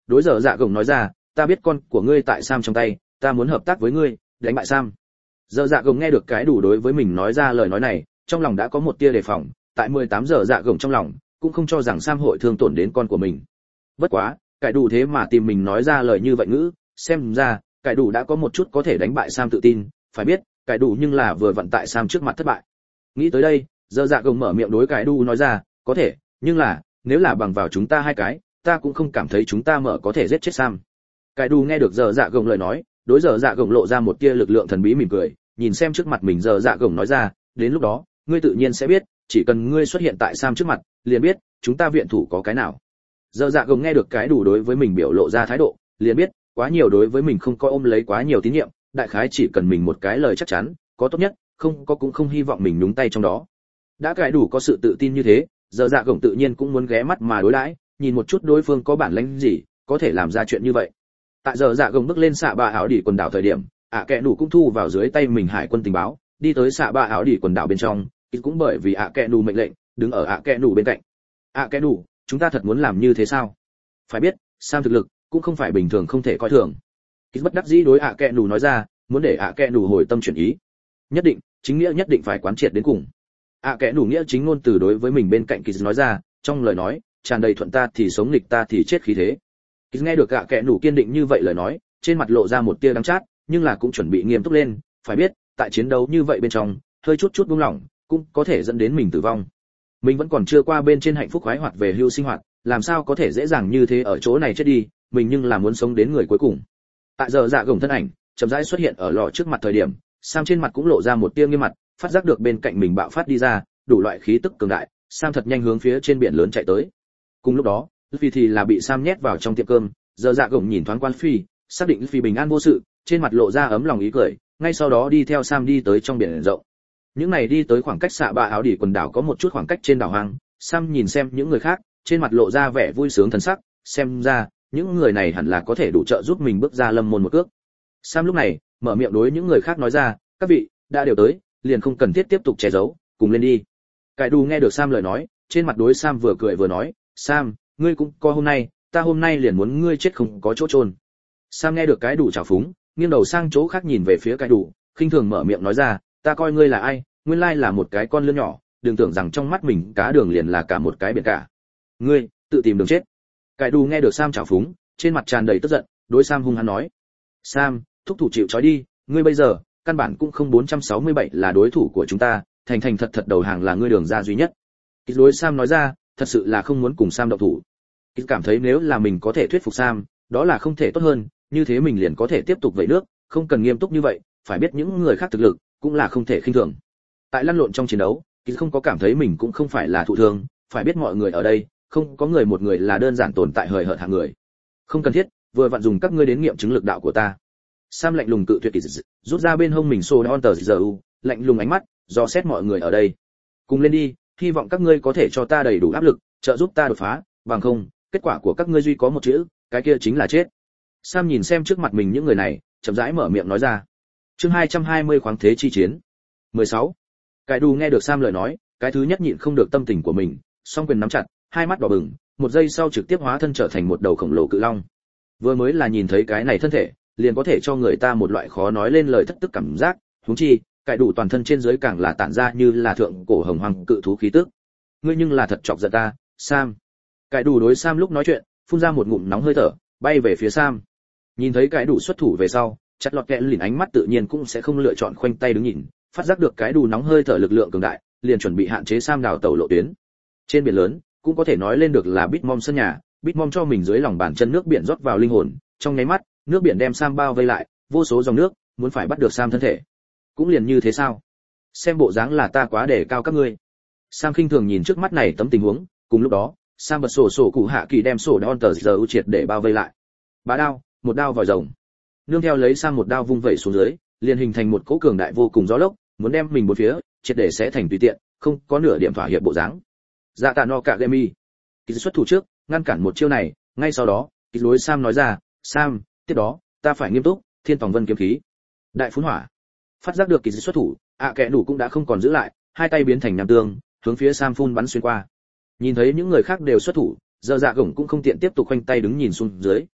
đối giờ dạ gồng nói ra, ta biết con của ngươi tại Sam trong tay, ta muốn hợp tác với ngươi, đánh bại Sam. Giờ dạ gồng nghe được cái đủ đối với mình nói ra lời nói này, trong lòng đã có một tia đề phòng, tại 18 giờ dạ gồng trong lòng, cũng không cho rằng Sam hội thương tổn đến con của mình. Bất quá, cái đủ thế mà tìm mình nói ra lời như vậy ngữ, xem ra, cái đủ đã có một chút có thể đánh bại Sam tự tin, phải biết, cái đủ nhưng là vừa vận tại Sam trước mặt thất bại. Nghĩ tới đây, giờ dạ gồng mở miệng đối cái đủ nói ra, có thể, nhưng là, nếu là bằng vào chúng ta hai cái, ta cũng không cảm thấy chúng ta mở có thể giết chết Sam. Cái đủ nghe được giờ dạ gồng lời nói, đối giờ dạ gồng lộ ra một tia lực lượng thần bí mỉm cười, nhìn xem trước mặt mình giờ dạ gồng nói ra, đến lúc đó, ngươi tự nhiên sẽ biết, chỉ cần ngươi xuất hiện tại Sam trước mặt, liền biết, chúng ta viện thủ có cái nào. Giờ dạ gồng nghe được cái đủ đối với mình biểu lộ ra thái độ, liền biết, quá nhiều đối với mình không có ôm lấy quá nhiều tín nhiệm, đại khái chỉ cần mình một cái lời chắc chắn, có tốt nhất, không có cũng không hy vọng mình nhúng tay trong đó. Đã cái đủ có sự tự tin như thế, giờ dạ gồng tự nhiên cũng muốn ghé mắt mà đối đãi, nhìn một chút đối phương có bản lĩnh gì, có thể làm ra chuyện như vậy. Tại giờ dạ gồng bước lên xạ ba áo đỉ quần đảo thời điểm, kẹ đủ cũng thu vào dưới tay mình hải quân tình báo, đi tới xạ ba áo đỉ quần đảo bên trong, cũng bởi vì kẹ đủ mệnh lệnh, đứng ở kẹ đủ bên cạnh. Kẹ đủ, chúng ta thật muốn làm như thế sao? Phải biết, Sam thực lực cũng không phải bình thường không thể coi thường. Kịch bất đắc dĩ đối kẹ đủ nói ra, muốn để kẹ đủ hồi tâm chuyển ý. Nhất định, chính nghĩa nhất định phải quán triệt đến cùng. Kẹ đủ nghĩa chính ngôn từ đối với mình bên cạnh Kịch nói ra, trong lời nói tràn đầy thuận ta thì sống nghịch ta thì chết khí thế. Kịch nghe được kẹ đủ kiên định như vậy lời nói, trên mặt lộ ra một tia đắng chát, nhưng là cũng chuẩn bị nghiêm túc lên, phải biết, tại chiến đấu như vậy bên trong, hơi chút buông lỏng, cũng có thể dẫn đến mình tử vong. Mình vẫn còn chưa qua bên trên hạnh phúc khoái hoạt về hưu sinh hoạt, làm sao có thể dễ dàng như thế ở chỗ này chết đi, mình nhưng là muốn sống đến người cuối cùng. Tại giờ dạ gồng thân ảnh chậm rãi xuất hiện ở lò trước mặt thời điểm, Sam trên mặt cũng lộ ra một tia nghiêm mặt, phát giác được bên cạnh mình bạo phát đi ra đủ loại khí tức cường đại, Sam thật nhanh hướng phía trên biển lớn chạy tới. Cùng lúc đó, Phi thì là bị Sam nhét vào trong tiệm cơm, giờ dạ gồng nhìn thoáng qua Phi, xác định Phi bình an vô sự, trên mặt lộ ra ấm lòng ý cười, ngay sau đó đi theo Sam đi tới trong biển rộng. Những này đi tới khoảng cách xạ ba áo đỉ quần đảo có một chút khoảng cách trên đảo hoang, Sam nhìn xem những người khác, trên mặt lộ ra vẻ vui sướng thần sắc, xem ra những người này hẳn là có thể đủ trợ giúp mình bước ra lâm môn một cước. Sam lúc này mở miệng đối những người khác nói ra, các vị đã đều tới, liền không cần thiết tiếp tục che giấu, cùng lên đi. Cải đù nghe được Sam lời nói, trên mặt đối Sam vừa cười vừa nói, Sam, ngươi cũng có hôm nay, ta hôm nay liền muốn ngươi chết không có chỗ chôn. Sam nghe được cái đủ trào phúng, nghiêng đầu sang chỗ khác nhìn về phía cái đủ, khinh thường mở miệng nói ra, ta coi ngươi là ai, nguyên lai là một cái con lươn nhỏ, đừng tưởng rằng trong mắt mình cá đường liền là cả một cái biển cả. Ngươi tự tìm đường chết. Cái đủ nghe được Sam trào phúng, trên mặt tràn đầy tức giận, đối Sam hung hăng nói, Sam, thúc thủ chịu trói đi, ngươi bây giờ căn bản cũng không 467 là đối thủ của chúng ta, thành thành thật thật đầu hàng là ngươi đường ra duy nhất. Kịch đối Sam nói ra, thật sự là không muốn cùng Sam động thủ. Kịch cảm thấy nếu là mình có thể thuyết phục Sam, đó là không thể tốt hơn, như thế mình liền có thể tiếp tục vẩy nước, không cần nghiêm túc như vậy, phải biết những người khác thực lực cũng là không thể khinh thường. Tại lăn lộn trong chiến đấu, Kịch không có cảm thấy mình cũng không phải là thụ thương, phải biết mọi người ở đây, không có người một người là đơn giản tồn tại hời hợt hạng người. Không cần thiết, vừa vặn dùng các ngươi đến nghiệm chứng lực đạo của ta. Sam lạnh lùng cự tuyệt Kịch, rút ra bên hông mình Sword Hunter GU, lạnh lùng ánh mắt, dò xét mọi người ở đây. Cùng lên đi, hy vọng các ngươi có thể cho ta đầy đủ áp lực, trợ giúp ta đột phá, bằng không, kết quả của các ngươi duy có một chữ, cái kia chính là chết. Sam nhìn xem trước mặt mình những người này, chậm rãi mở miệng nói ra. Chương 220 khoáng thế chi chiến. 16. Cái đù nghe được Sam lời nói, cái thứ nhất nhịn không được tâm tình của mình, song quyền nắm chặt, hai mắt đỏ bừng, một giây sau trực tiếp hóa thân trở thành một đầu khổng lồ cự long. Vừa mới là nhìn thấy cái này thân thể, liền có thể cho người ta một loại khó nói lên lời thất tức cảm giác, huống chi, cái đủ toàn thân trên dưới càng là tản ra như là thượng cổ hồng hoàng cự thú khí tức. Ngươi nhưng là thật chọc giận ta, Sam. Cái đủ đối Sam lúc nói chuyện, phun ra một ngụm nóng hơi thở, bay về phía Sam. Nhìn thấy cái đủ xuất thủ về sau, chặt lọt kẹ lìn ánh mắt tự nhiên cũng sẽ không lựa chọn khoanh tay đứng nhìn, phát giác được cái đủ nóng hơi thở lực lượng cường đại, liền chuẩn bị hạn chế Sam đào tàu lộ tuyến. Trên biển lớn, cũng có thể nói lên được là Bitmom sân nhà, Bitmom cho mình dưới lòng bàn chân nước biển rót vào linh hồn, trong nháy mắt, nước biển đem Sam bao vây lại, vô số dòng nước muốn phải bắt được Sam thân thể. Cũng liền như thế sao? Xem bộ dáng là ta quá để cao các ngươi. Sam khinh thường nhìn trước mắt này tấm tình huống, cùng lúc đó, Sam bật sổ cụ hạ kỳ đem sổ đòn tờ giờ triệt để bao vây lại. Bá đao, một đao vòi rồng. Nương theo lấy Sam một đao vung vẩy xuống dưới, liền hình thành một cỗ cường đại vô cùng gió lốc, muốn đem mình bốn phía triệt để sẽ thành tùy tiện, không có nửa điểm thỏa hiệp bộ dáng. Dạ tạ no cả Gemi. Kỳ xuất thủ trước, ngăn cản một chiêu này, ngay sau đó, Kỳ đối Sam nói ra, Sam, tiếp đó, ta phải nghiêm túc, Thiên Tòng Vân kiếm khí. Đại phun hỏa. Phát giác được Kỳ xuất thủ, kẻ đủ cũng đã không còn giữ lại, hai tay biến thành nam tương, hướng phía Sam phun bắn xuyên qua. Nhìn thấy những người khác đều xuất thủ, giờ dạ gổng cũng không tiện tiếp tục khoanh tay đứng nhìn xuống dưới,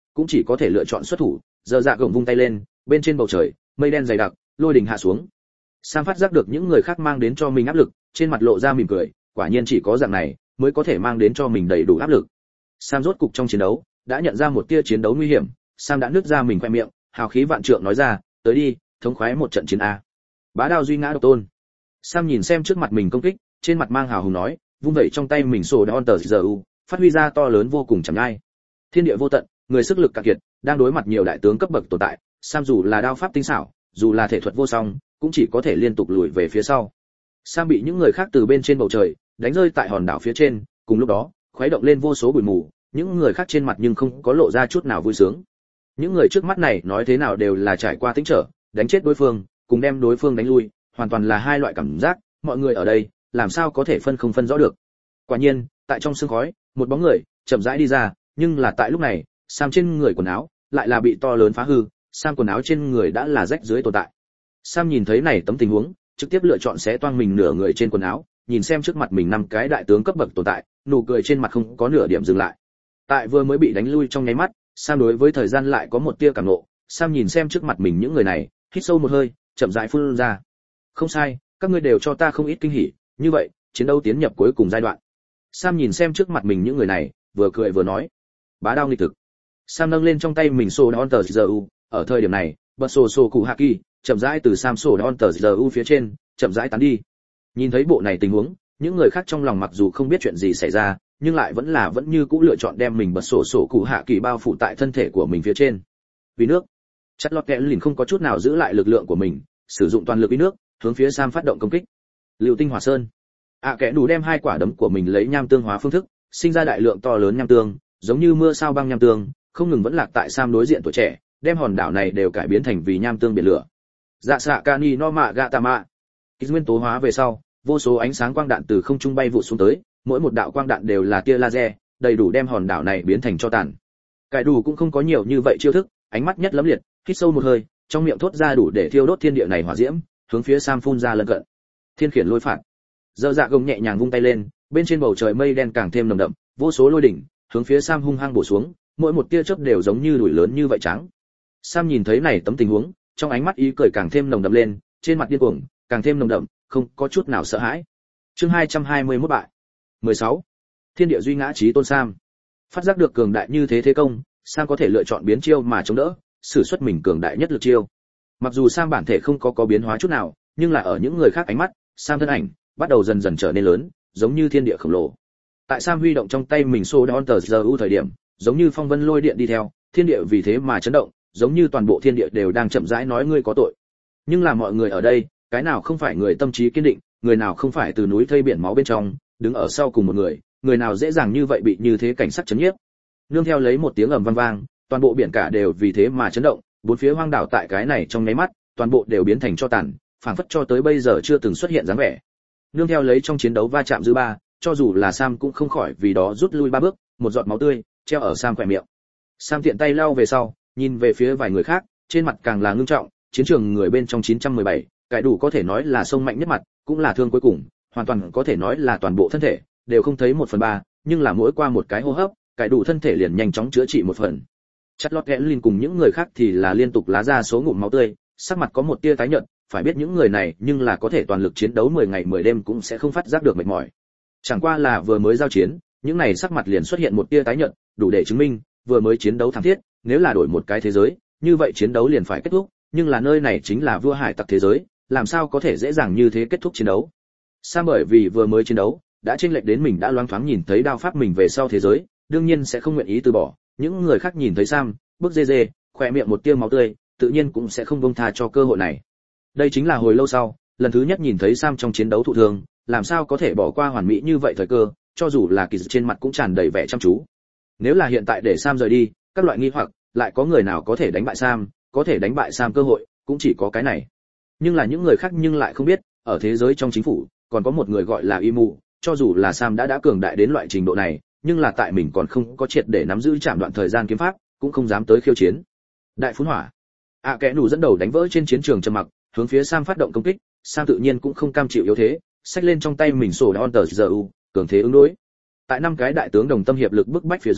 cũng chỉ có thể lựa chọn xuất thủ. Giờ dạ gồng vung tay lên, bên trên bầu trời mây đen dày đặc, lôi đình hạ xuống. Sam phát giác được những người khác mang đến cho mình áp lực, trên mặt lộ ra mỉm cười, quả nhiên chỉ có dạng này mới có thể mang đến cho mình đầy đủ áp lực. Sam rốt cục trong chiến đấu đã nhận ra một tia chiến đấu nguy hiểm. Sam đã nứt ra mình khoe miệng, hào khí vạn trượng nói ra, tới đi, thống khoái một trận chiến a. Bá đao duy ngã độc tôn. Sam nhìn xem trước mặt mình công kích, trên mặt mang hào hùng nói, vung vẩy trong tay mình sổ đòn tờ giờ phát huy ra to lớn vô cùng chẳng ai. Thiên địa vô tận, người sức lực cạn kiệt, đang đối mặt nhiều đại tướng cấp bậc tồn tại, Sam dù là đao pháp tinh xảo, dù là thể thuật vô song, cũng chỉ có thể liên tục lùi về phía sau. Sam bị những người khác từ bên trên bầu trời đánh rơi tại hòn đảo phía trên, cùng lúc đó, khuấy động lên vô số bụi mù, những người khác trên mặt nhưng không có lộ ra chút nào vui sướng. Những người trước mắt này nói thế nào đều là trải qua tính trở, đánh chết đối phương, cùng đem đối phương đánh lui, hoàn toàn là hai loại cảm giác, mọi người ở đây, làm sao có thể không phân rõ được. Quả nhiên, tại trong sương khói, một bóng người chậm rãi đi ra, nhưng là tại lúc này, Sam trên người quần áo lại là bị to lớn phá hư, Sam quần áo trên người đã là rách dưới tồn tại. Sam nhìn thấy này tấm tình huống, trực tiếp lựa chọn xé toang mình nửa người trên quần áo, nhìn xem trước mặt mình năm cái đại tướng cấp bậc tồn tại, nụ cười trên mặt không có nửa điểm dừng lại. Tại vừa mới bị đánh lui trong nháy mắt, Sam đối với thời gian lại có một tia cảm ngộ. Sam nhìn xem trước mặt mình những người này, hít sâu một hơi, chậm rãi phun ra. Không sai, các ngươi đều cho ta không ít kinh hỉ, như vậy, chiến đấu tiến nhập cuối cùng giai đoạn. Sam nhìn xem trước mặt mình những người này, vừa cười vừa nói, bá đao nghịch thực. Sam nâng lên trong tay mình sổ đòn tờ giờ ở thời điểm này, bật sổ cụ hạ kỳ chậm rãi từ Sam sổ đòn tờ giờ phía trên chậm rãi tán đi. Nhìn thấy bộ này tình huống, những người khác trong lòng mặc dù không biết chuyện gì xảy ra, nhưng lại vẫn như cũ lựa chọn đem mình bật sổ cụ hạ kỳ bao phủ tại thân thể của mình phía trên. Vì nước, chất lót kẽ lìn không có chút nào giữ lại lực lượng của mình, sử dụng toàn lực uy nước hướng phía Sam phát động công kích. Lưu tinh hỏa sơn, kẽ đủ đem hai quả đấm của mình lấy nham tương hóa phương thức, sinh ra đại lượng to lớn nham tương, giống như mưa sao băng nham tương, không ngừng vẫn lạc tại Sam đối diện tuổi trẻ, đem hòn đảo này đều cải biến thành vì nham tương biển lửa. Dạ xạ cani no mạ gatama, nguyên tố hóa về sau, vô số ánh sáng quang đạn từ không trung bay vụt xuống tới, mỗi một đạo quang đạn đều là tia laser, đầy đủ đem hòn đảo này biến thành tro tàn. Cải đủ cũng không có nhiều như vậy chiêu thức, ánh mắt nhất lấm liệt, hít sâu một hơi, trong miệng thốt ra đủ để thiêu đốt thiên địa này hỏa diễm, hướng phía Sam phun ra lân cận. Thiên khiển lôi phạt. Dơ dạ gồng nhẹ nhàng vung tay lên, bên trên bầu trời mây đen càng thêm nồng đậm, vô số lôi đỉnh hướng phía Sam hung hăng bổ xuống, mỗi một tia chớp đều giống như đùi lớn như vậy trắng. Sam nhìn thấy này tấm tình huống, trong ánh mắt ý cười càng thêm nồng đậm lên, trên mặt điên cuồng càng thêm nồng đậm, không có chút nào sợ hãi. Chương 221 bại. 16. Thiên địa duy ngã chí tôn Sam. Phát giác được cường đại như thế thế công, Sam có thể lựa chọn biến chiêu mà chống đỡ, sử xuất mình cường đại nhất lực chiêu. Mặc dù Sam bản thể không có biến hóa chút nào, nhưng là ở những người khác ánh mắt, Sam thân ảnh bắt đầu dần dần trở nên lớn, giống như thiên địa khổng lồ. Tại Sam huy động trong tay mình xô đón tờ giờ thời điểm, giống như phong vân lôi điện đi theo, thiên địa vì thế mà chấn động, giống như toàn bộ thiên địa đều đang chậm rãi nói ngươi có tội. Nhưng là mọi người ở đây, cái nào không phải người tâm trí kiên định, người nào không phải từ núi thây biển máu bên trong, đứng ở sau cùng một người nào dễ dàng như vậy bị như thế cảnh sắc chấn nhiếp. Nương theo lấy một tiếng ầm vang vang, toàn bộ biển cả đều vì thế mà chấn động, bốn phía hoang đảo tại cái này trong nháy mắt, toàn bộ đều biến thành tro tàn, phảng phất cho tới bây giờ chưa từng xuất hiện dáng vẻ. Nương theo lấy trong chiến đấu va chạm dư ba, cho dù là Sam cũng không khỏi vì đó rút lui 3 bước, một giọt máu tươi treo ở Sam khỏe miệng. Sam tiện tay lau về sau, nhìn về phía vài người khác, trên mặt càng là ngưng trọng, chiến trường người bên trong 917, cái đủ có thể nói là sông mạnh nhất mặt, cũng là thương cuối cùng, hoàn toàn có thể nói là toàn bộ thân thể đều không thấy 1/3, nhưng là mỗi qua một cái hô hấp, cái đủ thân thể liền nhanh chóng chữa trị một phần. Charlotte Gatlin cùng những người khác thì là liên tục lá ra số ngụm máu tươi, sắc mặt có một tia tái nhợt, phải biết những người này nhưng là có thể toàn lực chiến đấu 10 ngày 10 đêm cũng sẽ không phát giác được mệt mỏi. Chẳng qua là vừa mới giao chiến, những này sắc mặt liền xuất hiện một tia tái nhợt, đủ để chứng minh vừa mới chiến đấu thảm thiết, nếu là đổi một cái thế giới, như vậy chiến đấu liền phải kết thúc, nhưng là nơi này chính là vua hải tặc thế giới, làm sao có thể dễ dàng như thế kết thúc chiến đấu. Sam bởi vì vừa mới chiến đấu, đã chênh lệch đến mình đã loáng thoáng nhìn thấy đao pháp mình về sau thế giới, đương nhiên sẽ không nguyện ý từ bỏ. Những người khác nhìn thấy Sam, bước dê dê, khỏe miệng một tia máu tươi, tự nhiên cũng sẽ không buông tha cho cơ hội này. Đây chính là hồi lâu sau, lần thứ nhất nhìn thấy Sam trong chiến đấu thụ thương, làm sao có thể bỏ qua hoàn mỹ như vậy thời cơ, cho dù là kỳ dự trên mặt cũng tràn đầy vẻ chăm chú. Nếu là hiện tại để Sam rời đi, các loại nghi hoặc, lại có người nào có thể đánh bại Sam, có thể đánh bại Sam cơ hội, cũng chỉ có cái này. Nhưng là những người khác nhưng lại không biết, ở thế giới trong chính phủ, còn có một người gọi là Imu, cho dù là Sam đã cường đại đến loại trình độ này, nhưng là tại mình còn không có triệt để nắm giữ chạm đoạn thời gian kiếm pháp, cũng không dám tới khiêu chiến. Đại phun hỏa. Kẽ đủ dẫn đầu đánh vỡ trên chiến trường trầm mặc, hướng phía Sam phát động công kích, Sam tự nhiên cũng không cam chịu yếu thế, xách lên trong tay mình sổ đòn tờ giờ cường thế ứng đối. Tại 5 cái đại tướng đồng tâm hiệp lực bức bách phía dưới,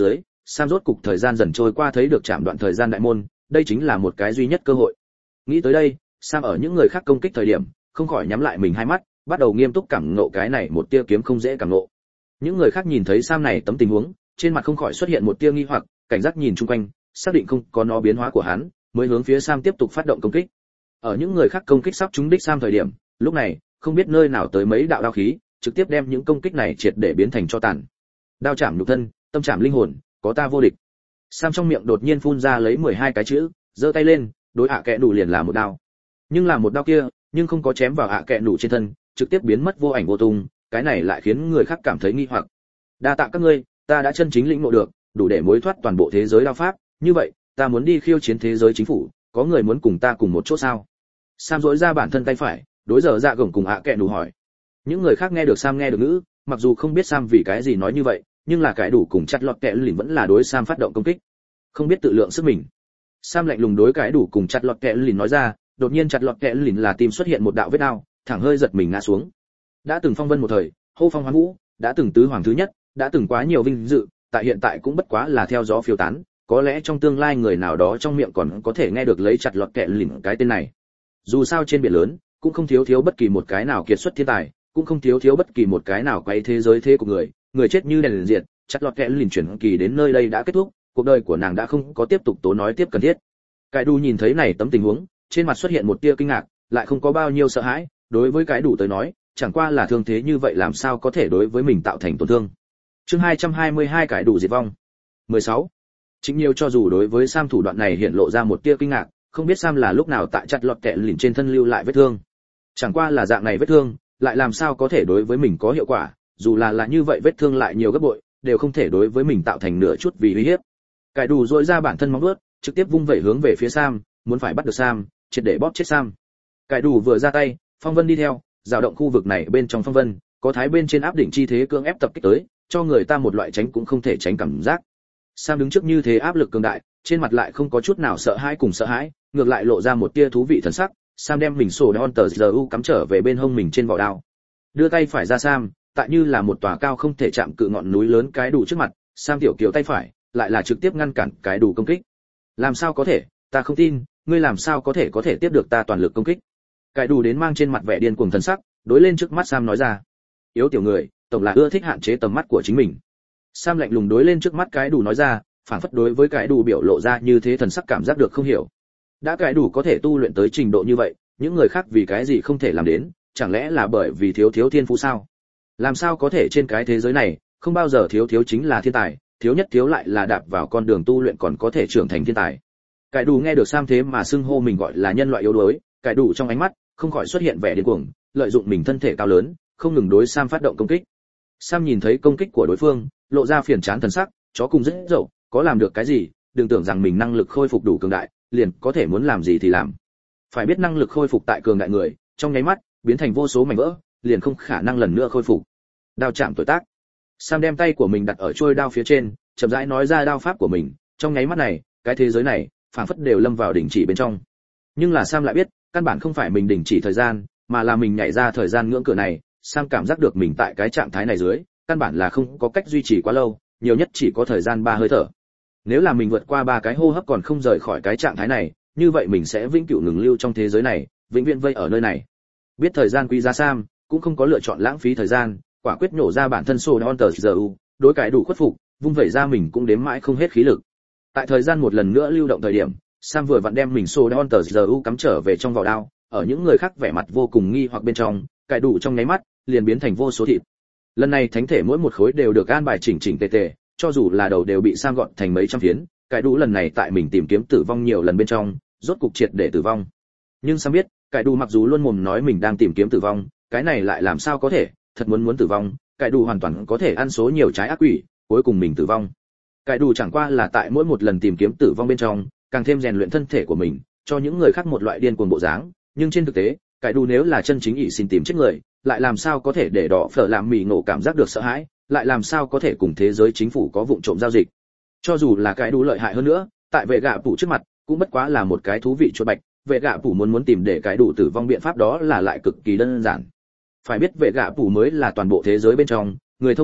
Sam rốt cục thời gian dần trôi qua thấy được chạm đoạn thời gian đại môn, đây chính là một cái duy nhất cơ hội. Nghĩ tới đây, Sam ở những người khác công kích thời điểm, không khỏi nhắm lại mình hai mắt, bắt đầu nghiêm túc cảm ngộ cái này một tia kiếm không dễ cảm ngộ. Những người khác nhìn thấy Sam này tấm tình huống, trên mặt không khỏi xuất hiện một tia nghi hoặc, cảnh giác nhìn chung quanh, xác định không có nó biến hóa của hắn, mới hướng phía Sam tiếp tục phát động công kích. Ở những người khác công kích sắp trúng đích Sam thời điểm, lúc này, không biết nơi nào tới mấy đạo đao khí, trực tiếp đem những công kích này triệt để biến thành tro tàn. Đao chạm nhục thân, tâm chạm linh hồn, có ta vô địch. Sam trong miệng đột nhiên phun ra lấy 12 cái chữ, giơ tay lên, đối ạ kẹ đủ liền là một đao. Nhưng là một đao kia, nhưng không có chém vào ạ kẹ đủ trên thân, trực tiếp biến mất vô ảnh vô tung, cái này lại khiến người khác cảm thấy nghi hoặc. Đa tạ các ngươi, ta đã chân chính lĩnh ngộ được, đủ để mối thoát toàn bộ thế giới đao pháp, như vậy, ta muốn đi khiêu chiến thế giới chính phủ, có người muốn cùng ta cùng một chỗ sao? Sam duỗi ra bản thân tay phải, đối giờ dạ gồng cùng ạ kẹ đủ hỏi. Những người khác nghe được Sam nghe được ngữ, mặc dù không biết Sam vì cái gì nói như vậy, nhưng là cái đủ cùng chặt lọt kẹ lìn vẫn là đối Sam phát động công kích. Không biết tự lượng sức mình. Sam lạnh lùng đối cái đủ cùng chặt lọt kẹ lìn nói ra, đột nhiên chặt lọt kẹ lìn là tim xuất hiện một đạo vết đao, thẳng hơi giật mình ngã xuống. Đã từng phong vân một thời, hô phong hoán vũ, đã từng tứ hoàng thứ nhất, đã từng quá nhiều vinh dự, tại hiện tại cũng bất quá là theo gió phiêu tán, có lẽ trong tương lai người nào đó trong miệng còn có thể nghe được lấy chặt lọt kẹ lìn cái tên này. Dù sao trên biển lớn, cũng không thiếu bất kỳ một cái nào kiệt xuất thiên tài, cũng không thiếu bất kỳ một cái nào quay thế giới thế của người chết như đèn diệt, chặt lọt kẹ lìn chuyển kỳ đến nơi đây đã kết thúc, cuộc đời của nàng đã không có tiếp tục tố nói tiếp cần thiết. Cái đủ nhìn thấy này tấm tình huống, trên mặt xuất hiện một tia kinh ngạc, lại không có bao nhiêu sợ hãi, đối với cái đủ tới nói, chẳng qua là thương thế như vậy làm sao có thể đối với mình tạo thành tổn thương. Chương 222 cái đủ diệt vong. 16. Chính nhiều cho dù đối với Sam thủ đoạn này hiện lộ ra một tia kinh ngạc, không biết Sam là lúc nào tại chặt lọt kẹ lìn trên thân lưu lại vết thương. Chẳng qua là dạng này vết thương, lại làm sao có thể đối với mình có hiệu quả, dù là như vậy vết thương lại nhiều gấp bội, đều không thể đối với mình tạo thành nửa chút vì uy hiếp. Cái đủ rũa ra bản thân móng vuốt, trực tiếp vung vẩy hướng về phía Sam, muốn phải bắt được Sam, triệt để bóp chết Sam. Cái đủ vừa ra tay, phong vân đi theo, dao động khu vực này bên trong phong vân, có thái bên trên áp đỉnh chi thế cưỡng ép tập kích tới, cho người ta một loại tránh cũng không thể tránh cảm giác. Sam đứng trước như thế áp lực cường đại, trên mặt lại không có chút nào sợ hãi cùng sợ hãi, ngược lại lộ ra một tia thú vị thần sắc. Sam đem mình sổ đòn tờ GU cắm trở về bên hông mình trên vỏ đao. Đưa tay phải ra Sam, tại như là một tòa cao không thể chạm cự ngọn núi lớn cái đủ trước mặt, Sam tiểu kiều tay phải, lại là trực tiếp ngăn cản cái đủ công kích. Làm sao có thể, ta không tin, ngươi làm sao có thể tiếp được ta toàn lực công kích. Cái đủ đến mang trên mặt vẻ điên cuồng thần sắc, đối lên trước mắt Sam nói ra. Yếu tiểu người, tổng là ưa thích hạn chế tầm mắt của chính mình. Sam lạnh lùng đối lên trước mắt cái đủ nói ra, phản phất đối với cái đủ biểu lộ ra như thế thần sắc cảm giác được không hiểu. Đã cái đủ có thể tu luyện tới trình độ như vậy, những người khác vì cái gì không thể làm đến, chẳng lẽ là bởi vì thiếu thiên phú sao? Làm sao có thể trên cái thế giới này, không bao giờ thiếu chính là thiên tài, thiếu nhất thiếu lại là đạp vào con đường tu luyện còn có thể trưởng thành thiên tài. Cái đủ nghe được Sam thế mà xưng hô mình gọi là nhân loại yếu đuối, cái đủ trong ánh mắt không khỏi xuất hiện vẻ điên cuồng, lợi dụng mình thân thể cao lớn, không ngừng đối Sam phát động công kích. Sam nhìn thấy công kích của đối phương, lộ ra phiền chán thần sắc, chó cùng rất dậu, có làm được cái gì, đừng tưởng rằng mình năng lực khôi phục đủ cường đại, liền có thể muốn làm gì thì làm. Phải biết năng lực khôi phục tại cường đại người, trong nháy mắt biến thành vô số mảnh vỡ, liền không khả năng lần nữa khôi phục. Đao chạm tuổi tác. Sam đem tay của mình đặt ở chuôi đao phía trên, chậm rãi nói ra đao pháp của mình, trong nháy mắt này, cái thế giới này phảng phất đều lâm vào đình chỉ bên trong. Nhưng là Sam lại biết, căn bản không phải mình đình chỉ thời gian, mà là mình nhảy ra thời gian ngưỡng cửa này. Sam cảm giác được mình tại cái trạng thái này dưới, căn bản là không có cách duy trì quá lâu, nhiều nhất chỉ có thời gian 3 hơi thở. Nếu là mình vượt qua 3 cái hô hấp còn không rời khỏi cái trạng thái này, như vậy mình sẽ vĩnh cửu ngừng lưu trong thế giới này, vĩnh viễn vây ở nơi này. Biết thời gian quý giá Sam, cũng không có lựa chọn lãng phí thời gian, quả quyết nhổ ra bản thân sổ đòn tờ GU, đối cái đủ khuất phục, vung vẩy ra mình cũng đếm mãi không hết khí lực. Tại thời gian một lần nữa lưu động thời điểm, Sam vừa vặn đem mình sổ đòn tờ GU cắm trở về trong vỏ đao, ở những người khác vẻ mặt vô cùng nghi hoặc bên trong, cái đủ trong nháy mắt liền biến thành vô số thịt. Lần này thánh thể mỗi một khối đều được an bài chỉnh tề tề, cho dù là đầu đều bị Sam gọn thành mấy trăm phiến, cái đủ lần này tại mình tìm kiếm tử vong nhiều lần bên trong, rốt cục triệt để tử vong. Nhưng Sam biết, cái đủ mặc dù luôn mồm nói mình đang tìm kiếm tử vong, cái này lại làm sao có thể, thật muốn tử vong, cái đủ hoàn toàn có thể ăn số nhiều trái ác quỷ, cuối cùng mình tử vong. Cái đủ chẳng qua là tại mỗi một lần tìm kiếm tử vong bên trong, càng thêm rèn luyện thân thể của mình, cho những người khác một loại điên cuồng bộ dáng, nhưng trên thực tế, cái đủ nếu là chân chính ý xin tìm chết người, lại làm sao có thể để đỏ phở làm mì ngộ cảm giác được sợ hãi, lại làm sao có thể cùng thế giới chính phủ có vụng trộm giao dịch. Cho dù là cái đủ lợi hại hơn nữa, tại vệ gạ phủ trước mặt, cũng bất quá là một cái thú vị chuột bạch, vệ gạ phủ muốn tìm để cái đủ tử vong biện pháp đó là lại cực kỳ đơn giản. Phải biết vệ gạ phủ mới là toàn bộ thế giới bên trong người thông minh nhất,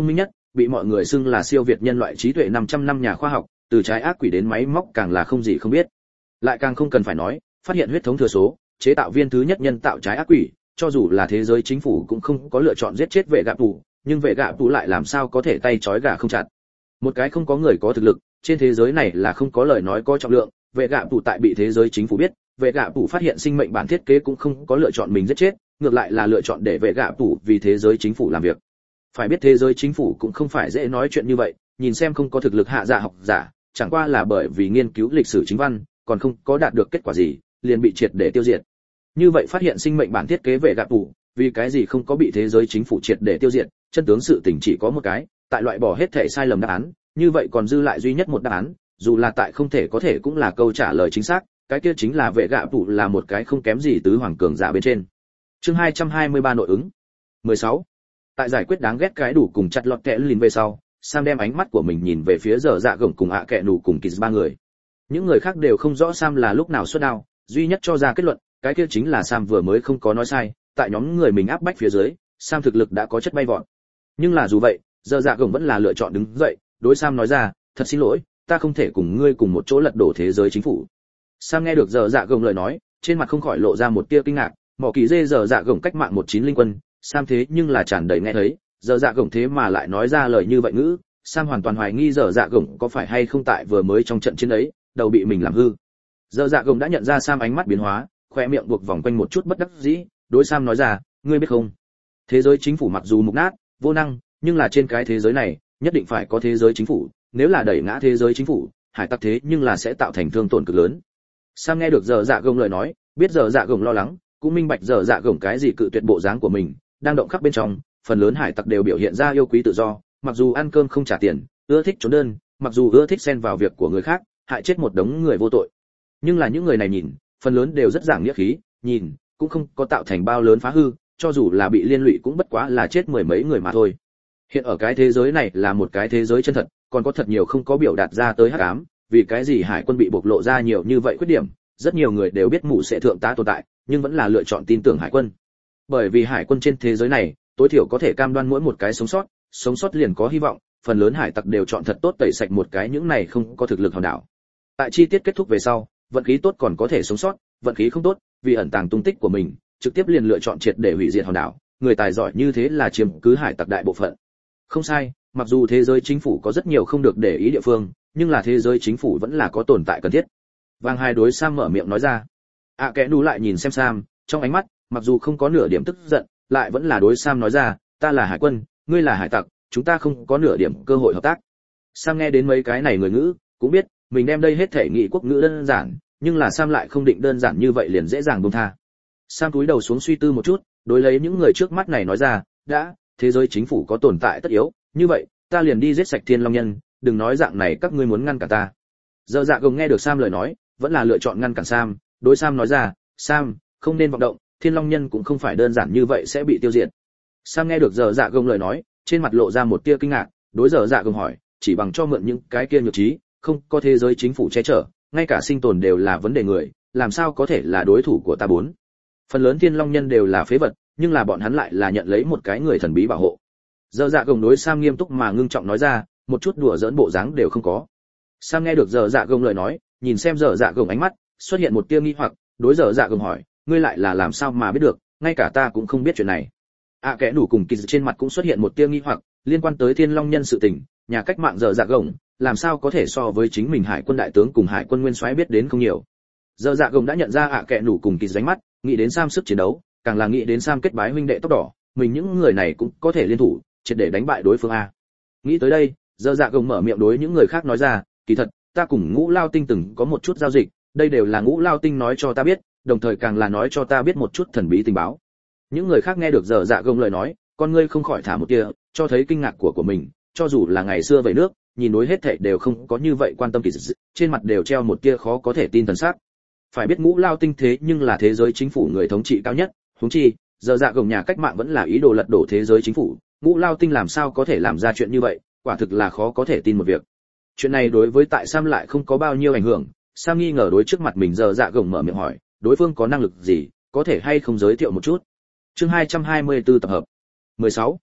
bị mọi người xưng là siêu việt nhân loại trí tuệ 500 năm nhà khoa học, từ trái ác quỷ đến máy móc càng là không gì không biết. Lại càng không cần phải nói, phát hiện huyết thống thừa số, chế tạo viên thứ nhất nhân tạo trái ác quỷ, cho dù là thế giới chính phủ cũng không có lựa chọn giết chết vệ gạ tù, nhưng vệ gạ tù lại làm sao có thể tay trói gà không chặt. Một cái không có người có thực lực, trên thế giới này là không có lời nói có trọng lượng, vệ gạ tù tại bị thế giới chính phủ biết, vệ gạ tù phát hiện sinh mệnh bản thiết kế cũng không có lựa chọn mình giết chết, ngược lại là lựa chọn để vệ gạ tù vì thế giới chính phủ làm việc. Phải biết thế giới chính phủ cũng không phải dễ nói chuyện như vậy, nhìn xem không có thực lực hạ dạ học giả, chẳng qua là bởi vì nghiên cứu lịch sử chính văn, còn không có đạt được kết quả gì, liền bị triệt để tiêu diệt. Như vậy phát hiện sinh mệnh bản thiết kế vệ gạ tù, vì cái gì không có bị thế giới chính phủ triệt để tiêu diệt, chân tướng sự tình chỉ có một cái, tại loại bỏ hết thể sai lầm đáp án, như vậy còn dư lại duy nhất một đáp án, dù là tại không thể có thể cũng là câu trả lời chính xác, cái kia chính là vệ gạ tù là một cái không kém gì tứ hoàng cường giả bên trên. Chương 223 nội ứng. 16. Tại giải quyết đáng ghét cái đủ cùng chặt lọt kẽ lìn về sau, Sam đem ánh mắt của mình nhìn về phía Dở Dạ Gồng cùng ạ kẹ nủ cùng Kiz ba người. Những người khác đều không rõ Sam là lúc nào xuất đao, duy nhất cho ra kết luận, cái kia chính là Sam vừa mới không có nói sai, tại nhóm người mình áp bách phía dưới, Sam thực lực đã có chất bay vọt. Nhưng là dù vậy, Dở Dạ Gồng vẫn là lựa chọn đứng dậy, đối Sam nói ra, thật xin lỗi, ta không thể cùng ngươi cùng một chỗ lật đổ thế giới chính phủ. Sam nghe được Dở Dạ Gồng lời nói, trên mặt không khỏi lộ ra một tia kinh ngạc, mỏ kỳ dê Dở Dạ Gồng cách mạng 19 linh quân, Sam thế nhưng là tràn đầy nghe thấy, Dở Dạ Gồng thế mà lại nói ra lời như vậy ngữ, Sam hoàn toàn hoài nghi Dở Dạ Gồng có phải hay không tại vừa mới trong trận chiến ấy, đầu bị mình làm hư. Dở Dạ Gồng đã nhận ra Sam ánh mắt biến hóa, khóe miệng buộc vòng quanh một chút bất đắc dĩ, đối Sam nói ra, ngươi biết không, thế giới chính phủ mặc dù mục nát, vô năng, nhưng là trên cái thế giới này, nhất định phải có thế giới chính phủ, nếu là đẩy ngã thế giới chính phủ, hải tặc thế nhưng là sẽ tạo thành thương tổn cực lớn. Sam nghe được Dở Dạ Gồng lời nói, biết Dở Dạ Gồng lo lắng, cũng minh bạch Dở Dạ Gồng cái gì cự tuyệt bộ dáng của mình, đang động khắp bên trong, phần lớn hải tặc đều biểu hiện ra yêu quý tự do, mặc dù ăn cơm không trả tiền, ưa thích trốn đơn, mặc dù ưa thích xen vào việc của người khác, hại chết một đống người vô tội. Nhưng là những người này nhìn, phần lớn đều rất giảng nghĩa khí, nhìn cũng không có tạo thành bao lớn phá hư, cho dù là bị liên lụy cũng bất quá là chết mười mấy người mà thôi. Hiện ở cái thế giới này là một cái thế giới chân thật, còn có thật nhiều không có biểu đạt ra tới hắc ám, vì cái gì hải quân bị bộc lộ ra nhiều như vậy khuyết điểm, rất nhiều người đều biết mụ sẽ thượng tá tồn tại, nhưng vẫn là lựa chọn tin tưởng hải quân. Bởi vì hải quân trên thế giới này, tối thiểu có thể cam đoan mỗi một cái sống sót liền có hy vọng, phần lớn hải tặc đều chọn thật tốt tẩy sạch một cái những này không có thực lực hòn đảo. Tại chi tiết kết thúc về sau, vận khí tốt còn có thể sống sót, vận khí không tốt, vì ẩn tàng tung tích của mình, trực tiếp liền lựa chọn triệt để hủy diệt hòn đảo, người tài giỏi như thế là chiếm cứ hải tặc đại bộ phận. Không sai, mặc dù thế giới chính phủ có rất nhiều không được để ý địa phương, nhưng là thế giới chính phủ vẫn là có tồn tại cần thiết. Vàng hai đối Sam mở miệng nói ra. Kẻ nú lại nhìn xem Sam, trong ánh mắt, mặc dù không có nửa điểm tức giận, lại vẫn là đối Sam nói ra, ta là hải quân, ngươi là hải tặc, chúng ta không có nửa điểm cơ hội hợp tác. Sam nghe đến mấy cái này người ngữ, cũng biết, mình đem đây hết thể nghị quốc ngữ đơn giản, nhưng là Sam lại không định đơn giản như vậy liền dễ dàng buông tha. Sam cúi đầu xuống suy tư một chút, đối lấy những người trước mắt này nói ra, đã, thế giới chính phủ có tồn tại tất yếu, như vậy, ta liền đi giết sạch Thiên Long Nhân, đừng nói dạng này các ngươi muốn ngăn cản ta. Dở Dạ Gồng nghe được Sam lời nói, vẫn là lựa chọn ngăn cản Sam, đối Sam nói ra, Sam, không nên vọng động, Thiên Long Nhân cũng không phải đơn giản như vậy sẽ bị tiêu diệt. Sam nghe được Dở Dạ Gồng lời nói, trên mặt lộ ra một tia kinh ngạc, đối Dở Dạ Gồng hỏi, chỉ bằng cho mượn những cái kia nhược trí, không có thế giới chính phủ che chở, ngay cả sinh tồn đều là vấn đề người, làm sao có thể là đối thủ của ta bốn. Phần lớn Thiên Long Nhân đều là phế vật, nhưng là bọn hắn lại là nhận lấy một cái người thần bí bảo hộ. Dở Dạ Gồng đối Sam nghiêm túc mà ngưng trọng nói ra, một chút đùa giỡn bộ dáng đều không có. Sam nghe được Dở Dạ Gồng lời nói, nhìn xem Dở Dạ Gồng ánh mắt, xuất hiện một tia nghi hoặc, đối Dở Dạ Gồng hỏi, ngươi lại là làm sao mà biết được, ngay cả ta cũng không biết chuyện này. Kẻ đủ cùng Kiz trên mặt cũng xuất hiện một tia nghi hoặc, liên quan tới Thiên Long Nhân sự tình, nhà cách mạng Dở Dạ Gồng, làm sao có thể so với chính mình hải quân đại tướng cùng hải quân nguyên soái biết đến không nhiều. Dở Dạ Gồng đã nhận ra Kẻ đủ cùng Kiz ánh mắt, nghĩ đến Sam sức chiến đấu, càng là nghĩ đến Sam kết bái huynh đệ tóc đỏ, mình những người này cũng có thể liên thủ, triệt để đánh bại đối phương a. Nghĩ tới đây, Dở Dạ Gồng mở miệng đối những người khác nói ra, kỳ thật, ta cùng Ngũ Lao Tinh từng có một chút giao dịch, đây đều là Ngũ Lao Tinh nói cho ta biết, đồng thời càng là nói cho ta biết một chút thần bí tình báo. Những người khác nghe được Dở Dạ Gồng lời nói, con ngươi không khỏi thả một tia, cho thấy kinh ngạc của mình, cho dù là ngày xưa về nước, nhìn đối hết thảy đều không có như vậy quan tâm kỳ dị, trên mặt đều treo một tia khó có thể tin thần sắc. Phải biết Ngũ Lao Tinh thế nhưng là thế giới chính phủ người thống trị cao nhất, huống chi, Dở Dạ Gồng nhà cách mạng vẫn là ý đồ lật đổ thế giới chính phủ, Ngũ Lao Tinh làm sao có thể làm ra chuyện như vậy, quả thực là khó có thể tin một việc. Chuyện này đối với tại Sam lại không có bao nhiêu ảnh hưởng, Sam nghi ngờ đối trước mặt mình Dở Dạ Gồng mở miệng hỏi, đối phương có năng lực gì, có thể hay không giới thiệu một chút. Chương 224 tập hợp. 16.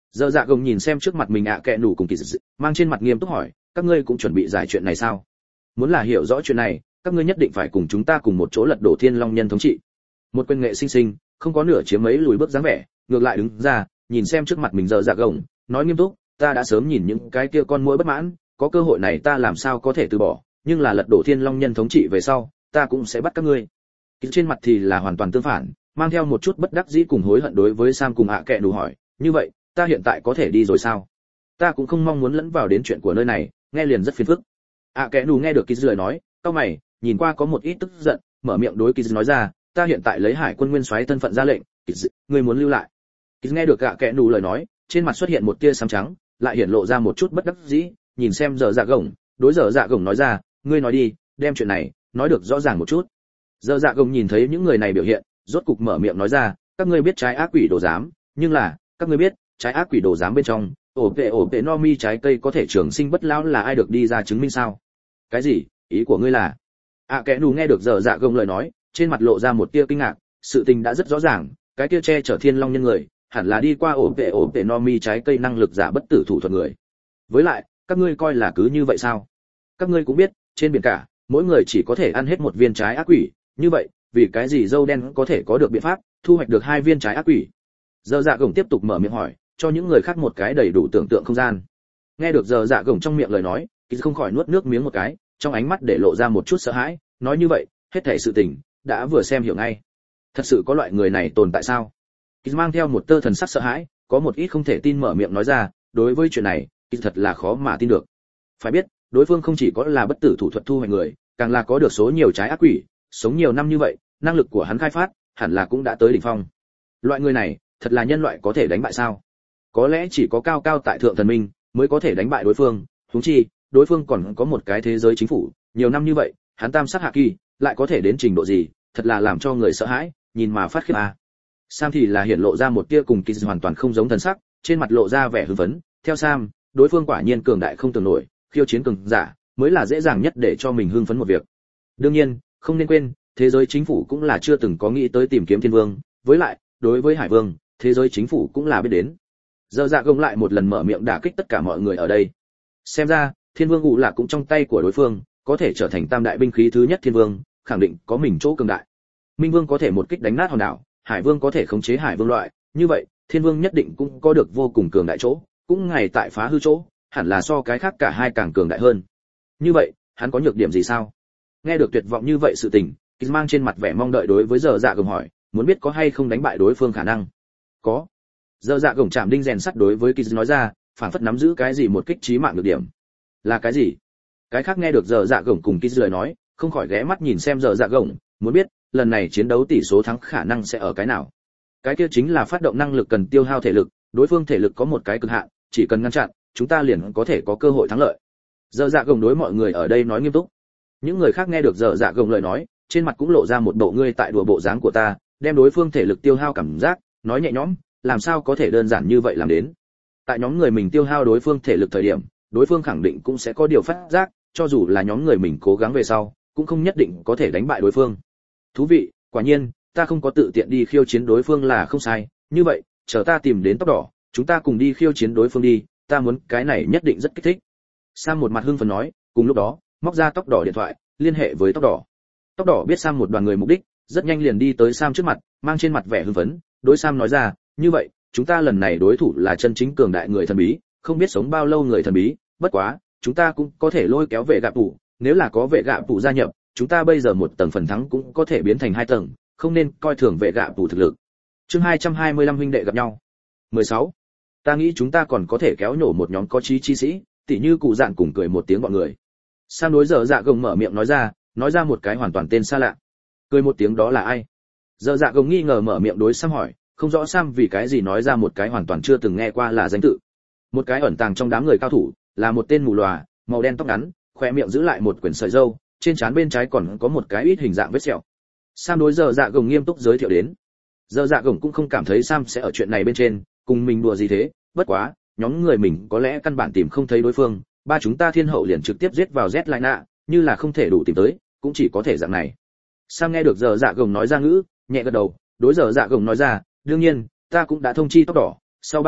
Giờ dạ gồng nhìn xem trước mặt mình ạ kẹ nủ cùng kỳ dị, mang trên mặt nghiêm túc hỏi, các ngươi cũng chuẩn bị giải chuyện này sao? Muốn là hiểu rõ chuyện này, các ngươi nhất định phải cùng chúng ta cùng một chỗ lật đổ Thiên Long nhân thống trị. Một quyền nghệ sinh sinh, không có nửa chiếm mấy lùi bước dáng vẻ, ngược lại đứng ra, nhìn xem trước mặt mình giờ dạ gồng, nói nghiêm túc, ta đã sớm nhìn những cái kia con muỗi bất mãn, có cơ hội này ta làm sao có thể từ bỏ, nhưng là lật đổ Thiên Long nhân thống trị về sau, ta cũng sẽ bắt các ngươi. Trên mặt thì là hoàn toàn tương phản, mang theo một chút bất đắc dĩ cùng hối hận đối với Sam cùng ạ kẹ nủ hỏi, như vậy, ta hiện tại có thể đi rồi sao? Ta cũng không mong muốn lẫn vào đến chuyện của nơi này, nghe liền rất phiền phức. ạ kẹ nủ nghe được Kiz lời nói, cau mày, nhìn qua có một ít tức giận, mở miệng đối Kiz nói ra, ta hiện tại lấy hải quân nguyên soái thân phận ra lệnh, Kiz, ngươi muốn lưu lại. Kiz nghe được ạ kẹ nủ lời nói, trên mặt xuất hiện một tia xám trắng, lại hiện lộ ra một chút bất đắc dĩ, nhìn xem giờ dạ gồng, đối giờ dạ gồng nói ra, ngươi nói đi, đem chuyện này nói được rõ ràng một chút. Giờ dạ gồng nhìn thấy những người này biểu hiện, rốt cục mở miệng nói ra, các ngươi biết trái ác quỷ đồ giám, nhưng là các ngươi biết trái ác quỷ đồ giám bên trong ổ vệ no mi trái cây có thể trường sinh bất lão là ai được đi ra chứng minh sao? Cái gì? Ý của ngươi là? Kẻ nù nghe được giờ dạ gồng lời nói, trên mặt lộ ra một tia kinh ngạc, sự tình đã rất rõ ràng, cái kia che chở Thiên Long nhân người hẳn là đi qua ổ vệ no mi trái cây năng lực giả bất tử thủ thuật người. Với lại các ngươi coi là cứ như vậy sao? Các ngươi cũng biết trên biển cả mỗi người chỉ có thể ăn hết một viên trái ác quỷ, như vậy vì cái gì dâu đen có thể có được biện pháp thu hoạch được 2 viên trái ác quỷ? Giờ dạ gồng tiếp tục mở miệng hỏi, cho những người khác một cái đầy đủ tưởng tượng không gian. Nghe được giờ dạ gồng trong miệng lời nói, Kiz không khỏi nuốt nước miếng một cái, trong ánh mắt để lộ ra một chút sợ hãi, nói như vậy hết thảy sự tình đã vừa xem hiểu ngay. Thật sự có loại người này tồn tại sao? Kiz mang theo một tơ thần sắc sợ hãi, có một ít không thể tin mở miệng nói ra, đối với chuyện này Kiz thật là khó mà tin được. Phải biết đối phương không chỉ có là bất tử thủ thuật thu hoạch người, càng là có được số nhiều trái ác quỷ, sống nhiều năm như vậy, năng lực của hắn khai phát hẳn là cũng đã tới đỉnh phong. Loại người này thật là nhân loại có thể đánh bại sao? Có lẽ chỉ có cao cao tại thượng thần minh mới có thể đánh bại đối phương, huống chi đối phương còn có một cái thế giới chính phủ, nhiều năm như vậy hắn tam sát hạ kỳ lại có thể đến trình độ gì, thật là làm cho người sợ hãi, nhìn mà phát khiếp à. Sam thì là hiện lộ ra một tia cùng Kiz hoàn toàn không giống thần sắc, trên mặt lộ ra vẻ hưng phấn, theo Sam, đối phương quả nhiên cường đại không tưởng nổi, khiêu chiến cường giả mới là dễ dàng nhất để cho mình hưng phấn một việc. Đương nhiên không nên quên, thế giới chính phủ cũng là chưa từng có nghĩ tới tìm kiếm thiên vương, với lại đối với hải vương thế giới chính phủ cũng là biết đến. Giờ dạ gồng lại một lần mở miệng đả kích tất cả mọi người ở đây. Xem ra thiên vương ngụ là cũng trong tay của đối phương, có thể trở thành tam đại binh khí thứ nhất thiên vương, khẳng định có mình chỗ cường đại. Minh vương có thể một kích đánh nát hòn đảo, hải vương có thể khống chế hải vương loại, như vậy thiên vương nhất định cũng có được vô cùng cường đại chỗ, cũng ngày tại phá hư chỗ, hẳn là so cái khác cả hai càng cường đại hơn. Như vậy hắn có nhược điểm gì sao? Nghe được tuyệt vọng như vậy sự tình, Kiz mang trên mặt vẻ mong đợi đối với giờ dạ gồng hỏi, muốn biết có hay không đánh bại đối phương khả năng. Có. Giờ dạ gồng chạm đinh rèn sắt đối với Kiz nói ra, phảng phất nắm giữ cái gì một kích chí mạng được điểm. Là cái gì? Cái khác nghe được giờ dạ gồng cùng Kiz lời nói, không khỏi ghé mắt nhìn xem giờ dạ gồng, muốn biết lần này chiến đấu tỷ số thắng khả năng sẽ ở cái nào. Cái kia chính là phát động năng lực cần tiêu hao thể lực, đối phương thể lực có một cái cực hạn, chỉ cần ngăn chặn, chúng ta liền có thể có cơ hội thắng lợi. Giờ dạ gồng đối mọi người ở đây nói nghiêm túc. Những người khác nghe được giờ dạ gồng lời nói, trên mặt cũng lộ ra một bộ ngươi tại đùa bộ dáng của ta, đem đối phương thể lực tiêu hao cảm giác, nói nhẹ nhõm, làm sao có thể đơn giản như vậy làm đến. Tại nhóm người mình tiêu hao đối phương thể lực thời điểm, đối phương khẳng định cũng sẽ có điều phát giác, cho dù là nhóm người mình cố gắng về sau, cũng không nhất định có thể đánh bại đối phương. Thú vị, quả nhiên, ta không có tự tiện đi khiêu chiến đối phương là không sai, như vậy, chờ ta tìm đến tóc đỏ, chúng ta cùng đi khiêu chiến đối phương đi, ta muốn cái này nhất định rất kích thích. Sam một mặt hưng phấn nói, cùng lúc đó, móc ra tóc đỏ điện thoại, liên hệ với tóc đỏ. Tóc đỏ biết Sam một đoàn người mục đích, rất nhanh liền đi tới Sam trước mặt, mang trên mặt vẻ hưng phấn, đối Sam nói ra, như vậy, chúng ta lần này đối thủ là chân chính cường đại người thần bí, không biết sống bao lâu người thần bí, bất quá, chúng ta cũng có thể lôi kéo vệ gạ phụ, nếu là có vệ gạ phụ gia nhập, chúng ta bây giờ một tầng phần thắng cũng có thể biến thành 2 tầng, không nên coi thường vệ gạ phụ thực lực. Chương 225 huynh đệ gặp nhau. 16. Ta nghĩ chúng ta còn có thể kéo nhổ một nhóm có chí chi sĩ, tỉ như cụ dạn cùng cười một tiếng bọn người. Sam đối giờ dạ gồng mở miệng nói ra một cái hoàn toàn tên xa lạ. Cười một tiếng đó là ai? Giờ dạ gồng nghi ngờ mở miệng đối Sam hỏi, không rõ Sam vì cái gì nói ra một cái hoàn toàn chưa từng nghe qua là danh tự. Một cái ẩn tàng trong đám người cao thủ, là một tên mù lòa, màu đen tóc ngắn, khóe miệng giữ lại một quyển sợi râu, trên trán bên trái còn có một cái ít hình dạng vết sẹo. Sam đối giờ dạ gồng nghiêm túc giới thiệu đến. Giờ dạ gồng cũng không cảm thấy Sam sẽ ở chuyện này bên trên cùng mình đùa gì thế, bất quá, nhóm người mình có lẽ căn bản tìm không thấy đối phương, ba chúng ta thiên hậu liền trực tiếp giết vào Z như là không thể đủ tìm tới, cũng chỉ có thể dạng này. Sam nghe được giờ dạ gồng nói ra ngữ, nhẹ gật đầu, đối giờ dạ gồng nói ra, đương nhiên, ta cũng đã thông chi tóc đỏ, sau 3 ngày,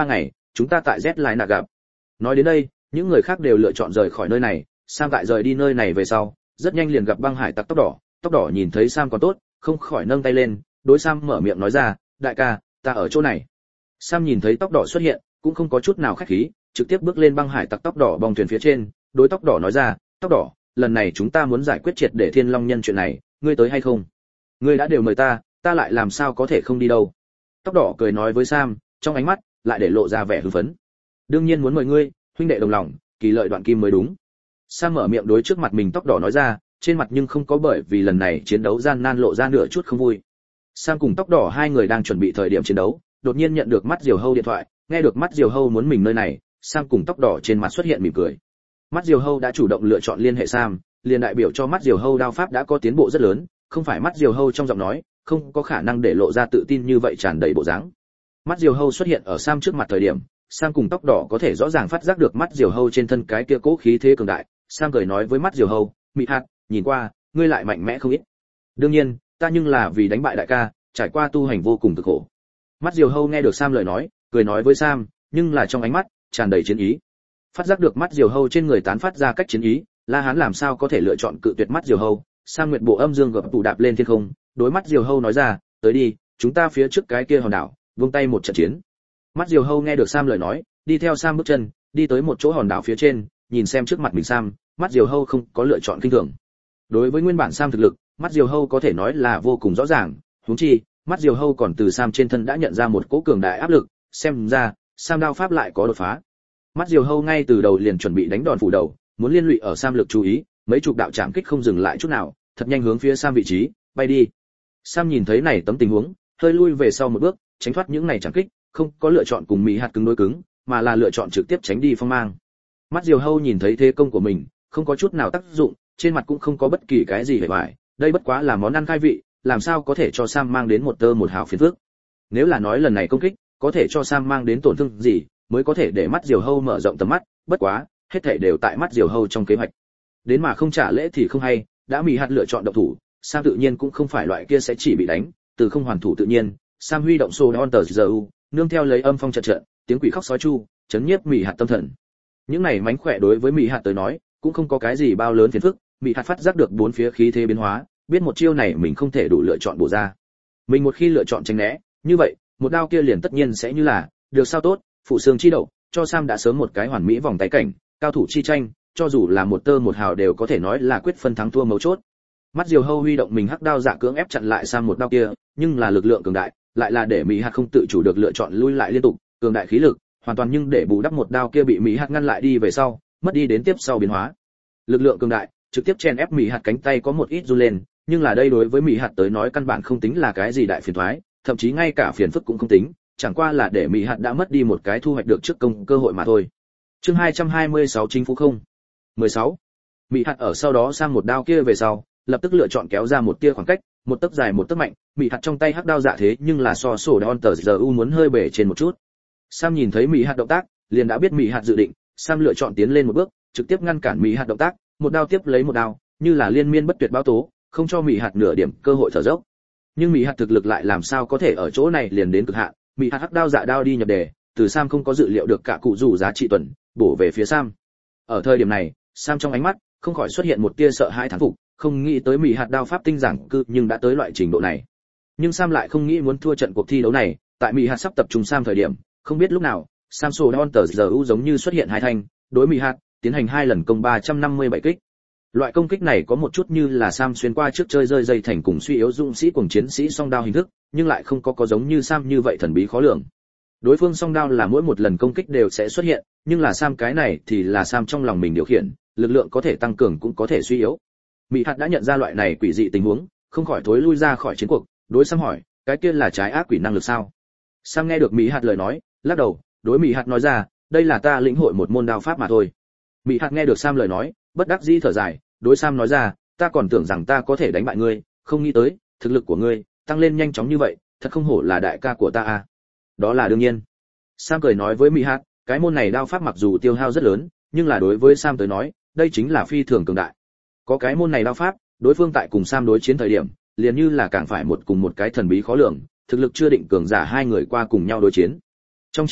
chúng ta tại Z lại nạ gặp. Nói đến đây, những người khác đều lựa chọn rời khỏi nơi này. Sam tại rời đi nơi này về sau, rất nhanh liền gặp băng hải tặc tóc đỏ nhìn thấy Sam còn tốt, không khỏi nâng tay lên, đối Sam mở miệng nói ra, đại ca, ta ở chỗ này. Sam nhìn thấy tóc đỏ xuất hiện, cũng không có chút nào khách khí, trực tiếp bước lên băng hải tặc tóc đỏ bong thuyền phía trên, đối tóc đỏ nói ra, tóc đỏ, lần này chúng ta muốn giải quyết triệt để Thiên Long nhân chuyện này, ngươi tới hay không? Ngươi đã đều mời ta lại làm sao có thể không đi đâu? Tóc đỏ cười nói với Sam, trong ánh mắt lại để lộ ra vẻ hưng phấn. Đương nhiên muốn mời ngươi, huynh đệ đồng lòng, kỳ lợi đoạn kim mới đúng. Sam mở miệng đối trước mặt mình tóc đỏ nói ra, trên mặt nhưng không có bởi vì lần này chiến đấu gian nan lộ ra nửa chút không vui. Sam cùng tóc đỏ hai người đang chuẩn bị thời điểm chiến đấu, đột nhiên nhận được mắt Diều Hâu điện thoại, nghe được mắt Diều Hâu muốn mình nơi này, Sam cùng tóc đỏ trên mặt xuất hiện mỉm cười. Mắt Diều Hâu đã chủ động lựa chọn liên hệ Sam, liền đại biểu cho mắt Diều Hâu đao pháp đã có tiến bộ rất lớn, không phải mắt Diều Hâu trong giọng nói, không có khả năng để lộ ra tự tin như vậy tràn đầy bộ dáng. Mắt Diều Hâu xuất hiện ở Sam trước mặt thời điểm, Sam cùng tóc đỏ có thể rõ ràng phát giác được mắt Diều Hâu trên thân cái kia cố khí thế cường đại. Sam cười nói với mắt Diều Hâu, "Mị hạt, nhìn qua, ngươi lại mạnh mẽ không ít. Đương nhiên, ta nhưng là vì đánh bại đại ca, trải qua tu hành vô cùng cực khổ." Mắt Diều Hâu nghe được Sam lời nói, cười nói với Sam, nhưng là trong ánh mắt tràn đầy chiến ý. Phát giác được mắt Diều Hâu trên người tán phát ra cách chiến ý, La Hán làm sao có thể lựa chọn cự tuyệt mắt Diều Hâu. Sam nguyệt bộ âm dương gập tụ đạp lên thiên không, đối mắt Diều Hâu nói ra, "Tới đi, chúng ta phía trước cái kia hòn đảo, vung tay một trận chiến." Mắt Diều Hâu nghe được Sam lời nói, đi theo Sam bước chân, đi tới một chỗ hòn đảo phía trên, nhìn xem trước mặt mình Sam, mắt Diều Hâu không có lựa chọn kinh thường. Đối với nguyên bản Sam thực lực, mắt Diều Hâu có thể nói là vô cùng rõ ràng, huống chi, mắt Diều Hâu còn từ Sam trên thân đã nhận ra một cỗ cường đại áp lực, xem ra, Sam đao pháp lại có đột phá. Mắt Diều Hâu ngay từ đầu liền chuẩn bị đánh đòn phủ đầu, muốn liên lụy ở Sam lực chú ý, mấy chục đạo chạm kích không dừng lại chút nào, thật nhanh hướng phía Sam vị trí, bay đi. Sam nhìn thấy này tấm tình huống, hơi lui về sau một bước, tránh thoát những này chạm kích, không có lựa chọn cùng Mỹ hạt cứng đối cứng, mà là lựa chọn trực tiếp tránh đi phong mang. Mắt Diều Hâu nhìn thấy thế công của mình, không có chút nào tác dụng, trên mặt cũng không có bất kỳ cái gì vẻ vải, đây bất quá là món ăn khai vị, làm sao có thể cho Sam mang đến một tơ một hào phiền phức. Nếu là nói lần này công kích có thể cho Sam mang đến tổn thương gì, mới có thể để mắt Diều Hâu mở rộng tầm mắt, bất quá, hết thảy đều tại mắt Diều Hâu trong kế hoạch. Đến mà không trả lễ thì không hay, đã Mỹ hạt lựa chọn động thủ, Sam tự nhiên cũng không phải loại kia sẽ chỉ bị đánh, từ không hoàn thủ tự nhiên, Sam huy động Soul Hunter GU, nương theo lấy âm phong trận trận, tiếng quỷ khóc sói chu, chấn nhiếp Mỹ hạt tâm thần. Những này mánh khỏe đối với Mỹ hạt tới nói, cũng không có cái gì bao lớn phiền phức, Mỹ hạt phát giác được bốn phía khí thế biến hóa, biết một chiêu này mình không thể đủ lựa chọn bổ ra. Mình một khi lựa chọn tránh né, như vậy, một đao kia liền tất nhiên sẽ như là, được sao tốt, phụ xương chi đậu, cho Sam đã sớm một cái hoàn mỹ vòng tay cảnh, cao thủ chi tranh, cho dù là một tơ một hào đều có thể nói là quyết phân thắng thua mấu chốt. Mắt Diều Hâu huy động mình hắc đao dạ cưỡng ép chặn lại Sam một đao kia, nhưng là lực lượng cường đại, lại là để Mỹ hạt không tự chủ được lựa chọn lui lại liên tục, cường đại khí lực, hoàn toàn nhưng để bù đắp một đao kia bị Mỹ hạt ngăn lại đi về sau, mất đi đến tiếp sau biến hóa. Lực lượng cường đại, trực tiếp chen ép Mỹ hạt cánh tay có một ít run lên, nhưng là đây đối với Mỹ hạt tới nói căn bản không tính là cái gì đại phiền toái, thậm chí ngay cả phiền phức cũng không tính, chẳng qua là để Mỹ hạt đã mất đi một cái thu hoạch được trước công cơ hội mà thôi. Chương 226 chính phủ không. 16. Mỹ hạt ở sau đó sang một đao kia về sau, lập tức lựa chọn kéo ra một tia khoảng cách, một tấc dài một tấc mạnh, Mỹ hạt trong tay hắc đao dạ thế nhưng là so sổ Hunter GU muốn hơi bể trên một chút. Sam nhìn thấy Mỹ hạt động tác, liền đã biết Mỹ hạt dự định, Sam lựa chọn tiến lên một bước, trực tiếp ngăn cản Mỹ hạt động tác, một đao tiếp lấy một đao, như là liên miên bất tuyệt báo tố, không cho Mỹ hạt nửa điểm cơ hội thở dốc. Nhưng Mỹ hạt thực lực lại làm sao có thể ở chỗ này liền đến cực hạn, Mỹ hạt hắc đao dạ đao đi nhập đề, từ Sam không có dự liệu được cả cụ rủ giá trị tuần, bổ về phía Sam. Ở thời điểm này, Sam trong ánh mắt không khỏi xuất hiện một tia sợ hãi thán phục, không nghĩ tới Mỹ hạt đao pháp tinh giản cư nhưng đã tới loại trình độ này. Nhưng Sam lại không nghĩ muốn thua trận cuộc thi đấu này, tại Mỹ hạt sắp tập trung Sam thời điểm, không biết lúc nào, Sam Soul Hunter GU giống như xuất hiện hai thanh, đối Mỹ hạt tiến hành hai lần công 357 kích. Loại công kích này có một chút như là Sam xuyên qua trước chơi rơi dây thành cùng suy yếu dũng sĩ cùng chiến sĩ song đao hình thức, nhưng lại không có giống như Sam như vậy thần bí khó lường. Đối phương song đao là mỗi một lần công kích đều sẽ xuất hiện, nhưng là Sam cái này thì là Sam trong lòng mình điều khiển, lực lượng có thể tăng cường cũng có thể suy yếu. Mỹ hạt đã nhận ra loại này quỷ dị tình huống, không khỏi thối lui ra khỏi chiến cuộc, đối Sam hỏi, cái kia là trái ác quỷ năng lực sao? Sam nghe được Mỹ hạt lời nói, lắc đầu, đối Mỹ hạt nói ra, đây là ta lĩnh hội một môn đao pháp mà thôi. Mỹ hạt nghe được Sam lời nói, bất đắc dĩ thở dài, đối Sam nói ra, ta còn tưởng rằng ta có thể đánh bại ngươi, không nghĩ tới, thực lực của ngươi tăng lên nhanh chóng như vậy, thật không hổ là đại ca của ta à. Đó là đương nhiên. Sam cười nói với Mỹ hạt, cái môn này đao pháp mặc dù tiêu hao rất lớn, nhưng là đối với Sam tới nói, đây chính là phi thường cường đại. Có cái môn này đao pháp, đối phương tại cùng Sam đối chiến thời điểm, liền như là càng phải một cùng một cái thần bí khó lường, thực lực chưa định cường giả hai người qua cùng nhau đối chiến. Trong chiến đấu,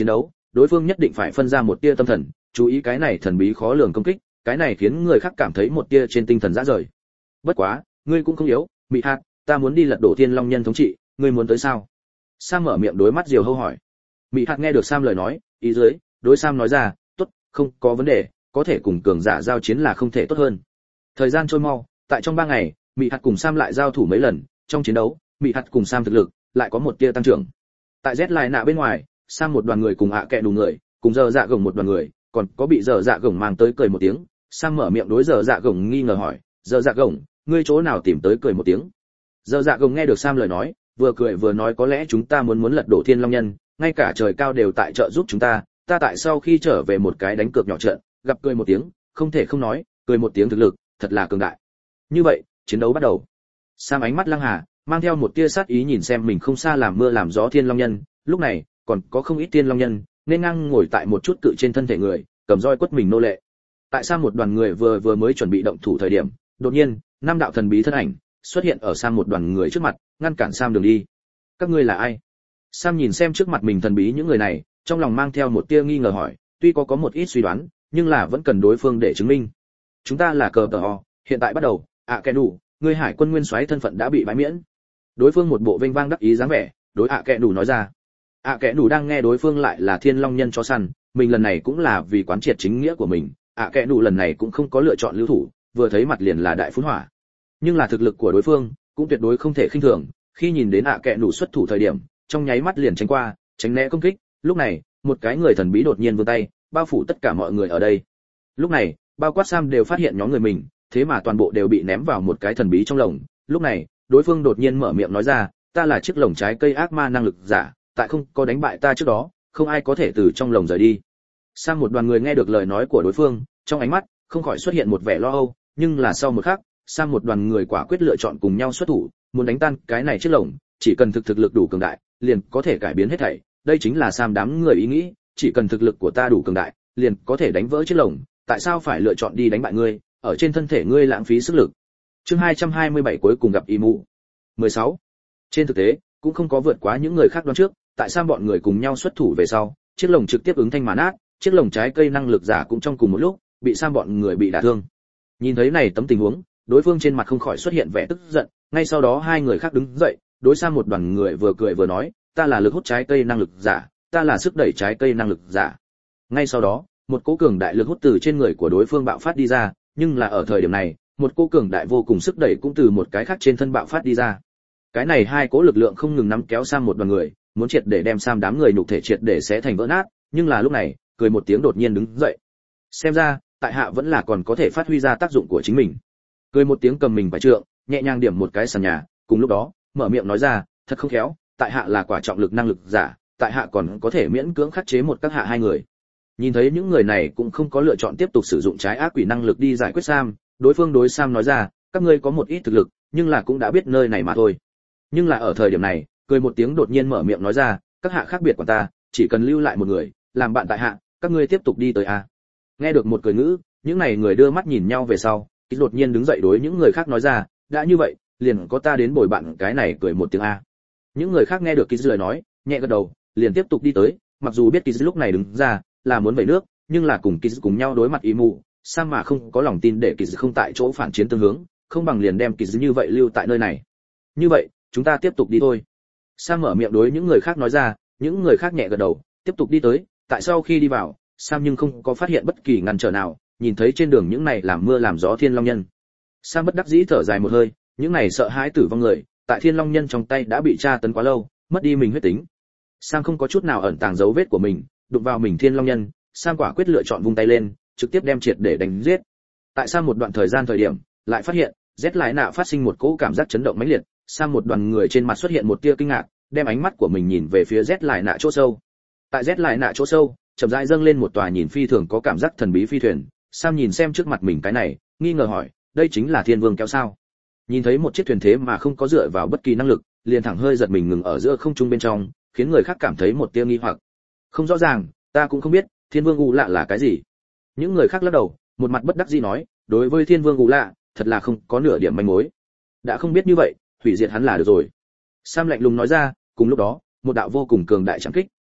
đối phương nhất định phải phân ra một tia tâm thần, chú ý cái này thần bí khó lường công kích, cái này khiến người khác cảm thấy một tia trên tinh thần rã rời. Bất quá, ngươi cũng không yếu, Mị Hạt, ta muốn đi lật đổ Thiên Long nhân thống trị, ngươi muốn tới sao? Sam mở miệng đối mắt Diều Hâu hỏi. Mị Hạt nghe được Sam lời nói, ý dưới, đối Sam nói ra, tốt, không có vấn đề, có thể cùng cường giả giao chiến là không thể tốt hơn. Thời gian trôi mau, tại trong 3 ngày, Mị Hạt cùng Sam lại giao thủ mấy lần, trong chiến đấu, Mị Hạt cùng Sam thực lực lại có một tia tăng trưởng. Tại Z lại nạ bên ngoài, Sam một đoàn người cùng kẹ đủ người, cùng giờ dạ gồng một đoàn người, còn có bị giờ dạ gồng mang tới cười một tiếng. Sam mở miệng đối giờ dạ gồng nghi ngờ hỏi, giờ dạ gồng, ngươi chỗ nào tìm tới cười một tiếng? Giờ dạ gồng nghe được Sam lời nói, vừa cười vừa nói có lẽ chúng ta muốn lật đổ Thiên Long nhân, ngay cả trời cao đều tại trợ giúp chúng ta, ta tại sau khi trở về một cái đánh cược nhỏ trận, gặp cười một tiếng, không thể không nói, cười một tiếng thực lực thật là cường đại. Như vậy, chiến đấu bắt đầu. Sam ánh mắt lăng hà, mang theo một tia sát ý nhìn xem mình không xa làm mưa làm gió Thiên Long nhân, lúc này, còn có không ít Thiên Long nhân, nên ngang ngồi tại một chút cự trên thân thể người, cầm roi quất mình nô lệ. Tại Sam một đoàn người vừa mới chuẩn bị động thủ thời điểm, đột nhiên, 5 đạo thần bí thân ảnh xuất hiện ở Sam một đoàn người trước mặt, ngăn cản Sam đường đi. Các ngươi là ai? Sam nhìn xem trước mặt mình thần bí những người này, trong lòng mang theo một tia nghi ngờ hỏi, tuy có một ít suy đoán, nhưng là vẫn cần đối phương để chứng minh. Chúng ta là cờ tờ ho, hiện tại bắt đầu, kẻ đủ, ngươi hải quân nguyên soái thân phận đã bị bãi miễn. Đối phương một bộ vênh vang đắc ý dáng vẻ, đối kẻ đủ nói ra. Kẻ đủ đang nghe đối phương lại là Thiên Long nhân chó săn, mình lần này cũng là vì quán triệt chính nghĩa của mình, kẻ đủ lần này cũng không có lựa chọn lưu thủ, vừa thấy mặt liền là đại phun hỏa. Nhưng là thực lực của đối phương cũng tuyệt đối không thể khinh thường, khi nhìn đến kẻ đủ xuất thủ thời điểm, trong nháy mắt liền tránh qua, tránh né công kích. Lúc này, một cái người thần bí đột nhiên vươn tay, bao phủ tất cả mọi người ở đây. Lúc này, bao quát Sam đều phát hiện nhóm người mình, thế mà toàn bộ đều bị ném vào một cái thần bí trong lồng. Lúc này, đối phương đột nhiên mở miệng nói ra, ta là chiếc lồng trái cây ác ma năng lực giả, tại không có đánh bại ta trước đó, không ai có thể từ trong lồng rời đi. Sam một đoàn người nghe được lời nói của đối phương, trong ánh mắt không khỏi xuất hiện một vẻ lo âu, nhưng là sau một khắc, Sam một đoàn người quả quyết lựa chọn cùng nhau xuất thủ, muốn đánh tan cái này chiếc lồng, chỉ cần thực lực đủ cường đại, liền có thể cải biến hết thảy. Đây chính là Sam đám người ý nghĩ, chỉ cần thực lực của ta đủ cường đại, liền có thể đánh vỡ chiếc lồng, tại sao phải lựa chọn đi đánh bại ngươi, ở trên thân thể ngươi lãng phí sức lực. Chương 227 cuối cùng gặp Imu. 16. Trên thực tế, cũng không có vượt quá những người khác đoán trước, tại Sam bọn người cùng nhau xuất thủ về sau, chiếc lồng trực tiếp ứng thanh mà nát, chiếc lồng trái cây năng lực giả cũng trong cùng một lúc bị Sam bọn người bị đả thương. Nhìn thấy này tấm tình huống, đối phương trên mặt không khỏi xuất hiện vẻ tức giận, ngay sau đó hai người khác đứng dậy, đối Sam một đoàn người vừa cười vừa nói, ta là lực hút trái cây năng lực giả, ta là sức đẩy trái cây năng lực giả. Ngay sau đó, một cỗ cường đại lực hút từ trên người của đối phương bạo phát đi ra, nhưng là ở thời điểm này, một cỗ cường đại vô cùng sức đẩy cũng từ một cái khác trên thân bạo phát đi ra. Cái này hai cỗ lực lượng không ngừng nắm kéo Sam một đoàn người, muốn triệt để đem Sam đám người nhục thể triệt để xé thành vỡ nát, nhưng là lúc này, cười một tiếng đột nhiên đứng dậy. Xem ra, tại hạ vẫn là còn có thể phát huy ra tác dụng của chính mình. Cười một tiếng cầm mình phải trượng, nhẹ nhàng điểm một cái sàn nhà, cùng lúc đó, mở miệng nói ra, thật không khéo, tại hạ là quả trọng lực năng lực giả, tại hạ còn có thể miễn cưỡng khắc chế một các hạ hai người. Nhìn thấy những người này cũng không có lựa chọn tiếp tục sử dụng trái ác quỷ năng lực đi giải quyết Sam, đối phương đối Sam nói ra, các ngươi có một ít thực lực, nhưng là cũng đã biết nơi này mà thôi. Nhưng là ở thời điểm này, cười một tiếng đột nhiên mở miệng nói ra, các hạ khác biệt của ta, chỉ cần lưu lại một người, làm bạn tại hạ, các ngươi tiếp tục đi tới a. Nghe được một cười ngữ, những này người đưa mắt nhìn nhau về sau, Kịch đột nhiên đứng dậy đối những người khác nói ra, đã như vậy, liền có ta đến bồi bạn cái này cười một tiếng a. Những người khác nghe được Kịch lời nói, nhẹ gật đầu, liền tiếp tục đi tới, mặc dù biết Kịch lúc này đứng ra là muốn vẩy nước, nhưng là cùng Kịch cùng nhau đối mặt Imu, Sam mà không có lòng tin để Kịch không tại chỗ phản chiến tương hướng, không bằng liền đem Kịch như vậy lưu tại nơi này. Như vậy, chúng ta tiếp tục đi thôi. Sam mở miệng đối những người khác nói ra, những người khác nhẹ gật đầu, tiếp tục đi tới, tại sau khi đi vào, Sam nhưng không có phát hiện bất kỳ ngăn trở nào, nhìn thấy trên đường những này làm mưa làm gió Thiên Long nhân. Sam bất đắc dĩ thở dài một hơi, những này sợ hãi tử vong người, tại Thiên Long nhân trong tay đã bị tra tấn quá lâu, mất đi mình huyết tính. Sam không có chút nào ẩn tàng dấu vết của mình, đụng vào mình Thiên Long nhân, Sam quả quyết lựa chọn vung tay lên, trực tiếp đem triệt để đánh giết. Tại Sam một đoạn thời gian thời điểm, lại phát hiện, Z lại nạ phát sinh một cỗ cảm giác chấn động mãnh liệt, Sam một đoàn người trên mặt xuất hiện một tia kinh ngạc, đem ánh mắt của mình nhìn về phía Z lại nạ chỗ sâu. Tại Z lại nạ chỗ sâu, chậm rãi dâng lên một tòa nhìn phi thường có cảm giác thần bí phi thuyền. Sam nhìn xem trước mặt mình cái này, nghi ngờ hỏi, đây chính là Thiên Vương kéo sao? Nhìn thấy một chiếc thuyền thế mà không có dựa vào bất kỳ năng lực, liền thẳng hơi giật mình ngừng ở giữa không trung bên trong, khiến người khác cảm thấy một tia nghi hoặc. Không rõ ràng, ta cũng không biết, Thiên Vương U lạ là cái gì. Những người khác lắc đầu, một mặt bất đắc dĩ nói, đối với Thiên Vương U lạ, thật là không có nửa điểm manh mối. Đã không biết như vậy, hủy diệt hắn là được rồi. Sam lạnh lùng nói ra, cùng lúc đó, một đạo vô cùng cường đại trảm kích,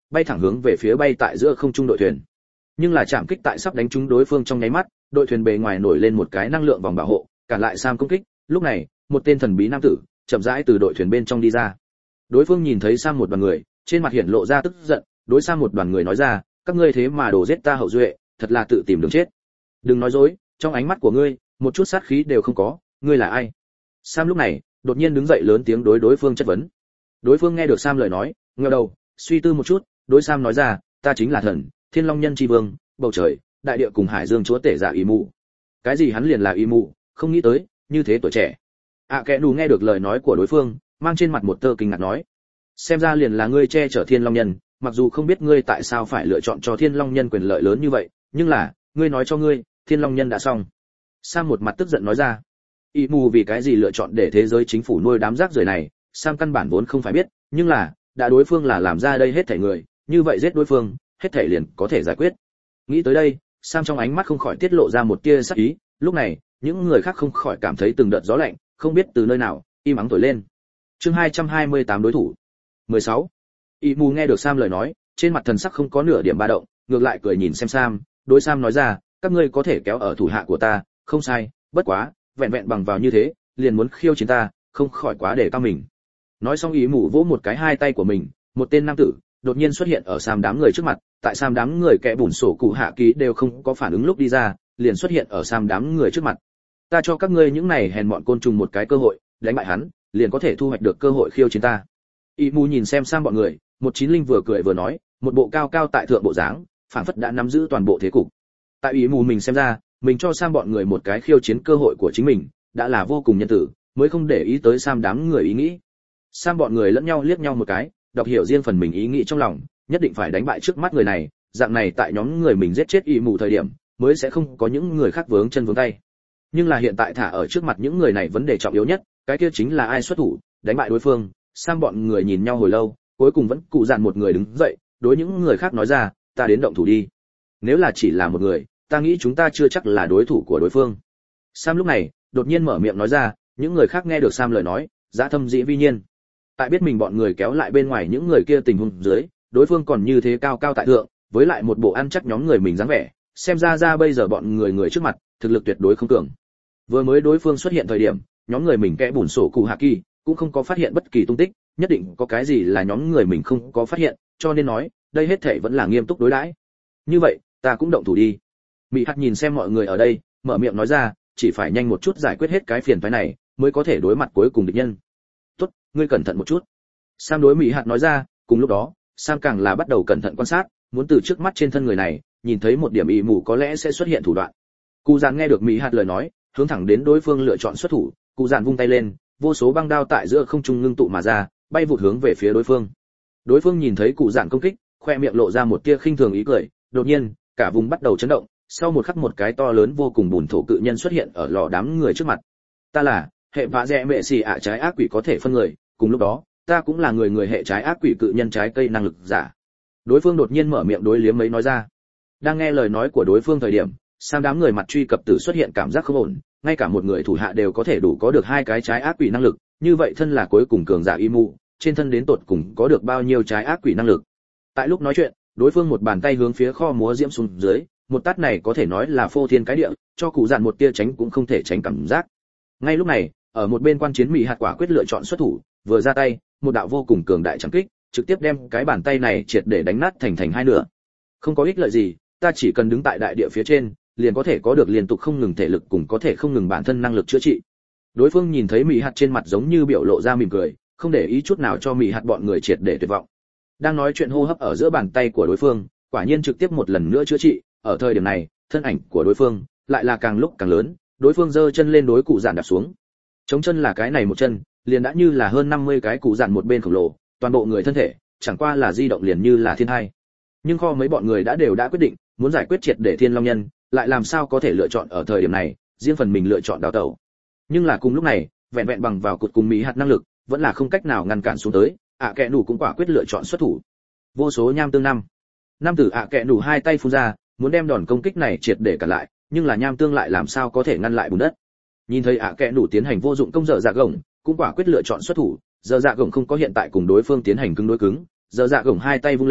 bay thẳng hướng về phía bay tại giữa không trung đội thuyền. Nhưng là chạm kích tại sắp đánh trúng đối phương trong nháy mắt, đội thuyền bề ngoài nổi lên một cái năng lượng vòng bảo hộ, cản lại Sam công kích. Lúc này, một tên thần bí nam tử chậm rãi từ đội thuyền bên trong đi ra. Đối phương nhìn thấy Sam một đoàn người, trên mặt hiện lộ ra tức giận, đối Sam một đoàn người nói ra, các ngươi thế mà đổ giết ta hậu duệ, thật là tự tìm đường chết. Đừng nói dối, trong ánh mắt của ngươi, một chút sát khí đều không có, ngươi là ai? Sam lúc này, đột nhiên đứng dậy lớn tiếng đối đối phương chất vấn. Đối phương nghe được Sam lời nói, ngẩng đầu, suy tư một chút, đối Sam nói ra, ta chính là thần, Thiên Long Nhân Chi Vương, bầu trời, đại địa cùng hải dương chúa tể giả Y Mù. Cái gì hắn liền là Y Mù, không nghĩ tới, như thế tuổi trẻ. Kẻ nù nghe được lời nói của đối phương, mang trên mặt một tơ kinh ngạc nói, xem ra liền là ngươi che chở Thiên Long Nhân, mặc dù không biết ngươi tại sao phải lựa chọn cho Thiên Long Nhân quyền lợi lớn như vậy, nhưng là, ngươi nói cho ngươi, Thiên Long Nhân đã xong. Sam một mặt tức giận nói ra, Y Mù vì cái gì lựa chọn để thế giới chính phủ nuôi đám rác rưởi này, Sam căn bản vốn không phải biết, nhưng là, đã đối phương là làm ra đây hết thảy người, như vậy giết đối phương, hết thảy liền có thể giải quyết. Nghĩ tới đây, Sam trong ánh mắt không khỏi tiết lộ ra một tia sắc ý, lúc này, những người khác không khỏi cảm thấy từng đợt gió lạnh, không biết từ nơi nào, im ắng thổi lên. Chương 228 đối thủ. 16. Y Mù nghe được Sam lời nói, trên mặt thần sắc không có nửa điểm ba động, ngược lại cười nhìn xem Sam, đối Sam nói ra, các ngươi có thể kéo ở thủ hạ của ta, không sai, bất quá, vẹn vẹn bằng vào như thế, liền muốn khiêu chiến ta, không khỏi quá để cao mình. Nói xong Y Mù vỗ một cái hai tay của mình, một tên nam tử đột nhiên xuất hiện ở Sam đám người trước mặt, tại Sam đám người kẻ bùn sổ cụ hạ ký đều không có phản ứng lúc đi ra, liền xuất hiện ở Sam đám người trước mặt. Ta cho các ngươi những này hèn mọn côn trùng một cái cơ hội, đánh bại hắn, liền có thể thu hoạch được cơ hội khiêu chiến ta. Y Mù nhìn xem Sam bọn người, một chín linh vừa cười vừa nói, một bộ cao cao tại thượng bộ dáng, phảng phất đã nắm giữ toàn bộ thế cục. Tại Y Mù mình xem ra, mình cho Sam bọn người một cái khiêu chiến cơ hội của chính mình, đã là vô cùng nhân tử, mới không để ý tới Sam đám người ý nghĩ. Sam bọn người lẫn nhau liếc nhau một cái, đọc hiểu riêng phần mình ý nghĩ trong lòng, nhất định phải đánh bại trước mắt người này, dạng này tại nhóm người mình giết chết Y Mù thời điểm, mới sẽ không có những người khác vướng chân vướng tay. Nhưng là hiện tại thả ở trước mặt những người này vấn đề trọng yếu nhất, cái kia chính là ai xuất thủ, đánh bại đối phương. Sam bọn người nhìn nhau hồi lâu, cuối cùng vẫn cụ dạn một người đứng dậy, đối những người khác nói ra, ta đến động thủ đi. Nếu là chỉ là một người, ta nghĩ chúng ta chưa chắc là đối thủ của đối phương. Sam lúc này, đột nhiên mở miệng nói ra, những người khác nghe được Sam lời nói, dã thâm dĩ vi nhiên. Tại biết mình bọn người kéo lại bên ngoài những người kia tình huống dưới, đối phương còn như thế cao cao tại thượng, với lại một bộ ăn chắc nhóm người mình dáng vẻ, xem ra bây giờ bọn người trước mặt, thực lực tuyệt đối không cường. Vừa mới đối phương xuất hiện thời điểm, nhóm người mình kẽ bùn sổ cụ hạ kỳ cũng không có phát hiện bất kỳ tung tích, nhất định có cái gì là nhóm người mình không có phát hiện, cho nên nói, đây hết thảy vẫn là nghiêm túc đối đãi. Như vậy, ta cũng động thủ đi. Mị Hạt nhìn xem mọi người ở đây, mở miệng nói ra, chỉ phải nhanh một chút giải quyết hết cái phiền phức này, mới có thể đối mặt cuối cùng địch nhân. Tốt, ngươi cẩn thận một chút. Sam đối Mị Hạt nói ra, cùng lúc đó, Sam càng là bắt đầu cẩn thận quan sát, muốn từ trước mắt trên thân người này, nhìn thấy một điểm Y Mù có lẽ sẽ xuất hiện thủ đoạn. Cụ Dạn nghe được Mị Hạt lời nói, hướng thẳng đến đối phương lựa chọn xuất thủ, Cụ Dạn vung tay lên, vô số băng đao tại giữa không trung ngưng tụ mà ra, bay vụt hướng về phía đối phương. Đối phương nhìn thấy Cụ Dạn công kích, khoe miệng lộ ra một tia khinh thường ý cười, đột nhiên, cả vùng bắt đầu chấn động, sau một khắc một cái to lớn vô cùng bùn thổ cự nhân xuất hiện ở lò đám người trước mặt. Ta là hệ vạ rẽ mẹ xì ạ trái ác quỷ có thể phân người, cùng lúc đó, ta cũng là người hệ trái ác quỷ cự nhân trái cây năng lực giả. Đối phương đột nhiên mở miệng đối liếm mấy nói ra. Đang nghe lời nói của đối phương thời điểm, Sam đám người mặt truy cập tử xuất hiện cảm giác không ổn, ngay cả một người thủ hạ đều có thể đủ có được hai cái trái ác quỷ năng lực, như vậy thân là cuối cùng cường giả Y Mù, trên thân đến tột cùng có được bao nhiêu trái ác quỷ năng lực. Tại lúc nói chuyện, đối phương một bàn tay hướng phía kho múa diễm xuống dưới, một tát này có thể nói là phô thiên cái địa, cho Cụ Dạn một tia tránh cũng không thể tránh cảm giác. Ngay lúc này, ở một bên quan chiến Mị Hạt quả quyết lựa chọn xuất thủ, vừa ra tay, một đạo vô cùng cường đại trảm kích, trực tiếp đem cái bàn tay này triệt để đánh nát thành hai nửa. Không có ích lợi gì, ta chỉ cần đứng tại đại địa phía trên, liền có thể có được liên tục không ngừng thể lực cùng có thể không ngừng bản thân năng lực chữa trị. Đối phương nhìn thấy Mị Hạt trên mặt giống như biểu lộ ra mỉm cười, không để ý chút nào cho Mị Hạt bọn người triệt để tuyệt vọng. Đang nói chuyện hô hấp ở giữa bàn tay của đối phương, quả nhiên trực tiếp một lần nữa chữa trị, ở thời điểm này, thân ảnh của đối phương lại là càng lúc càng lớn, đối phương giơ chân lên đối Cụ Dạn đạp xuống. Chống chân là cái này một chân, liền đã như là hơn 50 cái Cụ Dạn một bên khổng lồ, toàn bộ người thân thể, chẳng qua là di động liền như là thiên hai. Nhưng kho mấy bọn người đã quyết định, muốn giải quyết triệt để Thiên Long Nhân, lại làm sao có thể lựa chọn ở thời điểm này, riêng phần mình lựa chọn đào tẩu. Nhưng là cùng lúc này, vẹn vẹn bằng vào cột cùng Mị Hạt năng lực, vẫn là không cách nào ngăn cản xuống tới, Kẻ nủ cũng quả quyết lựa chọn xuất thủ. Vô số nham tương năm tử Kẻ nủ hai tay phun ra, muốn đem đòn công kích này triệt để cản lại, nhưng là nham tương lại làm sao có thể ngăn lại bùn đất. Nhìn thấy Kẻ nủ tiến hành vô dụng công dở dạ gồng, cũng quả quyết lựa chọn xuất thủ, dở dạ gồng không có hiện tại cùng đối phương tiến hành cứng đối cứng, dở dạ gồng hai tay vung lên,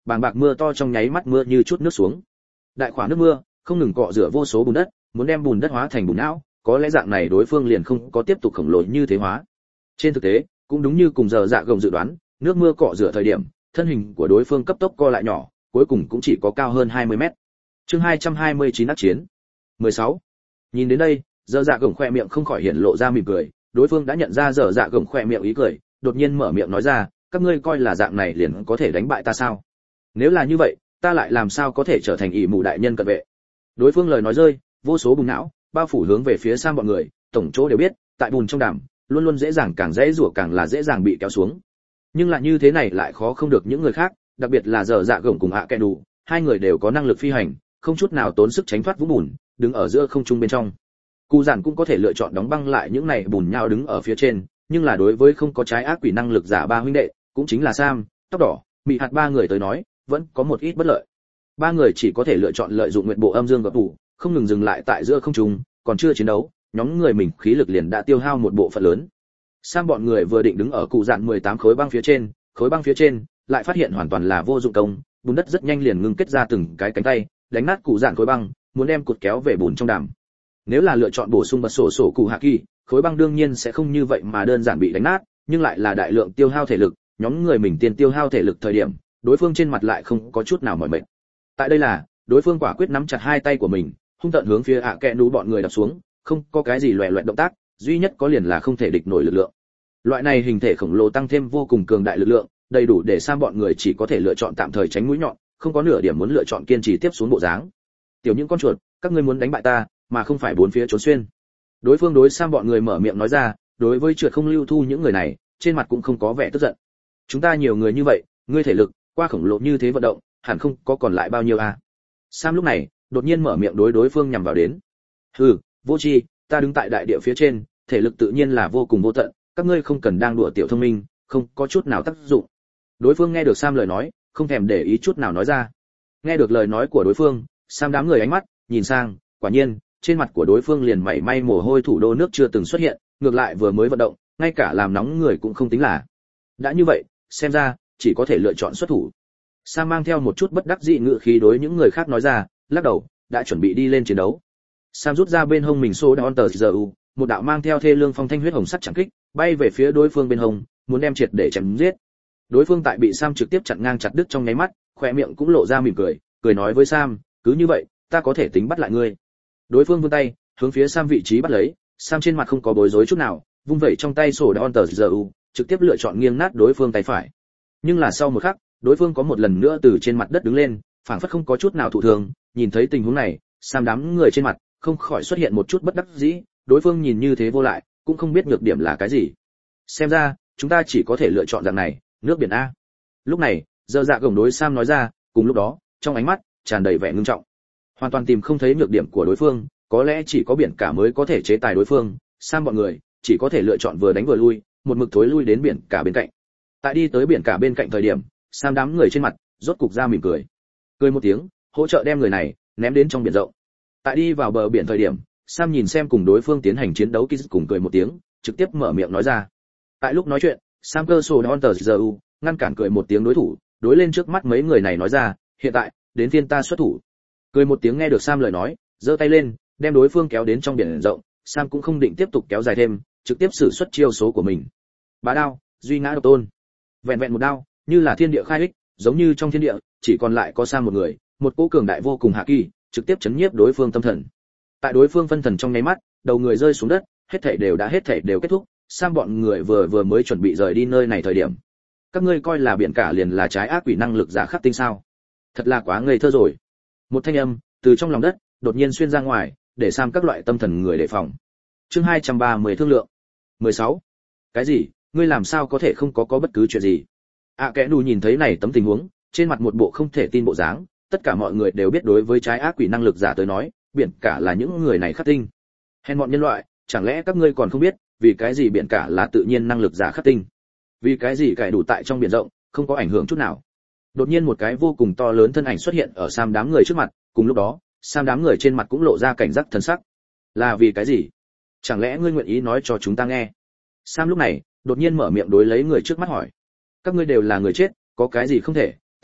bàng bạc mưa to trong nháy mắt mưa như chút nước xuống. Đại khoả nước mưa không ngừng cọ rửa vô số bùn đất, muốn đem bùn đất hóa thành bùn não, có lẽ dạng này đối phương liền không có tiếp tục khổng lồ như thế hóa. Trên thực tế, cũng đúng như cùng giờ dạ gồng dự đoán, nước mưa cọ rửa thời điểm, thân hình của đối phương cấp tốc co lại nhỏ, cuối cùng cũng chỉ có cao hơn 20 mét. Chương 229 ác chiến. 16. Nhìn đến đây, giờ dạ gồng khoe miệng không khỏi hiện lộ ra mỉm cười, đối phương đã nhận ra giờ dạ gồng khoe miệng ý cười, đột nhiên mở miệng nói ra, các ngươi coi là dạng này liền có thể đánh bại ta sao? Nếu là như vậy, ta lại làm sao có thể trở thành ỷ mù đại nhân cận vệ? Đối phương lời nói rơi, vô số bùn não bao phủ hướng về phía Sam bọn người, tổng chỗ đều biết, tại bùn trong đàm, luôn luôn dễ dàng càng dễ rủa càng là dễ dàng bị kéo xuống. Nhưng lại như thế này lại khó không được những người khác, đặc biệt là giờ dạ gồng cùng ạ kẹ đủ, hai người đều có năng lực phi hành, không chút nào tốn sức tránh thoát vũng bùn, đứng ở giữa không trung bên trong. Cú giản cũng có thể lựa chọn đóng băng lại những này bùn nhau đứng ở phía trên, nhưng là đối với không có trái ác quỷ năng lực giả ba huynh đệ, cũng chính là Sam, tóc đỏ, mị hạt ba người tới nói, vẫn có một ít bất lợi. Ba người chỉ có thể lựa chọn lợi dụng nguyện bộ âm dương gập tủ, không ngừng dừng lại tại giữa không trung, còn chưa chiến đấu, nhóm người mình khí lực liền đã tiêu hao một bộ phận lớn. Sam bọn người vừa định đứng ở cụ dạn 18 khối băng phía trên, lại phát hiện hoàn toàn là vô dụng công, bùn đất rất nhanh liền ngưng kết ra từng cái cánh tay, đánh nát cụ dạn khối băng, muốn đem cột kéo về bùn trong đàm. Nếu là lựa chọn bổ sung bật sổ cụ hạ kỳ, khối băng đương nhiên sẽ không như vậy mà đơn giản bị đánh nát, nhưng lại là đại lượng tiêu hao thể lực, nhóm người mình tiền tiêu hao thể lực thời điểm, đối phương trên mặt lại không có chút nào mỏi mệt. Tại đây là, đối phương quả quyết nắm chặt hai tay của mình, hung tợn hướng phía ạ kẹ nú bọn người đập xuống, không có cái gì loẻ loẹt động tác, duy nhất có liền là không thể địch nổi lực lượng. Loại này hình thể khổng lồ tăng thêm vô cùng cường đại lực lượng, đầy đủ để Sam bọn người chỉ có thể lựa chọn tạm thời tránh mũi nhọn, không có nửa điểm muốn lựa chọn kiên trì tiếp xuống bộ dáng. Tiểu những con chuột, các ngươi muốn đánh bại ta, mà không phải bốn phía trốn xuyên. Đối phương đối Sam bọn người mở miệng nói ra, đối với trượt không lưu thu những người này, trên mặt cũng không có vẻ tức giận. Chúng ta nhiều người như vậy, ngươi thể lực qua khổng lồ như thế vận động, hẳn không có còn lại bao nhiêu à? Sam lúc này đột nhiên mở miệng đối phương nhằm vào đến. Hừ, vô tri, ta đứng tại đại địa phía trên, thể lực tự nhiên là vô cùng vô tận, các ngươi không cần đang đùa tiểu thông minh, không có chút nào tác dụng. Đối phương nghe được Sam lời nói, không thèm để ý chút nào nói ra. Nghe được lời nói của đối phương, Sam đám người ánh mắt nhìn sang, quả nhiên, trên mặt của đối phương liền mảy may mồ hôi thủ đô nước chưa từng xuất hiện, ngược lại vừa mới vận động, ngay cả làm nóng người cũng không tính là. Đã như vậy, xem ra chỉ có thể lựa chọn xuất thủ. Sam mang theo một chút bất đắc dĩ ngữ khí đối những người khác nói ra, lắc đầu, đã chuẩn bị đi lên chiến đấu. Sam rút ra bên hông mình số đón tờ giờ một đạo mang theo thê lương phong thanh huyết hồng sắt chẳng kích, bay về phía đối phương bên hông, muốn đem triệt để chém giết. Đối phương tại bị Sam trực tiếp chặn ngang chặt đứt trong nháy mắt, khóe miệng cũng lộ ra mỉm cười, cười nói với Sam, cứ như vậy, ta có thể tính bắt lại ngươi. Đối phương vươn tay, hướng phía Sam vị trí bắt lấy, Sam trên mặt không có bối rối chút nào, vung vẩy trong tay sổ đón tờ giờ trực tiếp lựa chọn nghiêng nát đối phương tay phải. Nhưng là sau một khắc, đối phương có một lần nữa từ trên mặt đất đứng lên, phảng phất không có chút nào thụ thường, nhìn thấy tình huống này, Sam đám người trên mặt không khỏi xuất hiện một chút bất đắc dĩ, đối phương nhìn như thế vô lại, cũng không biết nhược điểm là cái gì. Xem ra, chúng ta chỉ có thể lựa chọn dạng này, nước biển a. Lúc này, giờ dạ gồng đối Sam nói ra, cùng lúc đó, trong ánh mắt tràn đầy vẻ ngưng trọng. Hoàn toàn tìm không thấy nhược điểm của đối phương, có lẽ chỉ có biển cả mới có thể chế tài đối phương, Sam bọn người chỉ có thể lựa chọn vừa đánh vừa lui, một mực thối lui đến biển cả bên cạnh. Tại đi tới biển cả bên cạnh thời điểm, Sam đám người trên mặt rốt cục ra mỉm cười. Cười một tiếng, hỗ trợ đem người này ném đến trong biển rộng. Tại đi vào bờ biển thời điểm, Sam nhìn xem cùng đối phương tiến hành chiến đấu Kiz cùng cười một tiếng, trực tiếp mở miệng nói ra. Tại lúc nói chuyện, Sam cơ sổ đón tờ giờ ngăn cản cười một tiếng đối thủ, đối lên trước mắt mấy người này nói ra, hiện tại đến phiên ta xuất thủ. Cười một tiếng nghe được Sam lời nói, giơ tay lên, đem đối phương kéo đến trong biển rộng. Sam cũng không định tiếp tục kéo dài thêm, trực tiếp sử xuất chiêu số của mình. Bá đao, duy ngã độc tôn. Vẹn vẹn một đao, như là thiên địa khai ích, giống như trong thiên địa chỉ còn lại có Sam một người, một cỗ cường đại vô cùng hạ kỳ, trực tiếp chấn nhiếp đối phương tâm thần. Tại đối phương phân thần trong nháy mắt, đầu người rơi xuống đất, hết thảy đều kết thúc. Sam bọn người vừa mới chuẩn bị rời đi nơi này thời điểm, các ngươi coi là biển cả liền là trái ác quỷ năng lực giả khắc tinh sao? Thật là quá ngây thơ rồi. Một thanh âm từ trong lòng đất đột nhiên xuyên ra ngoài, để Sam các loại tâm thần người đề phòng. Chương 230 thương lượng. 16. Cái gì? Ngươi làm sao có thể không có bất cứ chuyện gì? Kẽ nù nhìn thấy này tấm tình huống, trên mặt một bộ không thể tin bộ dáng, tất cả mọi người đều biết đối với trái ác quỷ năng lực giả tới nói, biển cả là những người này khắc tinh. Hèn bọn nhân loại, chẳng lẽ các ngươi còn không biết, vì cái gì biển cả là tự nhiên năng lực giả khắc tinh? Vì cái gì cải đủ tại trong biển rộng, không có ảnh hưởng chút nào? Đột nhiên một cái vô cùng to lớn thân ảnh xuất hiện ở Sam đám người trước mặt, cùng lúc đó, Sam đám người trên mặt cũng lộ ra cảnh giác thần sắc. Là vì cái gì? Chẳng lẽ ngươi nguyện ý nói cho chúng ta nghe? Sam lúc này, đột nhiên mở miệng đối lấy người trước mắt hỏi. Các ngươi đều là người chết, có cái gì không thể,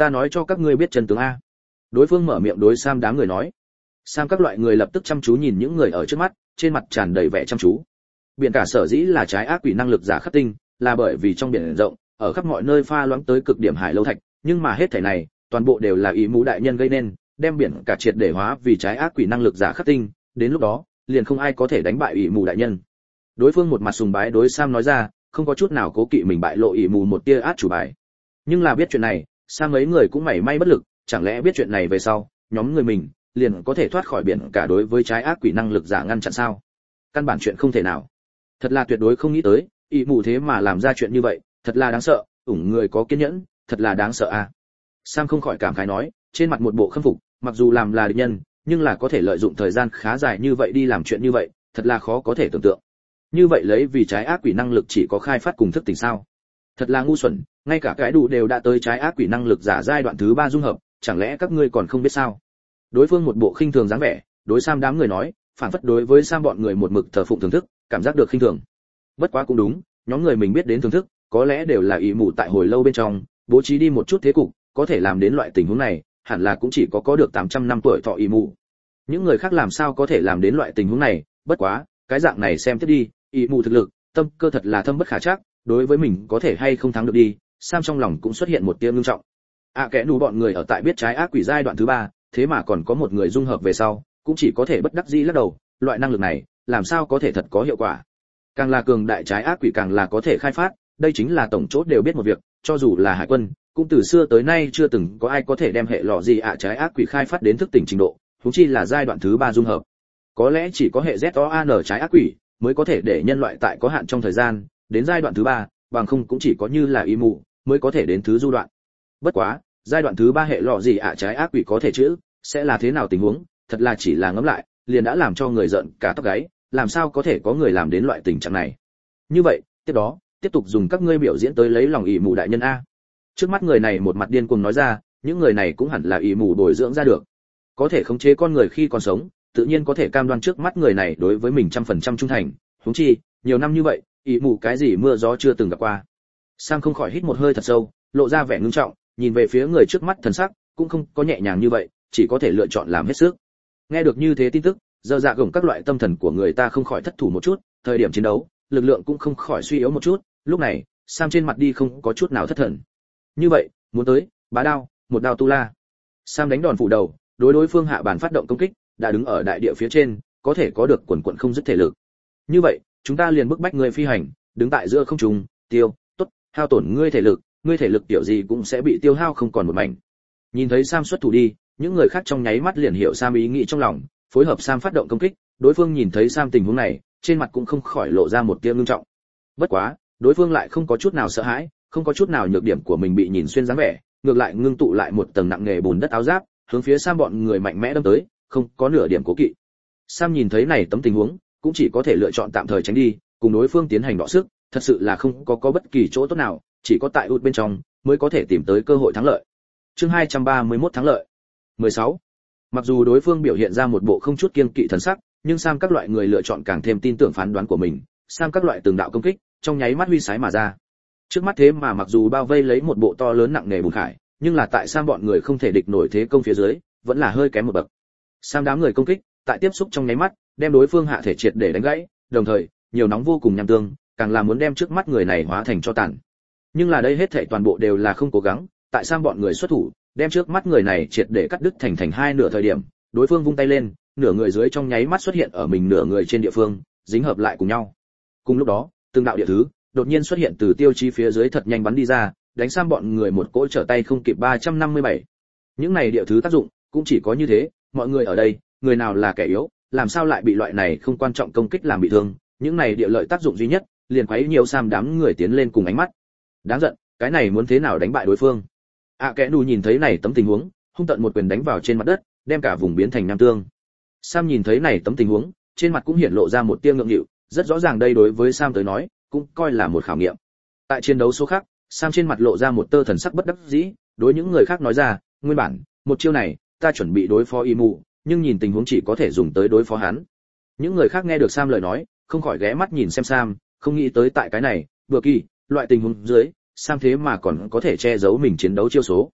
ta nói cho các ngươi biết chân tướng a. Đối phương mở miệng đối Sam đám người nói. Sam các loại người lập tức chăm chú nhìn những người ở trước mắt, trên mặt tràn đầy vẻ chăm chú. Biển cả sở dĩ là trái ác quỷ năng lực giả khắc tinh, là bởi vì trong biển rộng, ở khắp mọi nơi pha loãng tới cực điểm hải lâu thạch, nhưng mà hết thảy này, toàn bộ đều là ý mũ đại nhân gây nên, đem biển cả triệt để hóa vì trái ác quỷ năng lực giả khắc tinh, đến lúc đó, liền không ai có thể đánh bại ý mũ đại nhân. Đối phương một mặt sùng bái đối Sam nói ra, không có chút nào cố kỵ mình bại lộ ý mũ một tia át chủ bài. Nhưng là biết chuyện này, Sam mấy người cũng mảy may bất lực, chẳng lẽ biết chuyện này về sau, nhóm người mình liền có thể thoát khỏi biển cả đối với trái ác quỷ năng lực giả ngăn chặn sao? Căn bản chuyện không thể nào. Thật là tuyệt đối không nghĩ tới, ý mù thế mà làm ra chuyện như vậy, thật là đáng sợ, người có kiên nhẫn, thật là đáng sợ a. Sam không khỏi cảm khái nói, trên mặt một bộ khâm phục, mặc dù làm là địch nhân, nhưng là có thể lợi dụng thời gian khá dài như vậy đi làm chuyện như vậy, thật là khó có thể tưởng tượng. Như vậy lấy vì trái ác quỷ năng lực chỉ có khai phát cùng thức tỉnh sao? Thật là ngu xuẩn, ngay cả cái đủ đều đã tới trái ác quỷ năng lực giả giai đoạn thứ 3 dung hợp, chẳng lẽ các ngươi còn không biết sao? Đối phương một bộ khinh thường dáng vẻ, đối Sam đám người nói, phản phất đối với Sam bọn người một mực thờ phụng thưởng thức, cảm giác được khinh thường. Bất quá cũng đúng, nhóm người mình biết đến thưởng thức, có lẽ đều là ý mù tại hồi lâu bên trong, bố trí đi một chút thế cục, có thể làm đến loại tình huống này, hẳn là cũng chỉ có được 800 năm tuổi thọ ý mù. Những người khác làm sao có thể làm đến loại tình huống này, bất quá, cái dạng này xem tiếp đi, ý mù thực lực, tâm cơ thật là thâm bất khả trắc, đối với mình có thể hay không thắng được đi, Sam trong lòng cũng xuất hiện một tia ngưng trọng. Kẻ đủ bọn người ở tại biết trái ác quỷ giai đoạn thứ 3, thế mà còn có một người dung hợp về sau, cũng chỉ có thể bất đắc dĩ lắc đầu, loại năng lực này, làm sao có thể thật có hiệu quả. Càng là cường đại trái ác quỷ càng là có thể khai phát, đây chính là tổng chốt đều biết một việc, cho dù là hải quân, cũng từ xưa tới nay chưa từng có ai có thể đem hệ lọ gì trái ác quỷ khai phát đến thức tỉnh trình độ, huống chi là giai đoạn thứ 3 dung hợp. Có lẽ chỉ có hệ ZOAN trái ác quỷ mới có thể để nhân loại tại có hạn trong thời gian, đến giai đoạn thứ 3, bằng không cũng chỉ có như là y mù mới có thể đến thứ du đoạn. Bất quá, giai đoạn thứ 3 hệ lọ gì trái ác quỷ có thể chữ, sẽ là thế nào tình huống, thật là chỉ là ngẫm lại, liền đã làm cho người giận cả tóc gáy, làm sao có thể có người làm đến loại tình trạng này. Như vậy, tiếp đó, tiếp tục dùng các ngươi biểu diễn tới lấy lòng ỷ mù đại nhân a. Trước mắt người này một mặt điên cuồng nói ra, những người này cũng hẳn là ỷ mù bồi dưỡng ra được. Có thể khống chế con người khi còn sống, tự nhiên có thể cam đoan trước mắt người này đối với mình 100% trung thành, huống chi, nhiều năm như vậy, ỷ mù cái gì mưa gió chưa từng gặp qua. Sam không khỏi hít một hơi thật sâu, lộ ra vẻ ngưng trọng, nhìn về phía người trước mắt thần sắc, cũng không có nhẹ nhàng như vậy, chỉ có thể lựa chọn làm hết sức. Nghe được như thế tin tức, giờ dạ gồng các loại tâm thần của người ta không khỏi thất thủ một chút, thời điểm chiến đấu, lực lượng cũng không khỏi suy yếu một chút, lúc này, Sam trên mặt đi không có chút nào thất thần. Như vậy, muốn tới, bá đao, một đao tu la. Sam đánh đòn phủ đầu, đối phương hạ bàn phát động công kích, đã đứng ở đại địa phía trên, có thể có được quần quần không dứt thể lực. Như vậy, chúng ta liền bức bách người phi hành, đứng tại giữa không trung, tiêu, tốt, hao tổn ngươi thể lực tiểu gì cũng sẽ bị tiêu hao không còn một mảnh. Nhìn thấy Sam xuất thủ đi, những người khác trong nháy mắt liền hiểu Sam ý nghĩ trong lòng, phối hợp Sam phát động công kích, đối phương nhìn thấy Sam tình huống này, trên mặt cũng không khỏi lộ ra một tia ngưng trọng. Bất quá, đối phương lại không có chút nào sợ hãi, không có chút nào nhược điểm của mình bị nhìn xuyên dáng vẻ, ngược lại ngưng tụ lại một tầng nặng nghề bùn đất áo giáp, hướng phía Sam bọn người mạnh mẽ đâm tới, không có nửa điểm cố kỵ. Sam nhìn thấy này tấm tình huống, cũng chỉ có thể lựa chọn tạm thời tránh đi, cùng đối phương tiến hành đọ sức, thật sự là không có bất kỳ chỗ tốt nào, chỉ có tại út bên trong mới có thể tìm tới cơ hội thắng lợi. Chương 231 thắng lợi. 16. Mặc dù đối phương biểu hiện ra một bộ không chút kiêng kỵ thần sắc, nhưng Sam các loại người lựa chọn càng thêm tin tưởng phán đoán của mình, Sam các loại từng đạo công kích, trong nháy mắt huy sái mà ra. Trước mắt thế mà mặc dù bao vây lấy một bộ to lớn nặng nề bùn khải, nhưng là tại Sam bọn người không thể địch nổi thế công phía dưới, vẫn là hơi kém một bậc. Sam đám người công kích, tại tiếp xúc trong nháy mắt, đem đối phương hạ thể triệt để đánh gãy, đồng thời, nhiều nóng vô cùng nham tương, càng là muốn đem trước mắt người này hóa thành cho tàn. Nhưng là đây hết thảy toàn bộ đều là không cố gắng, tại Sam bọn người xuất thủ, đem trước mắt người này triệt để cắt đứt thành hai nửa thời điểm, đối phương vung tay lên, nửa người dưới trong nháy mắt xuất hiện ở mình nửa người trên địa phương, dính hợp lại cùng nhau. Cùng lúc đó, từng đạo địa thứ đột nhiên xuất hiện từ tiêu chí phía dưới thật nhanh bắn đi ra, đánh Sam bọn người một cỗ trở tay không kịp 357. Những này địa thứ tác dụng cũng chỉ có như thế, mọi người ở đây, người nào là kẻ yếu, làm sao lại bị loại này không quan trọng công kích làm bị thương, những này địa lợi tác dụng duy nhất, liền quấy nhiều Sam đám người tiến lên cùng ánh mắt. Đáng giận, cái này muốn thế nào đánh bại đối phương? Kẻ nù nhìn thấy này tấm tình huống, hung tận một quyền đánh vào trên mặt đất, đem cả vùng biến thành nham tương. Sam nhìn thấy này tấm tình huống, trên mặt cũng hiện lộ ra một tia ngượng nghịu, rất rõ ràng đây đối với Sam tới nói, cũng coi là một khảo nghiệm. Tại chiến đấu số khác, Sam trên mặt lộ ra một tơ thần sắc bất đắc dĩ, đối những người khác nói ra, nguyên bản, một chiêu này, ta chuẩn bị đối phó Imu, nhưng nhìn tình huống chỉ có thể dùng tới đối phó hắn. Những người khác nghe được Sam lời nói, không khỏi ghé mắt nhìn xem Sam, không nghĩ tới tại cái này, vừa kỳ, loại tình huống dưới, Sam thế mà còn có thể che giấu mình chiến đấu chiêu số.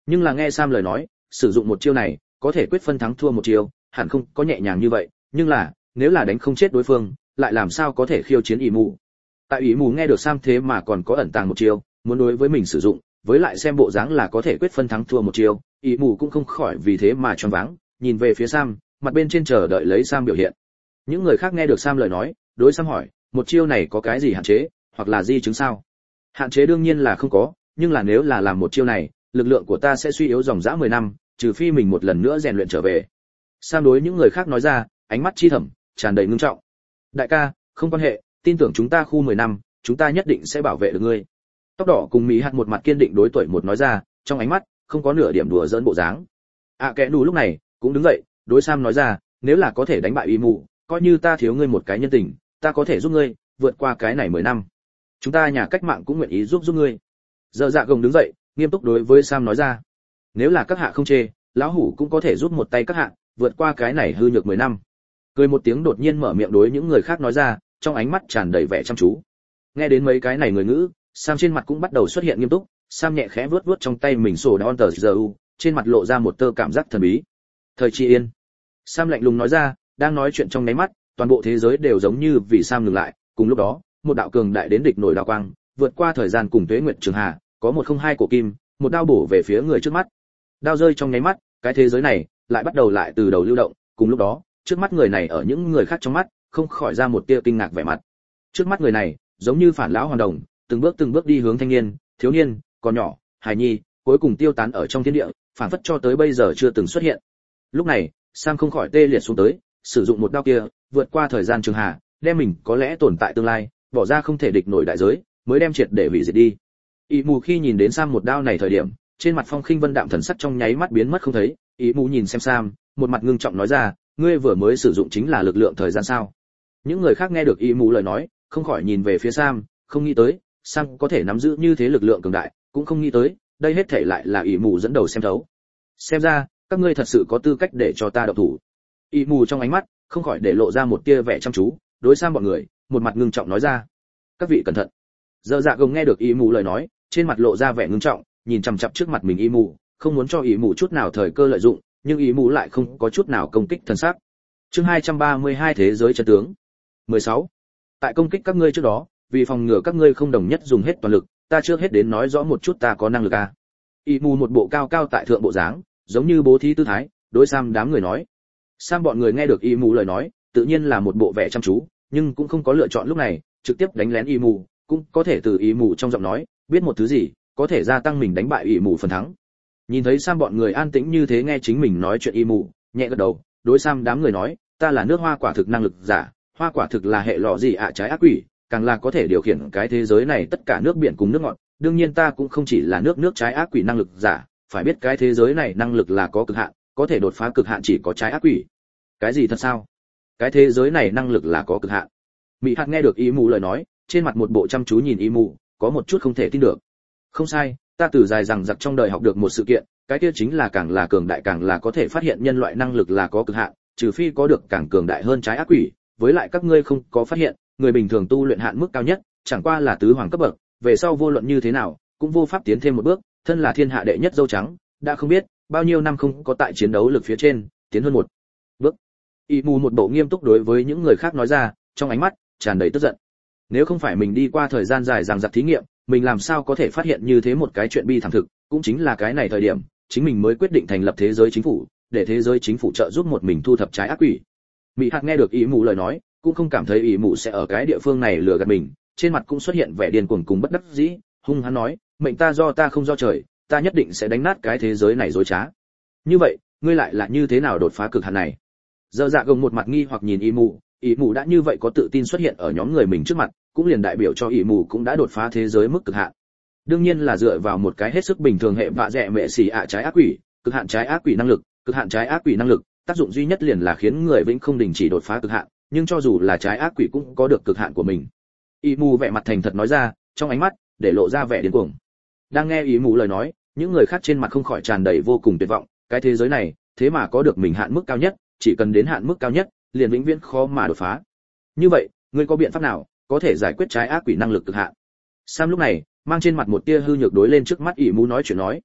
Nhưng là nghe Sam lời nói, sử dụng một chiêu này có thể quyết phân thắng thua một chiêu, hẳn không có nhẹ nhàng như vậy, nhưng là nếu là đánh không chết đối phương lại làm sao có thể khiêu chiến ỷ mù. Tại ỷ mù nghe được Sam thế mà còn có ẩn tàng một chiêu muốn đối với mình sử dụng, với lại xem bộ dáng là có thể quyết phân thắng thua một chiêu, ỷ mù cũng không khỏi vì thế mà choáng váng, nhìn về phía Sam, mặt bên trên chờ đợi lấy Sam biểu hiện. Những người khác nghe được Sam lời nói, đối Sam hỏi, một chiêu này có cái gì hạn chế, hoặc là di chứng sao? Hạn chế đương nhiên là không có, nhưng là nếu là làm một chiêu này, lực lượng của ta sẽ suy yếu dòng dã 10 năm, trừ phi mình một lần nữa rèn luyện trở về. Sam đối những người khác nói ra, ánh mắt chi thẳm, tràn đầy ngưng trọng. Đại ca, không quan hệ, tin tưởng chúng ta khu 10 năm, chúng ta nhất định sẽ bảo vệ được ngươi. Tóc đỏ cùng Mỹ Hạt một mặt kiên định đối tuổi một nói ra, trong ánh mắt không có nửa điểm đùa giỡn bộ dáng. Kẻ nù lúc này cũng đứng dậy, đối Sam nói ra, nếu là có thể đánh bại Y Mù, coi như ta thiếu ngươi một cái nhân tình, ta có thể giúp ngươi vượt qua cái này 10 năm. Chúng ta nhà cách mạng cũng nguyện ý giúp ngươi. Giờ Dạ Gồng đứng dậy, nghiêm túc đối với Sam nói ra, nếu là các hạ không chê, lão hủ cũng có thể giúp một tay các hạ vượt qua cái này hư nhược 10 năm. Cười một tiếng đột nhiên mở miệng đối những người khác nói ra, trong ánh mắt tràn đầy vẻ chăm chú. Nghe đến mấy cái này người ngữ, Sam trên mặt cũng bắt đầu xuất hiện nghiêm túc. Sam nhẹ khẽ vuốt vuốt trong tay mình sổ đón tờ giờ, trên mặt lộ ra một tơ cảm giác thần bí. Thời chi yên. Sam lạnh lùng nói ra, đang nói chuyện trong nháy mắt, toàn bộ thế giới đều giống như vì Sam ngừng lại. Cùng lúc đó, một đạo cường đại đến địch nổi đao quang, vượt qua thời gian cùng tuế nguyệt trường hà, có 102 cổ kim, một đao bổ về phía người trước mắt. Đao rơi trong nháy mắt, cái thế giới này lại bắt đầu lại từ đầu lưu động. Cùng lúc đó, trước mắt người này ở những người khác trong mắt không khỏi ra một tia kinh ngạc vẻ mặt. Trước mắt người này giống như phản lão hoàn đồng, từng bước đi hướng thanh niên, thiếu niên, còn nhỏ, hài nhi, cuối cùng tiêu tán ở trong thiên địa, phản phất cho tới bây giờ chưa từng xuất hiện. Lúc này, Sam không khỏi tê liệt xuống tới, sử dụng một đao kia, vượt qua thời gian trường hà, đem mình có lẽ tồn tại tương lai, bỏ ra không thể địch nổi đại giới, mới đem triệt để hủy diệt đi. Ý mù khi nhìn đến Sam một đao này thời điểm, trên mặt Phong Khinh Vân đạm thần sắc trong nháy mắt biến mất không thấy. Ý mù nhìn xem Sam, một mặt ngưng trọng nói ra, ngươi vừa mới sử dụng chính là lực lượng thời gian sao? Những người khác nghe được ý mù lời nói, không khỏi nhìn về phía Sam, không nghĩ tới Sam có thể nắm giữ như thế lực lượng cường đại, cũng không nghĩ tới đây hết thảy lại là ý mù dẫn đầu xem thấu. Xem ra các ngươi thật sự có tư cách để cho ta động thủ. Ý mù trong ánh mắt không khỏi để lộ ra một tia vẻ chăm chú, đối Sam bọn người một mặt ngưng trọng nói ra, các vị cẩn thận. Giờ Dạ Gồng nghe được ý mù lời nói, trên mặt lộ ra vẻ ngưng trọng, nhìn chằm chằm trước mặt mình ý mù, không muốn cho ý mù chút nào thời cơ lợi dụng, nhưng ý mù lại không có chút nào công kích thần sắc. Chương 232 thế giới chân tướng. 16. Tại công kích các ngươi trước đó, vì phòng ngừa các ngươi không đồng nhất dùng hết toàn lực, ta trước hết đến nói rõ một chút ta có năng lực à. Ý mù một bộ cao cao tại thượng bộ dáng, giống như bố thí tư thái, đối Sam đám người nói. Sam bọn người nghe được ý mù lời nói, tự nhiên là một bộ vẻ chăm chú, nhưng cũng không có lựa chọn lúc này trực tiếp đánh lén ý mù, cũng có thể từ ý mù trong giọng nói biết một thứ gì có thể gia tăng mình đánh bại ý mù phần thắng. Nhìn thấy Sam bọn người an tĩnh như thế nghe chính mình nói chuyện ý mù, nhẹ gật đầu, đối Sam đám người nói, ta là nước hoa quả thực năng lực giả, hoa quả thực là hệ lọ gì ạ trái ác quỷ, càng là có thể điều khiển cái thế giới này tất cả nước biển cùng nước ngọt, đương nhiên ta cũng không chỉ là nước trái ác quỷ năng lực giả, phải biết cái thế giới này năng lực là có cực hạn, có thể đột phá cực hạn chỉ có trái ác quỷ. Cái gì thật sao? Cái thế giới này năng lực là có cực hạn. Mỹ Hạt nghe được ý mù lời nói, trên mặt một bộ chăm chú nhìn ý mù, có một chút không thể tin được. Không sai, ta từ dài rằng giặc trong đời học được một sự kiện, cái kia chính là càng là cường đại càng là có thể phát hiện nhân loại năng lực là có cực hạn, trừ phi có được càng cường đại hơn trái ác quỷ, với lại các ngươi không có phát hiện, người bình thường tu luyện hạn mức cao nhất, chẳng qua là tứ hoàng cấp bậc, về sau vô luận như thế nào, cũng vô pháp tiến thêm một bước, thân là thiên hạ đệ nhất dâu trắng, đã không biết bao nhiêu năm không có tại chiến đấu lực phía trên tiến hơn một bước. Y mù một bộ nghiêm túc đối với những người khác nói ra, trong ánh mắt tràn đầy tức giận. Nếu không phải mình đi qua thời gian dài rằng giặc thí nghiệm, mình làm sao có thể phát hiện như thế một cái chuyện bi thảm thực, cũng chính là cái này thời điểm, chính mình mới quyết định thành lập thế giới chính phủ, để thế giới chính phủ trợ giúp một mình thu thập trái ác quỷ. Mỹ Hạt nghe được ý mù lời nói, cũng không cảm thấy ý mù sẽ ở cái địa phương này lừa gạt mình, trên mặt cũng xuất hiện vẻ điên cuồng cùng bất đắc dĩ, hung hăng nói, mệnh ta do ta không do trời, ta nhất định sẽ đánh nát cái thế giới này dối trá. Như vậy, ngươi lại là như thế nào đột phá cực hạn này? Giờ Dạ Gồng một mặt nghi hoặc nhìn ý mù đã như vậy có tự tin xuất hiện ở nhóm người mình trước mặt, cũng liền đại biểu cho ý mù cũng đã đột phá thế giới mức cực hạn. Đương nhiên là dựa vào một cái hết sức bình thường hệ vạ dẹ mẹ xì ạ trái ác quỷ, cực hạn trái ác quỷ năng lực, cực hạn trái ác quỷ năng lực, tác dụng duy nhất liền là khiến người vĩnh không đình chỉ đột phá cực hạn, nhưng cho dù là trái ác quỷ cũng có được cực hạn của mình. Ý mù vẻ mặt thành thật nói ra, trong ánh mắt để lộ ra vẻ điên cuồng. Đang nghe ý mù lời nói, những người khác trên mặt không khỏi tràn đầy vô cùng tuyệt vọng, cái thế giới này thế mà có được mình hạn mức cao nhất, chỉ cần đến hạn mức cao nhất liền vĩnh viễn khó mà đột phá. Như vậy ngươi có biện pháp nào có thể giải quyết trái ác quỷ năng lực cực hạn? Sam lúc này mang trên mặt một tia hư nhược đối lên trước mắt ỷ mù nói chuyện nói.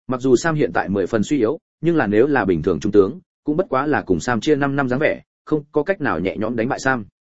Mặc dù Sam hiện tại 10 phần suy yếu, nhưng là nếu là bình thường trung tướng, cũng bất quá là cùng Sam chia 5 năm dáng vẻ, không có cách nào nhẹ nhõm đánh bại Sam.